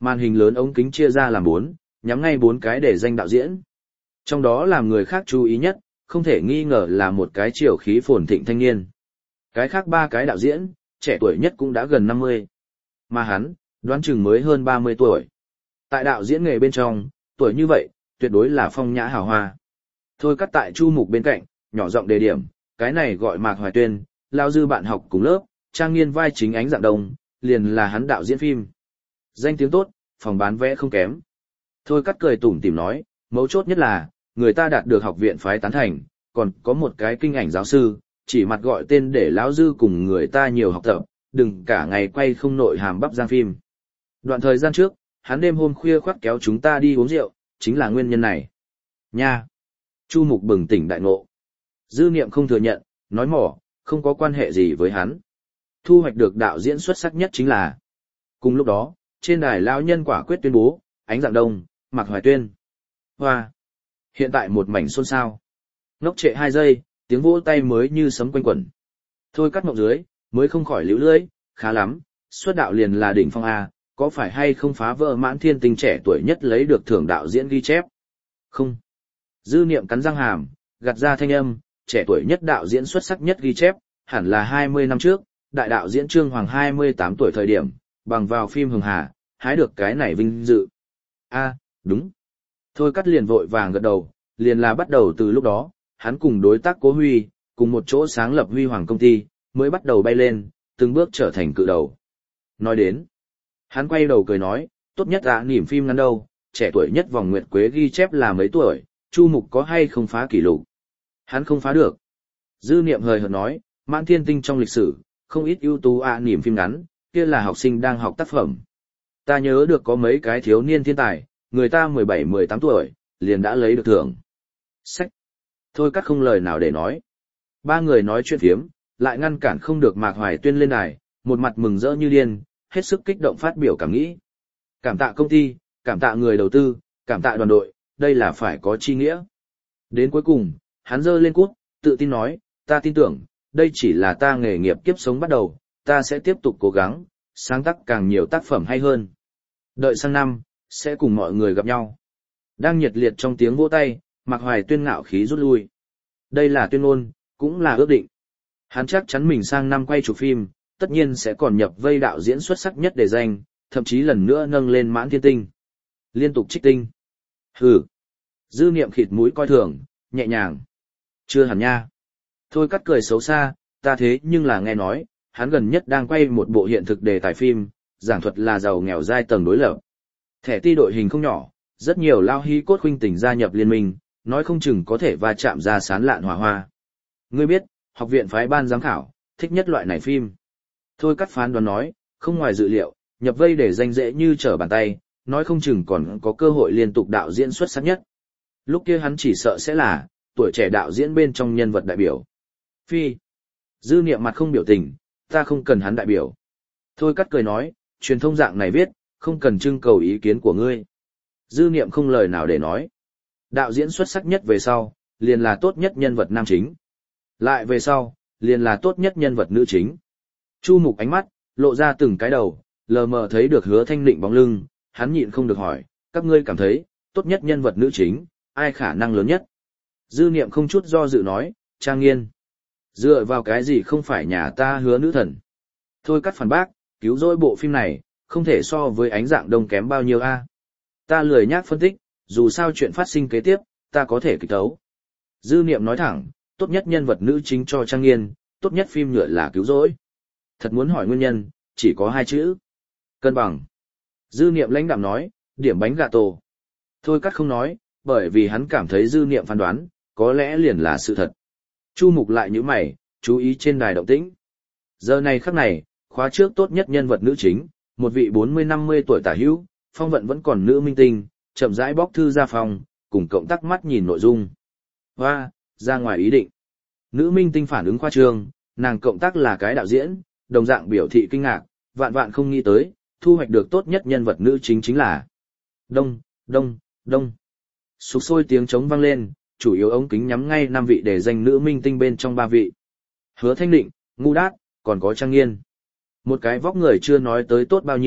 S1: Màn hình lớn ống kính chia ra làm bốn, nhắm ngay bốn cái để danh đạo diễn. Trong đó làm người khác chú ý nhất, không thể nghi ngờ là một cái triều khí phồn thịnh thanh niên. Cái khác ba cái đạo diễn, trẻ tuổi nhất cũng đã gần năm mươi. Mà hắn, đoán chừng mới hơn ba mươi tuổi. Tại đạo diễn nghề bên trong, tuổi như vậy, tuyệt đối là phong nhã hào hoa. Thôi cắt tại Chu Mục bên cạnh, nhỏ giọng đề điểm, cái này gọi Mạc Hoài Tuyên, lao dư bạn học cùng lớp, trang nghiên vai chính Ánh Dạng Đông, liền là hắn đạo diễn phim. Danh tiếng tốt, phòng bán vé không kém. Thôi cắt cười tủm tỉm nói, mấu chốt nhất là, người ta đạt được học viện phái tán thành, còn có một cái kinh ảnh giáo sư, chỉ mặt gọi tên để lão dư cùng người ta nhiều học tập, đừng cả ngày quay không nội hàm bắp giang phim. Đoạn thời gian trước, hắn đêm hôm khuya khoắt kéo chúng ta đi uống rượu, chính là nguyên nhân này. Nha! Chu Mục bừng tỉnh đại ngộ. Dư Niệm không thừa nhận, nói mỏ, không có quan hệ gì với hắn. Thu hoạch được đạo diễn xuất sắc nhất chính là. Cùng lúc đó, trên đài lão nhân quả quyết tuyên bố, Ánh Dạng Đông, Mạc Hoài Tuyên. Hoa! Hiện tại một mảnh xôn xao. Ngốc trệ hai giây, tiếng vỗ tay mới như sấm quanh quẩn. Thôi cắt mộng dưới, mới không khỏi liễu lưỡi, khá lắm, xuất đạo liền là đỉnh phong A, có phải hay không phá vỡ Mãn Thiên Tinh trẻ tuổi nhất lấy được thưởng đạo diễn ghi chép? Không. Dư Niệm cắn răng hàm, gạt ra thanh âm, trẻ tuổi nhất đạo diễn xuất sắc nhất ghi chép, hẳn là hai mươi năm trước, đại đạo diễn Trương Hoàng hai mươi tám tuổi thời điểm, bằng vào phim Hường Hà, hái được cái này vinh dự. A, đúng. Thôi cắt liền vội vàng gật đầu, liền là bắt đầu từ lúc đó, hắn cùng đối tác Cố Huy, cùng một chỗ sáng lập Huy Hoàng công ty, mới bắt đầu bay lên, từng bước trở thành cự đầu. Nói đến, hắn quay đầu cười nói, tốt nhất ạ niềm phim ngắn đâu, trẻ tuổi nhất vòng nguyệt quế ghi chép là mấy tuổi, Chu Mục có hay không phá kỷ lục? Hắn không phá được. Dư Niệm hời hợt nói, Mãn Thiên Tinh trong lịch sử, không ít ưu tú ạ niềm phim ngắn, kia là học sinh đang học tác phẩm. Ta nhớ được có mấy cái thiếu niên thiên tài, người ta mười bảy mười tám tuổi, liền đã lấy được thưởng. Sách. Thôi cắt không lời nào để nói. Ba người nói chuyện phiếm, lại ngăn cản không được Mạc Hoài Tuyên lên đài, một mặt mừng rỡ như điên, hết sức kích động phát biểu cảm nghĩ. Cảm tạ công ty, cảm tạ người đầu tư, cảm tạ đoàn đội, đây là phải có chi nghĩa. Đến cuối cùng, hắn giơ lên cút, tự tin nói, ta tin tưởng, đây chỉ là ta nghề nghiệp kiếp sống bắt đầu, ta sẽ tiếp tục cố gắng, sáng tác càng nhiều tác phẩm hay hơn. Đợi sang năm, sẽ cùng mọi người gặp nhau. Đang nhiệt liệt trong tiếng vỗ tay, Mạc Hoài Tuyên ngạo khí rút lui. Đây là tuyên ngôn, cũng là ước định. Hắn chắc chắn mình sang năm quay chụp phim, tất nhiên sẽ còn nhập vây đạo diễn xuất sắc nhất để danh, thậm chí lần nữa nâng lên Mãn Thiên Tinh. Liên tục trích tinh. Hừ. Dư Niệm khịt mũi coi thường, nhẹ nhàng. Chưa hẳn nha. Thôi cắt cười xấu xa, ta thế nhưng là nghe nói, hắn gần nhất đang quay một bộ hiện thực đề tài phim, giảng thuật là giàu nghèo giai tầng đối lập. Thẻ ti đội hình không nhỏ, rất nhiều lao hí cốt huynh tỉnh gia nhập liên minh, nói không chừng có thể va chạm ra sán lạn hòa hoa. Ngươi biết, học viện phái ban giám khảo, thích nhất loại này phim. Thôi cắt phán đoán nói, không ngoài dự liệu, nhập vây để danh dễ như trở bàn tay, nói không chừng còn có cơ hội liên tục đạo diễn xuất sắc nhất. Lúc kia hắn chỉ sợ sẽ là, tuổi trẻ đạo diễn bên trong nhân vật đại biểu. Phi. Dư Niệm mặt không biểu tình, ta không cần hắn đại biểu. Thôi cắt cười nói, truyền thông dạng này viết, không cần trưng cầu ý kiến của ngươi. Dư Niệm không lời nào để nói. Đạo diễn xuất sắc nhất về sau, liền là tốt nhất nhân vật nam chính. Lại về sau, liền là tốt nhất nhân vật nữ chính. Chu Mục ánh mắt, lộ ra từng cái đầu, lờ mờ thấy được Hứa Thanh Định bóng lưng, hắn nhịn không được hỏi, các ngươi cảm thấy, tốt nhất nhân vật nữ chính, ai khả năng lớn nhất? Dư Niệm không chút do dự nói, Trang Nghiên. Dựa vào cái gì không phải nhà ta Hứa nữ thần? Thôi cắt phản bác, cứu rỗi bộ phim này, không thể so với Ánh Dạng Đông kém bao nhiêu a. Ta lười nhác phân tích, dù sao chuyện phát sinh kế tiếp, ta có thể kịch tấu. Dư Niệm nói thẳng, tốt nhất nhân vật nữ chính cho Trang Nghiên, tốt nhất phim nhựa là cứu rỗi. Thật muốn hỏi nguyên nhân, chỉ có hai chữ. Cân bằng. Dư Niệm lãnh đạm nói, điểm bánh gà tổ. Thôi cắt không nói, bởi vì hắn cảm thấy Dư Niệm phán đoán, có lẽ liền là sự thật. Chu Mục lại nhíu mày, chú ý trên đài động tĩnh. Giờ này khắc này, khóa trước tốt nhất nhân vật nữ chính, một vị bốn mươi năm mươi tuổi tả hữu, phong vận vẫn còn nữ minh tinh, chậm rãi bóc thư ra phòng, cùng cộng tác mắt nhìn nội dung. Hoa, ra ngoài ý định. Nữ minh tinh phản ứng khoa trương, nàng cộng tác là cái đạo diễn, đồng dạng biểu thị kinh ngạc, vạn vạn không nghĩ tới, thu hoạch được tốt nhất nhân vật nữ chính chính là Đông, Đông, Đông. Sục sôi tiếng trống vang lên, chủ yếu ống kính nhắm ngay năm vị để danh nữ minh tinh bên trong ba vị. Hứa Thanh Định, Ngu Đát, còn có Trang Nghiên. Một cái vóc người chưa nói tới tốt bao nhiêu,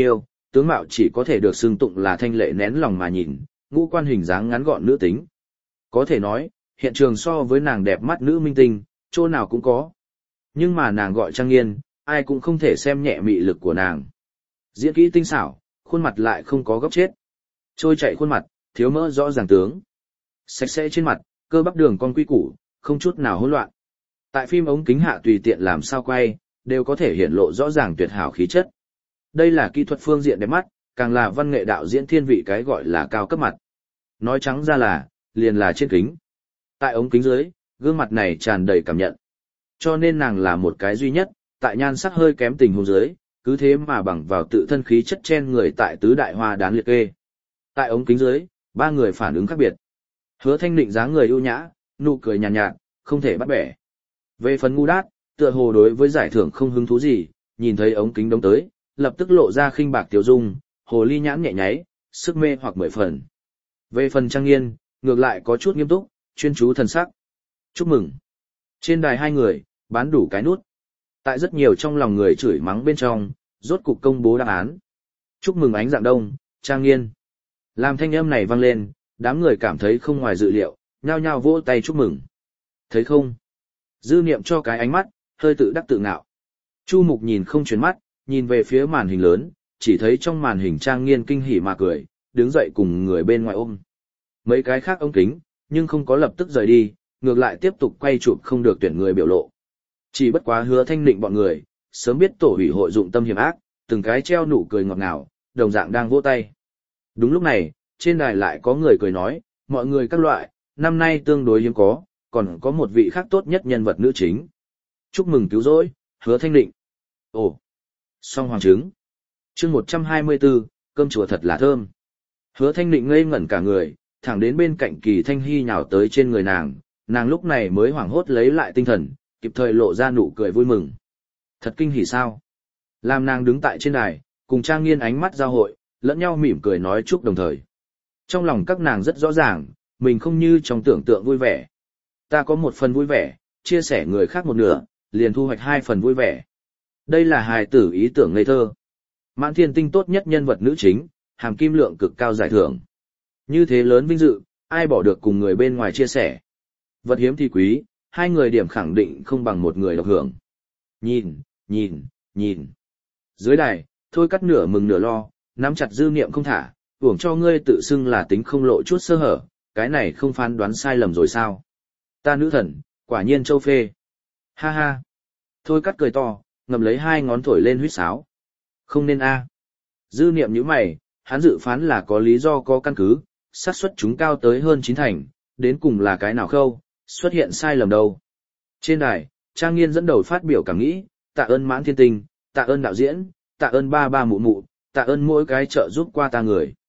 S1: tướng mạo chỉ có thể được xưng tụng là thanh lệ nén lòng mà nhìn, ngũ quan hình dáng ngắn gọn nữ tính. Có thể nói, hiện trường so với nàng đẹp mắt nữ minh tinh, chỗ nào cũng có. Nhưng mà nàng gọi Trang Nghiên, ai cũng không thể xem nhẹ mị lực của nàng. Diễn kỹ tinh xảo, khuôn mặt lại không có góc chết. Trôi chảy khuôn mặt, thiếu mỡ rõ ràng tướng. Sạch sẽ trên mặt, cơ bắp đường con quy củ, không chút nào hỗn loạn. Tại phim ống kính hạ tùy tiện làm sao quay, đều có thể hiện lộ rõ ràng tuyệt hảo khí chất. Đây là kỹ thuật phương diện đẹp mắt, càng là văn nghệ đạo diễn thiên vị cái gọi là cao cấp mặt. Nói trắng ra là, liền là trên kính. Tại ống kính dưới, gương mặt này tràn đầy cảm nhận. Cho nên nàng là một cái duy nhất, tại nhan sắc hơi kém tình huống dưới, cứ thế mà bằng vào tự thân khí chất chen người tại tứ đại hoa đán liệt kê. Tại ống kính dưới, ba người phản ứng khác biệt. Hứa Thanh Định dáng người ưu nhã, nụ cười nhàn nhạt, nhạt, không thể bắt bẻ. Về phần ngu đát, tựa hồ đối với giải thưởng không hứng thú gì, nhìn thấy ống kính đống tới, lập tức lộ ra khinh bạc tiểu dung, hồ ly nhãn nhẹ nháy, sức mê hoặc mười phần. Về phần Trang Nghiên, ngược lại có chút nghiêm túc, chuyên chú thần sắc. Chúc mừng. Trên đài hai người, bán đủ cái nút. Tại rất nhiều trong lòng người chửi mắng bên trong, rốt cục công bố đáp án. Chúc mừng Ánh Dạng Đông, Trang Nghiên. Làm thanh âm này vang lên, đám người cảm thấy không ngoài dự liệu, nhao nhao vỗ tay chúc mừng. Thấy không? Dư Niệm cho cái ánh mắt, hơi tự đắc tự ngạo. Chu Mục nhìn không chuyển mắt, nhìn về phía màn hình lớn, chỉ thấy trong màn hình Trang Nghiên kinh hỉ mà cười, đứng dậy cùng người bên ngoài ôm. Mấy cái khác ống kính, nhưng không có lập tức rời đi, ngược lại tiếp tục quay chụp không được tuyển người biểu lộ. Chỉ bất quá Hứa Thanh Định bọn người, sớm biết tổ ủy hội dụng tâm hiểm ác, từng cái treo nụ cười ngọt ngào, đồng dạng đang vỗ tay. Đúng lúc này, trên đài lại có người cười nói, mọi người các loại, năm nay tương đối hiếm có, còn có một vị khác tốt nhất nhân vật nữ chính. Chúc mừng cứu rỗi, Hứa Thanh Định. Ồ, song hoàng trứng. Chương một trăm hai mươi tư, cơm chùa thật là thơm. Hứa Thanh Định ngây ngẩn cả người, thẳng đến bên cạnh Kỳ Thanh Hy nhào tới trên người nàng, nàng lúc này mới hoảng hốt lấy lại tinh thần, kịp thời lộ ra nụ cười vui mừng. Thật kinh hỉ sao? Làm nàng đứng tại trên đài, cùng Trang Nghiên ánh mắt giao hội, lẫn nhau mỉm cười nói chúc đồng thời. Trong lòng các nàng rất rõ ràng, mình không như trong tưởng tượng vui vẻ. Ta có một phần vui vẻ, chia sẻ người khác một nửa, liền thu hoạch hai phần vui vẻ. Đây là hài tử ý tưởng ngây thơ. Mãn Thiên Tinh tốt nhất nhân vật nữ chính, hàm kim lượng cực cao giải thưởng. Như thế lớn vinh dự, ai bỏ được cùng người bên ngoài chia sẻ. Vật hiếm thì quý, hai người điểm khẳng định không bằng một người độc hưởng. Nhìn, nhìn, nhìn. Dưới đài, Thôi Cắt nửa mừng nửa lo, nắm chặt Dư Niệm không thả, uổng cho ngươi tự xưng là tính không lộ chút sơ hở, cái này không phán đoán sai lầm rồi sao? Ta nữ thần, quả nhiên châu phê. Ha ha. Thôi Cắt cười to, ngầm lấy hai ngón thổi lên huýt sáo. Không nên a. Dư Niệm nhíu mày, hắn dự phán là có lý do có căn cứ, xác suất chúng cao tới hơn chín thành, đến cùng là cái nào khâu, xuất hiện sai lầm đâu. Trên đài, Trang Nghiên dẫn đầu phát biểu cảm nghĩ, tạ ơn Mãn Thiên Tinh, tạ ơn đạo diễn, tạ ơn ba ba mụ mụ, tạ ơn mỗi cái trợ giúp qua ta người.